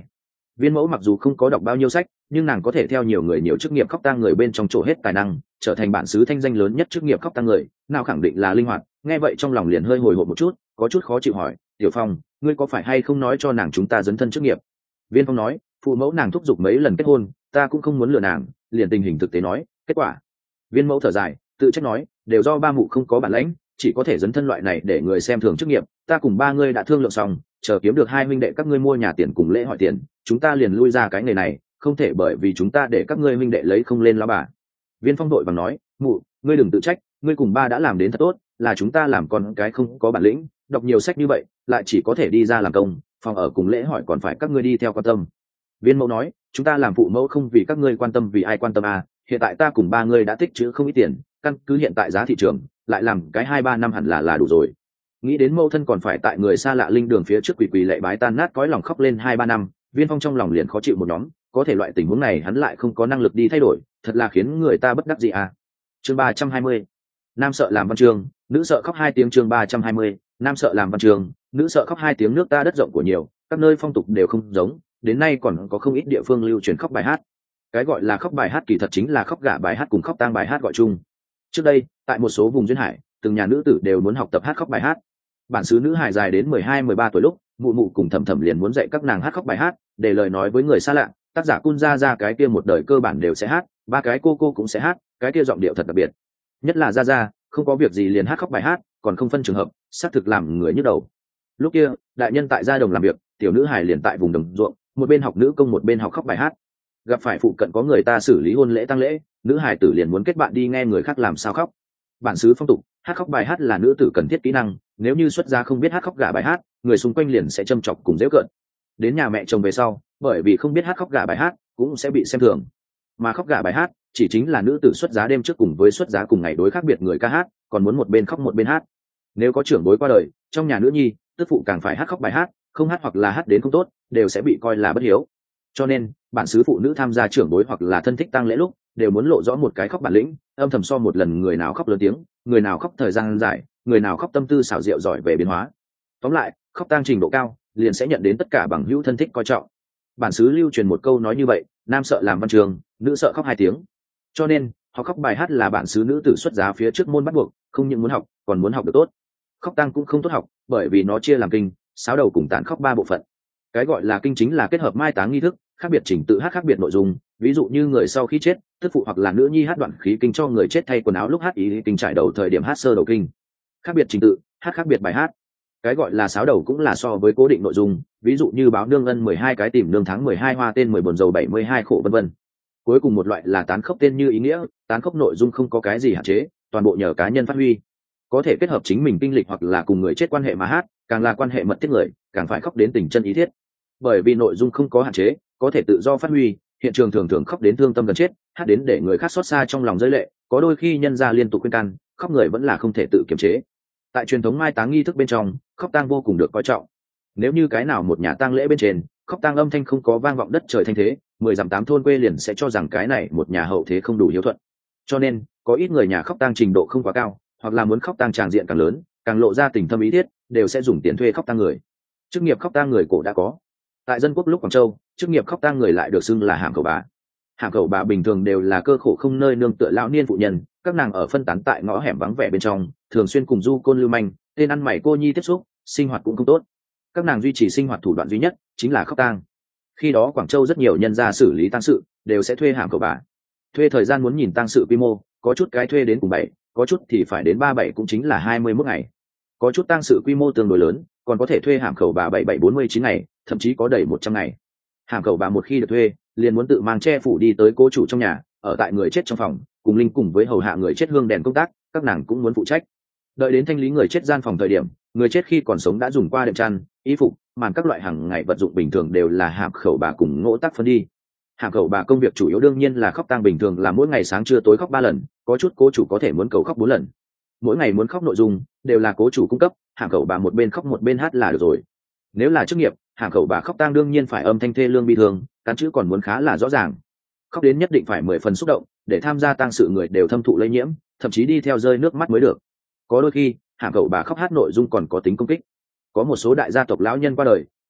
Viên mẫu mặc dù không có đọc bao nhiêu sách, nhưng nàng có thể theo nhiều người nhiều chức nghiệp khóc tang người bên trong chỗ hết tài năng, trở thành bản xứ thanh danh lớn nhất chức nghiệp khóc tang người, nào khẳng định là linh hoạt. Nghe vậy trong lòng liền hơi hồi hộp một chút, có chút khó chịu hỏi, Tiểu Phong, ngươi có phải hay không nói cho nàng chúng ta dấn thân chức nghiệp? Viên Phong nói, phụ mẫu nàng thúc giục mấy lần kết hôn, ta cũng không muốn lừa nàng, liền tình hình thực tế nói, kết quả. Viên mẫu thở dài, tự trách nói, đều do ba mụ không có bản lãnh, chỉ có thể dấn thân loại này để người xem thường chức nghiệp. Ta cùng ba ngươi đã thương lượng xong, chờ kiếm được hai huynh đệ các ngươi mua nhà tiền cùng lễ hỏi tiền, chúng ta liền lui ra cái nghề này, không thể bởi vì chúng ta để các ngươi huynh đệ lấy không lên lão bà. Viên Phong đội vàng nói, mụ, ngươi đừng tự trách, ngươi cùng ba đã làm đến thật tốt, là chúng ta làm con cái không có bản lĩnh, đọc nhiều sách như vậy, lại chỉ có thể đi ra làm công, phòng ở cùng lễ hỏi còn phải các ngươi đi theo quan tâm. Viên mẫu nói, chúng ta làm phụ mẫu không vì các ngươi quan tâm vì ai quan tâm à, hiện tại ta cùng ba ngươi đã tích trữ không ít tiền, căn cứ hiện tại giá thị trường, lại làm cái 2-3 năm hẳn là đủ rồi. Nghĩ đến mẫu thân còn phải tại người xa lạ linh đường phía trước quỳ quỳ lạy bái tan nát cõi lòng khóc lên 2-3 năm, Viên Phong trong lòng liền khó chịu một nhóm, có thể loại tình huống này hắn lại không có năng lực đi thay đổi, thật là khiến người ta bất đắc dĩ à. Chương 320. Nam sợ làm văn chương, nữ sợ khóc 2 tiếng. Chương 320. Nam sợ làm văn chương, nữ sợ khóc 2 tiếng. Nước ta đất rộng của nhiều, các nơi phong tục đều không giống, đến nay còn có không ít địa phương lưu truyền khóc bài hát. Cái gọi là khóc bài hát kỳ thật chính là khóc gả bài hát cùng khóc tang bài hát gọi chung. Trước đây, tại một số vùng duyên hải, từng nhà nữ tử đều muốn học tập hát khóc bài hát. Bản xứ nữ hài dài đến 12-13 tuổi lúc, mụ mụ cùng thẩm thẩm liền muốn dạy các nàng hát khóc bài hát, để lời nói với người xa lạ. Tác giả Cun Gia cái kia một đời cơ bản đều sẽ hát, ba cái cô cũng sẽ hát, cái kia giọng điệu thật đặc biệt. Nhất là Gia, không có việc gì liền hát khóc bài hát, còn không phân trường hợp, xác thực làm người nhức đầu. Lúc kia, đại nhân tại gia đồng làm việc, tiểu nữ hài liền tại vùng đồng ruộng, một bên học nữ công một bên học khóc bài hát. Gặp phải phụ cận có người ta xử lý hôn lễ tang lễ, nữ hài tử liền muốn kết bạn đi nghe người khác làm sao khóc. Bản xứ phong tục, hát khóc bài hát là nữ tử cần thiết kỹ năng, nếu như xuất gia không biết hát khóc gả bài hát, người xung quanh liền sẽ châm chọc cùng giễu cợt. Đến nhà mẹ chồng về sau, bởi vì không biết hát khóc gả bài hát, cũng sẽ bị xem thường. Mà khóc gả bài hát chỉ chính là nữ tử xuất giá đêm trước cùng với xuất giá cùng ngày đối khác biệt người ca hát, còn muốn một bên khóc một bên hát. Nếu có trưởng bối qua đời, trong nhà nữ nhi, tức phụ càng phải hát khóc bài hát, không hát hoặc là hát đến không tốt, đều sẽ bị coi là bất hiếu. Cho nên, bản xứ phụ nữ tham gia trưởng bối hoặc là thân thích tang lễ lúc, đều muốn lộ rõ một cái khóc bản lĩnh, âm thầm so một lần người nào khóc lớn tiếng, người nào khóc thời gian dài, người nào khóc tâm tư xảo diệu giỏi về biến hóa. Tóm lại, khóc tang trình độ cao, liền sẽ nhận đến tất cả bằng hữu thân thích coi trọng. Bản xứ lưu truyền một câu nói như vậy, nam sợ làm văn trường, nữ sợ khóc 2 tiếng. Cho nên, học khóc bài hát là bản xứ nữ tử xuất giá phía trước môn bắt buộc, không những muốn học, còn muốn học được tốt. Khóc tang cũng không tốt học, bởi vì nó chia làm kinh, sáo đầu cùng tán khóc 3 bộ phận. Cái gọi là kinh chính là kết hợp mai táng nghi thức, khác biệt trình tự hát khác biệt nội dung, ví dụ như người sau khi chết, tức phụ hoặc là nữ nhi hát đoạn khí kinh cho người chết thay quần áo lúc hát ý kinh trải đầu thời điểm hát sơ đầu kinh. Khác biệt trình tự, hát khác biệt bài hát. Cái gọi là sáo đầu cũng là so với cố định nội dung, ví dụ như báo nương ân 12 cái tìm nương tháng 12 hoa tên 10 buồn dầu 72 khổ vân vân. Cuối cùng một loại là tán khóc tên như ý nghĩa, tán khóc nội dung không có cái gì hạn chế, toàn bộ nhờ cá nhân phát huy. Có thể kết hợp chính mình kinh lịch hoặc là cùng người chết quan hệ mà hát, càng là quan hệ mật thiết người, càng phải khóc đến tình chân ý thiết. Bởi vì nội dung không có hạn chế, có thể tự do phát huy, hiện trường thường thường khóc đến thương tâm gần chết, hát đến để người khác xót xa trong lòng rơi lệ, có đôi khi nhân gia liên tục khuyên can, khóc người vẫn là không thể tự kiềm chế. Tại truyền thống mai táng nghi thức bên trong, khóc tang vô cùng được coi trọng. Nếu như cái nào một nhà tang lễ bên trên, khóc tang âm thanh không có vang vọng đất trời thanh thế, 10 dặm 8 thôn quê liền sẽ cho rằng cái này một nhà hậu thế không đủ hiếu thuận. Cho nên, có ít người nhà khóc tang trình độ không quá cao, hoặc là muốn khóc tang tràng diện càng lớn, càng lộ ra tình thâm ý thiết, đều sẽ dùng tiền thuê khóc tang người. Chức nghiệp khóc tang người cổ đã có. Tại dân quốc lúc Quảng Châu, chức nghiệp khóc tang người lại được xưng là hàm khẩu bà. Hàm khẩu bà bình thường đều là cơ khổ không nơi nương tựa lão niên phụ nhân, các nàng ở phân tán tại ngõ hẻm vắng vẻ bên trong, thường xuyên cùng du côn lưu manh, tên ăn mày cô nhi tiếp xúc, sinh hoạt cũng không tốt. Các nàng duy trì sinh hoạt thủ đoạn duy nhất chính là khóc tang. Khi đó Quảng Châu rất nhiều nhân gia xử lý tang sự đều sẽ thuê hàm khẩu bà. Thuê thời gian muốn nhìn tang sự quy mô, có chút cái thuê đến cùng 7, có chút thì phải đến 37 cũng chính là 21 ngày. Có chút tang sự quy mô tương đối lớn, còn có thể thuê hàm khẩu bà 77-49 ngày, thậm chí có đầy 100 ngày. Hàm khẩu bà một khi được thuê, liền muốn tự mang che phủ đi tới cố chủ trong nhà, ở tại người chết trong phòng, cùng linh cùng với hầu hạ người chết hương đèn công tác, các nàng cũng muốn phụ trách. Đợi đến thanh lý người chết gian phòng thời điểm, người chết khi còn sống đã dùng qua đệm chăn, y phục, màn các loại hàng ngày vật dụng bình thường đều là hàm khẩu bà cùng ngỗ tác phân đi. Hàm khẩu bà công việc chủ yếu đương nhiên là khóc tang, bình thường là mỗi ngày sáng trưa tối khóc 3 lần, có chút cố chủ có thể muốn cầu khóc 4 lần. Mỗi ngày muốn khóc nội dung đều là cố chủ cung cấp, hàm khẩu bà một bên khóc một bên hát là được rồi. Nếu là chức nghiệp, hàm khẩu bà khóc tang đương nhiên phải âm thanh thê lương bi thương, cắn chữ còn muốn khá là rõ ràng. Khóc đến nhất định phải 10 phần xúc động, để tham gia tang sự người đều thâm thụ lây nhiễm, thậm chí đi theo rơi nước mắt mới được. Có đôi khi, hàm khẩu bà khóc hát nội dung còn có tính công kích. Có một số đại gia tộc lão nhân qua đời,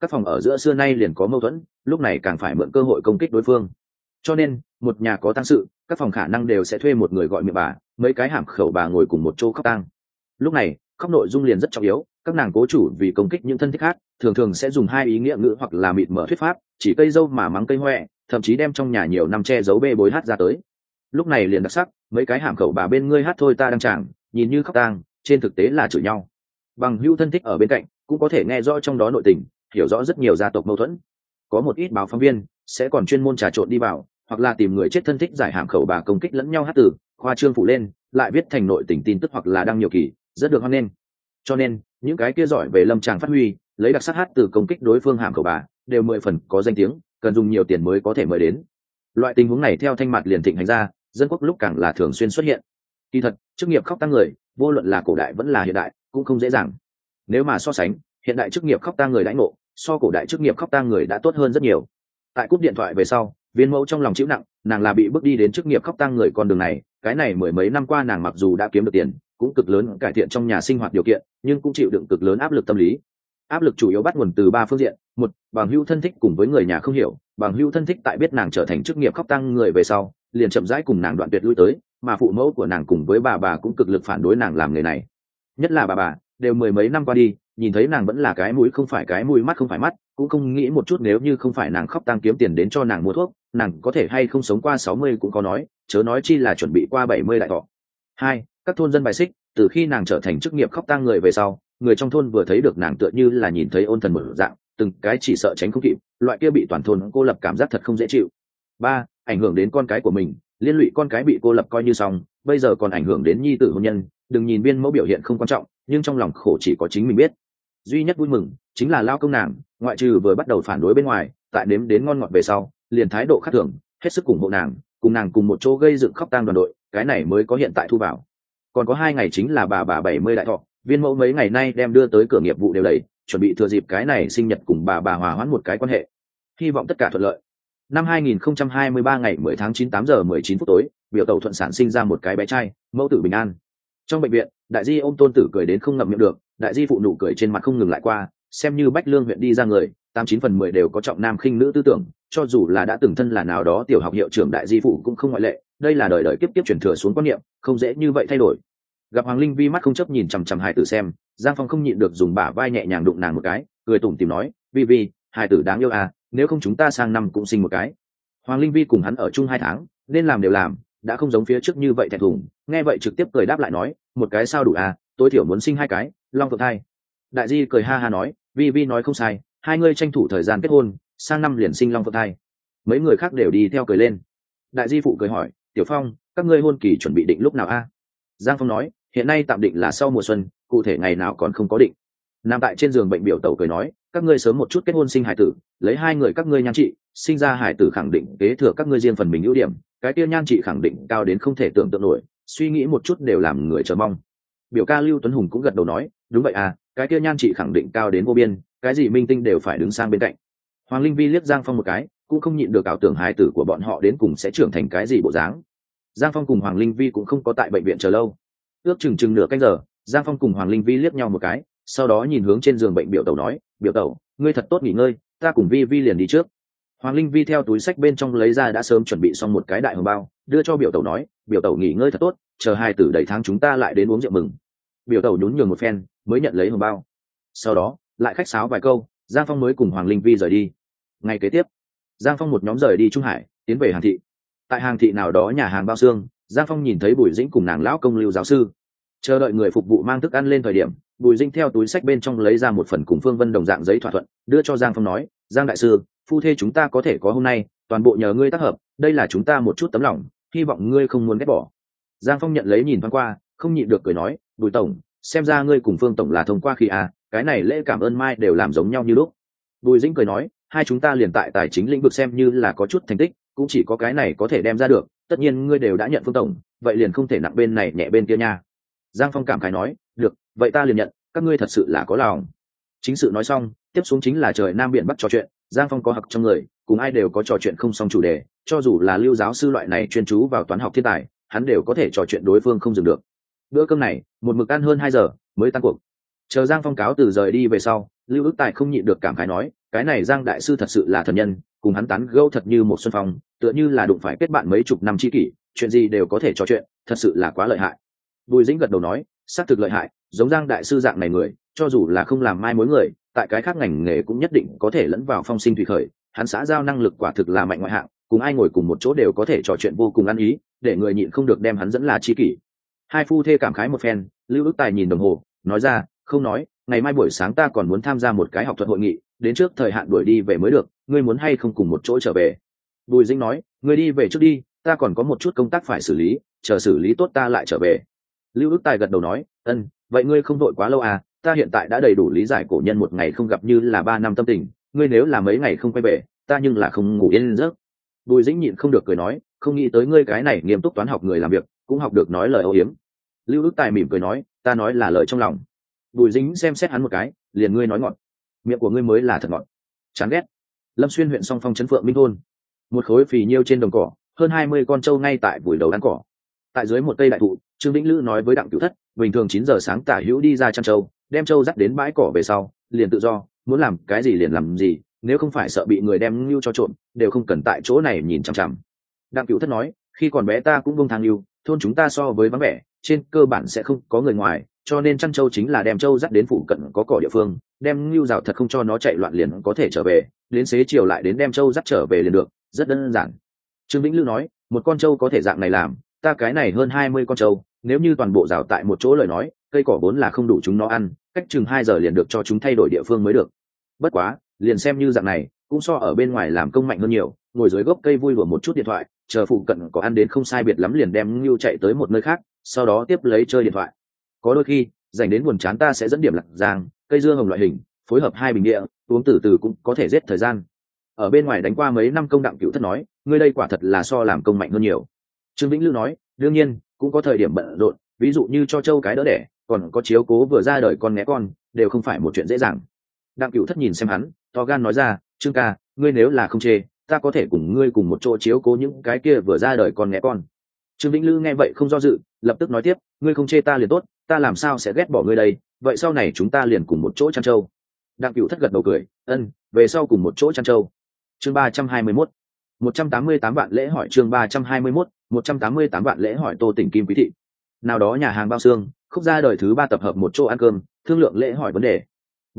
các phòng ở giữa xưa nay liền có mâu thuẫn, lúc này càng phải mượn cơ hội công kích đối phương. Cho nên một nhà có tang sự, các phòng khả năng đều sẽ thuê một người gọi miệng bà, mấy cái hàm khẩu bà ngồi cùng một chỗ khóc tang. Lúc này khóc nội dung liền rất trọng yếu, các nàng cố chủ vì công kích những thân thích khác thường thường sẽ dùng hai ý nghĩa ngữ hoặc là mịt mở thuyết pháp, chỉ cây dâu mà mắng cây hoẹ, thậm chí đem trong nhà nhiều năm che giấu bê bối hát ra tới. Lúc này liền đặc sắc, mấy cái hàm khẩu bà bên ngươi hát thôi ta đang chàng, nhìn như khóc tang, trên thực tế là chửi nhau. Bằng hữu thân thích ở bên cạnh cũng có thể nghe rõ trong đó nội tình, hiểu rõ rất nhiều gia tộc mâu thuẫn. Có một ít báo phóng viên sẽ còn chuyên môn trà trộn đi vào, hoặc là tìm người chết thân thích giải hàm khẩu bà công kích lẫn nhau hát từ khoa trương phụ lên, lại viết thành nội tình tin tức hoặc là đăng nhiều kỳ, rất được hoan nghênh. Cho nên những cái kia giỏi về lâm tràng phát huy, lấy đặc sắc hát từ công kích đối phương hàm khẩu bà, đều 10 phần có danh tiếng, cần dùng nhiều tiền mới có thể mời đến. Loại tình huống này theo Thanh Mạt liền thịnh hành ra, dân quốc lúc càng là thường xuyên xuất hiện. Kỳ thật chức nghiệp khóc tang người, vô luận là cổ đại vẫn là hiện đại, cũng không dễ dàng. Nếu mà so sánh, hiện đại chức nghiệp khóc tang người đãi ngộ so cổ đại chức nghiệp khóc tang người đã tốt hơn rất nhiều. Tại cúp điện thoại về sau, Viên Mẫu trong lòng chịu nặng, nàng là bị bước đi đến chức nghiệp khóc tang người con đường này, cái này mười mấy năm qua nàng mặc dù đã kiếm được tiền, cũng cực lớn cải thiện trong nhà sinh hoạt điều kiện, nhưng cũng chịu đựng cực lớn áp lực tâm lý. Áp lực chủ yếu bắt nguồn từ ba phương diện: một, bằng hữu thân thích cùng với người nhà không hiểu, bằng hữu thân thích tại biết nàng trở thành chức nghiệp khóc tang người về sau, liền chậm rãi cùng nàng đoạn tuyệt lui tới, mà phụ mẫu của nàng cùng với bà cũng cực lực phản đối nàng làm nghề này. Nhất là bà đều mười mấy năm qua đi, nhìn thấy nàng vẫn là cái mũi không phải cái mũi, mắt không phải mắt, cũng không nghĩ một chút nếu như không phải nàng khóc tang kiếm tiền đến cho nàng mua thuốc, nàng có thể hay không sống qua 60 cũng có nói, chớ nói chi là chuẩn bị qua 70 đại thọ. Hai, các thôn dân bài xích, từ khi nàng trở thành chức nghiệp khóc tang người về sau, người trong thôn vừa thấy được nàng tựa như là nhìn thấy ôn thần một dạng, từng cái chỉ sợ tránh không kịp, loại kia bị toàn thôn cô lập cảm giác thật không dễ chịu. Ba, ảnh hưởng đến con cái của mình, liên lụy con cái bị cô lập coi như xong, bây giờ còn ảnh hưởng đến nhi tử hôn nhân. Đừng nhìn Viên Mẫu biểu hiện không quan trọng, nhưng trong lòng khổ chỉ có chính mình biết. Duy nhất vui mừng chính là lao công nàng, ngoại trừ vừa bắt đầu phản đối bên ngoài, tại nếm đến ngon ngọt về sau, liền thái độ khác thường, hết sức ủng hộ nàng, cùng nàng cùng một chỗ gây dựng khóc tang đoàn đội, cái này mới có hiện tại thu vào. Còn có 2 ngày chính là bà 70 đại thọ, Viên Mẫu mấy ngày nay đem đưa tới cửa nghiệp vụ đều đẩy, chuẩn bị thừa dịp cái này sinh nhật cùng bà hòa hoãn một cái quan hệ. Hy vọng tất cả thuận lợi. Năm 2023 ngày 10 tháng 9 8 giờ 19 phút tối, biểu tàu thuận sản sinh ra một cái bé trai, mẫu tử bình an. Trong bệnh viện, đại di ôm tôn tử cười đến không ngậm miệng được, đại di phụ nụ cười trên mặt không ngừng lại qua, xem như Bách Lương huyện đi ra người, 89 phần 10 đều có trọng nam khinh nữ tư tưởng, cho dù là đã từng thân là nào đó tiểu học hiệu trưởng đại di phụ cũng không ngoại lệ, đây là đời đời kiếp kiếp truyền thừa xuống quan niệm, không dễ như vậy thay đổi. Gặp Hoàng Linh Vi mắt không chấp nhìn chằm chằm hài tử xem, Giang Phong không nhịn được dùng bả vai nhẹ nhàng đụng nàng một cái, cười tủm tỉm nói, Vi, hài tử đáng yêu à, nếu không chúng ta sang năm cũng sinh một cái. Hoàng Linh Vi cùng hắn ở chung 2 tháng, nên làm đều làm, đã không giống phía trước như vậy thẹn thùng, nghe vậy trực tiếp cười đáp lại nói, một cái sao đủ à, tối thiểu muốn sinh 2 cái, long phượng thai. Đại di cười ha ha nói, Vi nói không sai, hai ngươi tranh thủ thời gian kết hôn, sang năm liền sinh long phượng thai. Mấy người khác đều đi theo cười lên. Đại di phụ cười hỏi, Tiểu Phong, các ngươi hôn kỳ chuẩn bị định lúc nào a? Giang Phong nói, hiện nay tạm định là sau mùa xuân, cụ thể ngày nào còn không có định. Nằm tại trên giường bệnh biểu tẩu cười nói, các ngươi sớm một chút kết hôn sinh hải tử, lấy 2 người các ngươi nhan trị, sinh ra hải tử khẳng định kế thừa các ngươi riêng phần mình ưu điểm, cái kia nhan trị khẳng định cao đến không thể tưởng tượng nổi, suy nghĩ một chút đều làm người chờ mong. Biểu ca Lưu Tuấn Hùng cũng gật đầu nói, đúng vậy à, cái kia nhan trị khẳng định cao đến vô biên, cái gì minh tinh đều phải đứng sang bên cạnh. Hoàng Linh Vi liếc Giang Phong một cái, cũng không nhịn được ảo tưởng hải tử của bọn họ đến cùng sẽ trưởng thành cái gì bộ dáng. Giang Phong cùng Hoàng Linh Vi cũng không có tại bệnh viện chờ lâu, ước chừng nửa canh giờ, Giang Phong cùng Hoàng Linh Vi liếc nhau một cái, sau đó nhìn hướng trên giường bệnh biểu tẩu nói, biểu tẩu, ngươi thật tốt nghỉ ngơi, ta cùng Vi liền đi trước. Hoàng Linh Vi theo túi sách bên trong lấy ra đã sớm chuẩn bị xong một cái đại hồng bao, đưa cho biểu tẩu nói, biểu tẩu nghỉ ngơi thật tốt, chờ hài tử đầy tháng chúng ta lại đến uống rượu mừng. Biểu tẩu nhún nhường một phen, mới nhận lấy hồng bao. Sau đó lại khách sáo vài câu, Giang Phong mới cùng Hoàng Linh Vi rời đi. Ngày kế tiếp, Giang Phong một nhóm rời đi Trung Hải, tiến về Hàng thị. Tại Hàng thị nào đó nhà hàng bao xương, Giang Phong nhìn thấy Bùi Dĩnh cùng nàng lão công Lưu giáo sư chờ đợi người phục vụ mang thức ăn lên thời điểm, Bùi Dĩnh theo túi sách bên trong lấy ra một phần cùng Phương Vân đồng dạng giấy thỏa thuận, đưa cho Giang Phong nói, Giang đại sư, phu thê chúng ta có thể có hôm nay, toàn bộ nhờ ngươi tác hợp, đây là chúng ta một chút tấm lòng, hy vọng ngươi không muốn ghét bỏ. Giang Phong nhận lấy nhìn thoáng qua, không nhịn được cười nói, Bùi tổng, xem ra ngươi cùng Phương tổng là thông qua khi à, cái này lễ cảm ơn mai đều làm giống nhau như lúc. Bùi Dĩnh cười nói, hai chúng ta liền tại tài chính lĩnh vực xem như là có chút thành tích, cũng chỉ có cái này có thể đem ra được, tất nhiên ngươi đều đã nhận Phương tổng, vậy liền không thể nặng bên này nhẹ bên kia nha. Giang Phong cảm khái nói, được, vậy ta liền nhận, các ngươi thật sự là có lòng. Chính sự nói xong, tiếp xuống chính là trời nam biển bắc trò chuyện. Giang Phong có học trong người, cùng ai đều có trò chuyện không xong chủ đề, cho dù là Lưu giáo sư loại này chuyên chú vào toán học thiên tài, hắn đều có thể trò chuyện đối phương không dừng được. Bữa cơm này một mực ăn hơn 2 giờ mới tan cuộc. Chờ Giang Phong cáo từ rời đi về sau, Lưu Ức Tài không nhịn được cảm khái nói, cái này Giang đại sư thật sự là thần nhân, cùng hắn tán gẫu thật như một xuân phong, tựa như là đụng phải kết bạn mấy chục năm tri kỷ, chuyện gì đều có thể trò chuyện, thật sự là quá lợi hại. Bùi Dĩnh gật đầu nói, xác thực lợi hại, giống Giang đại sư dạng này người, cho dù là không làm mai mối người, tại cái khác ngành nghề cũng nhất định có thể lẫn vào phong sinh thủy khởi, hắn xã giao năng lực quả thực là mạnh ngoại hạng, cùng ai ngồi cùng một chỗ đều có thể trò chuyện vô cùng ăn ý, để người nhịn không được đem hắn dẫn là tri kỷ. Hai phu thê cảm khái một phen, Lưu Ước Tài nhìn đồng hồ, nói ra, không nói, ngày mai buổi sáng ta còn muốn tham gia một cái học thuật hội nghị, đến trước thời hạn đuổi đi về mới được, ngươi muốn hay không cùng một chỗ trở về? Bùi Dĩnh nói, ngươi đi về trước đi, ta còn có một chút công tác phải xử lý, chờ xử lý tốt ta lại trở về. Lưu Ước Tài gật đầu nói, ân, vậy ngươi không đội quá lâu à, ta hiện tại đã đầy đủ lý giải cổ nhân một ngày không gặp như là 3 năm tâm tình, ngươi nếu là mấy ngày không quay về, ta nhưng là không ngủ yên giấc. Bùi Dĩnh nhịn không được cười nói, không nghĩ tới ngươi cái này nghiêm túc toán học người làm việc, cũng học được nói lời âu yếm. Lưu Ước Tài mỉm cười nói, ta nói là lời trong lòng. Bùi Dĩnh xem xét hắn một cái, liền ngươi nói ngọt, miệng của ngươi mới là thật ngọt. Chán ghét. Lâm Xuyên huyện Song Phong trấn Phượng Minh thôn, một khối phì nhiêu trên đồng cỏ, hơn 20 con trâu ngay tại vùi đầu ăn cỏ. Tại dưới một cây đại thụ, Trương Vĩnh Lữ nói với Đặng Cửu Thất, bình thường 9 giờ sáng tả hữu đi ra chăn trâu, đem trâu dắt đến bãi cỏ về sau, liền tự do, muốn làm cái gì liền làm gì, nếu không phải sợ bị người đem ngưu cho trộm, đều không cần tại chỗ này nhìn chằm chằm. Đặng Cửu Thất nói, khi còn bé ta cũng bông thang ngưu, thôn chúng ta so với vắng vẻ, trên cơ bản sẽ không có người ngoài, cho nên chăn trâu chính là đem trâu dắt đến phụ cận có cỏ địa phương, đem ngưu rào thật không cho nó chạy loạn liền có thể trở về, đến xế chiều lại đến đem trâu dắt trở về liền được, rất đơn giản. Trương Vĩnh Lữ nói, một con trâu có thể dạng này làm, ta cái này hơn 20 con trâu, nếu như toàn bộ rào tại một chỗ lời nói, cây cỏ vốn là không đủ chúng nó ăn, cách chừng 2 giờ liền được cho chúng thay đổi địa phương mới được. Bất quá, liền xem như dạng này, cũng so ở bên ngoài làm công mạnh hơn nhiều, ngồi dưới gốc cây vui đùa một chút điện thoại, chờ phụ cận có ăn đến không sai biệt lắm liền đem ngưu chạy tới một nơi khác, sau đó tiếp lấy chơi điện thoại. Có đôi khi, dành đến buồn chán ta sẽ dẫn điểm lạc giang, cây dưa hồng loại hình, phối hợp 2 bình địa, uống từ từ cũng có thể giết thời gian. Ở bên ngoài đánh qua mấy năm công. Đặng Cửu Thất nói, ngươi đây quả thật là so làm công mạnh hơn nhiều. Trương Vĩnh Lữ nói, đương nhiên cũng có thời điểm bận rộn, ví dụ như cho trâu cái đỡ đẻ, còn có chiếu cố vừa ra đời con né con, đều không phải một chuyện dễ dàng. Đặng Cửu Thất nhìn xem hắn, to gan nói ra, Trương ca, ngươi nếu là không chê, ta có thể cùng ngươi cùng một chỗ chiếu cố những cái kia vừa ra đời con né con. Trương Vĩnh Lữ nghe vậy không do dự, lập tức nói tiếp, ngươi không chê ta liền tốt, ta làm sao sẽ ghét bỏ ngươi đây, vậy sau này chúng ta liền cùng một chỗ chăn trâu. Đặng Cửu Thất gật đầu cười, ân, về sau cùng một chỗ chăn trâu. Chương 321, 188 vạn lễ hỏi. Chương 321, 188 vạn lễ hỏi. Tô Tỉnh Kim Quý thị nào đó nhà hàng bao xương, Khúc ra đời thứ 3 tập hợp một chỗ ăn cơm, thương lượng lễ hỏi vấn đề.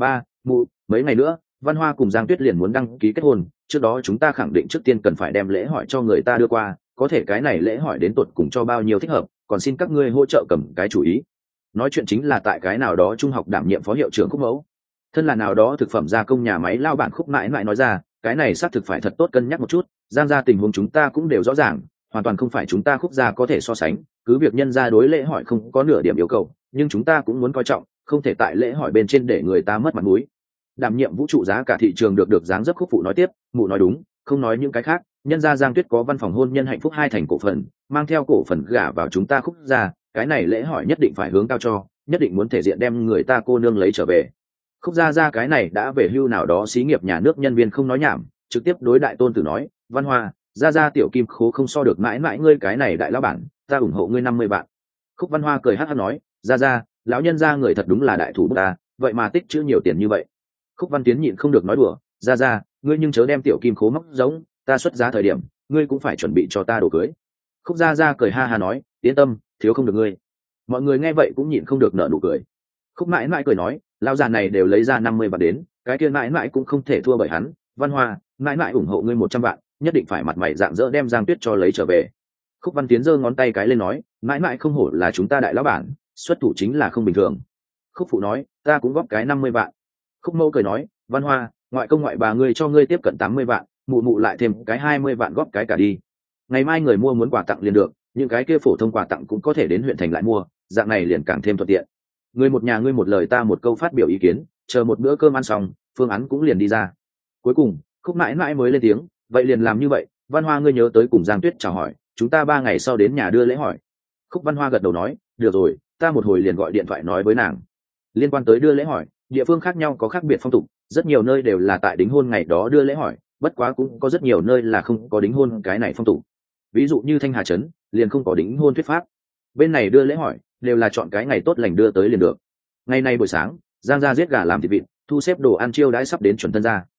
Mụ, mấy ngày nữa Văn Hoa cùng Giang Tuyết liền muốn đăng ký kết hôn, trước đó chúng ta khẳng định trước tiên cần phải đem lễ hỏi cho người ta đưa qua, có thể cái này lễ hỏi đến tột cùng cho bao nhiêu thích hợp, còn xin các ngươi hỗ trợ cầm cái chủ ý. Nói chuyện chính là tại cái nào đó trung học đảm nhiệm phó hiệu trưởng Khúc Mẫu, thân là nào đó thực phẩm gia công nhà máy lao bản Khúc mãi mãi nói ra, cái này xác thực phải thật tốt cân nhắc một chút, Giang gia tình huống chúng ta cũng đều rõ ràng, hoàn toàn không phải chúng ta Khúc gia có thể so sánh, cứ việc nhân gia đối lễ hỏi không có nửa điểm yêu cầu, nhưng chúng ta cũng muốn coi trọng, không thể tại lễ hỏi bên trên để người ta mất mặt mũi. Đảm nhiệm vũ trụ giá cả thị trường được dáng dấp Khúc phụ nói tiếp, mụ nói đúng, không nói những cái khác, nhân gia Giang Tuyết có văn phòng hôn nhân hạnh phúc 2 thành cổ phần, mang theo cổ phần gả vào chúng ta Khúc gia, cái này lễ hỏi nhất định phải hướng cao cho, nhất định muốn thể diện đem người ta cô nương lấy trở về. Khúc gia cái này đã về hưu nào đó xí nghiệp nhà nước nhân viên không nói nhảm, trực tiếp đối đại tôn tử nói, Văn Hoa, gia tiểu kim khố không so được mãi mãi ngươi cái này đại lão bản, ta ủng hộ ngươi 50 vạn. Khúc Văn Hoa cười hắc hắc nói, gia lão nhân gia người thật đúng là đại thủ ta, vậy mà tích trữ nhiều tiền như vậy. Khúc Văn Tiến nhịn không được nói đùa, gia ngươi nhưng chớ đem tiểu kim khố móc giống, ta xuất giá thời điểm ngươi cũng phải chuẩn bị cho ta đồ cưới. Khúc gia cười ha ha nói, yên tâm, thiếu không được ngươi. Mọi người nghe vậy cũng nhịn không được nở nụ cười. Khúc mãi mãi cười nói, lão già này đều lấy ra 50 vạn đến, cái kia mãi mãi cũng không thể thua bởi hắn. Văn Hoa, mãi mãi ủng hộ ngươi 100 vạn, nhất định phải mặt mày rạng rỡ đem Giang Tuyết cho lấy trở về. Khúc Văn Tiến giơ ngón tay cái lên nói, mãi mãi không hổ là chúng ta đại lão bản, xuất thủ chính là không bình thường. Khúc phụ nói, ta cũng góp cái 50 vạn. Khúc Mẫu cười nói, Văn Hoa, ngoại công ngoại bà ngươi cho ngươi tiếp cận 80 vạn, mụ lại thêm cái 20 vạn góp cái cả đi. Ngày mai người mua muốn quà tặng liền được, những cái kia phổ thông quà tặng cũng có thể đến huyện thành lại mua, dạng này liền càng thêm thuận tiện. Người một nhà ngươi một lời ta một câu phát biểu ý kiến, chờ một bữa cơm ăn xong, phương án cũng liền đi ra. Cuối cùng, Khúc mãi mãi mới lên tiếng, vậy liền làm như vậy, Văn Hoa ngươi nhớ tới cùng Giang Tuyết chào hỏi, chúng ta 3 ngày sau đến nhà đưa lễ hỏi. Khúc Văn Hoa gật đầu nói, được rồi, ta một hồi liền gọi điện thoại nói với nàng. Liên quan tới đưa lễ hỏi, địa phương khác nhau có khác biệt phong tục, rất nhiều nơi đều là tại đính hôn ngày đó đưa lễ hỏi, bất quá cũng có rất nhiều nơi là không có đính hôn cái này phong tục. Ví dụ như Thanh Hà trấn liền không có đính hôn thuyết pháp, bên này đưa lễ hỏi đều là chọn cái ngày tốt lành đưa tới liền được. Ngày nay buổi sáng, Giang gia giết gà làm thịt vịt, thu xếp đồ ăn chiêu đãi sắp đến chuẩn thân gia.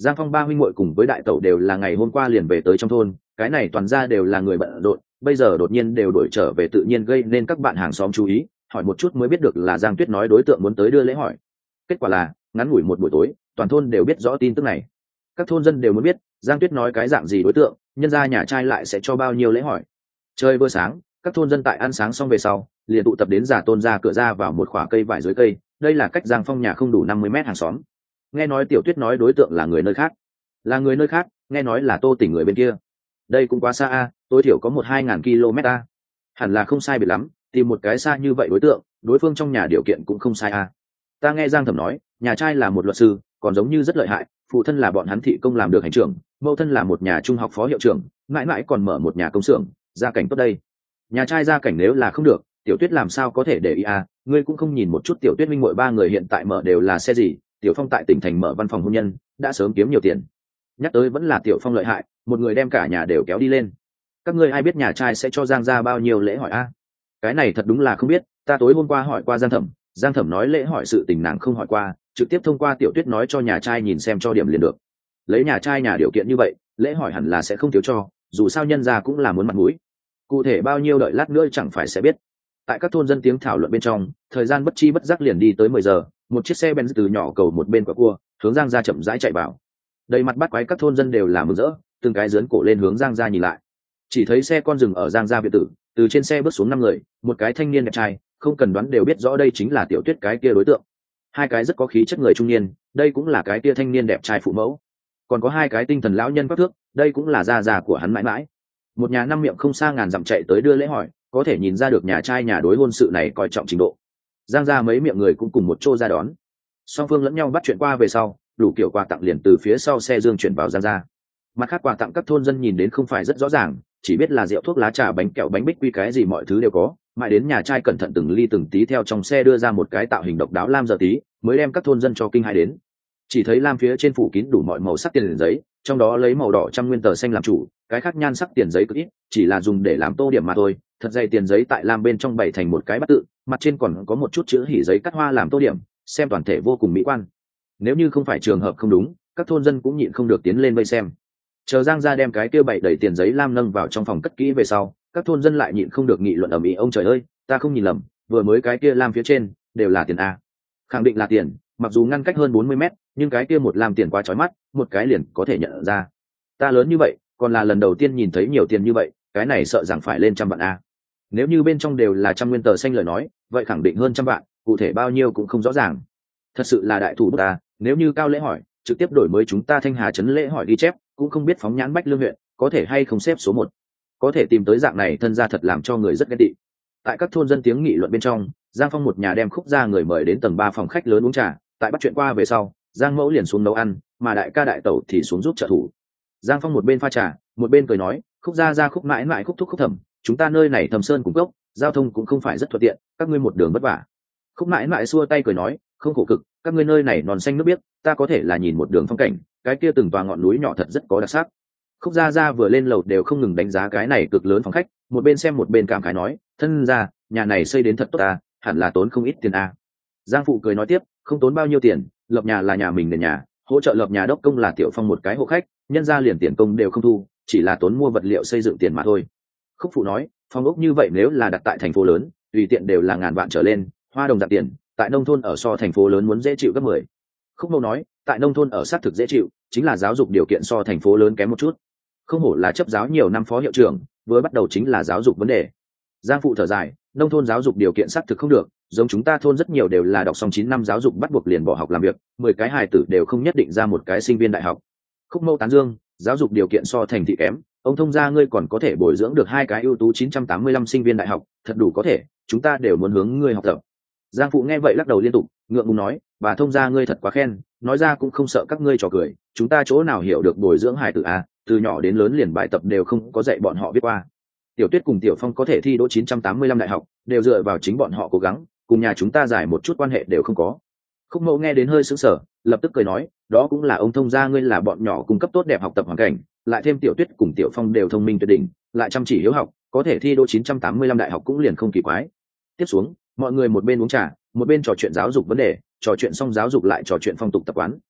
Giang Phong ba huynh muội cùng với đại tẩu đều là ngày hôm qua liền về tới trong thôn, cái này toàn ra đều là người bận rộn, bây giờ đột nhiên đều đổi trở về tự nhiên gây nên các bạn hàng xóm chú ý, hỏi một chút mới biết được là Giang Tuyết nói đối tượng muốn tới đưa lễ hỏi. Kết quả là ngắn ngủi một buổi tối, toàn thôn đều biết rõ tin tức này. Các thôn dân đều muốn biết Giang Tuyết nói cái dạng gì đối tượng, nhân gia nhà trai lại sẽ cho bao nhiêu lễ hỏi. Trời vừa sáng, các thôn dân tại ăn sáng xong về sau, liền tụ tập đến giả tôn ra cửa ra vào một khỏa cây vải dưới cây, đây là cách Giang Phong nhà không đủ 50 mét hàng xóm. Nghe nói Tiểu Tuyết nói đối tượng là người nơi khác. Là người nơi khác, nghe nói là Tô Tỉnh người bên kia. Đây cũng quá xa a, tối thiểu có 1-2 ngàn km a. Hẳn là không sai biệt lắm, tìm một cái xa như vậy đối tượng, đối phương trong nhà điều kiện cũng không sai a. Ta nghe Giang Thẩm nói, nhà trai là một luật sư, còn giống như rất lợi hại, phụ thân là bọn hắn thị công làm được hành trưởng, mẫu thân là một nhà trung học phó hiệu trưởng, mãi mãi còn mở một nhà công xưởng, gia cảnh tốt đây. Nhà trai gia cảnh nếu là không được, Tiểu Tuyết làm sao có thể để ý à, ngươi cũng không nhìn một chút Tiểu Tuyết minh muội ba người hiện tại mở đều là xe gì, Tiểu Phong tại tỉnh thành mở văn phòng hôn nhân, đã sớm kiếm nhiều tiền. Nhắc tới vẫn là Tiểu Phong lợi hại, một người đem cả nhà đều kéo đi lên. Các ngươi ai biết nhà trai sẽ cho Giang gia bao nhiêu lễ hỏi a? Cái này thật đúng là không biết, ta tối hôm qua hỏi qua Giang Thẩm nói lễ hỏi sự tình nàng không hỏi qua, trực tiếp thông qua Tiểu Tuyết nói cho nhà trai nhìn xem cho điểm liền được. Lấy nhà trai nhà điều kiện như vậy, lễ hỏi hẳn là sẽ không thiếu cho, dù sao nhân gia cũng là muốn mặt mũi. Cụ thể bao nhiêu đợi lát nữa chẳng phải sẽ biết. Tại các thôn dân tiếng thảo luận bên trong, thời gian bất chi bất giác liền đi tới 10 giờ, một chiếc xe Benz từ nhỏ cầu một bên quả cua, hướng Giang gia chậm rãi chạy vào. Đầy mặt bắt quái các thôn dân đều là mừng rỡ, từng cái giớn cổ lên hướng Giang gia nhìn lại. Chỉ thấy xe con dừng ở Giang gia biệt tử, từ trên xe bước xuống 5 người, một cái thanh niên đẹp trai, không cần đoán đều biết rõ đây chính là Tiểu Tuyết cái kia đối tượng. Hai cái rất có khí chất người trung niên, đây cũng là cái kia thanh niên đẹp trai phụ mẫu. Còn có hai cái tinh thần lão nhân các thước, đây cũng là gia già của hắn mãi mãi. Một nhà năm miệng không xa ngàn dặm chạy tới đưa lễ hỏi, có thể nhìn ra được nhà trai nhà đối hôn sự này coi trọng trình độ. Giang gia mấy miệng người cũng cùng một chỗ ra đón. Song phương lẫn nhau bắt chuyện qua về sau, đủ kiểu quà tặng liền từ phía sau xe dương chuyển vào Giang gia. Mặt khác quà tặng các thôn dân nhìn đến không phải rất rõ ràng, chỉ biết là rượu thuốc lá trà bánh kẹo bánh bích quy cái gì mọi thứ đều có, mãi đến nhà trai cẩn thận từng ly từng tí theo trong xe đưa ra một cái tạo hình độc đáo lam giờ tí, mới đem các thôn dân cho kinh hãi đến. Chỉ thấy lam phía trên phủ kín đủ mọi màu sắc tiền giấy, trong đó lấy màu đỏ trăm nguyên tờ xanh làm chủ, cái khác nhan sắc tiền giấy cực ít, chỉ là dùng để làm tô điểm mà thôi. Thật dày tiền giấy tại lam bên trong bày thành một cái bát tự, mặt trên còn có một chút chữ hỉ giấy cắt hoa làm tô điểm, xem toàn thể vô cùng mỹ quan. Nếu như không phải trường hợp không đúng, các thôn dân cũng nhịn không được tiến lên vây xem. Chờ Giang gia đem cái kia bày đầy tiền giấy lam nâng vào trong phòng cất kỹ về sau, các thôn dân lại nhịn không được nghị luận ầm ĩ, ông trời ơi, ta không nhìn lầm, vừa mới cái kia lam phía trên đều là tiền a. Khẳng định là tiền, mặc dù ngăn cách hơn 40 mét, nhưng cái kia một lam tiền quá chói mắt, một cái liền có thể nhận ra. Ta lớn như vậy, còn là lần đầu tiên nhìn thấy nhiều tiền như vậy, cái này sợ rằng phải lên trăm vạn a. Nếu như bên trong đều là trăm nguyên tờ xanh lời nói, vậy khẳng định hơn trăm vạn, cụ thể bao nhiêu cũng không rõ ràng. Thật sự là đại thủ bút ta, nếu như cao lễ hỏi, trực tiếp đổi mới chúng ta Thanh Hà trấn lễ hỏi ghi chép, cũng không biết phóng nhãn Bách Lương huyện, có thể hay không xếp số 1. Có thể tìm tới dạng này thân gia thật làm cho người rất ghen tị. Tại các thôn dân tiếng nghị luận bên trong, Giang Phong một nhà đem Khúc gia người mời đến tầng 3 phòng khách lớn uống trà, tại bắt chuyện qua về sau, Giang Mẫu liền xuống nấu ăn, mà đại ca đại tẩu thì xuống giúp trợ thủ. Giang Phong một bên pha trà, một bên cười nói, Khúc gia ra Khúc mãi mãi Khúc thúc Khúc thẩm, chúng ta nơi này Thầm Sơn cùng gốc, giao thông cũng không phải rất thuận tiện, các ngươi một đường vất vả. Khúc mãi mãi xua tay cười nói, không khổ cực, các ngươi nơi này non xanh nước biếc, ta có thể là nhìn một đường phong cảnh, cái kia từng tòa ngọn núi nhỏ thật rất có đặc sắc. Khúc gia vừa lên lầu đều không ngừng đánh giá cái này cực lớn phòng khách, một bên xem một bên cảm khái nói, thân gia, nhà này xây đến thật tốt ta, hẳn là tốn không ít tiền a. Giang phụ cười nói tiếp, không tốn bao nhiêu tiền, lập nhà là nhà mình nền nhà, hỗ trợ lập nhà đốc công là Tiểu Phong một cái hộ khách, nhân gia liền tiền công đều không thu, chỉ là tốn mua vật liệu xây dựng tiền mà thôi. Khúc phụ nói, phòng ốc như vậy nếu là đặt tại thành phố lớn, tùy tiện đều là ngàn vạn trở lên, hoa đồng dạng tiền, tại nông thôn ở so thành phố lớn muốn dễ chịu gấp 10. Khúc Mâu nói, tại nông thôn ở xác thực dễ chịu, chính là giáo dục điều kiện so thành phố lớn kém một chút. Không hổ là chấp giáo nhiều năm phó hiệu trưởng, vừa bắt đầu chính là giáo dục vấn đề. Giang phụ thở dài, nông thôn giáo dục điều kiện xác thực không được, giống chúng ta thôn rất nhiều đều là đọc xong 9 năm giáo dục bắt buộc liền bỏ học làm việc, 10 cái hài tử đều không nhất định ra một cái sinh viên đại học. Khúc Mâu tán dương, giáo dục điều kiện so thành thị kém, ông thông gia ngươi còn có thể bồi dưỡng được 2 cái ưu tú 985 sinh viên đại học, thật đủ có thể, chúng ta đều muốn hướng ngươi học tập. Giang phụ nghe vậy lắc đầu liên tục, ngượng ngùng nói, bà thông gia ngươi thật quá khen, nói ra cũng không sợ các ngươi trò cười, chúng ta chỗ nào hiểu được bồi dưỡng hài tử a, từ nhỏ đến lớn liền bài tập đều không có dạy bọn họ viết qua. Tiểu Tuyết cùng Tiểu Phong có thể thi đỗ 985 đại học, đều dựa vào chính bọn họ cố gắng, cùng nhà chúng ta giải một chút quan hệ đều không có. Khúc Mẫu nghe đến hơi sững sờ, lập tức cười nói, đó cũng là ông thông gia ngươi là bọn nhỏ cung cấp tốt đẹp học tập hoàn cảnh, lại thêm Tiểu Tuyết cùng Tiểu Phong đều thông minh tuyệt đỉnh, lại chăm chỉ hiếu học, có thể thi đỗ 985 đại học cũng liền không kỳ quái. Tiếp xuống, mọi người một bên uống trà, một bên trò chuyện giáo dục vấn đề, trò chuyện xong giáo dục lại trò chuyện phong tục tập quán.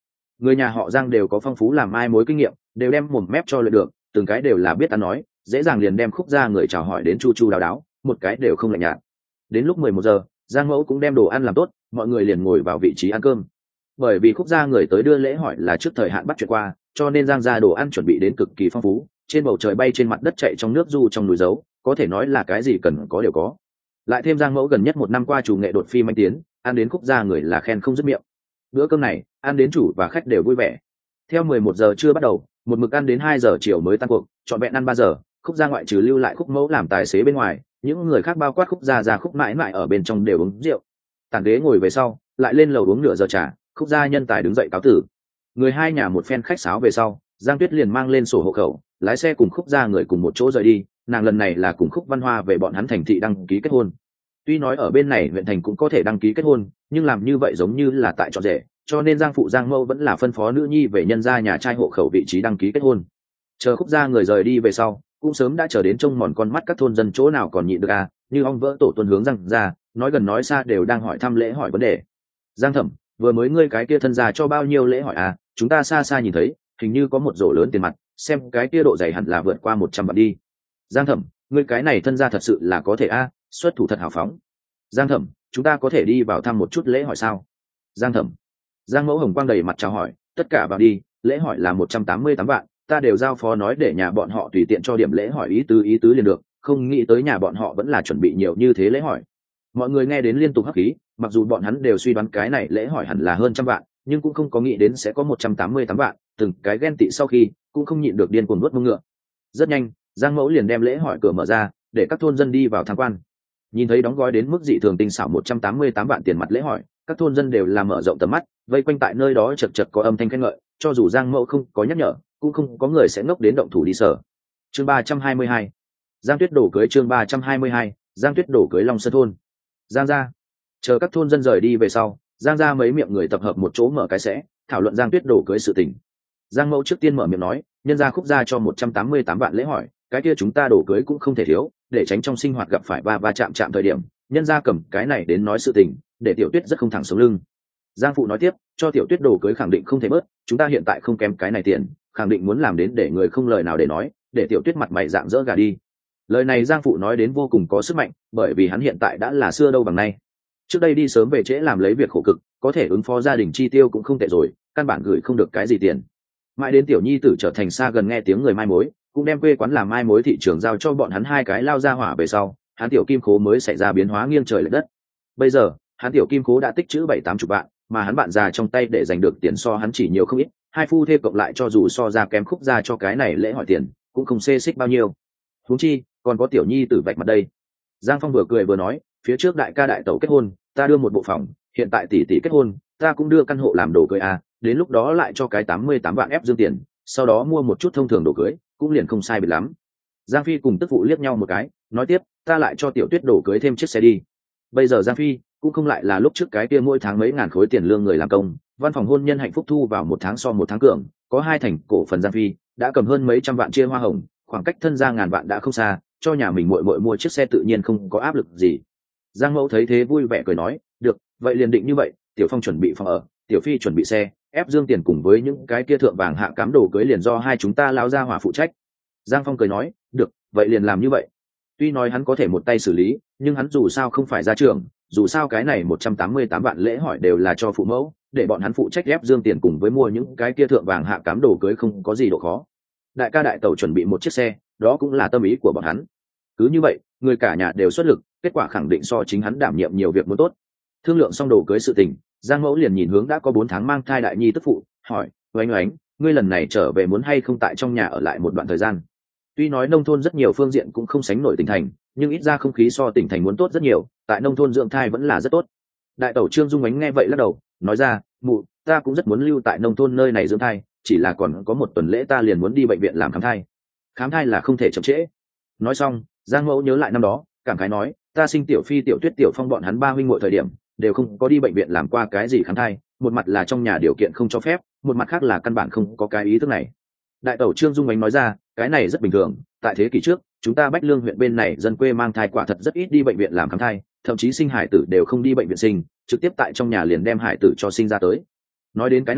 Người nhà họ Giang đều có phong phú làm mai mối kinh nghiệm, đều đem mồm mép cho luyện được, từng cái đều là biết ăn nói, dễ dàng liền đem Khúc gia người chào hỏi đến chu chu đáo đáo, một cái đều không lạnh nhạt. Đến lúc 11 giờ, Giang Mẫu cũng đem đồ ăn làm tốt, mọi người liền ngồi vào vị trí ăn cơm. Bởi vì Khúc gia người tới đưa lễ hỏi là trước thời hạn bắt chuyện qua, cho nên Giang gia đồ ăn chuẩn bị đến cực kỳ phong phú, trên bầu trời bay trên mặt đất chạy trong nước du trong núi dấu, có thể nói là cái gì cần có đều có. Lại thêm Giang Mẫu gần nhất 1 năm qua chủ nghệ đột phi manh tiến, ăn đến Khúc gia người là khen không dứt miệng. Bữa cơm này, ăn đến chủ và khách đều vui vẻ. Theo 11 giờ trưa bắt đầu, một mực ăn đến 2 giờ chiều mới tan cuộc, trọn vẹn ăn 3 giờ. Khúc gia ngoại trừ lưu lại Khúc Mẫu làm tài xế bên ngoài, những người khác bao quát Khúc gia ra Khúc mãi mãi ở bên trong đều uống rượu. Tản ghế ngồi về sau, lại lên lầu uống nửa giờ trà. Khúc gia nhân tài đứng dậy cáo tử. Người hai nhà một phen khách sáo về sau, Giang Tuyết liền mang lên sổ hộ khẩu, lái xe cùng Khúc gia người cùng một chỗ rời đi. Nàng lần này là cùng Khúc Văn Hoa về bọn hắn thành thị đăng ký kết hôn. Tuy nói ở bên này huyện thành cũng có thể đăng ký kết hôn, nhưng làm như vậy giống như là tại trọn rể, cho nên Giang phụ Giang Mẫu vẫn là phân phó nữ nhi về nhân gia nhà trai hộ khẩu vị trí đăng ký kết hôn. Chờ Khúc gia người rời đi về sau, cũng sớm đã chờ đến trông mòn con mắt các thôn dân chỗ nào còn nhịn được à, như ong vỡ tổ tuần hướng Giang ra, nói gần nói xa đều đang hỏi thăm lễ hỏi vấn đề. Giang thẩm, vừa mới ngươi cái kia thân gia cho bao nhiêu lễ hỏi à, chúng ta xa xa nhìn thấy, hình như có một rổ lớn tiền mặt, xem cái kia độ dày hẳn là vượt qua 100 vạn đi. Giang thẩm, ngươi cái này thân gia thật sự là có thể à, xuất thủ thật hào phóng. Giang thẩm, chúng ta có thể đi vào thăm một chút lễ hỏi sao? Giang thẩm. Giang Mẫu hồng quang đầy mặt chào hỏi, tất cả vào đi, lễ hỏi là 188 vạn, ta đều giao phó nói để nhà bọn họ tùy tiện cho điểm lễ hỏi ý tứ liền được, không nghĩ tới nhà bọn họ vẫn là chuẩn bị nhiều như thế lễ hỏi. Mọi người nghe đến liên tục hắc khí, mặc dù bọn hắn đều suy đoán cái này lễ hỏi hẳn là hơn 100 vạn, nhưng cũng không có nghĩ đến sẽ có 188 vạn, từng cái ghen tị sau khi cũng không nhịn được điên cuồng nuốt mông ngựa. Rất nhanh, Giang Mẫu liền đem lễ hỏi cửa mở ra, để các thôn dân đi vào tham quan. Nhìn thấy đóng gói đến mức dị thường tinh xảo 188 vạn tiền mặt lễ hỏi, các thôn dân đều làm mở rộng tầm mắt, vây quanh tại nơi đó chật chật có âm thanh khen ngợi, cho dù Giang Mẫu không có nhắc nhở, cũng không có người sẽ ngốc đến động thủ đi sở. Chương 322. Giang Tuyết đổ cưới chương 322, Giang Tuyết đổ cưới Long Sơn thôn. Giang gia. Chờ các thôn dân rời đi về sau, Giang gia mấy miệng người tập hợp một chỗ mở cái sẽ, thảo luận Giang Tuyết đổ cưới sự tình. Giang Mẫu trước tiên mở miệng nói, nhân gia Khúc gia cho 188 vạn lễ hỏi, cái kia chúng ta đổ cưới cũng không thể thiếu, để tránh trong sinh hoạt gặp phải va chạm thời điểm, nhân gia cầm cái này đến nói sự tình, để Tiểu Tuyết rất không thẳng sống lưng. Giang phụ nói tiếp, cho Tiểu Tuyết đổ cưới khẳng định không thể bớt, chúng ta hiện tại không kém cái này tiền, khẳng định muốn làm đến để người không lời nào để nói, để Tiểu Tuyết mặt mày dạng dỡ gà đi. Lời này Giang phụ nói đến vô cùng có sức mạnh, bởi vì hắn hiện tại đã là xưa đâu bằng nay. Trước đây đi sớm về trễ làm lấy việc khổ cực, có thể ứng phó gia đình chi tiêu cũng không tệ rồi, căn bản gửi không được cái gì tiền. Mãi đến tiểu nhi tử trở thành xa gần nghe tiếng người mai mối, cũng đem quê quán làm mai mối thị trường giao cho bọn hắn hai cái lao ra hỏa về sau, hắn tiểu kim khố mới xảy ra biến hóa nghiêng trời lệch đất. Bây giờ, hắn tiểu kim khố đã tích trữ 7-80 vạn, mà hắn bạn già trong tay để giành được tiền so hắn chỉ nhiều không ít, hai phu thê cộng lại cho dù so ra kém Khúc ra cho cái này lễ hỏi tiền, cũng không xê xích bao nhiêu. Huống chi, còn có tiểu nhi tử vạch mặt đây. Giang Phong vừa cười vừa nói, phía trước đại ca đại tẩu kết hôn, ta đưa một bộ phòng, hiện tại tỷ tỷ kết hôn, ta cũng đưa căn hộ làm đồ cưới à, đến lúc đó lại cho cái 88 vạn ép dương tiền, sau đó mua một chút thông thường đồ cưới, cũng liền không sai biệt lắm. Giang Phi cùng tức phụ liếc nhau một cái, nói tiếp, ta lại cho Tiểu Tuyết đồ cưới thêm chiếc xe đi. Bây giờ Giang Phi cũng không lại là lúc trước cái kia mỗi tháng mấy ngàn khối tiền lương người làm công, văn phòng hôn nhân hạnh phúc thu vào 1 tháng so 1 tháng cường, có 2 thành cổ phần Giang Phi đã cầm hơn mấy trăm vạn chia hoa hồng, khoảng cách thân ra ngàn vạn đã không xa, cho nhà mình muội mua chiếc xe tự nhiên không có áp lực gì. Giang Mẫu thấy thế vui vẻ cười nói, được, vậy liền định như vậy, Tiểu Phong chuẩn bị phòng ở, Tiểu Phi chuẩn bị xe, ép dương tiền cùng với những cái kia thượng vàng hạ cám đồ cưới liền do hai chúng ta lão gia hỏa phụ trách. Giang Phong cười nói, được, vậy liền làm như vậy. Tuy nói hắn có thể một tay xử lý, nhưng hắn dù sao không phải gia trưởng, dù sao cái này 188 vạn lễ hỏi đều là cho phụ mẫu, để bọn hắn phụ trách ép dương tiền cùng với mua những cái kia thượng vàng hạ cám đồ cưới không có gì độ khó. Đại ca đại tẩu chuẩn bị một chiếc xe, đó cũng là tâm ý của bọn hắn. Cứ như vậy, người cả nhà đều xuất lực, kết quả khẳng định so chính hắn đảm nhiệm nhiều việc muốn tốt. Thương lượng xong đồ cưới sự tình, Giang Mẫu liền nhìn hướng đã có 4 tháng mang thai đại nhi tức phụ, hỏi, oánh oánh, ngươi lần này trở về muốn hay không tại trong nhà ở lại một đoạn thời gian? Tuy nói nông thôn rất nhiều phương diện cũng không sánh nổi tỉnh thành, nhưng ít ra không khí so tỉnh thành muốn tốt rất nhiều, tại nông thôn dưỡng thai vẫn là rất tốt. Đại tẩu Trương Dung Ánh nghe vậy lắc đầu, nói ra, mụ, ta cũng rất muốn lưu tại nông thôn nơi này dưỡng thai, chỉ là còn có 1 tuần lễ ta liền muốn đi bệnh viện làm khám thai. Khám thai là không thể chậm trễ. Nói xong, Giang Mẫu nhớ lại năm đó, cảm khái nói, ta sinh Tiểu Phi Tiểu Tuyết Tiểu Phong bọn hắn 3 huynh muội thời điểm, đều không có đi bệnh viện làm qua cái gì khám thai, một mặt là trong nhà điều kiện không cho phép, một mặt khác là căn bản không có cái ý thức này. Đại tẩu Trương Dung Ánh nói ra, cái này rất bình thường, tại thế kỷ trước, chúng ta Bách Lương huyện bên này dân quê mang thai quả thật rất ít đi bệnh viện làm khám thai, thậm chí sinh hải tử đều không đi bệnh viện sinh, trực tiếp tại trong nhà liền đem hải tử cho sinh ra tới. Nói đến cái này,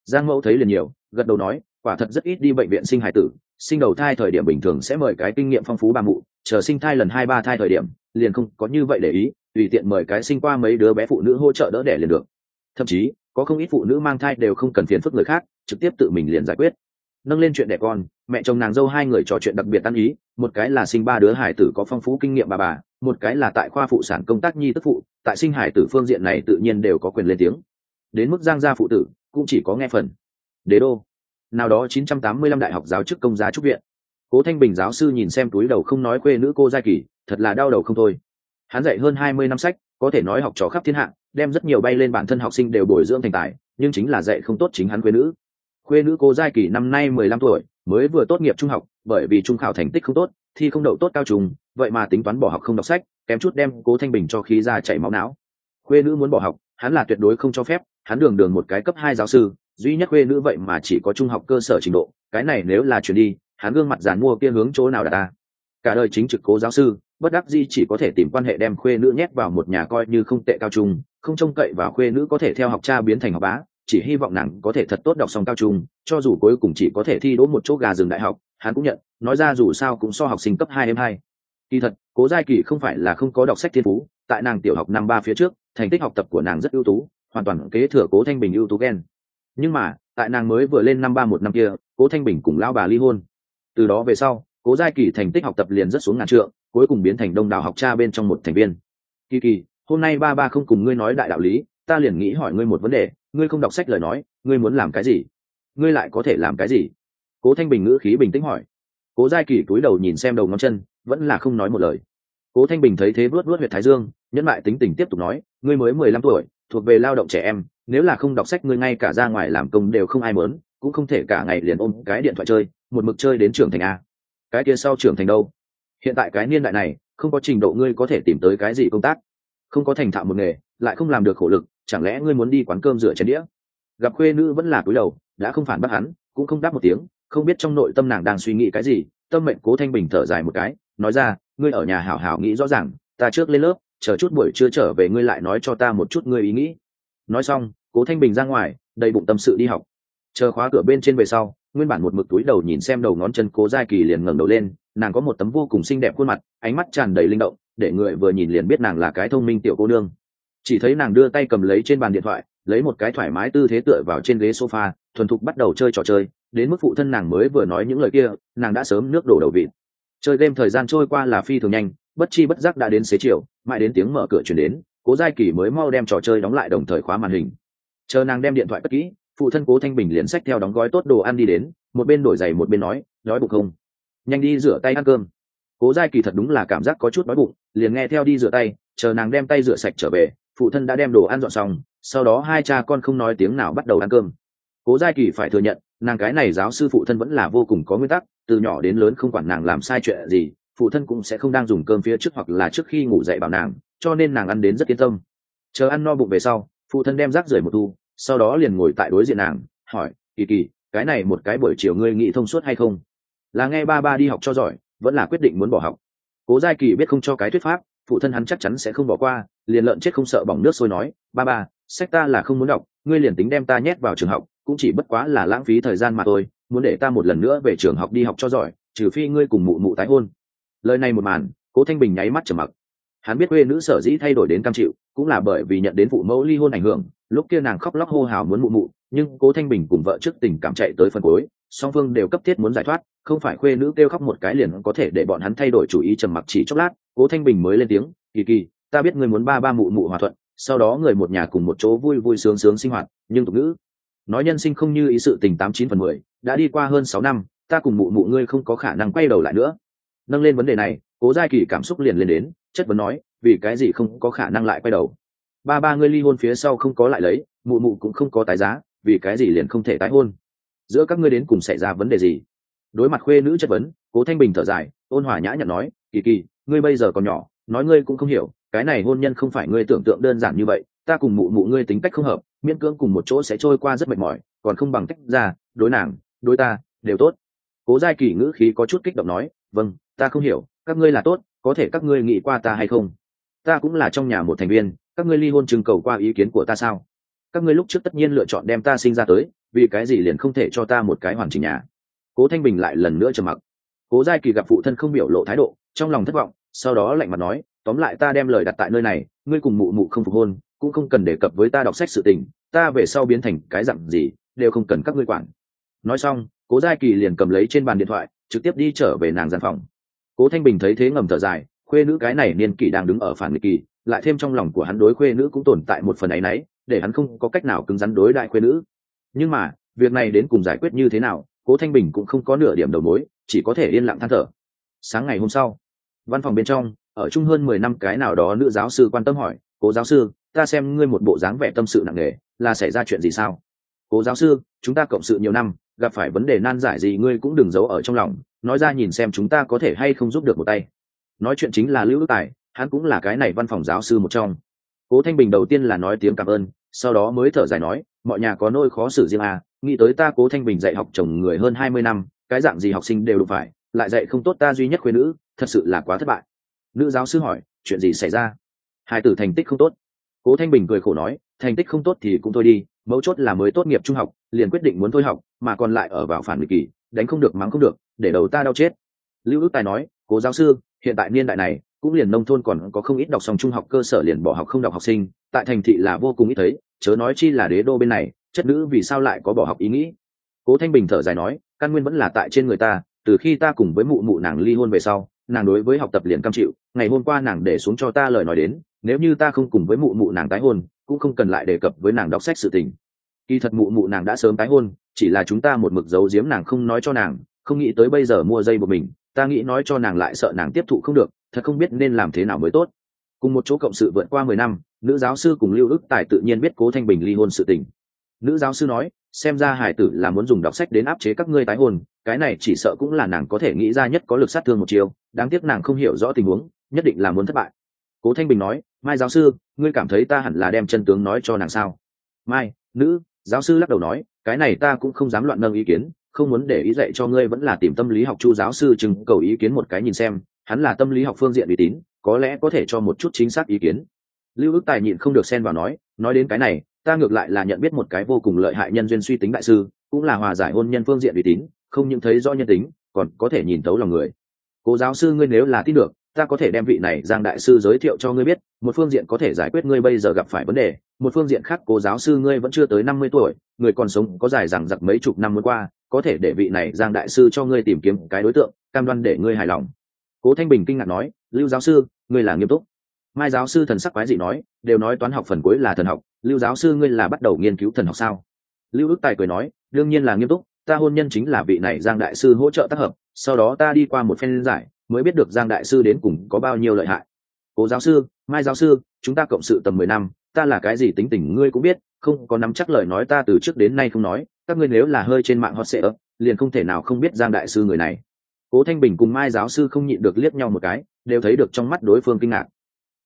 Giang mẫu thấy liền nhiều, gật đầu nói, quả thật rất ít đi bệnh viện sinh hài tử, sinh đầu thai thời điểm bình thường sẽ mời cái kinh nghiệm phong phú bà mụ, chờ sinh thai lần 2-3 thai thời điểm liền không có như vậy để ý, tùy tiện mời cái sinh qua mấy đứa bé phụ nữ hỗ trợ đỡ đẻ liền được. Thậm chí có không ít phụ nữ mang thai đều không cần phiền phức người khác, trực tiếp tự mình liền giải quyết. Nâng lên chuyện đẻ con, mẹ chồng nàng dâu hai người trò chuyện đặc biệt ăn ý, một cái là sinh 3 đứa hải tử có phong phú kinh nghiệm bà, một cái là tại khoa phụ sản công tác nhi tức phụ, tại sinh hải tử phương diện này tự nhiên đều có quyền lên tiếng. Đến mức Giang gia phụ tử cũng chỉ có nghe phần. Đế đô nào đó 985 đại học giáo chức công giá trúc viện. Cố Thanh Bình giáo sư nhìn xem túi đầu không nói khuê nữ cô Giai Kỳ, thật là đau đầu không thôi. Hắn dạy hơn 20 năm sách, có thể nói học trò khắp thiên hạ, đem rất nhiều bay lên bản thân học sinh đều bồi dưỡng thành tài, nhưng chính là dạy không tốt chính hắn khuê nữ. Khuê nữ cô Giai Kỳ năm nay 15 tuổi, mới vừa tốt nghiệp trung học, bởi vì trung khảo thành tích không tốt, thi không đậu tốt cao trung, vậy mà tính toán bỏ học không đọc sách, kém chút đem Cố Thanh Bình cho khí ra chảy máu não. Khuê nữ muốn bỏ học, hắn là tuyệt đối không cho phép, hắn đường đường một cái cấp 2 giáo sư, duy nhất khuê nữ vậy mà chỉ có trung học cơ sở trình độ, cái này nếu là chuyển đi, hắn gương mặt giàn mua kia hướng chỗ nào đặt ta. Cả đời chính trực Cố giáo sư, bất đắc dĩ chỉ có thể tìm quan hệ đem khuê nữ nhét vào một nhà coi như không tệ cao trung, không trông cậy vào khuê nữ có thể theo học cha biến thành học bá, chỉ hy vọng nàng có thể thật tốt đọc xong cao trung, cho dù cuối cùng chỉ có thể thi đỗ một chỗ gà rừng đại học, hắn cũng nhận, nói ra dù sao cũng so học sinh cấp 2 em 2. Kỳ thật, Cố Giai Kỳ không phải là không có đọc sách thiên phú, tại nàng tiểu học năm 3 phía trước, thành tích học tập của nàng rất ưu tú, hoàn toàn kế thừa Cố Thanh Bình ưu tú gen. Nhưng mà, tại nàng mới vừa lên năm 3 một năm kia, Cố Thanh Bình cùng lão bà ly hôn. Từ đó về sau, Cố Giai Kỳ thành tích học tập liền rất xuống ngàn trượng, cuối cùng biến thành đông đảo học cha bên trong một thành viên. Kỳ Kỳ, hôm nay ba không cùng ngươi nói đại đạo lý, ta liền nghĩ hỏi ngươi một vấn đề, ngươi không đọc sách lời nói, ngươi muốn làm cái gì? Ngươi lại có thể làm cái gì? Cố Thanh Bình ngữ khí bình tĩnh hỏi. Cố Giai Kỳ cúi đầu nhìn xem đầu ngón chân, vẫn là không nói một lời. Cố Thanh Bình thấy thế vuốt huyệt thái dương, nhẫn lại tính tình tiếp tục nói, ngươi mới 15 tuổi, thuộc về lao động trẻ em, nếu là không đọc sách ngươi ngay cả ra ngoài làm công đều không ai muốn, cũng không thể cả ngày liền ôm cái điện thoại chơi, một mực chơi đến trưởng thành a. Cái kia sau trưởng thành đâu? Hiện tại cái niên đại này, không có trình độ ngươi có thể tìm tới cái gì công tác, không có thành thạo một nghề, lại không làm được khổ lực, chẳng lẽ ngươi muốn đi quán cơm rửa chén đĩa? Gặp khuê nữ vẫn là cúi đầu, đã không phản bác hắn, cũng không đáp một tiếng, không biết trong nội tâm nàng đang suy nghĩ cái gì. Tâm mệnh Cố Thanh Bình thở dài một cái, nói ra, ngươi ở nhà hảo hảo nghĩ rõ ràng, ta trước lên lớp, chờ chút buổi trưa trở về ngươi lại nói cho ta một chút ngươi ý nghĩ. Nói xong, Cố Thanh Bình ra ngoài, đầy bụng tâm sự đi học. Chờ khóa cửa bên trên về sau, nguyên bản một mực túi đầu nhìn xem đầu ngón chân Cố Giai Kỳ liền ngẩng đầu lên, nàng có một tấm vô cùng xinh đẹp khuôn mặt, ánh mắt tràn đầy linh động, để người vừa nhìn liền biết nàng là cái thông minh tiểu cô nương. Chỉ thấy nàng đưa tay cầm lấy trên bàn điện thoại, lấy một cái thoải mái tư thế tựa vào trên ghế sofa, thuần thục bắt đầu chơi trò chơi, đến mức phụ thân nàng mới vừa nói những lời kia, nàng đã sớm nước đổ đầu vịt. Chơi game thời gian trôi qua là phi thường nhanh, bất chi bất giác đã đến xế chiều, mãi đến tiếng mở cửa truyền đến, Cố Giai Kỳ mới mau đem trò chơi đóng lại đồng thời khóa màn hình. Chờ nàng đem điện thoại cất kỹ, phụ thân Cố Thanh Bình liền xách theo đóng gói tốt đồ ăn đi đến, một bên đổi giày một bên nói, đói bụng không? Nhanh đi rửa tay ăn cơm. Cố Giai Kỳ thật đúng là cảm giác có chút đói bụng, liền nghe theo đi rửa tay, chờ nàng đem tay rửa sạch trở về, phụ thân đã đem đồ ăn dọn xong, sau đó hai cha con không nói tiếng nào bắt đầu ăn cơm. Cố Giai Kỳ phải thừa nhận, nàng cái này giáo sư phụ thân vẫn là vô cùng có nguyên tắc, từ nhỏ đến lớn không quản nàng làm sai chuyện gì, phụ thân cũng sẽ không đang dùng cơm phía trước hoặc là trước khi ngủ dậy bảo nàng, cho nên nàng ăn đến rất yên tâm. Chờ ăn no bụng về sau, phụ thân đem rác rưởi một thu, sau đó liền ngồi tại đối diện nàng, hỏi, Kỳ Kỳ, cái này một cái buổi chiều ngươi nghĩ thông suốt hay không? Là nghe ba đi học cho giỏi, vẫn là quyết định muốn bỏ học? Cố Giai Kỳ biết không cho cái thuyết pháp, phụ thân hắn chắc chắn sẽ không bỏ qua, liền lợn chết không sợ bỏng nước sôi nói, ba, sách ta là không muốn đọc, ngươi liền tính đem ta nhét vào trường học, cũng chỉ bất quá là lãng phí thời gian mà thôi, muốn để ta một lần nữa về trường học đi học cho giỏi, trừ phi ngươi cùng mụ mụ tái hôn. Lời này một màn, Cố Thanh Bình nháy mắt trầm mặc. Hắn biết quê nữ sở dĩ thay đổi đến cam chịu, cũng là bởi vì nhận đến phụ mẫu ly hôn ảnh hưởng, lúc kia nàng khóc lóc hô hào muốn mụ mụ, nhưng Cố Thanh Bình cùng vợ trước tình cảm chạy tới phần cuối, song phương đều cấp thiết muốn giải thoát, không phải khuê nữ kêu khóc một cái liền có thể để bọn hắn thay đổi chủ ý. Trầm mặc chỉ chốc lát, Cố Thanh Bình mới lên tiếng, Kỳ Kỳ, ta biết ngươi muốn ba mụ mụ hòa thuận, sau đó người một nhà cùng một chỗ vui vui sướng sướng sinh hoạt, nhưng tục ngữ nói nhân sinh không như ý, sự tình 89/10, đã đi qua hơn 6 năm, ta cùng mụ mụ ngươi không có khả năng quay đầu lại nữa. Nâng lên vấn đề này, Cố Giai Kỳ cảm xúc liền lên đến, chất vấn nói, vì cái gì không có khả năng lại quay đầu? Ba ngươi ly hôn phía sau không có lại lấy, mụ mụ cũng không có tái giá, vì cái gì liền không thể tái hôn? Giữa các ngươi đến cùng xảy ra vấn đề gì? Đối mặt khuê nữ chất vấn, Cố Thanh Bình thở dài, ôn hòa nhã nhặn nói, Kỳ Kỳ, ngươi bây giờ còn nhỏ, nói ngươi cũng không hiểu, cái này hôn nhân không phải ngươi tưởng tượng đơn giản như vậy, ta cùng mụ mụ ngươi tính cách không hợp, miễn cưỡng cùng một chỗ sẽ trôi qua rất mệt mỏi, còn không bằng tách ra, đối nàng, đối ta, đều tốt. Cố Giai Kỳ ngữ khí có chút kích động nói, vâng, ta không hiểu, các ngươi là tốt, có thể các ngươi nghĩ qua ta hay không? Ta cũng là trong nhà một thành viên, các ngươi ly hôn trưng cầu qua ý kiến của ta sao? Các ngươi lúc trước tất nhiên lựa chọn đem ta sinh ra tới, vì cái gì liền không thể cho ta một cái hoàn chỉnh nhà? Cố Thanh Bình lại lần nữa trầm mặc. Cố Giai Kỳ gặp phụ thân không biểu lộ thái độ, trong lòng thất vọng, sau đó lạnh mặt nói, tóm lại ta đem lời đặt tại nơi này, ngươi cùng mụ mụ không phục hôn, cũng không cần đề cập với ta đọc sách sự tình, ta về sau biến thành cái dặn gì đều không cần các ngươi quản. Nói xong, Cố Giai Kỳ liền cầm lấy trên bàn điện thoại, trực tiếp đi trở về nàng gian phòng. Cố Thanh Bình thấy thế ngầm thở dài, khuê nữ cái này niên kỷ đang đứng ở phản nghịch kỳ, lại thêm trong lòng của hắn đối khuê nữ cũng tồn tại một phần áy náy, để hắn không có cách nào cứng rắn đối đại khuê nữ. Nhưng mà việc này đến cùng giải quyết như thế nào, Cố Thanh Bình cũng không có nửa điểm đầu mối, chỉ có thể yên lặng than thở. Sáng ngày hôm sau, văn phòng bên trong, ở chung hơn 10 năm cái nào đó nữ giáo sư quan tâm hỏi, Cố giáo sư, ta xem ngươi một bộ dáng vẻ tâm sự nặng nề, là xảy ra chuyện gì sao? Cố giáo sư, chúng ta cộng sự nhiều năm, gặp phải vấn đề nan giải gì ngươi cũng đừng giấu ở trong lòng, nói ra nhìn xem chúng ta có thể hay không giúp được một tay. Nói chuyện chính là Lưu Đức Tài, hắn cũng là cái này văn phòng giáo sư một trong. Cố Thanh Bình đầu tiên là nói tiếng cảm ơn, sau đó mới thở dài nói, mọi nhà có nỗi khó xử riêng à, nghĩ tới ta Cố Thanh Bình dạy học chồng người hơn 20 năm, cái dạng gì học sinh đều đụng phải, lại dạy không tốt ta duy nhất khuê nữ, thật sự là quá thất bại. Nữ giáo sư hỏi, chuyện gì xảy ra? Hai tử thành tích không tốt. Cố Thanh Bình cười khổ nói, thành tích không tốt thì cũng thôi đi, mấu chốt là mới tốt nghiệp trung học, liền quyết định muốn thôi học, mà còn lại ở vào phản nghịch kỳ, đánh không được mắng không được, để đầu ta đau chết. Lưu Đức Tài nói, Cố giáo sư, hiện tại niên đại này, cũng liền nông thôn còn có không ít đọc xong trung học cơ sở liền bỏ học không đọc học sinh, tại thành thị là vô cùng ít thấy, chớ nói chi là đế đô bên này, chất nữ vì sao lại có bỏ học ý nghĩ. Cố Thanh Bình thở dài nói, căn nguyên vẫn là tại trên người ta, từ khi ta cùng với mụ mụ nàng ly hôn về sau, nàng đối với học tập liền cam chịu, ngày hôm qua nàng để xuống cho ta lời nói đến, nếu như ta không cùng với mụ mụ nàng tái hôn, cũng không cần lại đề cập với nàng đọc sách sự tình. Kỳ thật mụ mụ nàng đã sớm tái hôn, chỉ là chúng ta một mực giấu giếm nàng không nói cho nàng, không nghĩ tới bây giờ mua dây của mình, ta nghĩ nói cho nàng lại sợ nàng tiếp thụ không được, thật không biết nên làm thế nào mới tốt. Cùng một chỗ cộng sự vượt qua 10 năm, nữ giáo sư cùng Lưu Đức Tài tự nhiên biết Cố Thanh Bình ly hôn sự tình. Nữ giáo sư nói, xem ra hải tử là muốn dùng đọc sách đến áp chế các ngươi tái hôn, cái này chỉ sợ cũng là nàng có thể nghĩ ra nhất có lực sát thương một chiều, đáng tiếc nàng không hiểu rõ tình huống, nhất định là muốn thất bại. Cố Thanh Bình nói, Mai giáo sư, ngươi cảm thấy ta hẳn là đem chân tướng nói cho nàng sao? Mai, nữ giáo sư lắc đầu nói, cái này ta cũng không dám loạn nâng ý kiến, không muốn để ý dạy cho ngươi vẫn là tìm tâm lý học Chu giáo sư chừng cầu ý kiến một cái nhìn xem, hắn là tâm lý học phương diện uy tín, có lẽ có thể cho một chút chính xác ý kiến. Lưu Đức Tài nhịn không được xen vào nói đến cái này, ta ngược lại là nhận biết một cái vô cùng lợi hại nhân duyên suy tính đại sư, cũng là hòa giải hôn nhân phương diện uy tín, không những thấy rõ nhân tính, còn có thể nhìn thấu lòng người. Cố giáo sư ngươi nếu là tin được, ta có thể đem vị này Giang đại sư giới thiệu cho ngươi biết, một phương diện có thể giải quyết ngươi bây giờ gặp phải vấn đề, một phương diện khác Cố giáo sư ngươi vẫn chưa tới 50 tuổi, người còn sống có dài dằng dặc mấy chục năm mới qua, có thể để vị này Giang đại sư cho ngươi tìm kiếm cái đối tượng, cam đoan để ngươi hài lòng. Cố Thanh Bình kinh ngạc nói, Lưu giáo sư, ngươi là nghiêm túc? Mai giáo sư thần sắc quái dị nói, đều nói toán học phần cuối là thần học, Lưu giáo sư ngươi là bắt đầu nghiên cứu thần học sao? Lưu Đức Tài cười nói, đương nhiên là nghiêm túc, ta hôn nhân chính là vị này Giang đại sư hỗ trợ tác hợp, sau đó ta đi qua một phen giải, mới biết được Giang đại sư đến cùng có bao nhiêu lợi hại. Cố giáo sư, Mai giáo sư, chúng ta cộng sự tầm 10 năm, ta là cái gì tính tình ngươi cũng biết, không có nắm chắc lời nói ta từ trước đến nay không nói, các ngươi nếu là hơi trên mạng hot search, liền không thể nào không biết Giang đại sư người này. Cố Thanh Bình cùng Mai giáo sư không nhịn được liếc nhau một cái, đều thấy được trong mắt đối phương kinh ngạc.